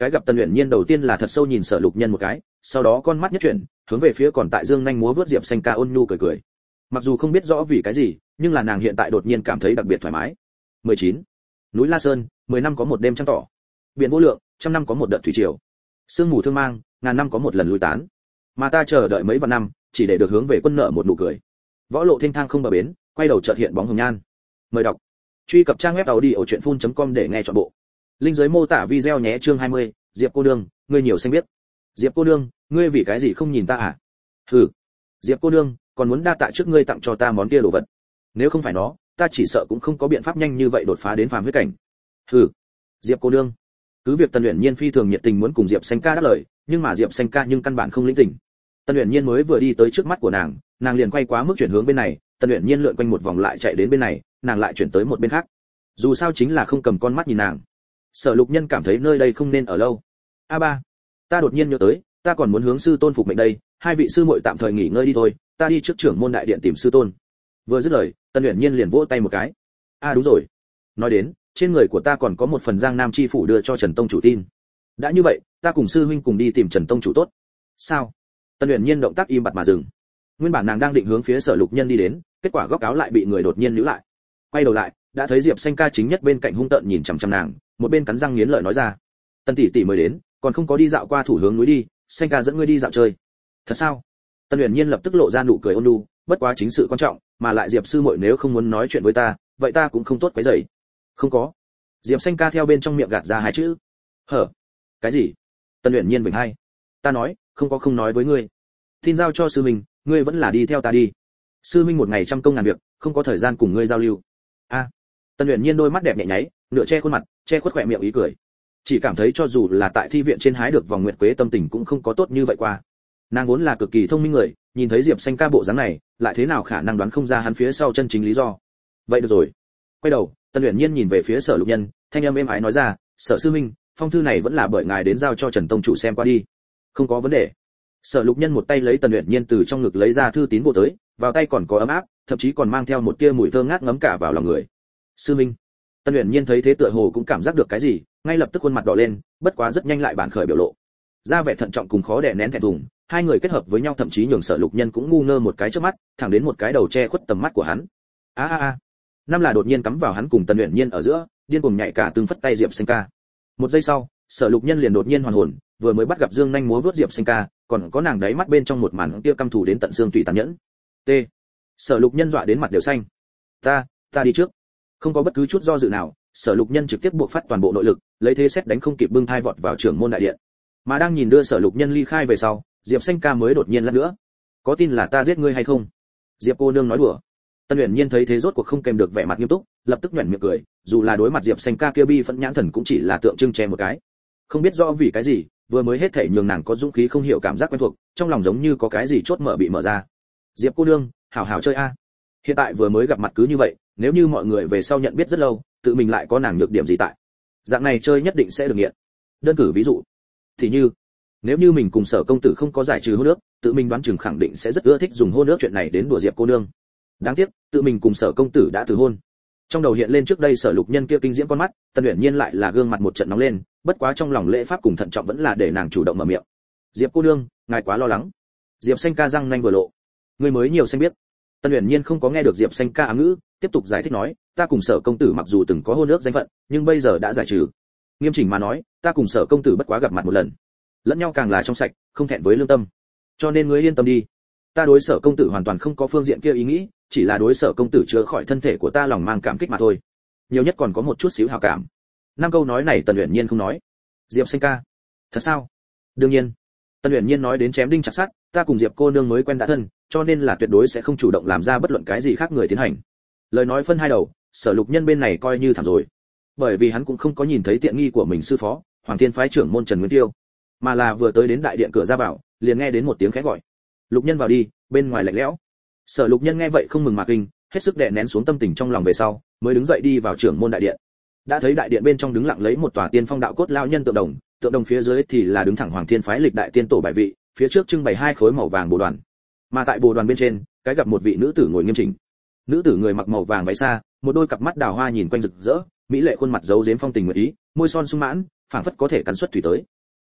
Cái gặp Tần Uyển Nhiên đầu tiên là thật sâu nhìn Sở Lục Nhân một cái, sau đó con mắt nhất chuyển, hướng về phía còn tại dương nhanh múa vớt Diệp Xanh Ca ôn nhu cười cười. Mặc dù không biết rõ vì cái gì, nhưng là nàng hiện tại đột nhiên cảm thấy đặc biệt thoải mái. mười chín. Núi La Sơn, mười năm có một đêm trăng tỏ. Biển vô lượng, trăm năm có một đợt thủy triều. Sương mù thương mang, ngàn năm có một lần lui tán. Mà ta chờ đợi mấy vạn năm, chỉ để được hướng về quân nợ một nụ cười. Võ lộ thênh thang không bờ bến, quay đầu chợt hiện bóng hồng nhan. Mời đọc. Truy cập trang web audiochuyenphun chấm com để nghe trọn bộ. Linh dưới mô tả video nhé. Chương hai mươi, Diệp cô nương, ngươi nhiều xanh biết. Diệp cô nương, ngươi vì cái gì không nhìn ta à? Hừ. Diệp cô nương, còn muốn đa tạ trước ngươi tặng cho ta món kia đồ vật. Nếu không phải nó, ta chỉ sợ cũng không có biện pháp nhanh như vậy đột phá đến phàm huyết cảnh. Hừ. Diệp cô nương. Cứ việc Tần Uyển Nhiên phi thường nhiệt tình muốn cùng Diệp Xanh Ca đáp lời, nhưng mà Diệp Xanh Ca nhưng căn bản không lĩnh tình. Tần Uyển Nhiên mới vừa đi tới trước mắt của nàng, nàng liền quay quá mức chuyển hướng bên này, Tần Uyển Nhiên lượn quanh một vòng lại chạy đến bên này, nàng lại chuyển tới một bên khác. Dù sao chính là không cầm con mắt nhìn nàng. Sở Lục Nhân cảm thấy nơi đây không nên ở lâu. A ba, ta đột nhiên nhớ tới, ta còn muốn hướng sư tôn phục mệnh đây, hai vị sư muội tạm thời nghỉ ngơi đi thôi, ta đi trước trưởng môn đại điện tìm sư tôn. Vừa dứt lời, Tần Uyển Nhiên liền vỗ tay một cái. A đúng rồi. Nói đến, trên người của ta còn có một phần Giang Nam chi phủ đưa cho Trần tông chủ tin. Đã như vậy, ta cùng sư huynh cùng đi tìm Trần tông chủ tốt. Sao? Tần Uyển Nhiên động tác im bặt mà dừng. Nguyên bản nàng đang định hướng phía Sở Lục Nhân đi đến, kết quả góc áo lại bị người đột nhiên níu lại. Quay đầu lại, đã thấy Diệp Xanh Ca chính nhất bên cạnh hung tợn nhìn chằm chằm nàng, một bên cắn răng nghiến lợi nói ra: "Tần tỷ tỷ mới đến, còn không có đi dạo qua thủ hướng núi đi, Xanh Ca dẫn ngươi đi dạo chơi." "Thật sao?" Tần Uyển Nhiên lập tức lộ ra nụ cười ôn nhu, bất quá chính sự quan trọng, mà lại Diệp sư muội nếu không muốn nói chuyện với ta, vậy ta cũng không tốt quấy rầy. "Không có." Diệp Xanh Ca theo bên trong miệng gạt ra hai chữ. "Hở? Cái gì?" Tần Uyển Nhiên vểnh hai. "Ta nói, không có không nói với ngươi. Tin giao cho sư minh, ngươi vẫn là đi theo ta đi. Sư minh một ngày trăm công ngàn việc, không có thời gian cùng ngươi giao lưu." "A." Tần Uyển Nhiên đôi mắt đẹp nhẹ nháy, nửa che khuôn mặt, che khuất khóe miệng ý cười. Chỉ cảm thấy cho dù là tại thi viện trên hái được vòng nguyệt quế tâm tình cũng không có tốt như vậy qua. Nàng vốn là cực kỳ thông minh người, nhìn thấy Diệp Xanh Ca bộ dáng này, lại thế nào khả năng đoán không ra hắn phía sau chân chính lý do. Vậy được rồi. Quay đầu, Tần Uyển Nhiên nhìn về phía Sở Lục Nhân, thanh âm êm ái nói ra: "Sở sư minh, phong thư này vẫn là bởi ngài đến giao cho Trần tông chủ xem qua đi." "Không có vấn đề." Sở Lục Nhân một tay lấy Tần Uyển Nhiên từ trong ngực lấy ra thư tín bộ tới, vào tay còn có ấm áp, thậm chí còn mang theo một tia mùi thơm ngát ngấm cả vào lòng người. "Sư minh." Tần Uyển Nhiên thấy thế tựa hồ cũng cảm giác được cái gì, ngay lập tức khuôn mặt đỏ lên, bất quá rất nhanh lại bản khởi biểu lộ. Ra vẻ thận trọng cùng khó đè nén thẹn thùng, hai người kết hợp với nhau thậm chí nhường Sở Lục Nhân cũng ngu ngơ một cái trước mắt, thẳng đến một cái đầu che khuất tầm mắt của hắn. A a a. Năm là đột nhiên cắm vào hắn cùng Tần Uyển Nhiên ở giữa, điên cuồng nhảy cả từng phất tay Diệp Xanh Ca. Một giây sau, Sở Lục Nhân liền đột nhiên hoàn hồn, vừa mới bắt gặp dương nhanh múa vớt Diệp Xanh Ca, còn có nàng đáy mắt bên trong một màn kia căm thù đến tận xương tủy tàn nhẫn. T. Sở Lục Nhân dọa đến mặt đều xanh. Ta, ta đi trước. Không có bất cứ chút do dự nào, Sở Lục Nhân trực tiếp buộc phát toàn bộ nội lực, lấy thế xét đánh không kịp bưng thai vọt vào trưởng môn đại điện. Mà đang nhìn đưa Sở Lục Nhân ly khai về sau, Diệp Xanh Ca mới đột nhiên lắc nữa. "Có tin là ta giết ngươi hay không?" Diệp cô nương nói đùa. Tần Uyển Nhiên thấy thế rốt cuộc không kèm được vẻ mặt nghiêm túc, lập tức nhếch miệng cười, dù là đối mặt Diệp Xanh Ca kia bi phẫn nhãn thần cũng chỉ là tượng trưng che một cái. Không biết rõ vì cái gì, vừa mới hết thể nhường nàng có dũng khí không hiểu cảm giác quen thuộc, trong lòng giống như có cái gì chốt mở bị mở ra. "Diệp cô nương, hảo hảo chơi a." Hiện tại vừa mới gặp mặt cứ như vậy, nếu như mọi người về sau nhận biết rất lâu, tự mình lại có nàng nhược điểm gì tại, dạng này chơi nhất định sẽ được nghiện. Đơn cử ví dụ, thì như nếu như mình cùng Sở công tử không có giải trừ hôn ước, tự mình đoán chừng khẳng định sẽ rất ưa thích dùng hôn ước chuyện này đến đùa Diệp cô nương. Đáng tiếc, tự mình cùng Sở công tử đã từ hôn. Trong đầu hiện lên trước đây Sở Lục Nhân kia kinh diễm con mắt, Tần Uyển Nhiên lại là gương mặt một trận nóng lên, bất quá trong lòng lễ pháp cùng thận trọng vẫn là để nàng chủ động mở miệng. "Diệp cô nương, ngài quá lo lắng." Diệp Xanh Ca răng nanh vừa lộ. "Ngươi mới nhiều xanh biết." Tần Uyển Nhiên không có nghe được Diệp Xanh Ca ám ngữ, tiếp tục giải thích nói: "Ta cùng Sở công tử mặc dù từng có hôn ước danh phận, nhưng bây giờ đã giải trừ. Nghiêm chỉnh mà nói, ta cùng Sở công tử bất quá gặp mặt một lần, lẫn nhau càng là trong sạch, không thẹn với lương tâm. Cho nên ngươi yên tâm đi, ta đối Sở công tử hoàn toàn không có phương diện kia ý nghĩ, chỉ là đối Sở công tử chữa khỏi thân thể của ta lòng mang cảm kích mà thôi, nhiều nhất còn có một chút xíu hảo cảm." Năm câu nói này Tần Uyển Nhiên không nói. "Diệp Xanh Ca, thật sao?" "Đương nhiên." Tần Uyển Nhiên nói đến chém đinh chặt sắt, "Ta cùng Diệp cô nương mới quen đã thân, cho nên là tuyệt đối sẽ không chủ động làm ra bất luận cái gì khác người tiến hành." Lời nói phân hai đầu, Sở Lục Nhân bên này coi như thảm rồi, bởi vì hắn cũng không có nhìn thấy tiện nghi của mình sư phó, Hoàng Thiên phái trưởng môn Trần Nguyên Tiêu, mà là vừa tới đến đại điện cửa ra vào, liền nghe đến một tiếng khẽ gọi: "Lục Nhân vào đi." Bên ngoài lạnh lẽo. Sở Lục Nhân nghe vậy không mừng mà kinh, hết sức đè nén xuống tâm tình trong lòng về sau, mới đứng dậy đi vào trưởng môn đại điện. Đã thấy đại điện bên trong đứng lặng lấy một tòa tiên phong đạo cốt lão nhân tượng đồng, tượng đồng phía dưới thì là đứng thẳng Hoàng Thiên phái lịch đại tiên tổ bài vị, phía trước trưng bày hai khối màu vàng bồ đoàn. Mà tại bồ đoàn bên trên, cái gặp một vị nữ tử ngồi nghiêm chỉnh. Nữ tử người mặc màu vàng váy xa, một đôi cặp mắt đào hoa nhìn quanh rực rỡ, mỹ lệ khuôn mặt giấu giếm phong tình nguyệt ý, môi son sung mãn, phảng phất có thể cắn xuất thủy tới.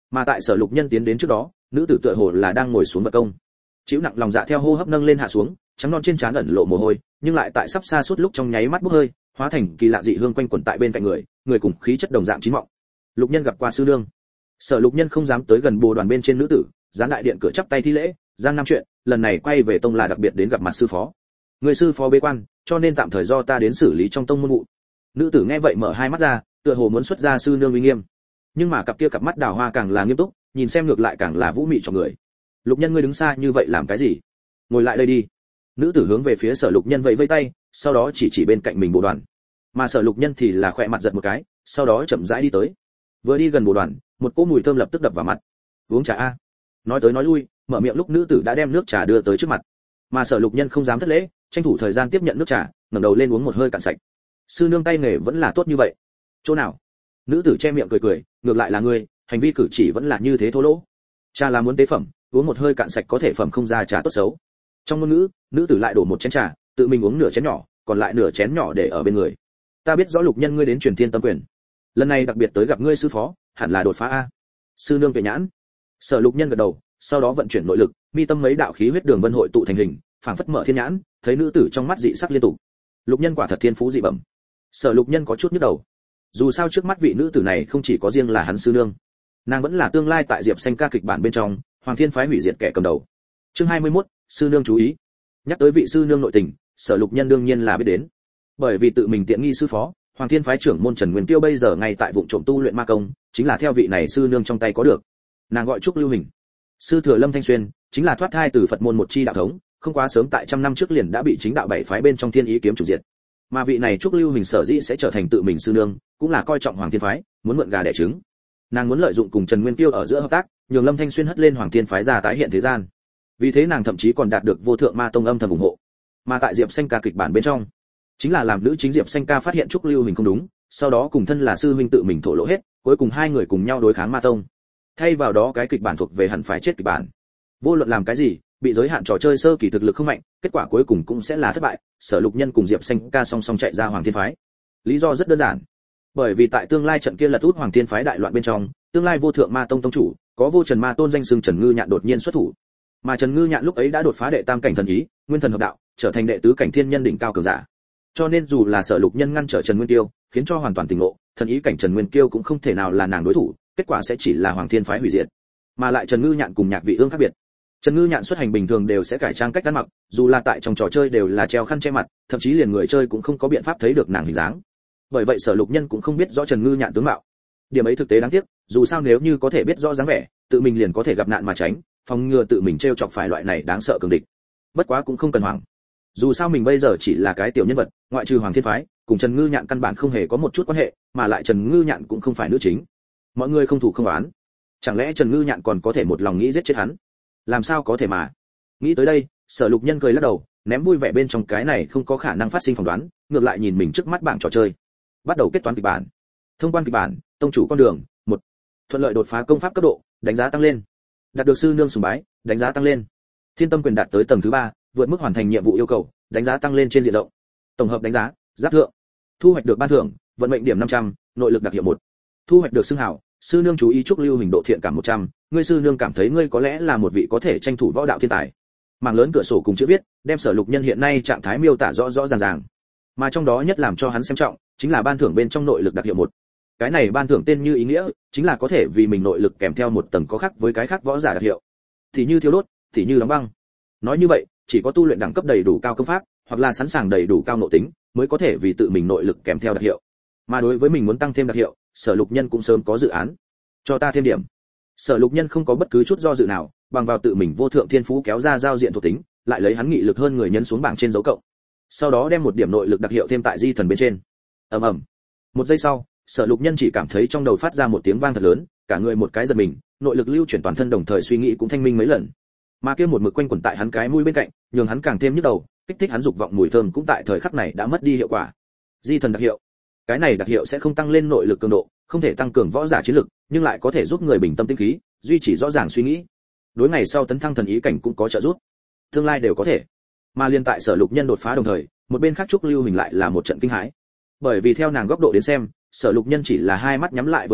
Mà tại Sở Lục Nhân tiến đến trước đó, nữ tử tựa hồ là đang ngồi xuống vật công. Chịu nặng lòng dạ theo hô hấp nâng lên hạ xuống, trắng non trên trán ẩn lộ mồ hôi, nhưng lại tại sắp xa suốt lúc trong nháy mắt bốc hơi, hóa thành kỳ lạ dị hương quanh quẩn tại bên cạnh người, người cùng khí chất đồng dạng chín mọng. Lục Nhân gặp qua sư nương. Sở Lục Nhân không dám tới gần bồ đoàn bên trên nữ tử, gián đại điện cửa chắp tay thi lễ, giang nam chuyện, lần này quay về tông là đặc biệt đến gặp mặt sư phó. Người sư phó bế quan, cho nên tạm thời do ta đến xử lý trong tông môn vụ. Nữ tử nghe vậy mở hai mắt ra, tựa hồ muốn xuất ra sư nương uy nghiêm. Nhưng mà cặp kia cặp mắt đào hoa càng là nghiêm túc, nhìn xem ngược lại càng là vũ mị cho người. Lục Nhân ngươi đứng xa như vậy làm cái gì? Ngồi lại đây đi. Nữ tử hướng về phía Sở Lục Nhân vẫy vẫy tay, sau đó chỉ chỉ bên cạnh mình bộ đoàn. Mà Sở Lục Nhân thì là khỏe mặt giật một cái, sau đó chậm rãi đi tới. Vừa đi gần bộ đoàn, một cỗ mùi thơm lập tức đập vào mặt. Uống trà a. Nói tới nói lui, mở miệng lúc nữ tử đã đem nước trà đưa tới trước mặt. Mà Sở Lục Nhân không dám thất lễ, tranh thủ thời gian tiếp nhận nước trà, ngẩng đầu lên uống một hơi cạn sạch. Sư nương tay nghề vẫn là tốt như vậy. Chỗ nào? Nữ tử che miệng cười cười, ngược lại là ngươi, hành vi cử chỉ vẫn là như thế thô lỗ. Trà là muốn tế phẩm, uống một hơi cạn sạch có thể phẩm không ra trà tốt xấu. Trong ngôn ngữ, nữ tử lại đổ một chén trà, tự mình uống nửa chén nhỏ, còn lại nửa chén nhỏ để ở bên người. Ta biết rõ Lục Nhân ngươi đến truyền thiên tâm quyền, lần này đặc biệt tới gặp ngươi sư phó, hẳn là đột phá a. Sư nương tuệ nhãn. Sở Lục Nhân gật đầu, sau đó vận chuyển nội lực, mi tâm mấy đạo khí huyết đường vân hội tụ thành hình, phảng phất mở thiên nhãn, thấy nữ tử trong mắt dị sắc liên tục. Lục Nhân quả thật thiên phú dị bẩm. Sở Lục Nhân có chút nhức đầu. Dù sao trước mắt vị nữ tử này không chỉ có riêng là hắn sư nương, nàng vẫn là tương lai tại Diệp Xanh ca kịch bản bên trong, Hoàng Thiên phái hủy diệt kẻ cầm đầu. Chương hai mươi mốt, sư nương chú ý. Nhắc tới vị sư nương nội tình, Sở Lục Nhân đương nhiên là biết đến. Bởi vì tự mình tiện nghi sư phó, Hoàng Thiên phái trưởng môn Trần Nguyên Tiêu bây giờ ngay tại vụng trộm tu luyện ma công, chính là theo vị này sư nương trong tay có được. Nàng gọi Trúc Lưu Hình. Sư thừa Lâm Thanh Xuyên, chính là thoát thai từ Phật môn một chi đạo thống, không quá sớm tại trăm năm trước liền đã bị chính đạo bảy phái bên trong Thiên Ý kiếm chủ diệt. Mà vị này Trúc Lưu Hình sở dĩ sẽ trở thành tự mình sư nương, cũng là coi trọng Hoàng Thiên phái, muốn mượn gà đẻ trứng. Nàng muốn lợi dụng cùng Trần Nguyên Tiêu ở giữa hợp tác, nhường Lâm Thanh Xuyên hất lên Hoàng Thiên phái ra tái hiện thế gian. Vì thế nàng thậm chí còn đạt được Vô Thượng Ma Tông âm thầm ủng hộ. Mà tại Diệp Xanh ca kịch bản bên trong, chính là làm nữ chính Diệp Xanh ca phát hiện Trúc Lưu Hình không đúng, sau đó cùng thân là sư huynh tự mình thổ lộ hết, cuối cùng hai người cùng nhau đối kháng Ma Tông. Thay vào đó cái kịch bản thuộc về hẳn phải chết kịch bản. Vô luận làm cái gì, bị giới hạn trò chơi sơ kỳ thực lực không mạnh, kết quả cuối cùng cũng sẽ là thất bại. Sở Lục Nhân cùng Diệp Xanh ca song song chạy ra Hoàng Thiên phái. Lý do rất đơn giản, bởi vì tại tương lai trận kia lật út Hoàng Thiên phái đại loạn bên trong, tương lai Vô Thượng Ma Tông tông chủ, có Vô Trần Ma Tôn danh xưng Trần Ngư Nhạn đột nhiên xuất thủ. Mà Trần Ngư Nhạn lúc ấy đã đột phá đệ tam cảnh thần ý, nguyên thần hợp đạo, trở thành đệ tứ cảnh thiên nhân đỉnh cao cường giả. Cho nên dù là Sở Lục Nhân ngăn trở Trần Nguyên Tiêu, khiến cho hoàn toàn tỉnh ngộ, thần ý cảnh Trần Nguyên Tiêu cũng không thể nào là nàng đối thủ, kết quả sẽ chỉ là Hoàng Thiên phái hủy diệt. Mà lại Trần Ngư Nhạn cùng Nhạc Vị Ương khác biệt. Trần Ngư Nhạn xuất hành bình thường đều sẽ cải trang cách ăn mặc, dù là tại trong trò chơi đều là treo khăn che mặt, thậm chí liền người chơi cũng không có biện pháp thấy được nàng hình dáng. Bởi vậy Sở Lục Nhân cũng không biết rõ Trần Ngư Nhạn tướng mạo. Điểm ấy thực tế đáng tiếc, dù sao nếu như có thể biết rõ dáng vẻ, tự mình liền có thể gặp nạn mà tránh, phòng ngừa tự mình trêu chọc phải loại này đáng sợ cường địch. Bất quá cũng không cần hoảng. Dù sao mình bây giờ chỉ là cái tiểu nhân vật, ngoại trừ Hoàng Thiên phái, cùng Trần Ngư Nhạn căn bản không hề có một chút quan hệ, mà lại Trần Ngư Nhạn cũng không phải nữ chính. Mọi người không thủ không oán. Chẳng lẽ Trần Ngư Nhạn còn có thể một lòng nghĩ giết chết hắn? Làm sao có thể mà? Nghĩ tới đây, Sở Lục Nhân cười lắc đầu, ném vui vẻ bên trong cái này không có khả năng phát sinh phỏng đoán, ngược lại nhìn mình trước mắt bảng trò chơi. Bắt đầu kết toán kịch bản. Thông quan kịch bản, tông chủ con đường, một. Thuận lợi đột phá công pháp cấp độ, đánh giá tăng lên. Đạt được sư nương sùng bái, đánh giá tăng lên. Thiên tâm quyền đạt tới tầng thứ ba, vượt mức hoàn thành nhiệm vụ yêu cầu, đánh giá tăng lên trên diện rộng. Tổng hợp đánh giá, giáp thượng. Thu hoạch được ban thưởng, vận mệnh điểm năm trăm, nội lực đặc hiệu một. Thu hoạch được xưng hào, sư nương chú ý Trúc Lưu Hình độ thiện cảm một trăm, ngươi sư nương cảm thấy ngươi có lẽ là một vị có thể tranh thủ võ đạo thiên tài. Mảng lớn cửa sổ cùng chữ viết, đem Sở Lục Nhân hiện nay trạng thái miêu tả rõ rõ ràng ràng. Mà trong đó nhất làm cho hắn xem trọng, chính là ban thưởng bên trong nội lực đặc hiệu một. Cái này ban thưởng tên như ý nghĩa, chính là có thể vì mình nội lực kèm theo một tầng có khác với cái khác võ giả đặc hiệu. Thì như thiêu đốt, thì như đóng băng. Nói như vậy, chỉ có tu luyện đẳng cấp đầy đủ cao công pháp, hoặc là sẵn sàng đầy đủ cao nội tính, mới có thể vì tự mình nội lực kèm theo đặc hiệu. Mà đối với mình muốn tăng thêm đặc hiệu, Sở Lục Nhân cũng sớm có dự án. Cho ta thêm điểm. Sở Lục Nhân không có bất cứ chút do dự nào, bằng vào tự mình vô thượng thiên phú kéo ra giao diện thuộc tính, lại lấy hắn nghị lực hơn người nhân xuống bảng trên dấu cộng. Sau đó đem một điểm nội lực đặc hiệu thêm tại di thần bên trên. Ầm ầm. Một giây sau, Sở Lục Nhân chỉ cảm thấy trong đầu phát ra một tiếng vang thật lớn, cả người một cái giật mình, nội lực lưu chuyển toàn thân đồng thời suy nghĩ cũng thanh minh mấy lần. Mà kia một mực quanh quẩn tại hắn cái mũi bên cạnh, nhường hắn càng thêm nhức đầu, kích thích hắn dục vọng mùi thơm cũng tại thời khắc này đã mất đi hiệu quả. Di thần đặc hiệu. Cái này đặc hiệu sẽ không tăng lên nội lực cường độ, không thể tăng cường võ giả chiến lực, nhưng lại có thể giúp người bình tâm tĩnh khí, duy trì rõ ràng suy nghĩ. Đối ngày sau tấn thăng thần ý cảnh cũng có trợ giúp. Tương lai đều có thể. Mà liên tại Sở Lục Nhân đột phá đồng thời, một bên khác Trúc Lưu Hình lại là một trận kinh hãi. Bởi vì theo nàng góc độ đến xem, Sở Lục Nhân chỉ là hai mắt nhắm lại vừa mở,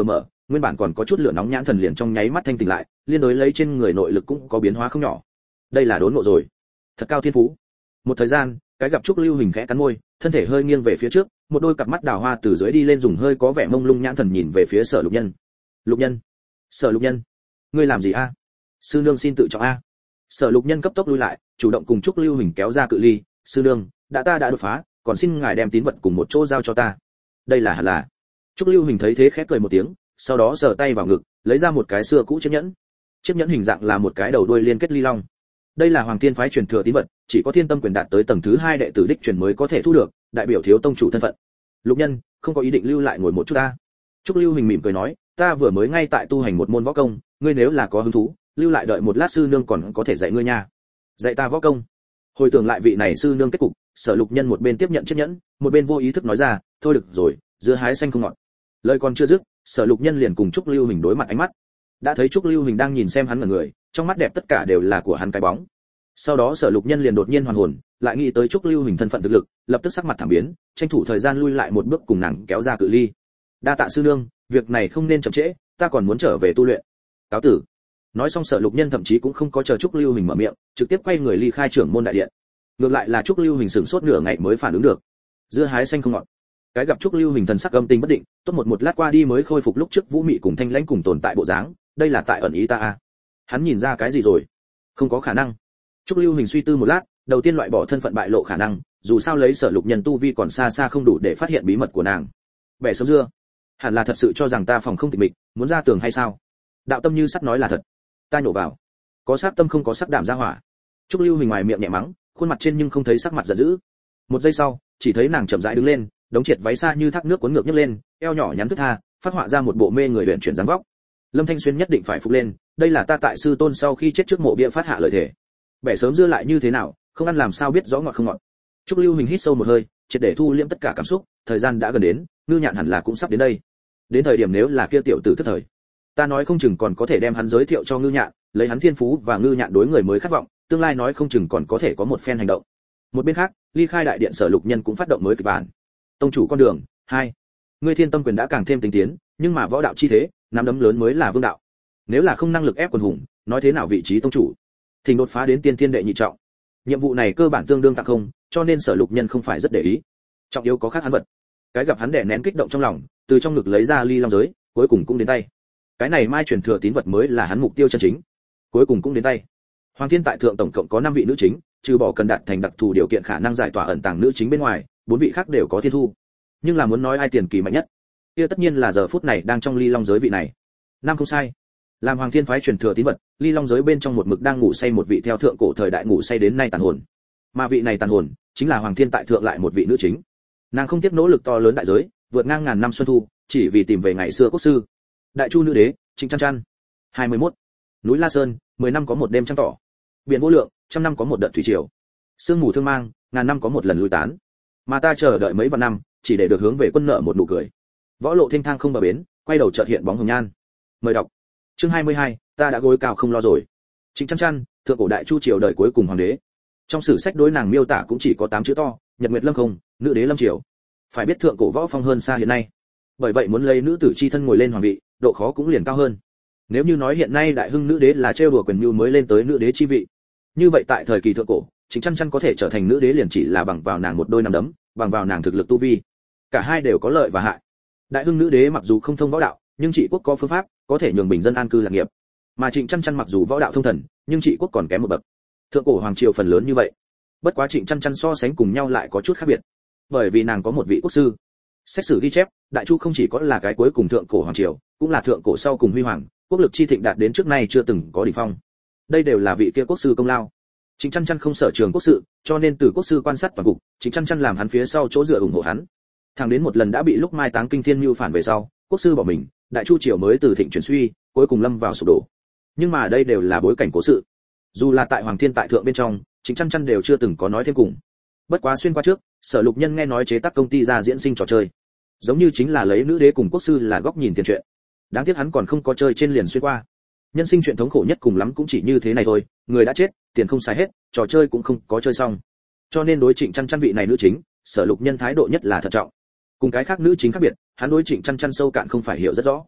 nguyên bản còn có chút lửa nóng nhãn thần liền trong nháy mắt thanh tỉnh lại, liên đối lấy trên người nội lực cũng có biến hóa không nhỏ. Đây là đốn ngộ rồi, thật cao thiên phú. Một thời gian, cái gặp Trúc Lưu Hình khẽ cắn môi, thân thể hơi nghiêng về phía trước, một đôi cặp mắt đào hoa từ dưới đi lên dùng hơi có vẻ mông lung nhãn thần nhìn về phía Sở Lục Nhân. Lục Nhân, Sở Lục Nhân, ngươi làm gì a? Sư nương xin tự trọng a. Sở Lục Nhân cấp tốc lui lại, chủ động cùng Trúc Lưu Hình kéo ra cự ly. Sư nương, đã ta đã đột phá, còn xin ngài đem tín vật cùng một chỗ giao cho ta. Đây là hẳn là. Trúc Lưu Hình thấy thế khẽ cười một tiếng, sau đó giơ tay vào ngực, lấy ra một cái xưa cũ chiếc nhẫn. Chiếc nhẫn hình dạng là một cái đầu đuôi liên kết ly long. Đây là Hoàng Thiên phái truyền thừa tín vật, chỉ có Thiên Tâm quyền đạt tới tầng thứ hai đệ tử đích truyền mới có thể thu được, đại biểu thiếu tông chủ thân phận. Lục Nhân, không có ý định lưu lại ngồi một chút ta. Trúc Lưu Hình mỉm cười nói, ta vừa mới ngay tại tu hành một môn võ công, ngươi nếu là có hứng thú, lưu lại đợi một lát sư nương còn có thể dạy ngươi nha. Dạy ta võ công. Hồi tưởng lại vị này sư nương kết cục, Sở Lục Nhân một bên tiếp nhận chiếc nhẫn, một bên vô ý thức nói ra, thôi được rồi, dưa hái xanh không ngọt. Lời còn chưa dứt, Sở Lục Nhân liền cùng Trúc Lưu Hình đối mặt ánh mắt. Đã thấy Trúc Lưu Hình đang nhìn xem hắn mà người, trong mắt đẹp tất cả đều là của hắn cái bóng. Sau đó Sở Lục Nhân liền đột nhiên hoàn hồn, lại nghĩ tới Trúc Lưu Hình thân phận thực lực, lập tức sắc mặt thảm biến, tranh thủ thời gian lui lại một bước cùng nàng kéo ra cự ly. Đa tạ sư nương, việc này không nên chậm trễ, ta còn muốn trở về tu luyện. Cáo tử. Nói xong Sở Lục Nhân thậm chí cũng không có chờ Trúc Lưu Hình mở miệng, trực tiếp quay người ly khai trưởng môn đại điện. Ngược lại là Trúc Lưu Hình sửng sốt nửa ngày mới phản ứng được. Dưa hái xanh không ngọt. Cái gặp Trúc Lưu Hình thần sắc âm tình bất định, tốt một một lát qua đi mới khôi phục lúc trước Vũ Mị cùng Thanh Lãnh cùng tồn tại bộ dáng, đây là tại ẩn ý ta a. Hắn nhìn ra cái gì rồi? Không có khả năng. Trúc Lưu Hình suy tư một lát, đầu tiên loại bỏ thân phận bại lộ khả năng, dù sao lấy Sở Lục Nhân tu vi còn xa xa không đủ để phát hiện bí mật của nàng. Bẻ sớm dưa, hẳn là thật sự cho rằng ta phòng không tịch mịch, muốn ra tường hay sao? Đạo tâm như sắt nói là thật. Ta nhổ vào. Có sát tâm không có sắc đảm ra hỏa. Trúc Lưu Hình ngoài miệng nhẹ mắng, khuôn mặt trên nhưng không thấy sắc mặt giận dữ. Một giây sau, chỉ thấy nàng chậm rãi đứng lên, đống triệt váy xa như thác nước cuốn ngược nhấc lên, eo nhỏ nhắn thức tha, phát họa ra một bộ mê người huyền chuyển dáng vóc. Lâm Thanh Xuyên nhất định phải phục lên, đây là ta tại sư tôn sau khi chết trước mộ bia phát hạ lời thề. Bẻ sớm dưa lại như thế nào, không ăn làm sao biết rõ ngọt không ngọt. Trúc Lưu Hình hít sâu một hơi, triệt để thu liễm tất cả cảm xúc, thời gian đã gần đến, Ngư Nhạn hẳn là cũng sắp đến đây. Đến thời điểm nếu là kia tiểu tử thất thời, ta nói không chừng còn có thể đem hắn giới thiệu cho Ngư Nhạn, lấy hắn thiên phú và Ngư Nhạn đối người mới khát vọng, tương lai nói không chừng còn có thể có một phen hành động. Một bên khác, ly khai đại điện Sở Lục Nhân cũng phát động mới kịch bản. Tông chủ con đường hai, ngươi Thiên Tâm quyền đã càng thêm tinh tiến, nhưng mà võ đạo chi thế, nắm đấm lớn mới là vương đạo. Nếu là không năng lực ép quần hùng, nói thế nào vị trí tông chủ? Thỉnh đột phá đến tiên thiên đệ nhị trọng. Nhiệm vụ này cơ bản tương đương tặng không, cho nên Sở Lục Nhân không phải rất để ý. Trọng yếu có khác hắn vật. Cái gặp hắn đè nén kích động trong lòng, từ trong ngực lấy ra ly long giới, cuối cùng cũng đến tay. Cái này mai truyền thừa tín vật mới là hắn mục tiêu chân chính. Cuối cùng cũng đến tay. Hoàng Thiên tại thượng tổng cộng có năm vị nữ chính, trừ bỏ cần đạt thành đặc thù điều kiện khả năng giải tỏa ẩn tàng nữ chính bên ngoài, bốn vị khác đều có thiên thu. Nhưng là muốn nói ai tiền kỳ mạnh nhất, kia tất nhiên là giờ phút này đang trong ly long giới vị này. Năm không sai. Làm Hoàng Thiên phái truyền thừa tín vật, ly long giới bên trong một mực đang ngủ say một vị theo thượng cổ thời đại ngủ say đến nay tàn hồn. Mà vị này tàn hồn chính là Hoàng Thiên tại thượng lại một vị nữ chính. Nàng không tiếc nỗ lực to lớn đại giới, vượt ngang ngàn năm xuân thu, chỉ vì tìm về ngày xưa quốc sư. Đại Chu nữ đế, Trịnh Chăn Chăn. hai mươi mốt. Núi La Sơn, mười năm có một đêm trăng tỏ. Biển vô lượng, trăm năm có một đợt thủy triều. Sương mù thương mang, ngàn năm có một lần lui tán. Mà ta chờ đợi mấy vạn năm, chỉ để được hướng về quân nợ một nụ cười. Võ lộ thênh thang không bờ bến, quay đầu chợt hiện bóng hồng nhan. Mời đọc. Chương hai mươi hai, ta đã gối cao không lo rồi. Trịnh Chăn Chăn, thượng cổ đại Chu triều đời cuối cùng hoàng đế. Trong sử sách đối nàng miêu tả cũng chỉ có tám chữ to, Nhật Nguyệt Lâm không, nữ đế lâm triều. Phải biết thượng cổ võ phong hơn xa hiện nay. Bởi vậy muốn lấy nữ tử chi thân ngồi lên hoàng vị, độ khó cũng liền cao hơn. Nếu như nói hiện nay đại hưng nữ đế là trêu đùa quyền nhu mới lên tới nữ đế chi vị, như vậy tại thời kỳ thượng cổ, Trịnh Chăn Chăn có thể trở thành nữ đế liền chỉ là bằng vào nàng một đôi nắm đấm, bằng vào nàng thực lực tu vi. Cả hai đều có lợi và hại. Đại hưng nữ đế mặc dù không thông võ đạo, nhưng trị quốc có phương pháp, có thể nhường bình dân an cư lạc nghiệp. Mà Trịnh Chăn Chăn mặc dù võ đạo thông thần, nhưng trị quốc còn kém một bậc. Thượng cổ hoàng triều phần lớn như vậy. Bất quá Trịnh Chăn Chăn so sánh cùng nhau lại có chút khác biệt. Bởi vì nàng có một vị quốc sư. Sách sử ghi chép, Đại Chu không chỉ có là cái cuối cùng thượng cổ hoàng triều, cũng là thượng cổ sau cùng huy hoàng, quốc lực chi thịnh đạt đến trước nay chưa từng có đỉnh phong. Đây đều là vị kia quốc sư công lao. Trịnh Chăn Chăn không sở trường quốc sự, cho nên từ quốc sư quan sát toàn cục, Trịnh Chăn Chăn làm hắn phía sau chỗ dựa ủng hộ hắn. Thẳng đến một lần đã bị lúc mai táng kinh thiên mưu phản về sau, quốc sư bỏ mình, Đại Chu triều mới từ thịnh chuyển suy, cuối cùng lâm vào sụp đổ. Nhưng mà đây đều là bối cảnh cố sự. Dù là tại Hoàng Thiên tại thượng bên trong, Trịnh Chăn Chăn đều chưa từng có nói thêm cùng. Bất quá xuyên qua trước, Sở Lục Nhân nghe nói chế tác công ty ra diễn sinh trò chơi, giống như chính là lấy nữ đế cùng quốc sư là góc nhìn tiền truyện. Đáng tiếc hắn còn không có chơi trên liền xuyên qua. Nhân sinh chuyện thống khổ nhất cùng lắm cũng chỉ như thế này thôi, người đã chết, tiền không xài hết, trò chơi cũng không có chơi xong. Cho nên đối Trịnh Chăn Chăn vị này nữ chính, Sở Lục Nhân thái độ nhất là thận trọng. Cùng cái khác nữ chính khác biệt, hắn đối Trịnh Chăn Chăn sâu cạn không phải hiểu rất rõ.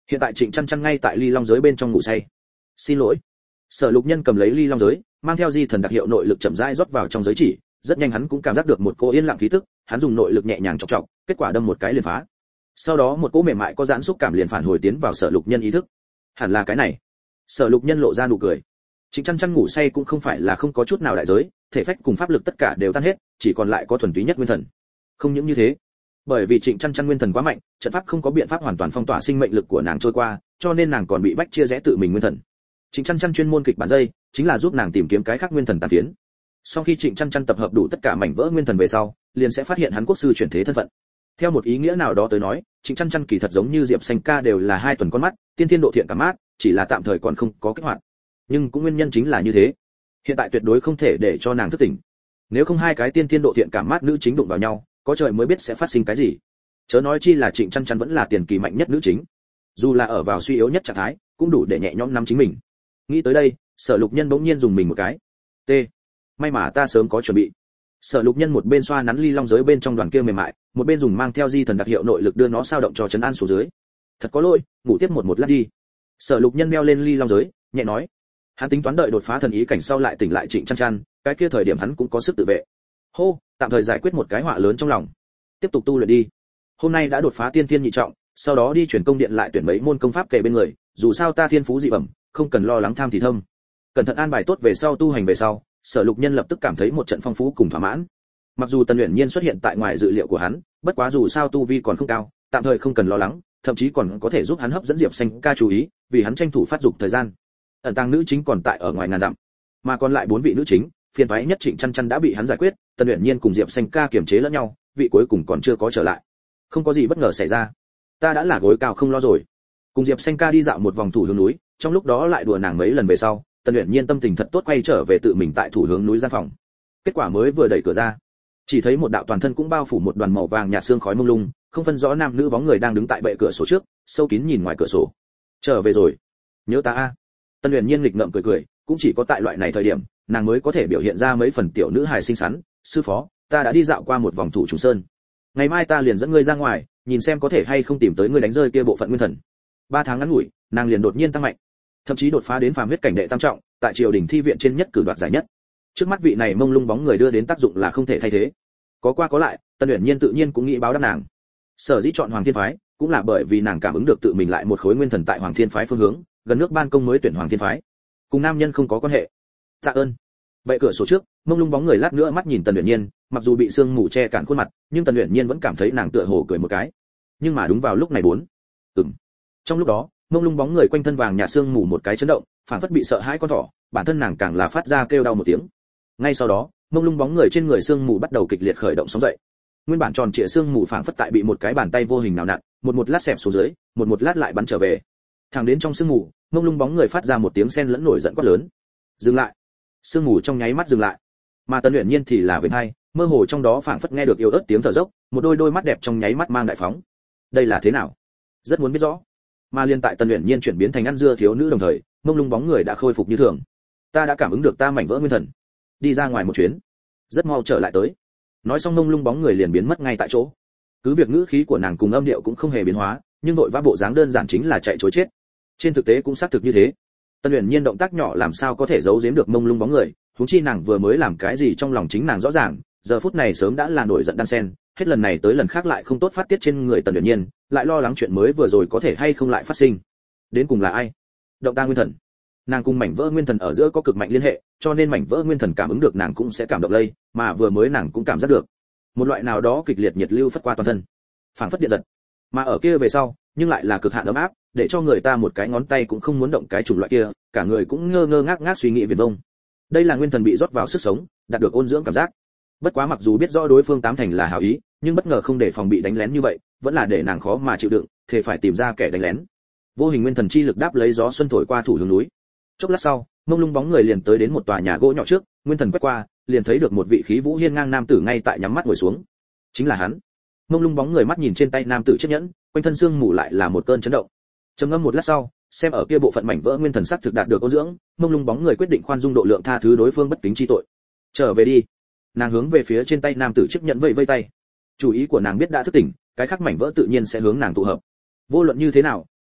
Hiện tại Trịnh Chăn Chăn ngay tại ly long giới bên trong ngủ say. Xin lỗi. Sở Lục Nhân cầm lấy ly long giới, mang theo di thần đặc hiệu nội lực chậm rãi rót vào trong giới chỉ, rất nhanh hắn cũng cảm giác được một cỗ yên lặng khí tức, hắn dùng nội lực nhẹ nhàng chọc chọc, kết quả đâm một cái liền phá. Sau đó một cỗ mềm mại có giãn xúc cảm liền phản hồi tiến vào Sở Lục Nhân ý thức. Hẳn là cái này. Sở Lục Nhân lộ ra nụ cười. Trịnh Chăn Chăn ngủ say cũng không phải là không có chút nào đại giới, thể phách cùng pháp lực tất cả đều tan hết, chỉ còn lại có thuần túy nhất nguyên thần. Không những như thế, bởi vì Trịnh Chăn Chăn nguyên thần quá mạnh, trận pháp không có biện pháp hoàn toàn phong tỏa sinh mệnh lực của nàng trôi qua, cho nên nàng còn bị bách chia rẽ tự mình nguyên thần. Trịnh Chăn Chăn chuyên môn kịch bản dây, chính là giúp nàng tìm kiếm cái khác nguyên thần tàn phiến. Sau khi Trịnh Chăn Chăn tập hợp đủ tất cả mảnh vỡ nguyên thần về sau, liền sẽ phát hiện hắn quốc sư chuyển thế thân phận. Theo một ý nghĩa nào đó tới nói, Trịnh Chăn Chăn kỳ thật giống như Diệp Xanh Ca đều là hai tuần con mắt, tiên thiên độ thiện cảm mát, chỉ là tạm thời còn không có kích hoạt. Nhưng cũng nguyên nhân chính là như thế, hiện tại tuyệt đối không thể để cho nàng thức tỉnh. Nếu không hai cái tiên thiên độ thiện cảm mát nữ chính đụng vào nhau, có trời mới biết sẽ phát sinh cái gì. Chớ nói chi là Trịnh Chăn Chăn vẫn là tiền kỳ mạnh nhất nữ chính, dù là ở vào suy yếu nhất trạng thái, cũng đủ để nhẹ nhõm nắm chính mình. Nghĩ tới đây, Sở Lục Nhân bỗng nhiên dùng mình một cái. T. May mà ta sớm có chuẩn bị. Sở Lục Nhân một bên xoa nắn ly long giới bên trong đoàn kia mềm mại, một bên dùng mang theo di thần đặc hiệu nội lực đưa nó sao động cho trấn an xuống dưới. Thật có lỗi, ngủ tiếp một một lát đi. Sở Lục Nhân đeo lên ly long giới, nhẹ nói. Hắn tính toán đợi đột phá thần ý cảnh sau lại tỉnh lại Trịnh Chăn Chăn, cái kia thời điểm hắn cũng có sức tự vệ. Hô, tạm thời giải quyết một cái họa lớn trong lòng. Tiếp tục tu luyện đi. Hôm nay đã đột phá tiên thiên nhị trọng, sau đó đi chuyển công điện lại tuyển mấy môn công pháp kề bên người, dù sao ta thiên phú dị bẩm, không cần lo lắng tham thì thâm. Cẩn thận an bài tốt về sau tu hành về sau, Sở Lục Nhân lập tức cảm thấy một trận phong phú cùng thỏa mãn. Mặc dù Tần Uyển Nhiên xuất hiện tại ngoài dự liệu của hắn, bất quá dù sao tu vi còn không cao, tạm thời không cần lo lắng, thậm chí còn có thể giúp hắn hấp dẫn Diệp Xanh Ca chú ý, vì hắn tranh thủ phát dục thời gian. Ẩn tàng nữ chính còn tại ở ngoài ngàn dặm, mà còn lại bốn vị nữ chính, phiền toái nhất Trịnh Chăn Chăn đã bị hắn giải quyết, Tần Uyển Nhiên cùng Diệp Xanh Ca kiềm chế lẫn nhau, vị cuối cùng còn chưa có trở lại. Không có gì bất ngờ xảy ra, ta đã là gối cao không lo rồi. Cùng Diệp Xanh Ca đi dạo một vòng thủ hướng núi, trong lúc đó lại đùa nàng mấy lần về sau, Tần Uyển Nhiên tâm tình thật tốt quay trở về tự mình tại thủ hướng núi gian phòng. Kết quả mới vừa đẩy cửa ra, chỉ thấy một đạo toàn thân cũng bao phủ một đoàn màu vàng nhạt sương khói mông lung, không phân rõ nam nữ bóng người đang đứng tại bệ cửa sổ trước, sâu kín nhìn ngoài cửa sổ. Trở về rồi, nhớ ta a. Tần Uyển Nhiên nghịch ngợm cười cười, cũng chỉ có tại loại này thời điểm, nàng mới có thể biểu hiện ra mấy phần tiểu nữ hài xinh xắn. Sư phó, ta đã đi dạo qua một vòng thủ trùng sơn, ngày mai ta liền dẫn ngươi ra ngoài, nhìn xem có thể hay không tìm tới ngươi đánh rơi kia bộ phận nguyên thần. Ba tháng ngắn ngủi, nàng liền đột nhiên tăng mạnh, thậm chí đột phá đến phàm huyết cảnh đệ tam trọng, tại triều đình thi viện trên nhất cử đoạt giải nhất. Trước mắt vị này mông lung bóng người đưa đến tác dụng là không thể thay thế. Có qua có lại, Tần Uyển Nhiên tự nhiên cũng nghĩ báo đáp nàng. Sở dĩ chọn Hoàng Thiên phái, cũng là bởi vì nàng cảm ứng được tự mình lại một khối nguyên thần tại Hoàng Thiên phái phương hướng, gần nước ban công mới tuyển Hoàng Thiên phái. Cùng nam nhân không có quan hệ. Tạ ơn. Bệ cửa sổ trước, mông lung bóng người lát nữa mắt nhìn Tần Uyển Nhiên, mặc dù bị sương mù che cản khuôn mặt, nhưng Tần Uyển Nhiên vẫn cảm thấy nàng tựa hồ cười một cái. Nhưng mà đúng vào lúc này bốn. Ừm. Trong lúc đó, mông lung bóng người quanh thân vàng nhạt sương mù một cái chấn động, phản phất bị sợ hãi con thỏ, bản thân nàng càng là phát ra kêu đau một tiếng. Ngay sau đó, mông lung bóng người trên người sương mù bắt đầu kịch liệt khởi động sóng dậy. Nguyên bản tròn trịa sương mù phản phất tại bị một cái bàn tay vô hình nào nặn, một một lát xẹp xuống dưới, một một lát lại bắn trở về. Thẳng đến trong sương mù, mông lung bóng người phát ra một tiếng sen lẫn nổi giận quát lớn. Dừng lại. Sương mù trong nháy mắt dừng lại. Mà Tần Uyển Nhiên thì là vểnh hai, mơ hồ trong đó phảng phất nghe được yếu ớt tiếng thở dốc, một đôi đôi mắt đẹp trong nháy mắt mang đại phóng. Đây là thế nào? Rất muốn biết rõ. Mà liên tại Tần Uyển Nhiên chuyển biến thành ăn dưa thiếu nữ đồng thời, mông lung bóng người đã khôi phục như thường. Ta đã cảm ứng được ta mảnh vỡ nguyên thần, đi ra ngoài một chuyến, rất mau trở lại tới. Nói xong mông lung bóng người liền biến mất ngay tại chỗ. Cứ việc ngữ khí của nàng cùng âm điệu cũng không hề biến hóa, nhưng vội vã bộ dáng đơn giản chính là chạy trối chết. Trên thực tế cũng xác thực như thế. Tần Uyển Nhiên động tác nhỏ làm sao có thể giấu giếm được mông lung bóng người, huống chi nàng vừa mới làm cái gì trong lòng chính nàng rõ ràng, giờ phút này sớm đã là nổi giận đan sen, hết lần này tới lần khác lại không tốt phát tiết trên người Tần Uyển Nhiên, lại lo lắng chuyện mới vừa rồi có thể hay không lại phát sinh. Đến cùng là ai? Động ta nguyên thần. Nàng cùng mảnh vỡ nguyên thần ở giữa có cực mạnh liên hệ, cho nên mảnh vỡ nguyên thần cảm ứng được nàng cũng sẽ cảm động lây, mà vừa mới nàng cũng cảm giác được một loại nào đó kịch liệt nhiệt lưu phất qua toàn thân, phảng phất điện giật. Mà ở kia về sau, nhưng lại là cực hạn ấm áp, để cho người ta một cái ngón tay cũng không muốn động cái chủng loại kia, cả người cũng ngơ ngơ ngác ngác suy nghĩ viển vông. Đây là nguyên thần bị rót vào sức sống, đạt được ôn dưỡng cảm giác. Bất quá mặc dù biết rõ đối phương tám thành là hảo ý, nhưng bất ngờ không để phòng bị đánh lén như vậy, vẫn là để nàng khó mà chịu đựng, thề phải tìm ra kẻ đánh lén. Vô hình nguyên thần chi lực đáp lấy gió xuân thổi qua thủ hướng núi. Chốc lát sau, mông lung bóng người liền tới đến một tòa nhà gỗ nhỏ trước, nguyên thần quét qua, liền thấy được một vị khí vũ hiên ngang nam tử ngay tại nhắm mắt ngồi xuống. Chính là hắn. Mông lung bóng người mắt nhìn trên tay nam tử chiếc nhẫn, quanh thân xương mù lại là một cơn chấn động. Trầm ngâm một lát sau, xem ở kia bộ phận mảnh vỡ nguyên thần sắc thực đạt được ôn dưỡng, mông lung bóng người quyết định khoan dung độ lượng tha thứ đối phương bất kính chi tội. Trở về đi. Nàng hướng về phía trên tay nam tử chiếc nhẫn vẫy vẫy tay. Chủ ý của nàng biết đã thức tỉnh, cái khác mảnh vỡ tự nhiên sẽ hướng nàng tụ hợp. Vô luận như thế nào,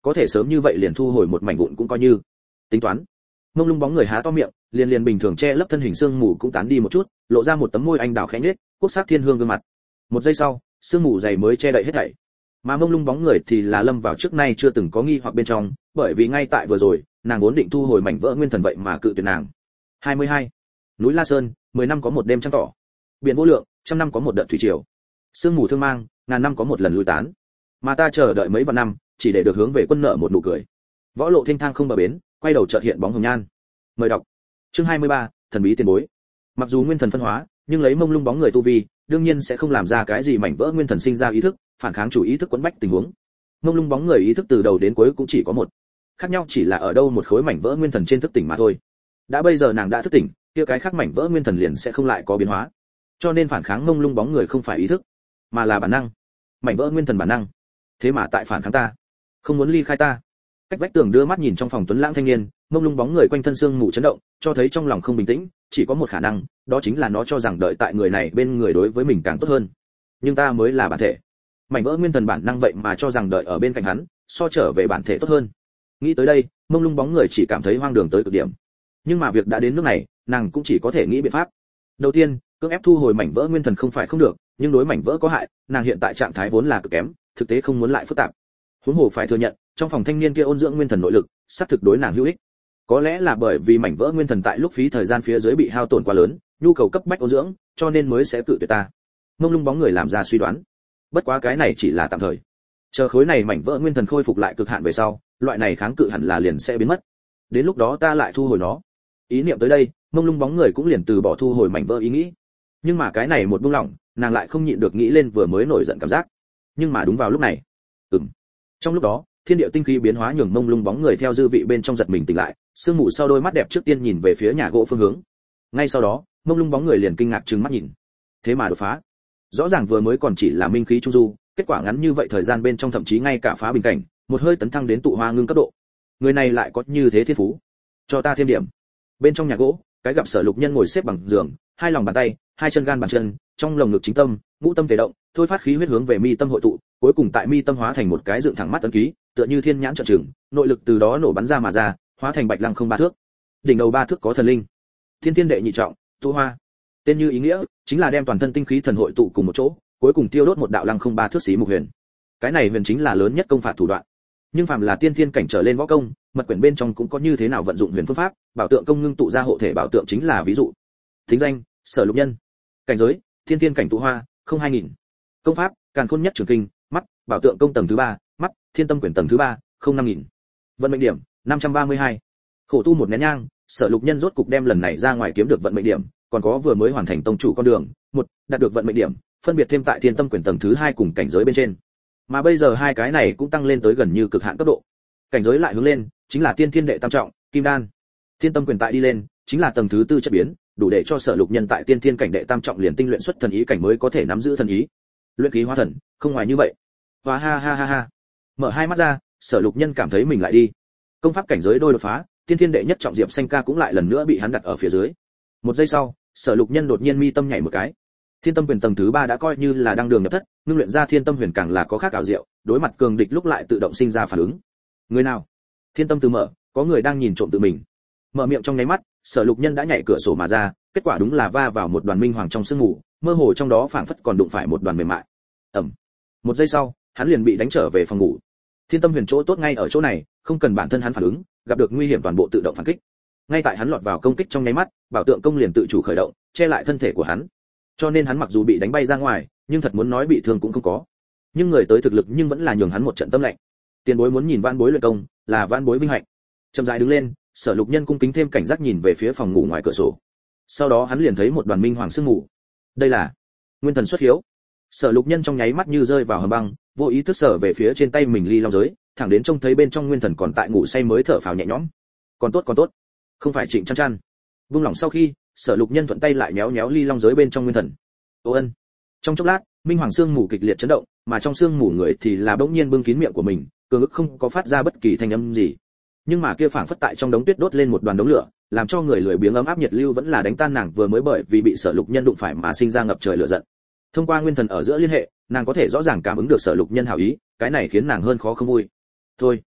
có thể sớm như vậy liền thu hồi một mảnh vụn cũng coi như tính toán. Mông lung bóng người há to miệng, liền liền bình thường che lấp thân hình sương mù cũng tán đi một chút, lộ ra một tấm môi anh đào khẽ nhếch, quốc sắc thiên hương gương mặt. Một giây sau, sương mù dày mới che đậy hết thảy. Mà mông lung bóng người thì là lâm vào trước nay chưa từng có nghi hoặc bên trong, bởi vì ngay tại vừa rồi, nàng vốn định thu hồi mảnh vỡ nguyên thần vậy mà cự tuyệt nàng. hai mươi hai. Núi La Sơn, mười năm có một đêm trăng tỏ. Biển vô lượng, trăm năm có một đợt thủy triều. Sương mù thương mang, ngàn năm có một lần lui tán. Mà ta chờ đợi mấy vạn năm, chỉ để được hướng về quân nợ một nụ cười. Võ lộ thênh thang không bờ bến, quay đầu chợt hiện bóng hồng nhan. Mời đọc. Chương hai mươi ba, thần bí tiền bối. Mặc dù nguyên thần phân hóa, nhưng lấy mông lung bóng người tu vi, đương nhiên sẽ không làm ra cái gì mảnh vỡ nguyên thần sinh ra ý thức, phản kháng chủ ý thức quấn bách tình huống. Mông lung bóng người ý thức từ đầu đến cuối cũng chỉ có một. Khác nhau chỉ là ở đâu một khối mảnh vỡ nguyên thần trên thức tỉnh mà thôi. Đã bây giờ nàng đã thức tỉnh, kia cái khác mảnh vỡ nguyên thần liền sẽ không lại có biến hóa. Cho nên phản kháng mông lung bóng người không phải ý thức, mà là bản năng. Mảnh vỡ nguyên thần bản năng. Thế mà tại phản kháng ta, không muốn ly khai ta. Cách vách tường đưa mắt nhìn trong phòng tuấn lãng thanh niên, mông lung bóng người quanh thân xương mù chấn động, cho thấy trong lòng không bình tĩnh, chỉ có một khả năng, đó chính là nó cho rằng đợi tại người này bên người đối với mình càng tốt hơn. Nhưng ta mới là bản thể. Mảnh vỡ nguyên thần bản năng vậy mà cho rằng đợi ở bên cạnh hắn, so trở về bản thể tốt hơn. Nghĩ tới đây, mông lung bóng người chỉ cảm thấy hoang đường tới cực điểm. Nhưng mà việc đã đến nước này, nàng cũng chỉ có thể nghĩ biện pháp. Đầu tiên, cưỡng ép thu hồi mảnh vỡ nguyên thần không phải không được, nhưng đối mảnh vỡ có hại, nàng hiện tại trạng thái vốn là cực kém, thực tế không muốn lại phức tạp. Huống hồ phải thừa nhận, trong phòng thanh niên kia ôn dưỡng nguyên thần nội lực, sắp thực đối nàng hữu ích. Có lẽ là bởi vì mảnh vỡ nguyên thần tại lúc phí thời gian phía dưới bị hao tổn quá lớn, nhu cầu cấp bách ôn dưỡng, cho nên mới sẽ cự tuyệt ta. Mông lung bóng người làm ra suy đoán. Bất quá cái này chỉ là tạm thời. Chờ khối này mảnh vỡ nguyên thần khôi phục lại cực hạn về sau, loại này kháng cự hẳn là liền sẽ biến mất. Đến lúc đó ta lại thu hồi nó. Ý niệm tới đây, mông lung bóng người cũng liền từ bỏ thu hồi mảnh vỡ ý nghĩ. Nhưng mà cái này một buông lỏng, nàng lại không nhịn được nghĩ lên vừa mới nổi giận cảm giác. Nhưng mà đúng vào lúc này, ừm. Trong lúc đó, thiên địa tinh khí biến hóa nhường mông lung bóng người theo dư vị bên trong giật mình tỉnh lại, sương mù sau đôi mắt đẹp trước tiên nhìn về phía nhà gỗ phương hướng. Ngay sau đó, mông lung bóng người liền kinh ngạc trừng mắt nhìn. Thế mà đột phá. Rõ ràng vừa mới còn chỉ là minh khí trung du, kết quả ngắn như vậy thời gian bên trong thậm chí ngay cả phá bình cảnh, một hơi tấn thăng đến tụ hoa ngưng cấp độ. Người này lại có như thế thiên phú. Cho ta thêm điểm. Bên trong nhà gỗ, cái gặp Sở Lục Nhân ngồi xếp bằng giường, hai lòng bàn tay, hai chân gan bàn chân, trong lồng ngực chính tâm, ngũ tâm tề động, thôi phát khí huyết hướng về mi tâm hội tụ, cuối cùng tại mi tâm hóa thành một cái dựng thẳng mắt ấn ký, tựa như thiên nhãn trợn trừng, nội lực từ đó nổ bắn ra mà ra, hóa thành bạch lăng không ba thước. Đỉnh đầu ba thước có thần linh. Thiên Thiên đệ nhị trọng, tu hoa. Tên như ý nghĩa, chính là đem toàn thân tinh khí thần hội tụ cùng một chỗ, cuối cùng tiêu đốt một đạo lăng không ba thước xí mục huyền. Cái này huyền chính là lớn nhất công phạt thủ đoạn. Nhưng phàm là tiên thiên cảnh trở lên võ công, mật quyển bên trong cũng có như thế nào vận dụng huyền phương pháp, bảo tượng công ngưng tụ ra hộ thể bảo tượng chính là ví dụ. Thính danh: Sở Lục Nhân. Cảnh giới: thiên thiên cảnh tụ hoa, không hai nghìn. Công pháp: Càn Khôn Nhất Trường Kinh, mắt, bảo tượng công tầng thứ ba, mắt, thiên tâm quyển tầng thứ ba, không năm nghìn. Vận mệnh điểm: năm trăm ba mươi hai. Khổ tu một nén nhang, Sở Lục Nhân rốt cục đem lần này ra ngoài kiếm được vận mệnh điểm, còn có vừa mới hoàn thành tông chủ con đường, một, đạt được vận mệnh điểm, phân biệt thêm tại thiên tâm quyển tầng thứ hai cùng cảnh giới bên trên. Mà bây giờ hai cái này cũng tăng lên tới gần như cực hạn cấp độ. Cảnh giới lại hướng lên, chính là tiên thiên đệ tam trọng, kim đan. Thiên tâm quyền tại đi lên, chính là tầng thứ tư chất biến, đủ để cho Sở Lục Nhân tại tiên thiên cảnh đệ tam trọng liền tinh luyện xuất thần ý cảnh mới có thể nắm giữ thần ý. Luyện khí hóa thần, không ngoài như vậy. Và ha ha ha ha. Mở hai mắt ra, Sở Lục Nhân cảm thấy mình lại đi. Công pháp cảnh giới đôi đột phá, tiên thiên đệ nhất trọng Diệp Xanh Ca cũng lại lần nữa bị hắn đặt ở phía dưới. Một giây sau, Sở Lục Nhân đột nhiên mi tâm nhảy một cái. Thiên tâm quyền tầng thứ ba đã coi như là đang đường nhập thất, ngưng luyện ra thiên tâm huyền càng là có khác ảo diệu, đối mặt cường địch lúc lại tự động sinh ra phản ứng. Người nào? Thiên tâm từ mở, có người đang nhìn trộm tự mình. Mở miệng trong nháy mắt, Sở Lục Nhân đã nhảy cửa sổ mà ra, kết quả đúng là va vào một đoàn minh hoàng trong sương mù, mơ hồ trong đó phảng phất còn đụng phải một đoàn mềm mại. Ầm. Một giây sau, hắn liền bị đánh trở về phòng ngủ. Thiên tâm huyền chỗ tốt ngay ở chỗ này, không cần bản thân hắn phản ứng, gặp được nguy hiểm toàn bộ tự động phản kích. Ngay tại hắn lọt vào công kích trong nháy mắt, bảo tượng công liền tự chủ khởi động, che lại thân thể của hắn. Cho nên hắn mặc dù bị đánh bay ra ngoài, nhưng thật muốn nói bị thương cũng không có. Nhưng người tới thực lực nhưng vẫn là nhường hắn một trận tâm lạnh. Tiền bối muốn nhìn vãn bối luyện công, là vãn bối vinh hạnh. Chậm rãi đứng lên, Sở Lục Nhân cung kính thêm cảnh giác nhìn về phía phòng ngủ ngoài cửa sổ. Sau đó hắn liền thấy một đoàn minh hoàng sương mù. Đây là nguyên thần xuất hiếu. Sở Lục Nhân trong nháy mắt như rơi vào hầm băng, vô ý thức sở về phía trên tay mình ly long giới, thẳng đến trông thấy bên trong nguyên thần còn tại ngủ say mới thở phào nhẹ nhõm. Còn tốt còn tốt, không phải Trịnh Chăn Chăn. Vung lòng sau khi, Sở Lục Nhân thuận tay lại méo méo ly long giới bên trong nguyên thần. Ô ân. Trong chốc lát, minh hoàng sương mù kịch liệt chấn động, mà trong sương mù người thì là bỗng nhiên bưng kín miệng của mình, cường ức không có phát ra bất kỳ thanh âm gì. Nhưng mà kia phảng phất tại trong đống tuyết đốt lên một đoàn đống lửa, làm cho người lười biếng ấm áp nhiệt lưu vẫn là đánh tan nàng vừa mới bởi vì bị Sở Lục Nhân đụng phải mà sinh ra ngập trời lửa giận. Thông qua nguyên thần ở giữa liên hệ, nàng có thể rõ ràng cảm ứng được Sở Lục Nhân hảo ý, cái này khiến nàng hơn khó không vui. Thôi,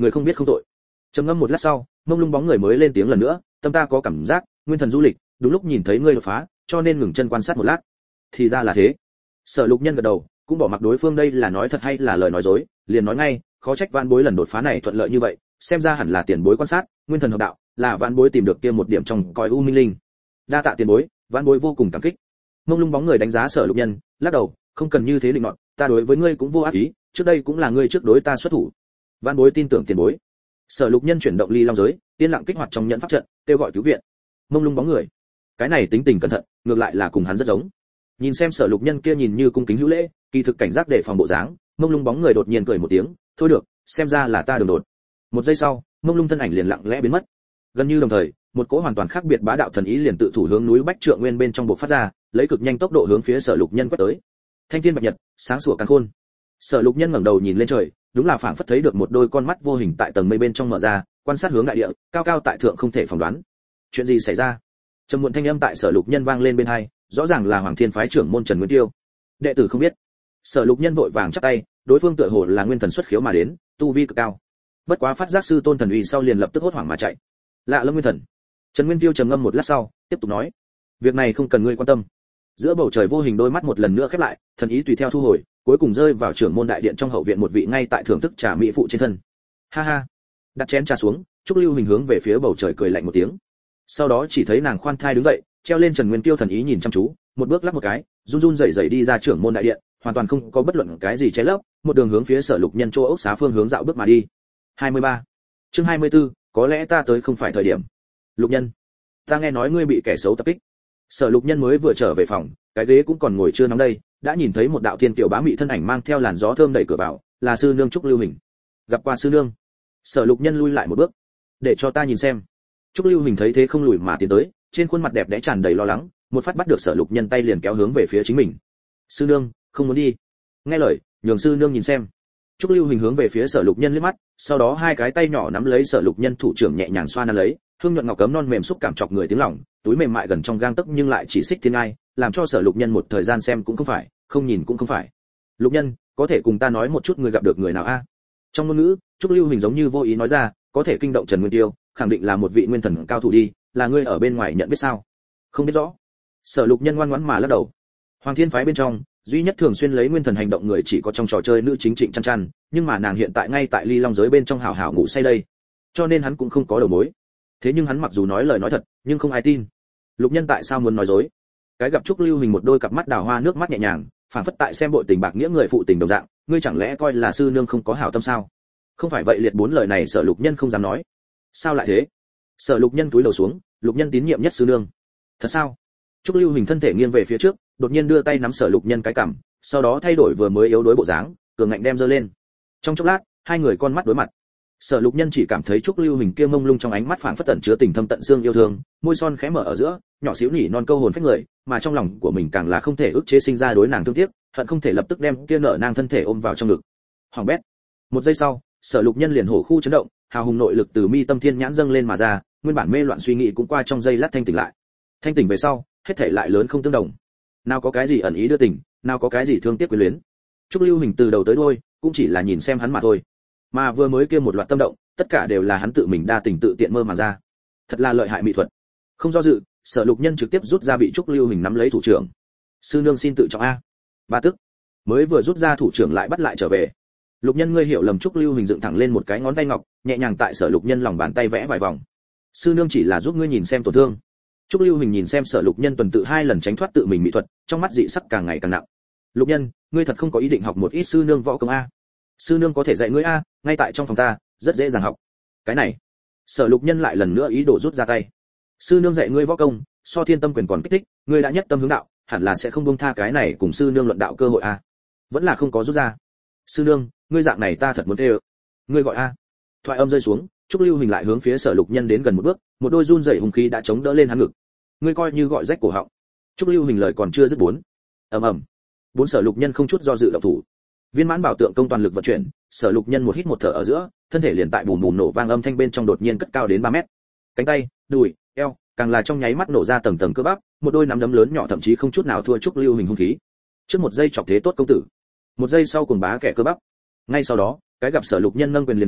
người không biết không tội. Trầm ngâm một lát sau, mông lung bóng người mới lên tiếng lần nữa, tâm ta có cảm giác, nguyên thần du lịch, đúng lúc nhìn thấy ngươi đột phá, cho nên ngừng chân quan sát một lát. Thì ra là thế. Sở Lục Nhân gật đầu, cũng bỏ mặc đối phương đây là nói thật hay là lời nói dối, liền nói ngay, khó trách vãn bối lần đột phá này thuận lợi như vậy, xem ra hẳn là tiền bối quan sát, nguyên thần hợp đạo, là vãn bối tìm được kia một điểm trong cõi u minh linh. Đa tạ tiền bối, vãn bối vô cùng cảm kích. Mông lung bóng người đánh giá Sở Lục Nhân, lắc đầu, không cần như thế định nọt, ta đối với ngươi cũng vô ác ý, trước đây cũng là ngươi trước đối ta xuất thủ. Vãn bối tin tưởng tiền bối. Sở Lục Nhân chuyển động ly long giới, yên lặng kích hoạt trong nhận pháp trận, kêu gọi cứu viện. Mông lung bóng người, cái này tính tình cẩn thận, ngược lại là cùng hắn rất giống. Nhìn xem Sở Lục Nhân kia nhìn như cung kính hữu lễ, kỳ thực cảnh giác để phòng bộ dáng, mông lung bóng người đột nhiên cười một tiếng, thôi được, xem ra là ta đường đột. Một giây sau, mông lung thân ảnh liền lặng lẽ biến mất. Gần như đồng thời, một cỗ hoàn toàn khác biệt bá đạo thần ý liền tự thủ hướng núi Bách Trượng Nguyên bên trong bộc phát ra, lấy cực nhanh tốc độ hướng phía Sở Lục Nhân quét tới. Thanh thiên bạch nhật, sáng sủa càn khôn. Sở Lục Nhân ngẩng đầu nhìn lên trời, đúng là phảng phất thấy được một đôi con mắt vô hình tại tầng mây bên trong mở ra, quan sát hướng đại địa, cao cao tại thượng không thể phỏng đoán. Chuyện gì xảy ra? Trầm muộn thanh âm tại Sở Lục Nhân vang lên bên tai, rõ ràng là Hoàng Thiên phái trưởng môn Trần Nguyên Tiêu. Đệ tử không biết. Sở Lục Nhân vội vàng chắp tay, đối phương tựa hồ là nguyên thần xuất khiếu mà đến, tu vi cực cao. Bất quá phát giác sư tôn thần uy sau liền lập tức hốt hoảng mà chạy. Lạ lâm nguyên thần. Trần Nguyên Tiêu trầm ngâm một lát sau, tiếp tục nói, việc này không cần ngươi quan tâm. Giữa bầu trời vô hình đôi mắt một lần nữa khép lại, thần ý tùy theo thu hồi, cuối cùng rơi vào trưởng môn đại điện trong hậu viện một vị ngay tại thưởng thức trà mỹ phụ trên thân. Ha ha. Đặt chén trà xuống, Trúc Lưu Hình hướng về phía bầu trời cười lạnh một tiếng. Sau đó chỉ thấy nàng khoan thai đứng dậy, treo lên Trần Nguyên Tiêu thần ý nhìn chăm chú, một bước lắc một cái, run run rẩy rẩy đi ra trưởng môn đại điện, hoàn toàn không có bất luận cái gì che lấp, một đường hướng phía Sở Lục Nhân chỗ ốc xá phương hướng dạo bước mà đi. hai mươi ba. Chương hai mươi tư, có lẽ ta tới không phải thời điểm. Lục Nhân, ta nghe nói ngươi bị kẻ xấu tập kích. Sở Lục Nhân mới vừa trở về phòng, cái ghế cũng còn ngồi chưa nóng đây, đã nhìn thấy một đạo thiên tiểu bá mị thân ảnh mang theo làn gió thơm đẩy cửa vào, là sư nương Trúc Lưu Hình. Gặp qua sư nương. Sở Lục Nhân lui lại một bước, để cho ta nhìn xem. Trúc Lưu Hình thấy thế không lùi mà tiến tới, trên khuôn mặt đẹp đẽ tràn đầy lo lắng, một phát bắt được Sở Lục Nhân tay liền kéo hướng về phía chính mình. Sư nương, không muốn đi. Nghe lời, nhường sư nương nhìn xem. Trúc Lưu Hình hướng về phía Sở Lục Nhân liếc mắt, sau đó hai cái tay nhỏ nắm lấy Sở Lục Nhân thủ trưởng nhẹ nhàng xoa nắn lấy, hương nhuận ngọc cấm non mềm xúc cảm chọc người tiếng lòng, túi mềm mại gần trong gang tấc nhưng lại chỉ xích thiên ai, làm cho Sở Lục Nhân một thời gian xem cũng không phải, không nhìn cũng không phải. Lục Nhân, có thể cùng ta nói một chút người gặp được người nào a? Trong ngôn ngữ, Trúc Lưu Hình giống như vô ý nói ra, có thể kinh động Trần Nguyên Tiêu, khẳng định là một vị nguyên thần cao thủ đi, là ngươi ở bên ngoài nhận biết sao? Không biết rõ. Sở Lục Nhân ngoan ngoãn mà lắc đầu. Hoàng Thiên phái bên trong, duy nhất thường xuyên lấy nguyên thần hành động người chỉ có trong trò chơi nữ chính Trịnh Chăn Chăn, nhưng mà nàng hiện tại ngay tại Ly Long giới bên trong hào hào ngủ say đây, cho nên hắn cũng không có đầu mối. Thế nhưng hắn mặc dù nói lời nói thật, nhưng không ai tin. Lục Nhân tại sao muốn nói dối? Cái gặp Trúc Lưu Hình một đôi cặp mắt đào hoa nước mắt nhẹ nhàng, phảng phất tại xem bội tình bạc nghĩa người phụ tình đồng dạng, ngươi chẳng lẽ coi là sư nương không có hảo tâm sao? Không phải vậy liệt bốn lời này Sở Lục Nhân không dám nói. Sao lại thế? Sở Lục Nhân cúi đầu xuống, Lục Nhân tín nhiệm nhất sư nương. Thật sao? Trúc Lưu Hình thân thể nghiêng về phía trước, đột nhiên đưa tay nắm Sở Lục Nhân cái cằm, sau đó thay đổi vừa mới yếu đuối bộ dáng, cường ngạnh đem giơ lên. Trong chốc lát, hai người con mắt đối mặt. Sở Lục Nhân chỉ cảm thấy Trúc Lưu Hình kia mông lung trong ánh mắt phảng phất tẩn chứa tình thâm tận xương yêu thương, môi son khẽ mở ở giữa, nhỏ xíu nhỉ non câu hồn phách người, mà trong lòng của mình càng là không thể ức chế sinh ra đối nàng thương tiếc, hận không thể lập tức đem kia nở nàng thân thể ôm vào trong ngực. Hoàng bét. Một giây sau, Sở Lục Nhân liền hổ khu chấn động, hào hùng nội lực từ mi tâm thiên nhãn dâng lên mà ra, nguyên bản mê loạn suy nghĩ cũng qua trong giây lát thanh tỉnh lại. Thanh tỉnh về sau, hết thảy lại lớn không tương đồng. Nào có cái gì ẩn ý đưa tình, nào có cái gì thương tiếc quyến luyến. Trúc Lưu Hình từ đầu tới đuôi, cũng chỉ là nhìn xem hắn mà thôi. Mà vừa mới kia một loạt tâm động, tất cả đều là hắn tự mình đa tình tự tiện mơ mà ra. Thật là lợi hại mỹ thuật. Không do dự, Sở Lục Nhân trực tiếp rút ra bị Trúc Lưu Hình nắm lấy thủ trưởng. Sư nương xin tự trọng a. Ba tức. Mới vừa rút ra thủ trưởng lại bắt lại trở về. Lục Nhân ngươi hiểu lầm. Trúc Lưu Hình dựng thẳng lên một cái ngón tay ngọc, nhẹ nhàng tại Sở Lục Nhân lòng bàn tay vẽ vài vòng. Sư nương chỉ là giúp ngươi nhìn xem tổn thương. Trúc Lưu Hình nhìn xem Sở Lục Nhân tuần tự hai lần tránh thoát tự mình mỹ thuật, trong mắt dị sắc càng ngày càng nặng. Lục Nhân, ngươi thật không có ý định học một ít sư nương võ công a? Sư nương có thể dạy ngươi a, ngay tại trong phòng ta, rất dễ dàng học. Cái này. Sở Lục Nhân lại lần nữa ý đồ rút ra tay. Sư nương dạy ngươi võ công, so thiên tâm quyền còn kích thích, ngươi đã nhất tâm hướng đạo, hẳn là sẽ không buông tha cái này cùng sư nương luận đạo cơ hội a. Vẫn là không có rút ra. Sư nương, ngươi dạng này ta thật muốn tê ơ. Ngươi gọi a. Thoại âm rơi xuống, Trúc Lưu Hình lại hướng phía Sở Lục Nhân đến gần một bước, một đôi run rẩy hung khí đã chống đỡ lên hắn ngực. Ngươi coi như gọi rách cổ họng. Trúc Lưu Hình lời còn chưa dứt bốn. Ầm ầm. Bốn Sở Lục Nhân không chút do dự động thủ. Viên mãn bảo tượng công toàn lực vận chuyển, Sở Lục Nhân một hít một thở ở giữa, thân thể liền tại bùm bùm nổ vang âm thanh bên trong đột nhiên cất cao đến ba mét. Cánh tay, đùi, eo, càng là trong nháy mắt nổ ra tầng tầng cơ bắp, một đôi nắm đấm lớn nhỏ thậm chí không chút nào thua Trúc Lưu Hình hung khí. Trước một giây chọc thế tốt công tử, một giây sau cùng bá kẻ cơ bắp. Ngay sau đó, cái gặp Sở Lục Nhân nâng quyền liền đánh,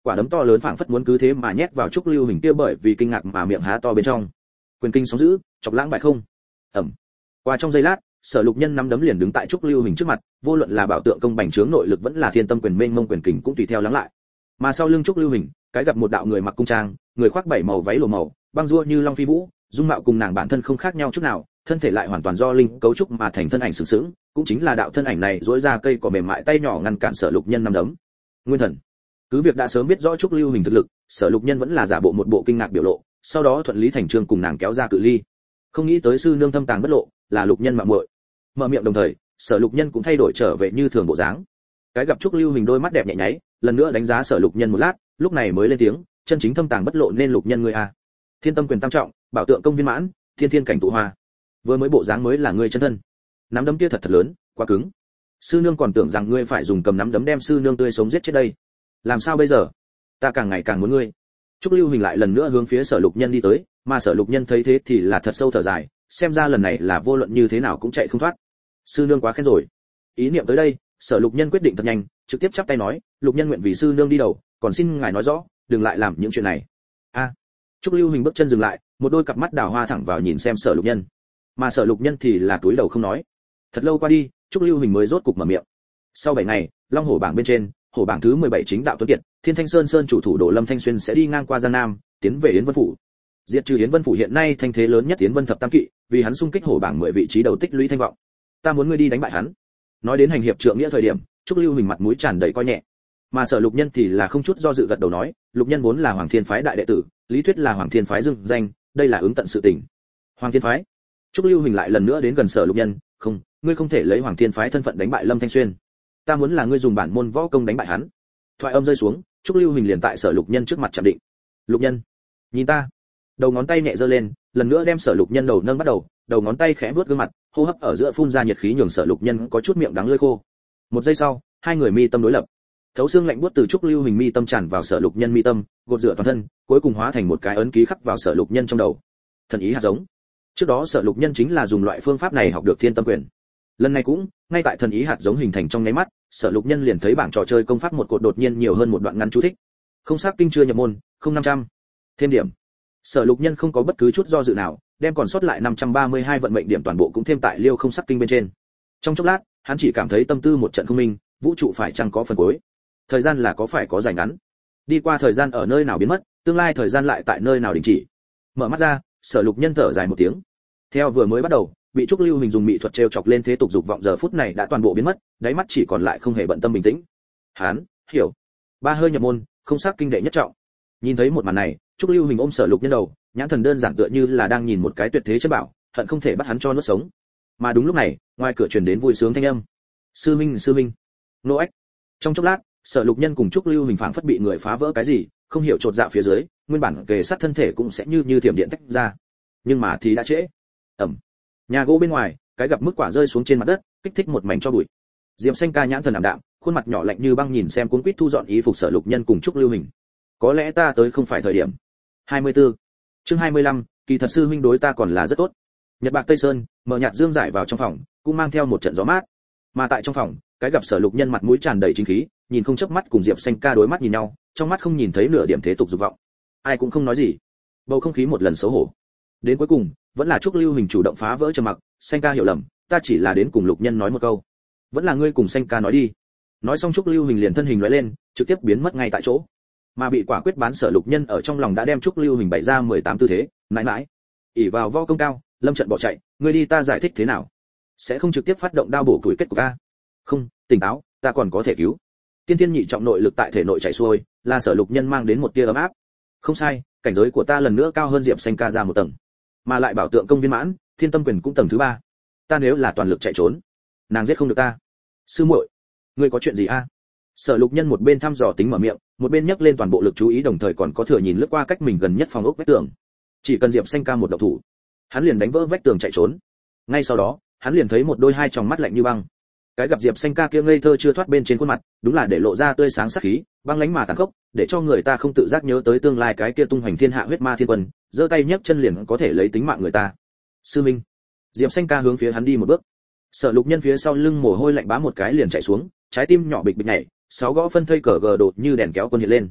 quả đấm to lớn phảng phất muốn cứ thế mà nhét vào Trúc Lưu Hình kia bởi vì kinh ngạc mà miệng há to bên trong. Quyền kinh sóng dữ, chọc lãng bại không. Ầm. Qua trong giây lát, Sở Lục Nhân nắm đấm liền đứng tại Trúc Lưu Hình trước mặt, vô luận là bảo tượng công bành trướng nội lực vẫn là thiên tâm quyền mênh mông quyền kình cũng tùy theo lắng lại. Mà sau lưng Trúc Lưu Hình, cái gặp một đạo người mặc cung trang, người khoác bảy màu váy lụa màu, băng rua như long phi vũ, dung mạo cùng nàng bản thân không khác nhau chút nào, thân thể lại hoàn toàn do linh cấu trúc mà thành thân ảnh sừng sững, cũng chính là đạo thân ảnh này duỗi ra cây cỏ mềm mại tay nhỏ ngăn cản Sở Lục Nhân nắm đấm. Nguyên thần. Cứ việc đã sớm biết rõ Trúc Lưu Hình thực lực, Sở Lục Nhân vẫn là giả bộ một bộ kinh ngạc biểu lộ, sau đó thuận lý thành trương cùng nàng kéo ra cự ly. Không nghĩ tới sư nương thâm tàng bất lộ, là Lục Nhân mạo muội. Mở miệng đồng thời, Sở Lục Nhân cũng thay đổi trở về như thường bộ dáng. Cái gặp Trúc Lưu Hình đôi mắt đẹp nhẹ nháy, lần nữa đánh giá Sở Lục Nhân một lát, lúc này mới lên tiếng, chân chính thâm tàng bất lộ nên Lục Nhân ngươi a. Thiên tâm quyền tam trọng, bảo tượng công viên mãn, thiên thiên cảnh tụ hoa. Vừa mới bộ dáng mới là ngươi chân thân. Nắm đấm kia thật thật lớn, quá cứng. Sư nương còn tưởng rằng ngươi phải dùng cầm nắm đấm đem sư nương tươi sống giết chết đây. Làm sao bây giờ? Ta càng ngày càng muốn ngươi. Trúc Lưu Hình lại lần nữa hướng phía Sở Lục Nhân đi tới, mà Sở Lục Nhân thấy thế thì là thật sâu thở dài, xem ra lần này là vô luận như thế nào cũng chạy không thoát. Sư nương quá khen rồi. Ý niệm tới đây, Sở Lục Nhân quyết định thật nhanh, trực tiếp chắp tay nói, Lục Nhân nguyện vì sư nương đi đầu, còn xin ngài nói rõ, đừng lại làm những chuyện này. A. À, Trúc Lưu Hình bước chân dừng lại, một đôi cặp mắt đào hoa thẳng vào nhìn xem Sở Lục Nhân. Mà Sở Lục Nhân thì là túi đầu không nói. Thật lâu qua đi, Trúc Lưu Hình mới rốt cục mở miệng. Sau bảy ngày, Long Hổ bảng bên trên, hổ bảng thứ mười bảy chính đạo tuấn kiệt, Thiên Thanh Sơn Sơn chủ thủ Đồ Lâm Thanh Xuyên sẽ đi ngang qua Giang Nam, tiến về Yến Vân phủ. Diệt trừ Yến Vân phủ hiện nay thanh thế lớn nhất Yến Vân thập tam kỵ, vì hắn xung kích hổ bảng mười vị trí đầu tích lũy thanh vọng. Ta muốn ngươi đi đánh bại hắn. Nói đến hành hiệp trượng nghĩa thời điểm, Trúc Lưu Hình mặt mũi tràn đầy coi nhẹ. Mà Sở Lục Nhân thì là không chút do dự gật đầu nói, Lục Nhân vốn là Hoàng Thiên phái đại đệ tử, lý thuyết là Hoàng Thiên phái dưng danh, đây là ứng tận sự tình. Hoàng Thiên phái? Trúc Lưu Hình lại lần nữa đến gần Sở Lục Nhân, không, ngươi không thể lấy Hoàng Thiên phái thân phận đánh bại Lâm Thanh Xuyên. Ta muốn là ngươi dùng bản môn võ công đánh bại hắn. Thoại âm rơi xuống, Trúc Lưu Hình liền tại Sở Lục Nhân trước mặt chạm định. Lục Nhân, nhìn ta. Đầu ngón tay nhẹ giơ lên, lần nữa đem Sở Lục Nhân đầu nâng bắt đầu, đầu ngón tay khẽ vuốt gương mặt, hô hấp ở giữa phun ra nhiệt khí nhường Sở Lục Nhân có chút miệng đắng lưỡi khô. Một giây sau, hai người mi tâm đối lập. Thấu xương lạnh buốt từ Trúc Lưu Hình mi tâm tràn vào Sở Lục Nhân mi tâm, gột rửa toàn thân, cuối cùng hóa thành một cái ấn ký khắc vào Sở Lục Nhân trong đầu. Thần ý hạt giống. Trước đó Sở Lục Nhân chính là dùng loại phương pháp này học được Thiên Tâm quyền. Lần này cũng, ngay tại thần ý hạt giống hình thành trong nháy mắt, Sở Lục Nhân liền thấy bảng trò chơi công pháp một cột đột nhiên nhiều hơn một đoạn ngắn chú thích. Không xác kinh chưa nhập môn, không năm trăm. Thêm điểm. Sở Lục Nhân không có bất cứ chút do dự nào, đem còn sót lại năm trăm ba mươi hai vận mệnh điểm toàn bộ cũng thêm tại liêu không sắc kinh bên trên. Trong chốc lát, hắn chỉ cảm thấy tâm tư một trận không minh, vũ trụ phải chăng có phần cuối? Thời gian là có phải có dài ngắn? Đi qua thời gian ở nơi nào biến mất, tương lai thời gian lại tại nơi nào đình chỉ? Mở mắt ra, Sở Lục Nhân thở dài một tiếng. Theo vừa mới bắt đầu, bị Trúc Lưu Hình dùng mỹ thuật trêu chọc lên thế tục dục vọng giờ phút này đã toàn bộ biến mất, đáy mắt chỉ còn lại không hề bận tâm bình tĩnh. Hắn, hiểu. Ba hơi nhập môn, không xác kinh đệ nhất trọng. Nhìn thấy một màn này, Trúc Lưu Hình ôm Sở Lục Nhân đầu, nhãn thần đơn giản tựa như là đang nhìn một cái tuyệt thế chân bảo, hận không thể bắt hắn cho nuốt sống. Mà đúng lúc này, ngoài cửa truyền đến vui sướng thanh âm. Sư minh, sư minh. Nô ếch. Trong chốc lát, Sở Lục Nhân cùng Trúc Lưu Hình phảng phất bị người phá vỡ cái gì, không hiểu chột dạ phía dưới, nguyên bản kề sát thân thể cũng sẽ như như thiểm điện tách ra. Nhưng mà thì đã trễ. Ầm. Nhà gỗ bên ngoài, cái gặp mức quả rơi xuống trên mặt đất, kích thích một mảnh cho bụi. Diệp Xanh ca nhãn thần ảm đạm, khuôn mặt nhỏ lạnh như băng nhìn xem cuốn quýt thu dọn ý phục Sở Lục Nhân cùng Trúc Lưu Hình. Có lẽ ta tới không phải thời điểm. hai mươi tư. Chương hai mươi lăm, kỳ thật sư huynh đối ta còn là rất tốt. Nhật Bạc Tây Sơn, mở nhạt dương giải vào trong phòng, cũng mang theo một trận gió mát. Mà tại trong phòng, cái gặp Sở Lục Nhân mặt mũi tràn đầy chính khí, nhìn không chớp mắt cùng Diệp Xanh ca đối mắt nhìn nhau, trong mắt không nhìn thấy nửa điểm thế tục dục vọng. Ai cũng không nói gì. Bầu không khí một lần xấu hổ. Đến cuối cùng, vẫn là Trúc Lưu Hình chủ động phá vỡ trầm mặc, Xanh ca hiểu lầm, ta chỉ là đến cùng Lục Nhân nói một câu. Vẫn là ngươi cùng Xanh ca nói đi. Nói xong Trúc Lưu Hình liền thân hình lóe lên, trực tiếp biến mất ngay tại chỗ. Mà bị quả quyết bán Sở Lục Nhân ở trong lòng đã đem Trúc Lưu Hình bày ra mười tám tư thế, mãi mãi. ỷ vào võ công cao, lâm trận bỏ chạy, ngươi đi ta giải thích thế nào? Sẽ không trực tiếp phát động đao bổ củi kết cục a? Không, tỉnh táo, ta còn có thể cứu. Tiên thiên nhị trọng nội lực tại thể nội chảy xuôi, là Sở Lục Nhân mang đến một tia ấm áp. Không sai, cảnh giới của ta lần nữa cao hơn Diệp Xanh ca ra một tầng, mà lại bảo tượng công viên mãn, thiên tâm quyền cũng tầng thứ ba. Ta nếu là toàn lực chạy trốn, nàng giết không được ta. Sư muội, ngươi có chuyện gì a? Sở Lục Nhân một bên thăm dò tính mở miệng, một bên nhấc lên toàn bộ lực chú ý đồng thời còn có thừa nhìn lướt qua cách mình gần nhất phòng ốc vách tường. Chỉ cần Diệp Xanh ca một động thủ, hắn liền đánh vỡ vách tường chạy trốn. Ngay sau đó, hắn liền thấy một đôi hai tròng mắt lạnh như băng. Cái gặp Diệp Xanh ca kia ngây thơ chưa thoát bên trên khuôn mặt, đúng là để lộ ra tươi sáng sắc khí, băng lãnh mà tàn khốc, để cho người ta không tự giác nhớ tới tương lai cái kia tung hoành thiên hạ huyết ma thiên quân, giơ tay nhấc chân liền có thể lấy tính mạng người ta. Sư minh. Diệp Xanh ca hướng phía hắn đi một bước. Sở Lục Nhân phía sau lưng mồ hôi lạnh bá một cái liền chạy xuống, trái tim nhỏ bịch bịch nhảy, sáu gõ phân thây cờ gờ đột như đèn kéo quân hiện lên.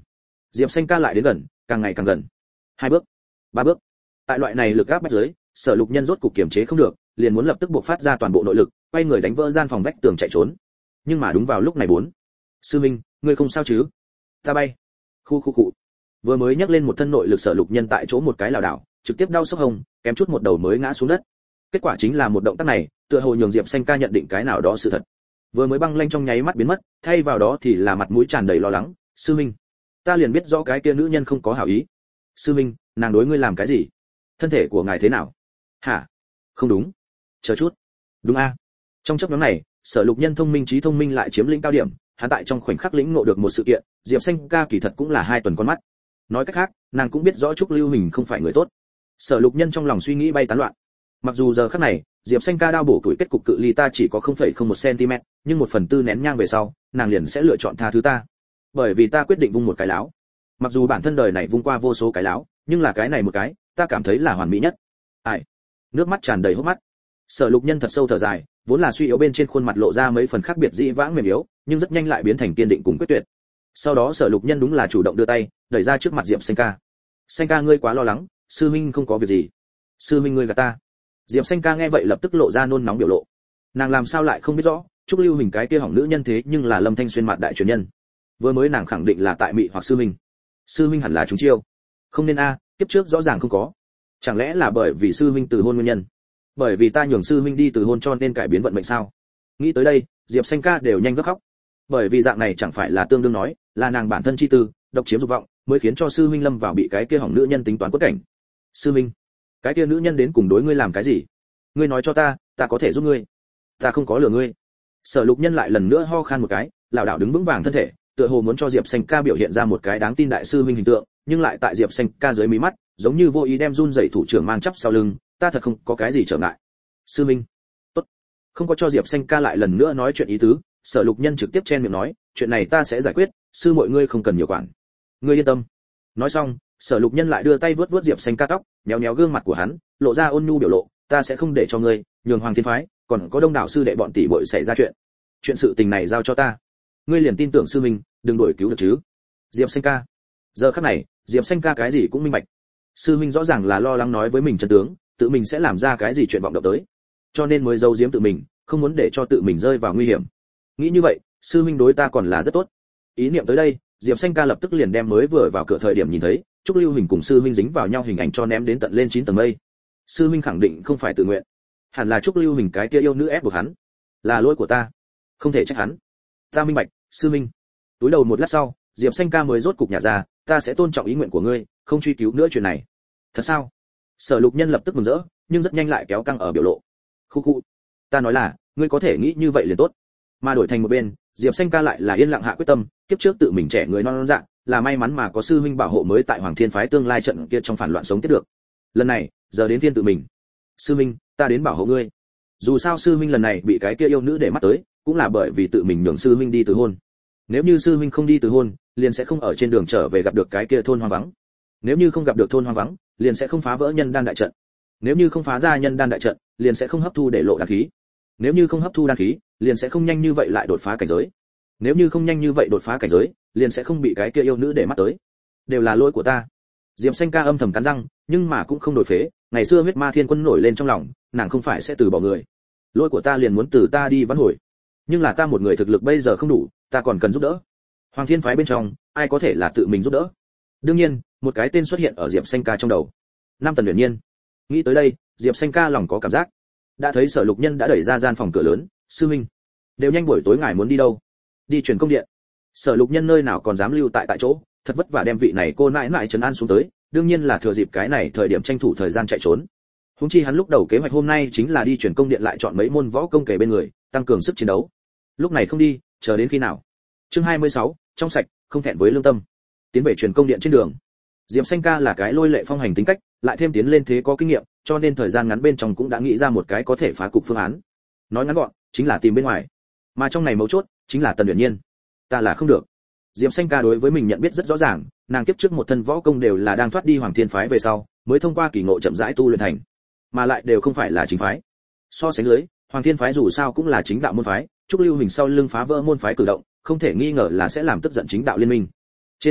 Diệp Xanh ca lại đến gần, càng ngày càng gần. Hai bước, ba bước. Tại loại này lực áp bách dưới, Sở Lục Nhân rốt cục kiềm chế không được, liền muốn lập tức bộc phát ra toàn bộ nội lực, quay người đánh vỡ gian phòng vách tường chạy trốn. Nhưng mà đúng vào lúc này bốn. Sư Minh, ngươi không sao chứ? Ta bay. Khu khu cụ. Vừa mới nhắc lên một thân nội lực Sở Lục Nhân tại chỗ một cái lảo đảo, trực tiếp đau sốc hông, kém chút một đầu mới ngã xuống đất. Kết quả chính là một động tác này, tựa hồ nhường Diệp Xanh ca nhận định cái nào đó sự thật. Vừa mới băng lanh trong nháy mắt biến mất, thay vào đó thì là mặt mũi tràn đầy lo lắng. Sư Minh, ta liền biết rõ cái kia nữ nhân không có hảo ý. Sư Minh, nàng đối ngươi làm cái gì? Thân thể của ngài thế nào? Hả? Không đúng. Chờ chút. Đúng a. Trong chốc ngắn này, Sở Lục Nhân thông minh trí thông minh lại chiếm lĩnh cao điểm, hắn tại trong khoảnh khắc lĩnh ngộ được một sự kiện, Diệp Xanh ca kỳ thật cũng là hai tuần con mắt. Nói cách khác, nàng cũng biết rõ Trúc Lưu Hình không phải người tốt. Sở Lục Nhân trong lòng suy nghĩ bay tán loạn. Mặc dù giờ khắc này, Diệp Xanh ca đao bổ tuổi kết cục cự ly ta chỉ có không phẩy không một cm, nhưng một phần tư nén nhang về sau, nàng liền sẽ lựa chọn tha thứ ta. Bởi vì ta quyết định vung một cái láo. Mặc dù bản thân đời này vung qua vô số cái láo, nhưng là cái này một cái, ta cảm thấy là hoàn mỹ nhất. Ai? Nước mắt tràn đầy hốc mắt. Sở Lục Nhân thật sâu thở dài, vốn là suy yếu bên trên khuôn mặt lộ ra mấy phần khác biệt dĩ vãng mềm yếu, nhưng rất nhanh lại biến thành kiên định cùng quyết tuyệt. Sau đó Sở Lục Nhân đúng là chủ động đưa tay, đẩy ra trước mặt Diệp Xanh ca. Xanh ca ngươi quá lo lắng, sư minh không có việc gì. Sư minh ngươi gạt ta. Diệp Xanh ca nghe vậy lập tức lộ ra nôn nóng biểu lộ. Nàng làm sao lại không biết rõ, Trúc Lưu Hình cái kia hỏng nữ nhân thế nhưng là Lâm Thanh Xuyên mặt đại truyền nhân. Vừa mới nàng khẳng định là tại mị hoặc sư minh. Sư minh hẳn là chúng chiêu. Không nên a, kiếp trước rõ ràng không có. Chẳng lẽ là bởi vì sư minh từ hôn nguyên nhân? Bởi vì ta nhường sư minh đi từ hôn cho nên cải biến vận mệnh sao? Nghĩ tới đây, Diệp Xanh ca đều nhanh gấp khóc. Bởi vì dạng này chẳng phải là tương đương nói, là nàng bản thân chi tư, độc chiếm dục vọng, mới khiến cho sư minh lâm vào bị cái kia hỏng nữ nhân tính toán quất cảnh. Sư minh, cái kia nữ nhân đến cùng đối ngươi làm cái gì? Ngươi nói cho ta, ta có thể giúp ngươi. Ta không có lừa ngươi. Sở Lục Nhân lại lần nữa ho khan một cái, lảo đảo đứng vững vàng thân thể, tựa hồ muốn cho Diệp Xanh ca biểu hiện ra một cái đáng tin đại sư minh hình tượng, nhưng lại tại Diệp Xanh ca dưới mí mắt, giống như vô ý đem run rẩy thủ trưởng mang chắp sau lưng, ta thật không có cái gì trở ngại. Sư minh, tốt. Không có cho Diệp Xanh ca lại lần nữa nói chuyện ý tứ, Sở Lục Nhân trực tiếp chen miệng nói, chuyện này ta sẽ giải quyết, sư mọi ngươi không cần nhiều quản. Ngươi yên tâm. Nói xong, Sở Lục Nhân lại đưa tay vuốt vuốt Diệp Xanh ca tóc, méo méo gương mặt của hắn, lộ ra ôn nhu biểu lộ, ta sẽ không để cho ngươi, nhường Hoàng Thiên phái, còn có đông đảo sư đệ bọn tỷ muội xảy ra chuyện. Chuyện sự tình này giao cho ta. Ngươi liền tin tưởng sư minh, đừng đổi cứu được chứ. Diệp Xanh ca. Giờ khắc này, Diệp Xanh ca cái gì cũng minh bạch. Sư minh rõ ràng là lo lắng nói với mình chân tướng, tự mình sẽ làm ra cái gì chuyện vọng động tới, cho nên mới giấu giếm tự mình, không muốn để cho tự mình rơi vào nguy hiểm. Nghĩ như vậy, sư minh đối ta còn là rất tốt. Ý niệm tới đây, Diệp Xanh ca lập tức liền đem mới vừa vào cửa thời điểm nhìn thấy, Trúc Lưu Hình cùng sư minh dính vào nhau hình ảnh cho ném đến tận lên chín tầng mây. Sư minh khẳng định không phải tự nguyện, hẳn là Trúc Lưu Hình cái kia yêu nữ ép buộc hắn, là lỗi của ta, không thể trách hắn. Ta minh bạch, sư minh. Túi đầu một lát sau, Diệp Xanh ca mới rốt cục nhả ra, ta sẽ tôn trọng ý nguyện của ngươi, không truy cứu nữa chuyện này. Thật sao? Sở Lục Nhân lập tức mừng rỡ, nhưng rất nhanh lại kéo căng ở biểu lộ. Khu khu, ta nói là, ngươi có thể nghĩ như vậy liền tốt. Mà đổi thành một bên, Diệp Xanh ca lại là yên lặng hạ quyết tâm, kiếp trước tự mình trẻ người non non dạng, là may mắn mà có sư huynh bảo hộ mới tại Hoàng Thiên phái tương lai trận kia trong phản loạn sống tiếp được. Lần này, giờ đến phiên tự mình. Sư huynh, ta đến bảo hộ ngươi. Dù sao sư huynh lần này bị cái kia yêu nữ để mắt tới, cũng là bởi vì tự mình nhường sư huynh đi từ hôn. Nếu như sư huynh không đi từ hôn, liền sẽ không ở trên đường trở về gặp được cái kia thôn hoang vắng. Nếu như không gặp được thôn hoang vắng, liền sẽ không phá vỡ nhân đan đại trận. Nếu như không phá ra nhân đan đại trận, liền sẽ không hấp thu để lộ đan khí. Nếu như không hấp thu đan khí, liền sẽ không nhanh như vậy lại đột phá cảnh giới. Nếu như không nhanh như vậy đột phá cảnh giới, liền sẽ không bị cái kia yêu nữ để mắt tới. Đều là lỗi của ta. Diệp Xanh ca âm thầm cắn răng, nhưng mà cũng không đổi phế, ngày xưa huyết ma thiên quân nổi lên trong lòng, nàng không phải sẽ từ bỏ người. Lỗi của ta liền muốn từ ta đi vãn hồi. Nhưng là ta một người thực lực bây giờ không đủ, ta còn cần giúp đỡ. Hoàng Thiên phái bên trong, ai có thể là tự mình giúp đỡ? Đương nhiên, một cái tên xuất hiện ở Diệp Xanh ca trong đầu. Nam Tần Uyển Nhiên. Nghĩ tới đây, Diệp Xanh ca lòng có cảm giác. Đã thấy Sở Lục Nhân đã đẩy ra gian phòng cửa lớn, sư minh, đều nhanh buổi tối ngài muốn đi đâu? Đi truyền công điện. Sở Lục Nhân nơi nào còn dám lưu tại tại chỗ, thật vất vả đem vị này cô nãi nãi trấn an xuống tới, đương nhiên là thừa dịp cái này thời điểm tranh thủ thời gian chạy trốn. Huống chi hắn lúc đầu kế hoạch hôm nay chính là đi truyền công điện lại chọn mấy môn võ công kể bên người, tăng cường sức chiến đấu. Lúc này không đi, chờ đến khi nào? Chương hai mươi sáu, trong sạch, không thẹn với lương tâm. Tiến về truyền công điện trên đường. Diệp Xanh ca là cái lôi lệ phong hành tính cách, lại thêm tiến lên thế có kinh nghiệm, cho nên thời gian ngắn bên trong cũng đã nghĩ ra một cái có thể phá cục phương án. Nói ngắn gọn, chính là tìm bên ngoài. Mà trong này mấu chốt, chính là Tần Uyển Nhiên. Ta là không được. Diệp Xanh ca đối với mình nhận biết rất rõ ràng, nàng kiếp trước một thân võ công đều là đang thoát đi Hoàng Thiên phái về sau, mới thông qua kỳ ngộ chậm rãi tu luyện thành, mà lại đều không phải là chính phái. So sánh dưới, Hoàng Thiên phái dù sao cũng là chính đạo môn phái, Trúc Lưu Hình sau lưng phá vỡ môn phái cử động, không thể nghi ngờ là sẽ làm tức giận chính đạo liên minh. Trên thực tế,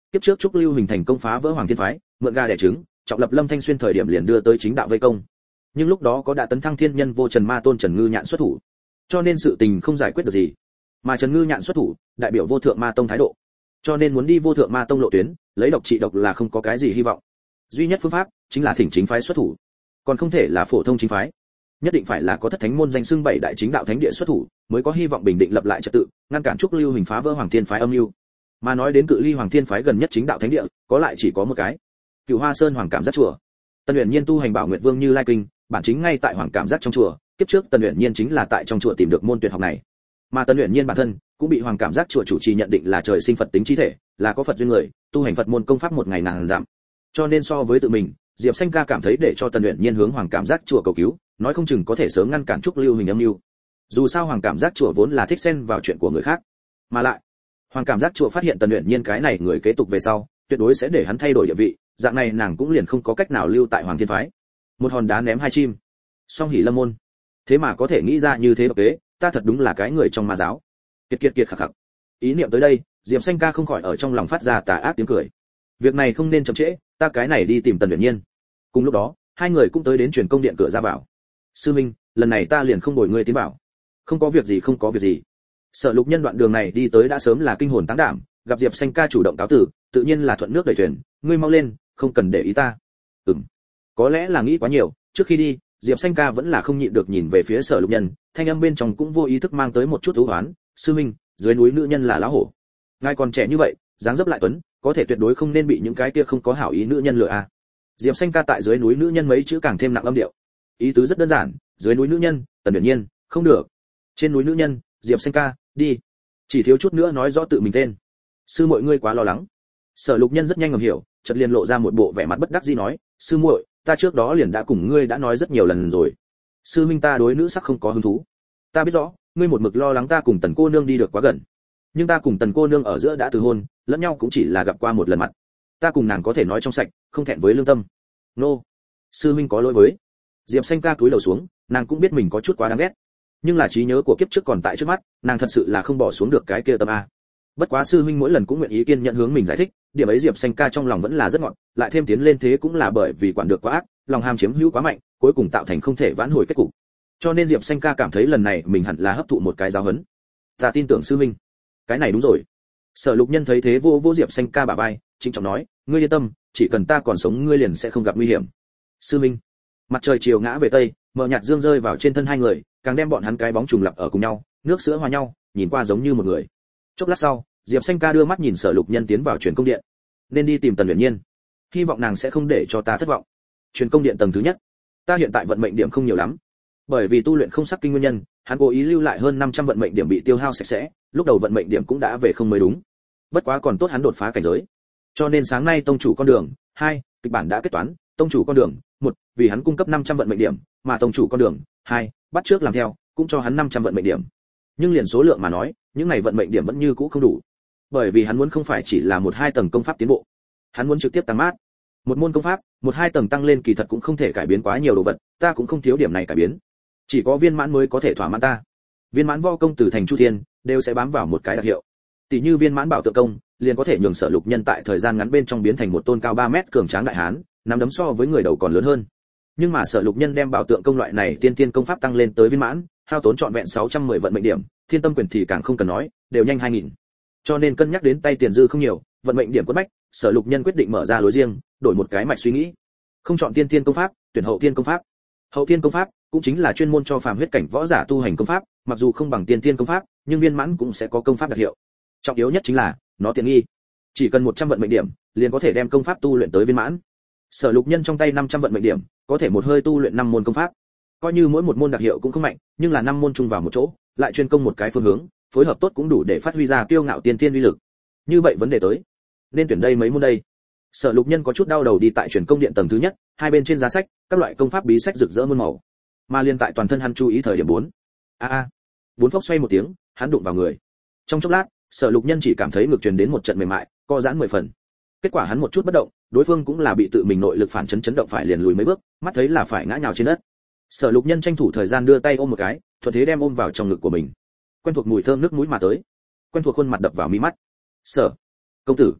kiếp trước Trúc Lưu hình thành công phá vỡ Hoàng Thiên phái, mượn gà đẻ trứng, trọng lập Lâm Thanh Xuyên thời điểm liền đưa tới chính đạo vây công. Nhưng lúc đó có đã tấn thăng thiên nhân vô Trần Ma Tôn Trần Ngư Nhạn xuất thủ, cho nên sự tình không giải quyết được gì. Mà Trần Ngư Nhạn xuất thủ, đại biểu vô thượng ma tông thái độ, cho nên muốn đi vô thượng ma tông lộ tuyến, lấy độc trị độc là không có cái gì hy vọng. Duy nhất phương pháp chính là thỉnh chính phái xuất thủ, còn không thể là phổ thông chính phái, nhất định phải là có thất thánh môn danh xưng bảy đại chính đạo thánh địa xuất thủ, mới có hy vọng bình định lập lại trật tự, ngăn cản Trúc Lưu hình phá vỡ Hoàng Thiên phái âm mưu. Mà nói đến cự ly Hoàng Thiên phái gần nhất chính đạo thánh địa, có lại chỉ có một cái, Cửu Hoa Sơn Hoàng Cảm Giác chùa. Tần Uyển Nhiên tu hành Bảo Nguyệt Vương Như Lai kinh, bản chính ngay tại Hoàng Cảm Giác trong chùa, kiếp trước Tần Uyển Nhiên chính là tại trong chùa tìm được môn tuyệt học này. Mà Tần Uyển Nhiên bản thân cũng bị Hoàng Cảm Giác chùa chủ trì nhận định là trời sinh Phật tính chi thể, là có Phật duyên người, tu hành Phật môn công pháp một ngày nàng giảm. Cho nên so với tự mình, Diệp Xanh Ca cảm thấy để cho Tần Uyển Nhiên hướng Hoàng Cảm Giác chùa cầu cứu, nói không chừng có thể sớm ngăn cản Trúc Lưu hình âm mưu. Dù sao Hoàng Cảm Giác chùa vốn là thích xen vào chuyện của người khác, mà lại Hoàng Cảm Giác chùa phát hiện Tần Uyển Nhiên cái này người kế tục về sau, tuyệt đối sẽ để hắn thay đổi địa vị, dạng này nàng cũng liền không có cách nào lưu tại Hoàng Thiên phái. Một hòn đá ném hai chim, song hỉ lâm môn. Thế mà có thể nghĩ ra như thế độc kế, ta thật đúng là cái người trong ma giáo. Kiệt kiệt kiệt khặc khặc. Ý niệm tới đây, Diệp Xanh Ca không khỏi ở trong lòng phát ra tà ác tiếng cười. Việc này không nên chậm trễ, ta cái này đi tìm Tần Uyển Nhiên. Cùng lúc đó, hai người cũng tới đến truyền công điện cửa ra vào. Sư Minh, lần này ta liền không bồi ngươi tiến vào. Không có việc gì, không có việc gì. Sở Lục Nhân đoạn đường này đi tới đã sớm là kinh hồn táng đảm, gặp Diệp Xanh Ca chủ động cáo tử, tự nhiên là thuận nước đẩy thuyền, ngươi mau lên, không cần để ý ta. Ừm. Có lẽ là nghĩ quá nhiều, trước khi đi, Diệp Xanh Ca vẫn là không nhịn được nhìn về phía Sở Lục Nhân, thanh âm bên trong cũng vô ý thức mang tới một chút u hoán, sư minh, dưới núi nữ nhân là lão hổ. Ngài còn trẻ như vậy, dáng dấp lại tuấn, có thể tuyệt đối không nên bị những cái kia không có hảo ý nữ nhân lừa à. Diệp Xanh Ca tại dưới núi nữ nhân mấy chữ càng thêm nặng âm điệu. Ý tứ rất đơn giản, dưới núi nữ nhân, Tần Uyển Nhiên, không được. Trên núi nữ nhân, Diệp Xanh Ca, đi. Chỉ thiếu chút nữa nói rõ tự mình tên. Sư muội ngươi quá lo lắng. Sở Lục Nhân rất nhanh ngầm hiểu, chợt liền lộ ra một bộ vẻ mặt bất đắc dĩ nói, sư muội, ta trước đó liền đã cùng ngươi đã nói rất nhiều lần rồi. Sư minh ta đối nữ sắc không có hứng thú. Ta biết rõ, ngươi một mực lo lắng ta cùng Tần cô nương đi được quá gần. Nhưng ta cùng Tần cô nương ở giữa đã từ hôn, lẫn nhau cũng chỉ là gặp qua một lần mặt. Ta cùng nàng có thể nói trong sạch, không thẹn với lương tâm. Nô, sư minh có lỗi với. Diệp Xanh Ca cúi đầu xuống, nàng cũng biết mình có chút quá đáng ghét. Nhưng là trí nhớ của kiếp trước còn tại trước mắt, nàng thật sự là không bỏ xuống được cái kia tâm a. Bất quá sư huynh mỗi lần cũng nguyện ý kiên nhận hướng mình giải thích, điểm ấy Diệp Xanh Ca trong lòng vẫn là rất ngọt, lại thêm tiến lên thế cũng là bởi vì quản được quá ác, lòng ham chiếm hữu quá mạnh, cuối cùng tạo thành không thể vãn hồi kết cục. Cho nên Diệp Xanh Ca cảm thấy lần này mình hẳn là hấp thụ một cái giáo huấn. Ta tin tưởng sư huynh. Cái này đúng rồi. Sở Lục Nhân thấy thế vô vô Diệp Xanh Ca bả vai, trịnh trọng nói, ngươi yên tâm, chỉ cần ta còn sống ngươi liền sẽ không gặp nguy hiểm. Sư huynh. Mặt trời chiều ngã về tây, mờ nhạt dương rơi vào trên thân hai người, càng đem bọn hắn cái bóng trùng lập ở cùng nhau, nước sữa hòa nhau, nhìn qua giống như một người. Chốc lát sau, Diệp Xanh Ca đưa mắt nhìn Sở Lục Nhân tiến vào truyền công điện. Nên đi tìm Tần Uyển Nhiên, hy vọng nàng sẽ không để cho ta thất vọng. Truyền công điện tầng thứ nhất. Ta hiện tại vận mệnh điểm không nhiều lắm, bởi vì tu luyện không sắc kinh nguyên nhân, hắn cố ý lưu lại hơn năm trăm vận mệnh điểm bị tiêu hao sạch sẽ, lúc đầu vận mệnh điểm cũng đã về không mới đúng. Bất quá còn tốt hắn đột phá cảnh giới. Cho nên sáng nay tông chủ con đường hai, kịch bản đã kết toán, tông chủ con đường một, vì hắn cung cấp năm trăm vận mệnh điểm, mà tông chủ con đường hai, bắt trước làm theo, cũng cho hắn năm trăm vận mệnh điểm. Nhưng liền số lượng mà nói, những này vận mệnh điểm vẫn như cũ không đủ. Bởi vì hắn muốn không phải chỉ là một hai tầng công pháp tiến bộ, hắn muốn trực tiếp tăng mát. Một môn công pháp, một hai tầng tăng lên kỳ thật cũng không thể cải biến quá nhiều đồ vật, ta cũng không thiếu điểm này cải biến. Chỉ có viên mãn mới có thể thỏa mãn ta. Viên mãn vo công từ thành Chu Thiên đều sẽ bám vào một cái đặc hiệu. Tỷ như viên mãn bảo tượng công, liền có thể nhường Sở Lục Nhân tại thời gian ngắn bên trong biến thành một tôn cao ba mét cường tráng đại hán, nắm đấm so với người đầu còn lớn hơn. Nhưng mà Sở Lục Nhân đem bảo tượng công loại này tiên tiên công pháp tăng lên tới viên mãn, hao tốn trọn vẹn sáu trăm mười vận mệnh điểm, thiên tâm quyền thì càng không cần nói, đều nhanh hai nghìn. Cho nên cân nhắc đến tay tiền dư không nhiều, vận mệnh điểm quất bách, Sở Lục Nhân quyết định mở ra lối riêng, đổi một cái mạch suy nghĩ. Không chọn tiên tiên công pháp, tuyển hậu tiên công pháp. Hậu tiên công pháp cũng chính là chuyên môn cho phàm huyết cảnh võ giả tu hành công pháp, mặc dù không bằng tiên tiên công pháp, nhưng viên mãn cũng sẽ có công pháp đặc hiệu. Trọng yếu nhất chính là nó tiện nghi. Chỉ cần một trăm vận mệnh điểm, liền có thể đem công pháp tu luyện tới viên mãn. Sở Lục Nhân trong tay năm trăm vận mệnh điểm, có thể một hơi tu luyện năm môn công pháp. Coi như mỗi một môn đặc hiệu cũng không mạnh, nhưng là năm môn chung vào một chỗ, lại chuyên công một cái phương hướng, phối hợp tốt cũng đủ để phát huy ra kiêu ngạo tiên tiên uy lực. Như vậy vấn đề tới, nên tuyển đây mấy môn đây? Sở Lục Nhân có chút đau đầu đi tại truyền công điện tầng thứ nhất, hai bên trên giá sách, các loại công pháp bí sách rực rỡ muôn màu. Mà liên tại toàn thân hắn chú ý thời điểm bốn. A a. Bốn phốc xoay một tiếng, hắn đụng vào người. Trong chốc lát, Sở Lục Nhân chỉ cảm thấy ngực truyền đến một trận mềm mại, co giãn mười phần. Kết quả hắn một chút bất động, đối phương cũng là bị tự mình nội lực phản chấn chấn động phải liền lùi mấy bước, mắt thấy là phải ngã nhào trên đất. Sở Lục Nhân tranh thủ thời gian đưa tay ôm một cái, thuận thế đem ôm vào trong ngực của mình. Quen thuộc mùi thơm nước mũi mà tới, quen thuộc khuôn mặt đập vào mí mắt. "Sở công tử."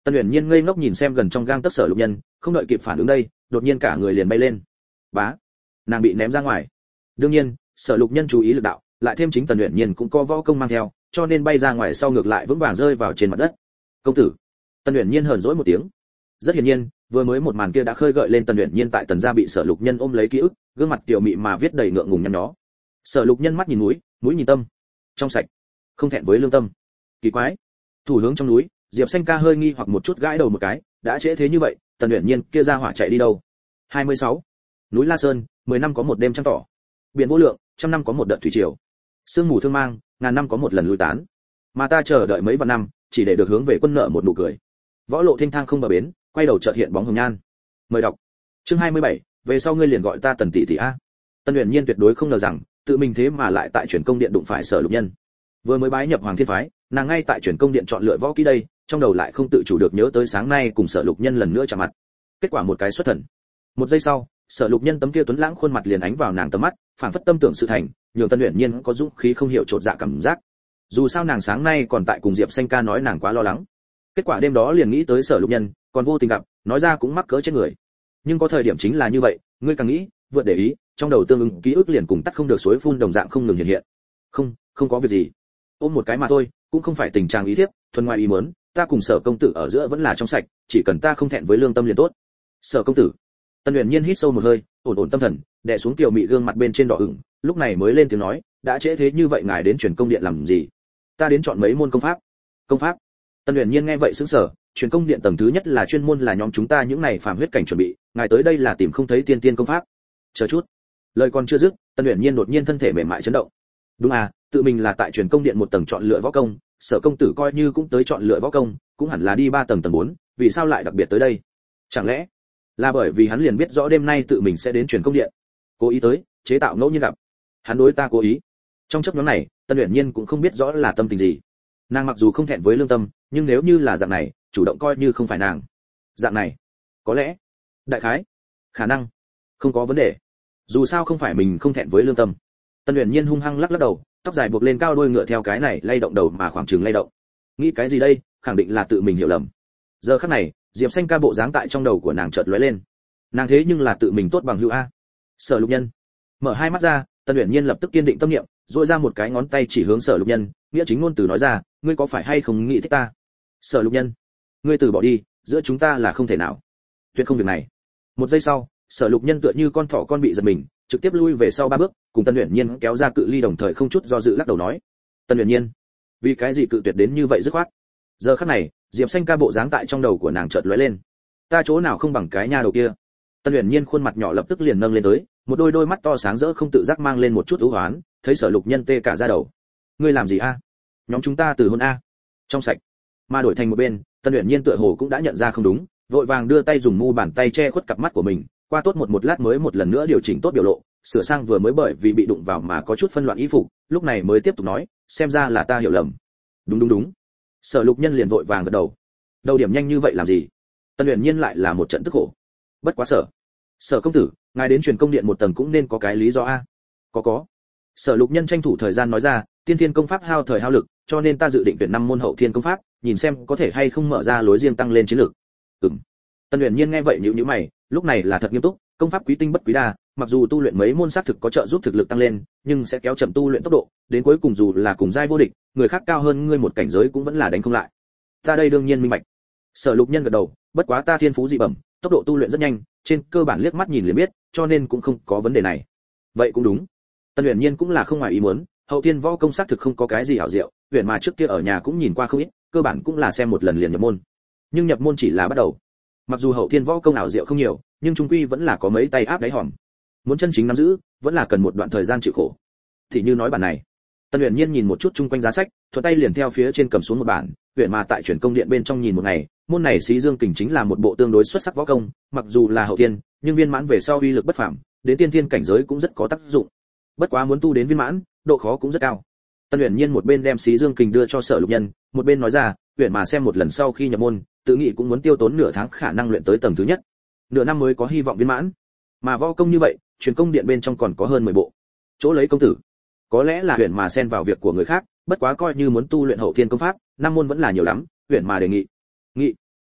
Tần Uyển Nhiên ngây ngốc nhìn xem gần trong gang tấc Sở Lục Nhân, không đợi kịp phản ứng đây, đột nhiên cả người liền bay lên. Bá, nàng bị ném ra ngoài. Đương nhiên, Sở Lục Nhân chú ý lực đạo, lại thêm chính Tần Uyển Nhiên cũng có võ công mang theo, cho nên bay ra ngoài sau ngược lại vững vàng rơi vào trên mặt đất. Công tử. Tần Uyển Nhiên hờn dỗi một tiếng. Rất hiển nhiên, vừa mới một màn kia đã khơi gợi lên Tần Uyển Nhiên tại Tần gia bị Sở Lục Nhân ôm lấy ký ức, gương mặt tiểu mị mà viết đầy ngượng ngùng nhăn nhó. Sở Lục Nhân mắt nhìn mũi, mũi nhìn tâm, trong sạch, không thẹn với lương tâm. Kỳ quái. Thủ hướng trong núi, Diệp Xanh ca hơi nghi hoặc một chút gãi đầu một cái, đã trễ thế như vậy, Tần Uyển Nhiên kia ra hỏa chạy đi đâu? hai mươi sáu. Núi La Sơn, mười năm có một đêm trăng tỏ. Biển vô lượng, trăm năm có một đợt thủy triều. Sương mù thương mang, ngàn năm có một lần lui tán. Mà ta chờ đợi mấy vạn năm, chỉ để được hướng về quân nợ một nụ cười. Võ lộ thênh thang không bờ bến, quay đầu chợt hiện bóng hồng nhan. Mời đọc. Chương hai mươi bảy, về sau ngươi liền gọi ta Tần tỷ tỷ a. Tần Uyển Nhiên tuyệt đối không ngờ rằng, tự mình thế mà lại tại truyền công điện đụng phải Sở Lục Nhân. Vừa mới bái nhập Hoàng Thiên phái, nàng ngay tại truyền công điện chọn lựa võ kỹ đây, trong đầu lại không tự chủ được nhớ tới sáng nay cùng Sở Lục Nhân lần nữa chạm mặt. Kết quả một cái xuất thần. Một giây sau, Sở Lục Nhân tấm kia tuấn lãng khuôn mặt liền ánh vào nàng tầm mắt, phảng phất tâm tưởng sự thành, nhường Tần Uyển Nhiên có dũng khí không hiểu trột dạ cảm giác. Dù sao nàng sáng nay còn tại cùng Diệp Xanh ca nói nàng quá lo lắng. Kết quả đêm đó liền nghĩ tới Sở Lục Nhân, còn vô tình gặp, nói ra cũng mắc cỡ chết người. Nhưng có thời điểm chính là như vậy, ngươi càng nghĩ, vượt để ý, trong đầu tương ứng ký ức liền cùng tắt không được suối phun đồng dạng không ngừng hiện hiện. Không, không có việc gì. Ôm một cái mà thôi, cũng không phải tình trạng ý thiếp, thuần ngoài ý muốn, ta cùng Sở công tử ở giữa vẫn là trong sạch, chỉ cần ta không thẹn với lương tâm liền tốt. Sở công tử. Tần Uyển Nhiên hít sâu một hơi, ổn ổn tâm thần, đè xuống tiểu mị gương mặt bên trên đỏ ửng, lúc này mới lên tiếng nói, đã trễ thế như vậy ngài đến truyền công điện làm gì? Ta đến chọn mấy môn công pháp. Công pháp? Tần Uyển Nhiên nghe vậy sững sờ, truyền công điện tầng thứ nhất là chuyên môn là nhóm chúng ta những này phàm huyết cảnh chuẩn bị, ngài tới đây là tìm không thấy tiên tiên công pháp. Chờ chút. Lời còn chưa dứt, Tần Uyển Nhiên đột nhiên thân thể mềm mại chấn động. Đúng à, tự mình là tại truyền công điện một tầng chọn lựa võ công, Sở công tử coi như cũng tới chọn lựa võ công, cũng hẳn là đi ba tầng tầng bốn, vì sao lại đặc biệt tới đây? Chẳng lẽ là bởi vì hắn liền biết rõ đêm nay tự mình sẽ đến truyền công điện, cố ý tới, chế tạo ngẫu nhiên gặp. Hắn đối ta cố ý. Trong chốc ngắn này, Tần Uyển Nhiên cũng không biết rõ là tâm tình gì. Nàng mặc dù không thẹn với lương tâm, nhưng nếu như là dạng này, chủ động coi như không phải nàng. Dạng này, có lẽ, đại khái, khả năng, không có vấn đề. Dù sao không phải mình không thẹn với lương tâm. Tần Uyển Nhiên hung hăng lắc lắc đầu, tóc dài buộc lên cao đuôi ngựa theo cái này lay động đầu mà khoảng chừng lay động. Nghĩ cái gì đây, khẳng định là tự mình hiểu lầm. Giờ khắc này, Diệp Xanh ca bộ dáng tại trong đầu của nàng chợt lóe lên. Nàng thế nhưng là tự mình tốt bằng hữu a. Sở Lục Nhân. Mở hai mắt ra, Tần Uyển Nhiên lập tức kiên định tâm niệm, duỗi ra một cái ngón tay chỉ hướng Sở Lục Nhân, nghĩa chính ngôn từ nói ra, ngươi có phải hay không nghĩ thích ta? Sở Lục Nhân, ngươi từ bỏ đi, giữa chúng ta là không thể nào. Tuyệt không việc này. Một giây sau, Sở Lục Nhân tựa như con thỏ con bị giật mình, trực tiếp lui về sau ba bước, cùng Tần Uyển Nhiên kéo ra cự ly đồng thời không chút do dự lắc đầu nói, Tần Uyển Nhiên, vì cái gì cự tuyệt đến như vậy dứt khoát? Giờ khắc này, Diệp Xanh ca bộ dáng tại trong đầu của nàng chợt lóe lên. Ta chỗ nào không bằng cái nha đầu kia? Tần Uyển Nhiên khuôn mặt nhỏ lập tức liền nâng lên tới, một đôi đôi mắt to sáng rỡ không tự giác mang lên một chút u hoán, thấy Sở Lục Nhân tê cả da đầu. Ngươi làm gì a? Nhóm chúng ta từ hôn a. Trong sạch. Mà đổi thành một bên, Tần Uyển Nhiên tựa hồ cũng đã nhận ra không đúng, vội vàng đưa tay dùng mu bàn tay che khuất cặp mắt của mình, qua tốt một một lát mới một lần nữa điều chỉnh tốt biểu lộ, sửa sang vừa mới bởi vì bị đụng vào mà có chút phân loạn ý phục, lúc này mới tiếp tục nói, xem ra là ta hiểu lầm. Đúng đúng đúng. Sở Lục Nhân liền vội vàng gật đầu. Đầu điểm nhanh như vậy làm gì? Tần Uyển Nhiên lại là một trận tức khổ. Bất quá Sở, Sở công tử, ngài đến truyền công điện một tầng cũng nên có cái lý do a. Có có. Sở Lục Nhân tranh thủ thời gian nói ra, tiên thiên công pháp hao thời hao lực, cho nên ta dự định tuyển năm môn hậu thiên công pháp, nhìn xem có thể hay không mở ra lối riêng tăng lên chiến lược. Ừm. Tần Uyển Nhiên nghe vậy nhíu nhíu mày, lúc này là thật nghiêm túc, công pháp quý tinh bất quý đa, mặc dù tu luyện mấy môn sát thực có trợ giúp thực lực tăng lên, nhưng sẽ kéo chậm tu luyện tốc độ, đến cuối cùng dù là cùng giai vô địch, người khác cao hơn ngươi một cảnh giới cũng vẫn là đánh không lại. Ta đây đương nhiên minh bạch. Sở Lục Nhân gật đầu, bất quá ta thiên phú dị bẩm, tốc độ tu luyện rất nhanh, trên cơ bản liếc mắt nhìn liền biết, cho nên cũng không có vấn đề này. Vậy cũng đúng. Tần Uyển Nhiên cũng là không ngoài ý muốn, hậu thiên võ công sát thực không có cái gì ảo diệu, Uyển mà trước kia ở nhà cũng nhìn qua không ít, cơ bản cũng là xem một lần liền nhập môn. Nhưng nhập môn chỉ là bắt đầu. Mặc dù hậu thiên võ công ảo diệu không nhiều, nhưng trung quy vẫn là có mấy tay áp đáy hòm. Muốn chân chính nắm giữ, vẫn là cần một đoạn thời gian chịu khổ. Thì như nói bản này, Tần Uyển Nhiên nhìn một chút chung quanh giá sách, thuận tay liền theo phía trên cầm xuống một bản, Uyển mà tại chuyển công điện bên trong nhìn một ngày, môn này Xí Dương Kình chính là một bộ tương đối xuất sắc võ công, mặc dù là hậu thiên, nhưng viên mãn về sau uy lực bất phàm, đến tiên thiên cảnh giới cũng rất có tác dụng. Bất quá muốn tu đến viên mãn, độ khó cũng rất cao. Tần Uyển Nhiên một bên đem Xí Dương Kình đưa cho Sở Lục Nhân, một bên nói ra, Uyển mà xem một lần sau khi nhập môn, tự nghĩ cũng muốn tiêu tốn nửa tháng khả năng luyện tới tầng thứ nhất, nửa năm mới có hy vọng viên mãn. Mà võ công như vậy, truyền công điện bên trong còn có hơn mười bộ. Chỗ lấy công tử, có lẽ là Uyển mà xen vào việc của người khác, bất quá coi như muốn tu luyện hậu thiên công pháp, năm môn vẫn là nhiều lắm, Uyển mà đề nghị. Nghị.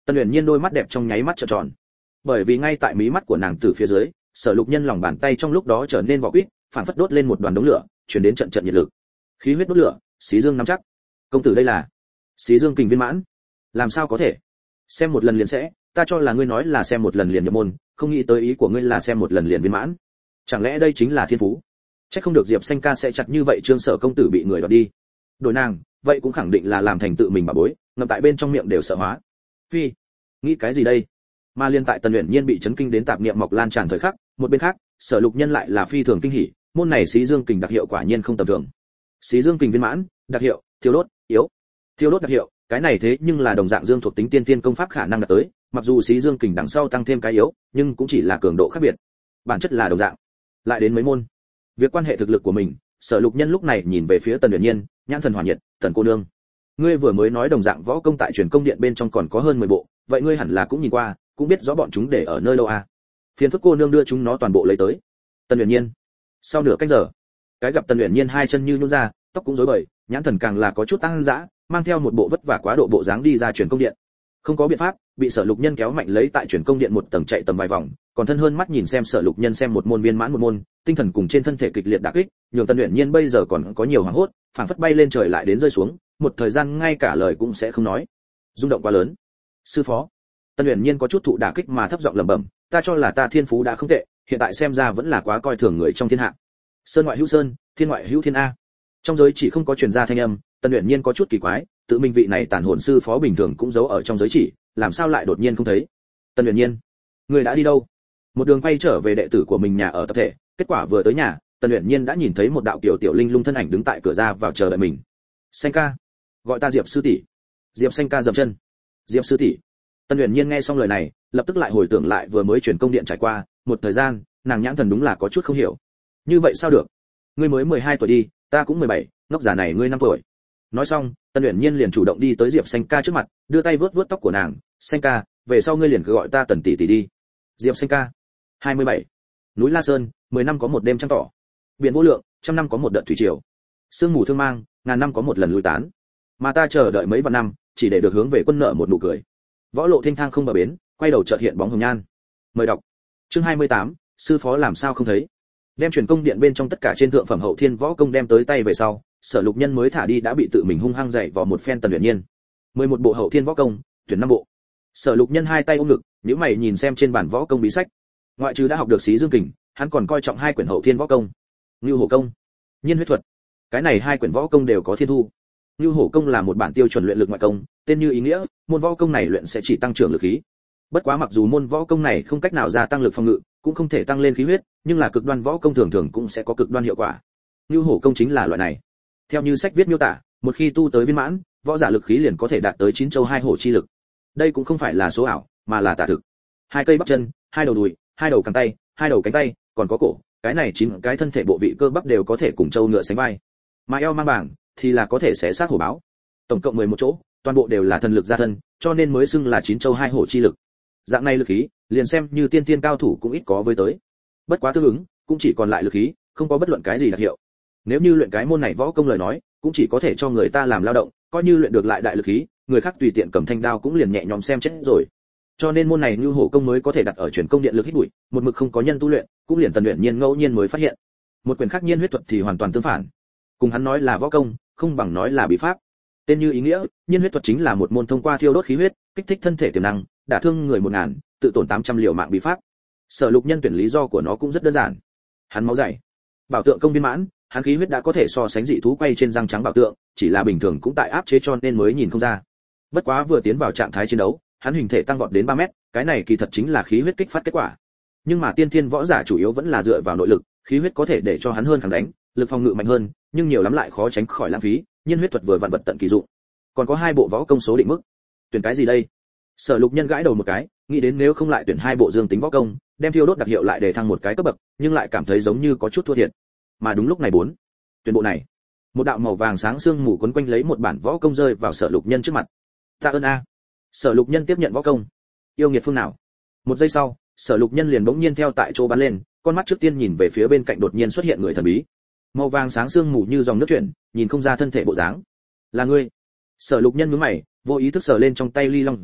Tần Uyển Nhiên đôi mắt đẹp trong nháy mắt trợn tròn, bởi vì ngay tại mí mắt của nàng từ phía dưới, Sở Lục Nhân lòng bàn tay trong lúc đó trở nên vỏ quýt, phảng phất đốt lên một đoàn đống lửa, truyền đến trận trận nhiệt lực. Khí huyết đốt lửa, xí dương nắm chắc. Công tử đây là xí dương kình viên mãn. Làm sao có thể? Xem một lần liền sẽ, ta cho là ngươi nói là xem một lần liền nhập môn, không nghĩ tới ý của ngươi là xem một lần liền viên mãn. Chẳng lẽ đây chính là thiên phú? Chắc không được Diệp Xanh ca sẽ chặt như vậy Trương Sở công tử bị người đoạt đi. Đổi nàng, vậy cũng khẳng định là làm thành tự mình bà bối, ngậm tại bên trong miệng đều sợ hóa. Phi, nghĩ cái gì đây? Mà liên tại Tần Uyển Nhiên bị chấn kinh đến tạp niệm mọc lan tràn thời khắc, một bên khác, Sở Lục Nhân lại là phi thường kinh hỉ, môn này xí dương kình đặc hiệu quả nhiên không tầm thường. Xí dương kình viên mãn, đặc hiệu, thiêu đốt, yếu. Thiêu đốt đặc hiệu, cái này thế nhưng là đồng dạng dương thuộc tính tiên tiên công pháp khả năng đạt tới, mặc dù xí dương kình đằng sau tăng thêm cái yếu, nhưng cũng chỉ là cường độ khác biệt. Bản chất là đồng dạng. Lại đến mấy môn. Việc quan hệ thực lực của mình, Sở Lục Nhân lúc này nhìn về phía Tần Uyển Nhiên, nhãn thần hỏa nhiệt, "Tần cô nương, ngươi vừa mới nói đồng dạng võ công tại truyền công điện bên trong còn có hơn mười bộ, vậy ngươi hẳn là cũng nhìn qua, cũng biết rõ bọn chúng để ở nơi đâu à? Phiền phức cô nương đưa chúng nó toàn bộ lấy tới." Tần Uyển Nhiên. Sau nửa cách giờ, cái gặp Tần Uyển Nhiên hai chân như nhũn ra, tóc cũng rối bời, nhãn thần càng là có chút tăng dã, mang theo một bộ vất vả quá độ bộ dáng đi ra truyền công điện. Không có biện pháp, bị Sở Lục Nhân kéo mạnh lấy tại truyền công điện một tầng chạy tầm vài vòng, còn thân hơn mắt nhìn xem Sở Lục Nhân xem một môn viên mãn một môn, tinh thần cùng trên thân thể kịch liệt đả kích, nhường Tần Uyển Nhiên bây giờ còn có nhiều hoảng hốt, phảng phất bay lên trời lại đến rơi xuống, một thời gian ngay cả lời cũng sẽ không nói. Rung động quá lớn. Sư phó. Tần Uyển Nhiên có chút thụ đả kích mà thấp giọng lẩm bẩm, ta cho là ta thiên phú đã không tệ, hiện tại xem ra vẫn là quá coi thường người trong thiên hạ. Sơn ngoại hữu sơn, thiên ngoại hữu thiên a. Trong giới chỉ không có truyền ra thanh âm, Tần Uyển Nhiên có chút kỳ quái, tự mình vị này tàn hồn sư phó bình thường cũng giấu ở trong giới chỉ, làm sao lại đột nhiên không thấy? Tần Uyển Nhiên, người đã đi đâu? Một đường quay trở về đệ tử của mình nhà ở tập thể, kết quả vừa tới nhà, Tần Uyển Nhiên đã nhìn thấy một đạo tiểu tiểu linh lung thân ảnh đứng tại cửa ra vào chờ đợi mình. Xanh ca, gọi ta Diệp sư tỷ. Diệp Xanh ca dậm chân. Diệp sư tỷ. Tần Uyển Nhiên nghe xong lời này, lập tức lại hồi tưởng lại vừa mới chuyển công điện trải qua, một thời gian, nàng nhãn thần đúng là có chút không hiểu. Như vậy sao được? Ngươi mới mười hai tuổi đi, ta cũng mười bảy, ngốc già này ngươi năm tuổi. Nói xong, Tần Uyển Nhiên liền chủ động đi tới Diệp Xanh ca trước mặt, đưa tay vớt vớt tóc của nàng, "Xanh ca, về sau ngươi liền cứ gọi ta Tần tỷ tỷ đi." Diệp Xanh ca, hai mươi bảy. Núi La Sơn, mười năm có một đêm trăng tỏ. Biển vô lượng, trăm năm có một đợt thủy triều. Sương mù thương mang, ngàn năm có một lần lui tán. Mà ta chờ đợi mấy vạn năm, chỉ để được hướng về quân nợ một nụ cười. Võ lộ thênh thang không bờ bến, quay đầu chợt hiện bóng hồng nhan. Mời đọc. Chương hai mươi tám, sư phó làm sao không thấy. Đem truyền công điện bên trong tất cả trên thượng phẩm hậu thiên võ công đem tới tay về sau, Sở Lục Nhân mới thả đi đã bị tự mình hung hăng dạy vào một phen Tần Uyển Nhiên. mười một bộ hậu thiên võ công, tuyển năm bộ. Sở Lục Nhân hai tay ôm ngực, nhíu mày nhìn xem trên bản võ công bí sách. Ngoại trừ đã học được xí dương kình, hắn còn coi trọng hai quyển hậu thiên võ công, Ngưu Hổ công, Nhiên huyết thuật. Cái này hai quyển võ công đều có thiên thu. Ngưu Hổ công là một bản tiêu chuẩn luyện lực ngoại công, tên như ý nghĩa, môn võ công này luyện sẽ chỉ tăng trưởng lực khí. Bất quá mặc dù môn võ công này không cách nào gia tăng lực phòng ngự, cũng không thể tăng lên khí huyết, nhưng là cực đoan võ công thường thường cũng sẽ có cực đoan hiệu quả. Ngưu Hổ công chính là loại này. Theo như sách viết miêu tả, một khi tu tới viên mãn, võ giả lực khí liền có thể đạt tới chín châu hai hổ chi lực. Đây cũng không phải là số ảo, mà là tả thực. Hai cây bắp chân, hai đầu đùi, hai đầu cẳng tay, hai đầu cánh tay, còn có cổ, cái này chín cái thân thể bộ vị cơ bắp đều có thể cùng châu ngựa sánh vai. Mà eo mang bảng thì là có thể xé xác hổ báo. Tổng cộng mười một chỗ, toàn bộ đều là thần lực gia thân, cho nên mới xưng là chín châu hai hổ chi lực. Dạng này lực khí, liền xem như tiên tiên cao thủ cũng ít có với tới. Bất quá tương ứng, cũng chỉ còn lại lực khí, không có bất luận cái gì đặc hiệu. Nếu như luyện cái môn này võ công lời nói, cũng chỉ có thể cho người ta làm lao động, coi như luyện được lại đại lực khí, người khác tùy tiện cầm thanh đao cũng liền nhẹ nhõm xem chết rồi. Cho nên môn này Ngưu Hổ công mới có thể đặt ở truyền công điện lực hít bụi, một mực không có nhân tu luyện, cũng liền Tần Uyển Nhiên ngẫu nhiên mới phát hiện. Một quyển khác Nhiên huyết thuật thì hoàn toàn tương phản. Cùng hắn nói là võ công, không bằng nói là bí pháp. Tên như ý nghĩa, Nhiên huyết thuật chính là một môn thông qua thiêu đốt khí huyết, kích thích thân thể tiềm năng, đả thương người một ngàn, tự tổn tám trăm liều mạng bí pháp. Sở Lục Nhân tuyển lý do của nó cũng rất đơn giản. Hắn máu dày, bảo tượng công viên mãn, hắn khí huyết đã có thể so sánh dị thú quay trên răng trắng bảo tượng, chỉ là bình thường cũng tại áp chế cho nên mới nhìn không ra. Bất quá vừa tiến vào trạng thái chiến đấu, hắn hình thể tăng vọt đến ba mét, cái này kỳ thật chính là khí huyết kích phát kết quả. Nhưng mà tiên thiên võ giả chủ yếu vẫn là dựa vào nội lực, khí huyết có thể để cho hắn hơn kháng đánh, lực phòng ngự mạnh hơn, nhưng nhiều lắm lại khó tránh khỏi lãng phí, Nhiên huyết thuật vừa vặn vật tận kỳ dụng. Còn có hai bộ võ công số định mức. Tuyển cái gì đây? Sở Lục Nhân gãi đầu một cái, nghĩ đến nếu không lại tuyển hai bộ dương tính võ công, đem thiêu đốt đặc hiệu lại để thăng một cái cấp bậc, nhưng lại cảm thấy giống như có chút thua thiệt. Mà đúng lúc này bốn, tuyển bộ này. Một đạo màu vàng sáng sương mù quấn quanh lấy một bản võ công rơi vào Sở Lục Nhân trước mặt. Ta ơn a. Sở Lục Nhân tiếp nhận võ công. Yêu nghiệt phương nào? Một giây sau, Sở Lục Nhân liền bỗng nhiên theo tại chỗ bắn lên, con mắt trước tiên nhìn về phía bên cạnh đột nhiên xuất hiện người thần bí. Màu vàng sáng sương mù như dòng nước chuyển, nhìn không ra thân thể bộ dáng. Là ngươi? Sở Lục Nhân nhướng mày, vô ý thức sờ lên trong tay ly long giới,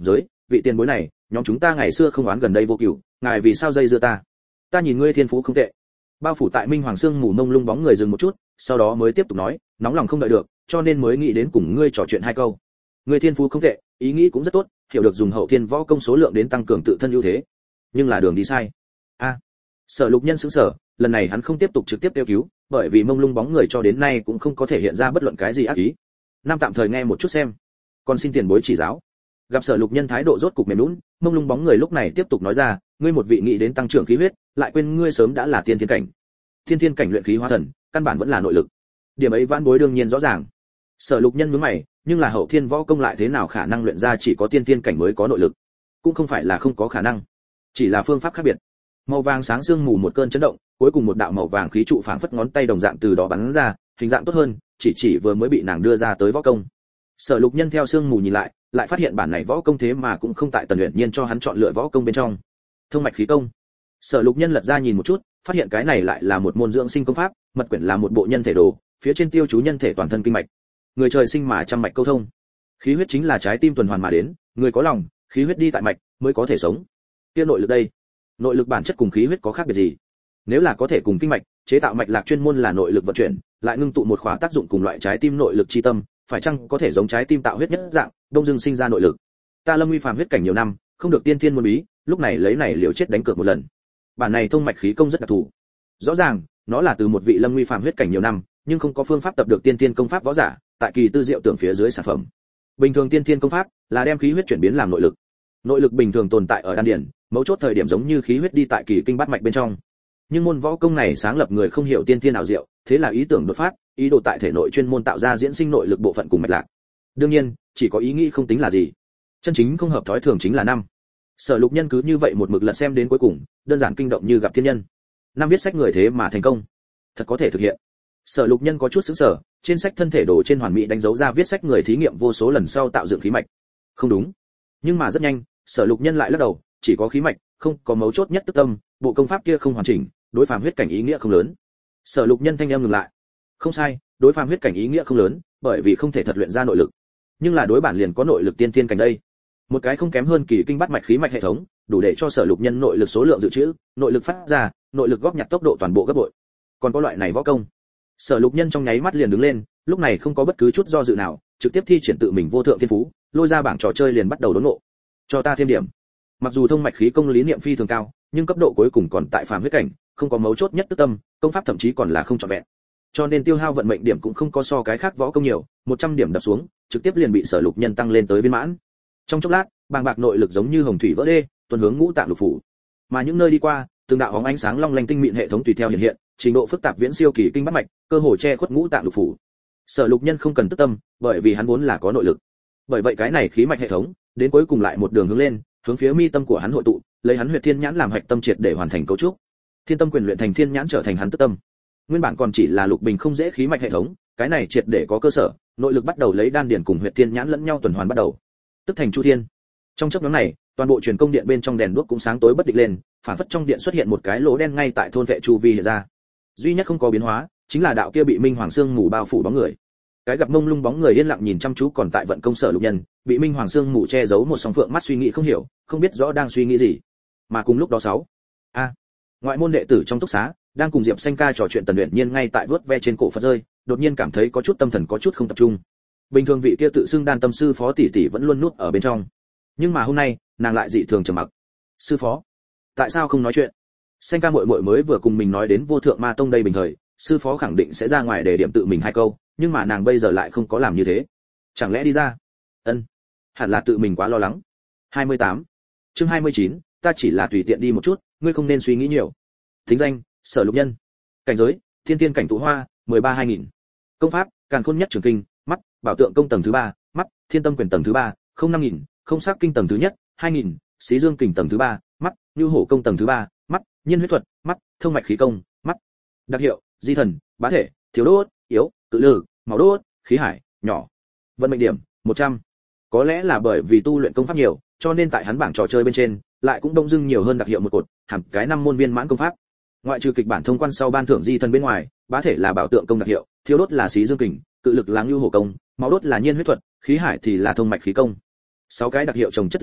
vị tiền bối này, nhóm chúng ta ngày xưa không oán gần đây vô cửu, ngài vì sao dây dưa ta? Ta nhìn ngươi thiên phú không tệ. Bao phủ tại minh hoàng sương mù mông lung bóng người dừng một chút, sau đó mới tiếp tục nói, nóng lòng không đợi được, cho nên mới nghĩ đến cùng ngươi trò chuyện hai câu. Ngươi thiên phú không tệ, ý nghĩ cũng rất tốt, hiểu được dùng hậu thiên võ công số lượng đến tăng cường tự thân ưu thế, nhưng là đường đi sai. A. Sở Lục Nhân sững sờ, lần này hắn không tiếp tục trực tiếp kêu cứu, bởi vì mông lung bóng người cho đến nay cũng không có thể hiện ra bất luận cái gì ác ý. Nam tạm thời nghe một chút xem, còn xin tiền bối chỉ giáo. Gặp Sở Lục Nhân thái độ rốt cục mềm nhũn, mông lung bóng người lúc này tiếp tục nói ra, ngươi một vị nghĩ đến tăng trưởng khí huyết, lại quên ngươi sớm đã là tiên thiên cảnh. Tiên thiên cảnh luyện khí hóa thần, căn bản vẫn là nội lực. Điểm ấy vãn bối đương nhiên rõ ràng. Sở Lục Nhân nhướng mày, nhưng là hậu thiên võ công lại thế nào khả năng luyện ra chỉ có tiên thiên cảnh mới có nội lực? Cũng không phải là không có khả năng, chỉ là phương pháp khác biệt. Màu vàng sáng sương mù một cơn chấn động, cuối cùng một đạo màu vàng khí trụ phảng phất ngón tay đồng dạng từ đó bắn ra, hình dạng tốt hơn, chỉ chỉ vừa mới bị nàng đưa ra tới võ công. Sở Lục Nhân theo sương mù nhìn lại, lại phát hiện bản này võ công thế mà cũng không tại Tần Uyển Nhiên cho hắn chọn lựa võ công bên trong. Thông mạch khí công. Sở Lục Nhân lật ra nhìn một chút, phát hiện cái này lại là một môn dưỡng sinh công pháp, mật quyển là một bộ nhân thể đồ, phía trên tiêu chú nhân thể toàn thân kinh mạch. Người trời sinh mà trăm mạch câu thông. Khí huyết chính là trái tim tuần hoàn mà đến, người có lòng, khí huyết đi tại mạch mới có thể sống. Kia nội lực đây, nội lực bản chất cùng khí huyết có khác biệt gì? Nếu là có thể cùng kinh mạch chế tạo mạch lạc chuyên môn là nội lực vận chuyển, lại ngưng tụ một khóa tác dụng cùng loại trái tim nội lực chi tâm, phải chăng có thể giống trái tim tạo huyết nhất dạng, đông dương sinh ra nội lực? Ta Lâm Uy phàm huyết cảnh nhiều năm, không được tiên thiên môn bí, lúc này lấy này liều chết đánh cược một lần. Bản này thông mạch khí công rất đặc thù. Rõ ràng, nó là từ một vị Lâm Uy phàm huyết cảnh nhiều năm, nhưng không có phương pháp tập được tiên thiên công pháp võ giả, tại kỳ tư diệu tưởng phía dưới sản phẩm. Bình thường tiên thiên công pháp là đem khí huyết chuyển biến làm nội lực. Nội lực bình thường tồn tại ở đan điền, mấu chốt thời điểm giống như khí huyết đi tại kỳ kinh bát mạch bên trong. Nhưng môn võ công này sáng lập người không hiểu tiên thiên nào diệu, thế là ý tưởng đột phát, ý đồ tại thể nội chuyên môn tạo ra diễn sinh nội lực bộ phận cùng mạch lạc. Đương nhiên, chỉ có ý nghĩ không tính là gì. Chân chính không hợp thói thường chính là năm. Sở Lục Nhân cứ như vậy một mực lật xem đến cuối cùng, đơn giản kinh động như gặp thiên nhân. Năm viết sách người thế mà thành công, thật có thể thực hiện. Sở Lục Nhân có chút sửng sở, trên sách thân thể đồ trên hoàn mỹ đánh dấu ra viết sách người thí nghiệm vô số lần sau tạo dựng khí mạch. Không đúng. Nhưng mà rất nhanh, Sở Lục Nhân lại lắc đầu, chỉ có khí mạch, không có mấu chốt nhất tức tâm, bộ công pháp kia không hoàn chỉnh, đối phàm huyết cảnh ý nghĩa không lớn. Sở Lục Nhân thanh em ngừng lại. Không sai, đối phàm huyết cảnh ý nghĩa không lớn, bởi vì không thể thật luyện ra nội lực. Nhưng là đối bản liền có nội lực tiên thiên cảnh đây. Một cái không kém hơn kỳ kinh bát mạch khí mạch hệ thống, đủ để cho Sở Lục Nhân nội lực số lượng dự trữ, nội lực phát ra, nội lực góp nhặt tốc độ toàn bộ gấp bội. Còn có loại này võ công. Sở Lục Nhân trong nháy mắt liền đứng lên, lúc này không có bất cứ chút do dự nào, trực tiếp thi triển tự mình vô thượng thiên phú, lôi ra bảng trò chơi liền bắt đầu đốn ngộ. Cho ta thêm điểm. Mặc dù thông mạch khí công lý niệm phi thường cao, nhưng cấp độ cuối cùng còn tại phàm huyết cảnh, không có mấu chốt nhất tức tâm, công pháp thậm chí còn là không trọn vẹn. Cho nên tiêu hao vận mệnh điểm cũng không có so cái khác võ công nhiều, một trăm điểm đập xuống, trực tiếp liền bị Sở Lục Nhân tăng lên tới viên mãn. Trong chốc lát, bàng bạc nội lực giống như hồng thủy vỡ đê, tuần hướng ngũ tạng lục phủ. Mà những nơi đi qua, từng đạo bóng ánh sáng long lanh tinh mịn hệ thống tùy theo hiện hiện, trình độ phức tạp viễn siêu kỳ kinh bát mạch, cơ hồ che khuất ngũ tạng lục phủ. Sở Lục Nhân không cần tức tâm, bởi vì hắn vốn là có nội lực. Bởi vậy cái này khí mạch hệ thống, đến cuối cùng lại một đường hướng lên, hướng phía mi tâm của hắn hội tụ, lấy hắn huyệt thiên nhãn làm hạch tâm triệt để hoàn thành cấu trúc. Thiên tâm quyền luyện thành thiên nhãn trở thành hắn tức tâm. Nguyên bản còn chỉ là lục bình không dễ khí mạch hệ thống, cái này triệt để có cơ sở, nội lực bắt đầu lấy đan điền cùng huyệt thiên nhãn lẫn nhau tuần hoàn bắt đầu, tức thành chu thiên. Trong chốc ngắn này, toàn bộ truyền công điện bên trong đèn đuốc cũng sáng tối bất định lên, phản phất trong điện xuất hiện một cái lỗ đen ngay tại thôn vệ chu vi hiện ra. Duy nhất không có biến hóa, chính là đạo kia bị minh hoàng sương mù bao phủ bóng người. Cái gặp mông lung bóng người yên lặng nhìn chăm chú còn tại vận công Sở Lục Nhân, bị minh hoàng sương mù che giấu một song phượng mắt suy nghĩ không hiểu, không biết rõ đang suy nghĩ gì. Mà cùng lúc đó sáu, a, ngoại môn đệ tử trong túc xá đang cùng Diệp Xanh ca trò chuyện Tần Uyển Nhiên ngay tại vớt ve trên cổ Phật rơi, đột nhiên cảm thấy có chút tâm thần có chút không tập trung. Bình thường vị kia tự xưng đan tâm sư phó tỷ tỷ vẫn luôn nuốt ở bên trong, nhưng mà hôm nay nàng lại dị thường trầm mặc. Sư phó, tại sao không nói chuyện? Xanh ca muội muội mới vừa cùng mình nói đến vô thượng ma tông đây bình thời, sư phó khẳng định sẽ ra ngoài để điểm tự mình hai câu, nhưng mà nàng bây giờ lại không có làm như thế. Chẳng lẽ đi ra? Ân, hẳn là tự mình quá lo lắng. hai mươi tám, chương hai mươi chín, ta chỉ là tùy tiện đi một chút, ngươi không nên suy nghĩ nhiều. Thính danh: Sở Lục Nhân. Cảnh giới: thiên tiên cảnh tụ hoa, mười ba hai nghìn. Công pháp: càn khôn nhất trường kinh, mắt, bảo tượng công tầng thứ ba, mắt, thiên tâm quyền tầng thứ ba, không năm nghìn, không sắc kinh tầng thứ nhất, hai nghìn, xí dương kình tầng thứ ba, mắt, nhu hổ công tầng thứ ba, mắt, nhiên huyết thuật, mắt, thông mạch khí công, mắt. Đặc hiệu: di thần, bá thể, thiếu đốt, yếu, cự lực, máu đốt, khí hải, nhỏ. Vận mệnh điểm: một trăm. Có lẽ là bởi vì tu luyện công pháp nhiều, cho nên tại hắn bảng trò chơi bên trên lại cũng đông dưng nhiều hơn đặc hiệu một cột, hàm cái năm môn viên mãn công pháp. Ngoại trừ kịch bản thông quan sau ban thưởng di thần bên ngoài, bá thể là bảo tượng công đặc hiệu, thiếu đốt là xí dương kình, cự lực là nhu hổ công, máu đốt là nhiên huyết thuật, khí hải thì là thông mạch khí công. Sáu cái đặc hiệu chồng chất lên nhau,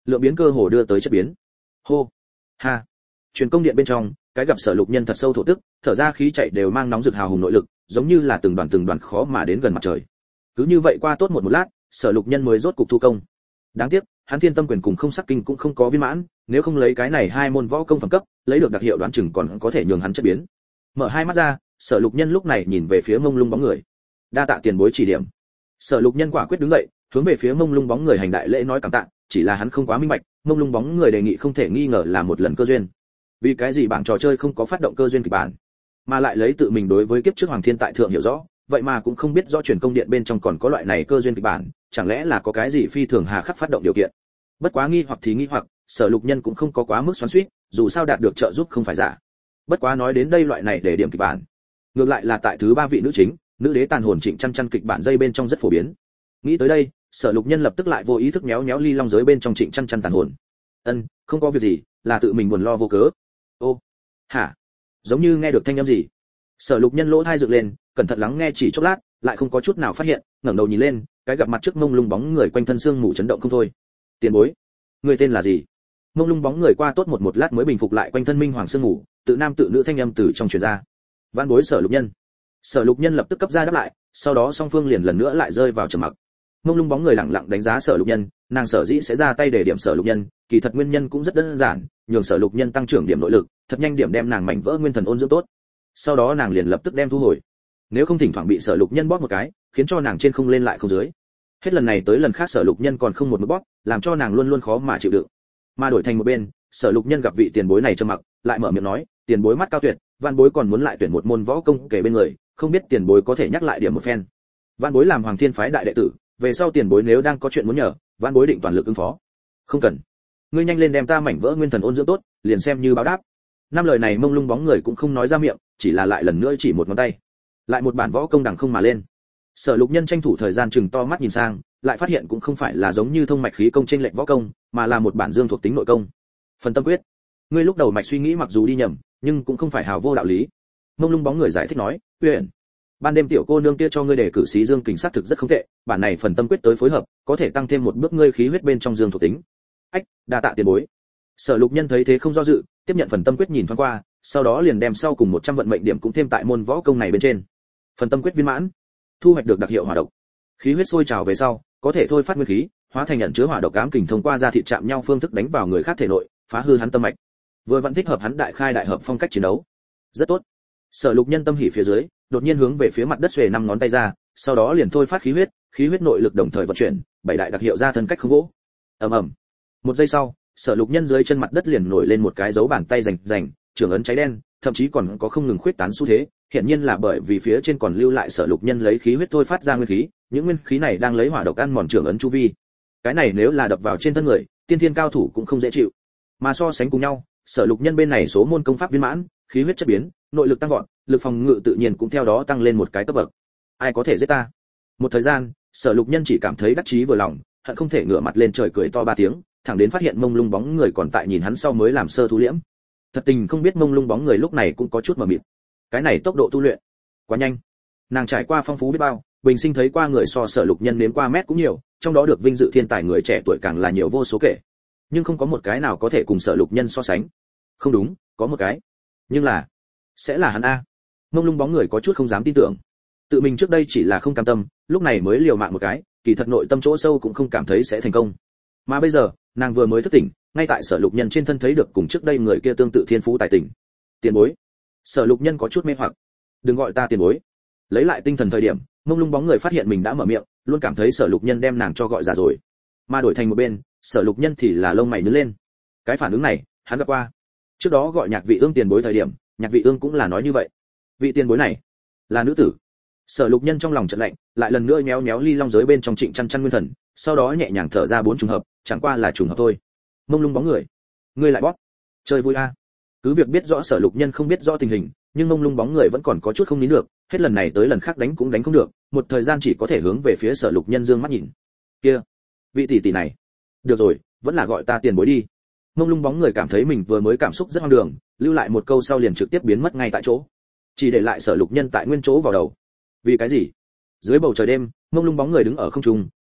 lượng biến cơ hồ đưa tới chất biến. Hô, ha. Truyền công điện bên trong, cái gặp Sở Lục Nhân thật sâu thổ tức, thở ra khí chạy đều mang nóng rực hào hùng nội lực, giống như là từng đoàn từng đoàn khó mà đến gần mặt trời. Cứ như vậy qua tốt một một lát, Sở Lục Nhân mới rốt cục thu công. Đáng tiếc, hắn Thiên Tâm quyền cùng Không Sắc kinh cũng không có viên mãn, nếu không lấy cái này hai môn võ công phẩm cấp, lấy được đặc hiệu đoán chừng còn có thể nhường hắn chất biến. Mở hai mắt ra, Sở Lục Nhân lúc này nhìn về phía mông lung bóng người. Đa tạ tiền bối chỉ điểm. Sở Lục Nhân quả quyết đứng dậy, hướng về phía mông lung bóng người hành đại lễ nói cảm tạ, chỉ là hắn không quá minh bạch, mông lung bóng người đề nghị không thể nghi ngờ là một lần cơ duyên. Vì cái gì bảng trò chơi không có phát động cơ duyên kịch bản, mà lại lấy tự mình đối với kiếp trước Hoàng Thiên tại thượng hiểu rõ, vậy mà cũng không biết rõ truyền công điện bên trong còn có loại này cơ duyên kịch bản, chẳng lẽ là có cái gì phi thường hà khắc phát động điều kiện. Bất quá nghi hoặc thì nghi hoặc, Sở Lục Nhân cũng không có quá mức xoắn xuýt, dù sao đạt được trợ giúp không phải giả. Bất quá nói đến đây loại này để điểm kịch bản, ngược lại là tại thứ ba vị nữ chính, nữ đế tàn hồn Trịnh Chăn Chăn kịch bản dây bên trong rất phổ biến. Nghĩ tới đây, Sở Lục Nhân lập tức lại vô ý thức méo méo ly long giới bên trong Trịnh Chăn Chăn tàn hồn. Ân, không có việc gì, là tự mình buồn lo vô cớ. Ô, hả? Giống như nghe được thanh âm gì. Sở Lục Nhân lỗ tai dựng lên, cẩn thận lắng nghe chỉ chốc lát, lại không có chút nào phát hiện, ngẩng đầu nhìn lên, cái gặp mặt trước mông lung bóng người quanh thân xương mù chấn động không thôi. Tiền bối, người tên là gì? Mông lung bóng người qua tốt một một lát mới bình phục lại quanh thân minh hoàng xương mù, tự nam tự nữ thanh âm từ trong truyền ra. Vạn bối Sở Lục Nhân. Sở Lục Nhân lập tức cấp ra đáp lại, sau đó song phương liền lần nữa lại rơi vào trầm mặc. Mông lung bóng người lặng lặng đánh giá Sở Lục Nhân, nàng sở dĩ sẽ ra tay để điểm Sở Lục Nhân, kỳ thật nguyên nhân cũng rất đơn giản, nhường Sở Lục Nhân tăng trưởng điểm nội lực, thật nhanh điểm đem nàng mảnh vỡ nguyên thần ôn dưỡng tốt. Sau đó nàng liền lập tức đem thu hồi. Nếu không thỉnh thoảng bị Sở Lục Nhân bóp một cái, khiến cho nàng trên không lên lại không dưới. Hết lần này tới lần khác Sở Lục Nhân còn không một mực bóp, làm cho nàng luôn luôn khó mà chịu đựng. Mà đổi thành một bên, Sở Lục Nhân gặp vị tiền bối này trầm mặc, lại mở miệng nói, tiền bối mắt cao tuyệt, Vạn bối còn muốn lại tuyển một môn võ công kể bên người, không biết tiền bối có thể nhắc lại điểm một phen. Vạn bối làm Hoàng Thiên phái đại đệ tử, về sau tiền bối nếu đang có chuyện muốn nhờ, Vạn bối định toàn lực ứng phó. Không cần, ngươi nhanh lên đem ta mảnh vỡ nguyên thần ôn dưỡng tốt, liền xem như báo đáp. Năm lời này mông lung bóng người cũng không nói ra miệng, chỉ là lại lần nữa chỉ một ngón tay, lại một bản võ công đằng không mà lên. Sở Lục Nhân tranh thủ thời gian chừng to mắt nhìn sang, lại phát hiện cũng không phải là giống như thông mạch khí công trên lệnh võ công, mà là một bản dương thuộc tính nội công. Phần tâm quyết. Ngươi lúc đầu mạch suy nghĩ mặc dù đi nhầm, nhưng cũng không phải hào vô đạo lý. Mông lung bóng người giải thích nói, "Uyển, ban đêm tiểu cô nương kia cho ngươi để cử xí dương kình sát thực rất không tệ, bản này phần tâm quyết tới phối hợp, có thể tăng thêm một bước ngươi khí huyết bên trong dương thuộc tính." Ách, đa tạ tiền bối. Sở Lục Nhân thấy thế không do dự, tiếp nhận phần tâm quyết nhìn thoáng qua, sau đó liền đem sau cùng một trăm vận mệnh điểm cũng thêm tại môn võ công này bên trên. Phần tâm quyết viên mãn, thu hoạch được đặc hiệu hỏa độc. Khí huyết sôi trào về sau, có thể thôi phát nguyên khí, hóa thành nhận chứa hỏa độc ám kình thông qua da thịt chạm nhau phương thức đánh vào người khác thể nội, phá hư hắn tâm mạch. Vừa vẫn thích hợp hắn đại khai đại hợp phong cách chiến đấu. Rất tốt. Sở Lục Nhân tâm hỉ phía dưới, đột nhiên hướng về phía mặt đất xuề năm ngón tay ra, sau đó liền thôi phát khí huyết, khí huyết nội lực đồng thời vận chuyển, bảy đại đặc hiệu ra thân cách không vỗ. Ầm ầm. Một giây sau, Sở Lục Nhân dưới chân mặt đất liền nổi lên một cái dấu bàn tay rành rành, trường ấn cháy đen, thậm chí còn có không ngừng khuyết tán xu thế, hiện nhiên là bởi vì phía trên còn lưu lại Sở Lục Nhân lấy khí huyết thôi phát ra nguyên khí, những nguyên khí này đang lấy hỏa độc ăn mòn trường ấn chu vi. Cái này nếu là đập vào trên thân người, tiên thiên cao thủ cũng không dễ chịu. Mà so sánh cùng nhau, Sở Lục Nhân bên này số môn công pháp viên mãn, khí huyết chất biến, nội lực tăng vọt, lực phòng ngự tự nhiên cũng theo đó tăng lên một cái cấp bậc. Ai có thể giết ta? Một thời gian, Sở Lục Nhân chỉ cảm thấy đắc chí vừa lòng, hận không thể ngửa mặt lên trời cười to ba tiếng, thẳng đến phát hiện mông lung bóng người còn tại nhìn hắn sau mới làm sơ thu liễm. Thật tình không biết mông lung bóng người lúc này cũng có chút mờ mịt. Cái này tốc độ tu luyện quá nhanh. Nàng trải qua phong phú biết bao, bình sinh thấy qua người so Sở Lục Nhân đến qua mét cũng nhiều, trong đó được vinh dự thiên tài người trẻ tuổi càng là nhiều vô số kể. Nhưng không có một cái nào có thể cùng Sở Lục Nhân so sánh. Không đúng, có một cái. Nhưng là sẽ là hắn a. Mông lung bóng người có chút không dám tin tưởng. Tự mình trước đây chỉ là không cam tâm, lúc này mới liều mạng một cái, kỳ thật nội tâm chỗ sâu cũng không cảm thấy sẽ thành công. Mà bây giờ, nàng vừa mới thức tỉnh, ngay tại Sở Lục Nhân trên thân thấy được cùng trước đây người kia tương tự thiên phú tài tình. Tiền bối. Sở Lục Nhân có chút mê hoặc. Đừng gọi ta tiền bối. Lấy lại tinh thần thời điểm, mông lung bóng người phát hiện mình đã mở miệng, luôn cảm thấy Sở Lục Nhân đem nàng cho gọi già rồi. Mà đổi thành một bên, Sở Lục Nhân thì là lông mày nhướng lên. Cái phản ứng này, hắn gặp qua. Trước đó gọi Nhạc Vị Ương tiền bối thời điểm, Nhạc Vị Ương cũng là nói như vậy. Vị tiền bối này là nữ tử. Sở Lục Nhân trong lòng chợt lạnh, lại lần nữa méo méo ly long giới bên trong Trịnh Chăn Chăn nguyên thần, sau đó nhẹ nhàng thở ra bốn trùng hợp, chẳng qua là trùng hợp thôi. Mông lung bóng người, ngươi lại bóp, chơi vui a. À. Cứ việc biết rõ Sở Lục Nhân không biết rõ tình hình, nhưng mông lung bóng người vẫn còn có chút không nín được, hết lần này tới lần khác đánh cũng đánh không được, một thời gian chỉ có thể hướng về phía Sở Lục Nhân dương mắt nhìn. Kia, vị tỷ tỷ này, được rồi, vẫn là gọi ta tiền bối đi. Mông lung bóng người cảm thấy mình vừa mới cảm xúc rất hoang đường, lưu lại một câu sau liền trực tiếp biến mất ngay tại chỗ, chỉ để lại Sở Lục Nhân tại nguyên chỗ vào đầu. Vì cái gì? Dưới bầu trời đêm, mông lung bóng người đứng ở không trung,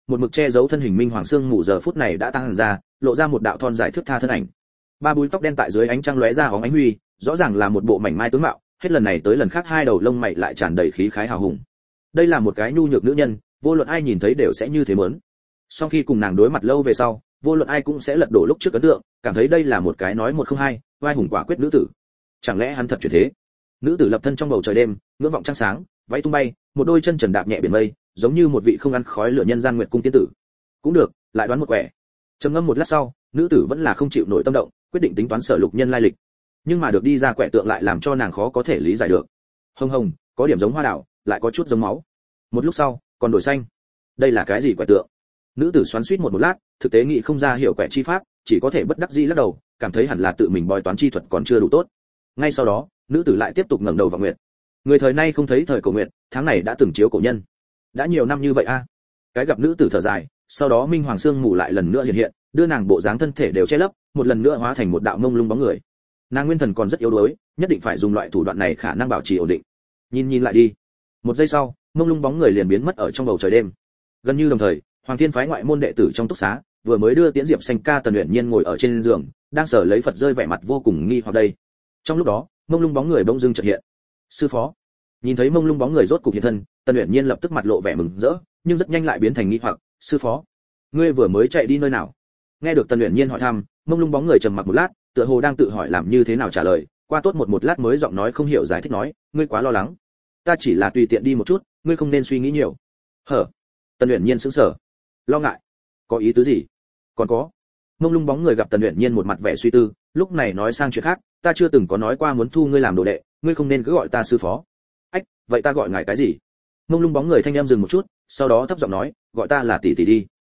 một mực che giấu thân hình minh hoàng xương mù giờ phút này đã tăng ra, lộ ra một đạo thon dài thước tha thân ảnh. Ba búi tóc đen tại dưới ánh trăng lóe ra hóng ánh huy, rõ ràng là một bộ mảnh mai tướng mạo, hết lần này tới lần khác hai đầu lông mày lại tràn đầy khí khái hào hùng. Đây là một cái nhu nhược nữ nhân, vô luận ai nhìn thấy đều sẽ như thế muốn. Sau khi cùng nàng đối mặt lâu về sau, vô luận ai cũng sẽ lật đổ lúc trước ấn tượng, cảm thấy đây là một cái nói một không hai, vai hùng quả quyết nữ tử. Chẳng lẽ hắn thật chuyển thế? Nữ tử lập thân trong bầu trời đêm, ngưỡng vọng trăng sáng, váy tung bay, một đôi chân trần đạp nhẹ biển mây, giống như một vị không ăn khói lửa nhân gian nguyệt cung tiên tử. Cũng được, lại đoán một quẻ. Trầm ngâm một lát sau, nữ tử vẫn là không chịu nổi tâm động, quyết định tính toán Sở Lục Nhân lai lịch. Nhưng mà được đi ra quẻ tượng lại làm cho nàng khó có thể lý giải được. Hồng hồng, có điểm giống hoa đảo, lại có chút giống máu. Một lúc sau, còn đổi xanh. Đây là cái gì quẻ tượng? Nữ tử xoắn xuýt một một lát, thực tế nghĩ không ra hiểu quẻ chi pháp, chỉ có thể bất đắc dĩ lắc đầu, cảm thấy hẳn là tự mình bói toán chi thuật còn chưa đủ tốt. Ngay sau đó, nữ tử lại tiếp tục ngẩng đầu vào nguyệt. Người thời nay không thấy thời cổ nguyệt, tháng này đã từng chiếu cổ nhân. Đã nhiều năm như vậy a. À. Cái gặp nữ tử thở dài, sau đó minh hoàng xương mù lại lần nữa hiện hiện, đưa nàng bộ dáng thân thể đều che lấp, một lần nữa hóa thành một đạo mông lung bóng người. Nàng nguyên thần còn rất yếu đuối, nhất định phải dùng loại thủ đoạn này khả năng bảo trì ổn định. Nhìn nhìn lại đi. Một giây sau, mông lung bóng người liền biến mất ở trong bầu trời đêm. Gần như đồng thời, Hoàng Thiên phái ngoại môn đệ tử trong túc xá, vừa mới đưa tiễn diệp xanh ca Tần Uyển Nhiên ngồi ở trên giường, đang sở lấy Phật rơi vẻ mặt vô cùng nghi hoặc đây. Trong lúc đó, mông lung bóng người bỗng dưng chợt hiện. Sư phó. Nhìn thấy mông lung bóng người rốt cục hiện thân, Tần Uyển Nhiên lập tức mặt lộ vẻ mừng rỡ, nhưng rất nhanh lại biến thành nghi hoặc, sư phó, ngươi vừa mới chạy đi nơi nào? Nghe được Tần Uyển Nhiên hỏi thăm, mông lung bóng người trầm mặc một lát, tựa hồ đang tự hỏi làm như thế nào trả lời, qua tốt một một lát mới giọng nói không hiểu giải thích nói, ngươi quá lo lắng. Ta chỉ là tùy tiện đi một chút, ngươi không nên suy nghĩ nhiều. Hở? Tần Uyển Nhiên sững sờ. Lo ngại? Có ý tứ gì? Còn có. Mông lung bóng người gặp Tần Uyển Nhiên một mặt vẻ suy tư, lúc này nói sang chuyện khác, ta chưa từng có nói qua muốn thu ngươi làm đồ đệ, ngươi không nên cứ gọi ta sư phó. Ách, vậy ta gọi ngài cái gì? Mông lung bóng người thanh em dừng một chút, sau đó thấp giọng nói, gọi ta là tỷ tỷ đi.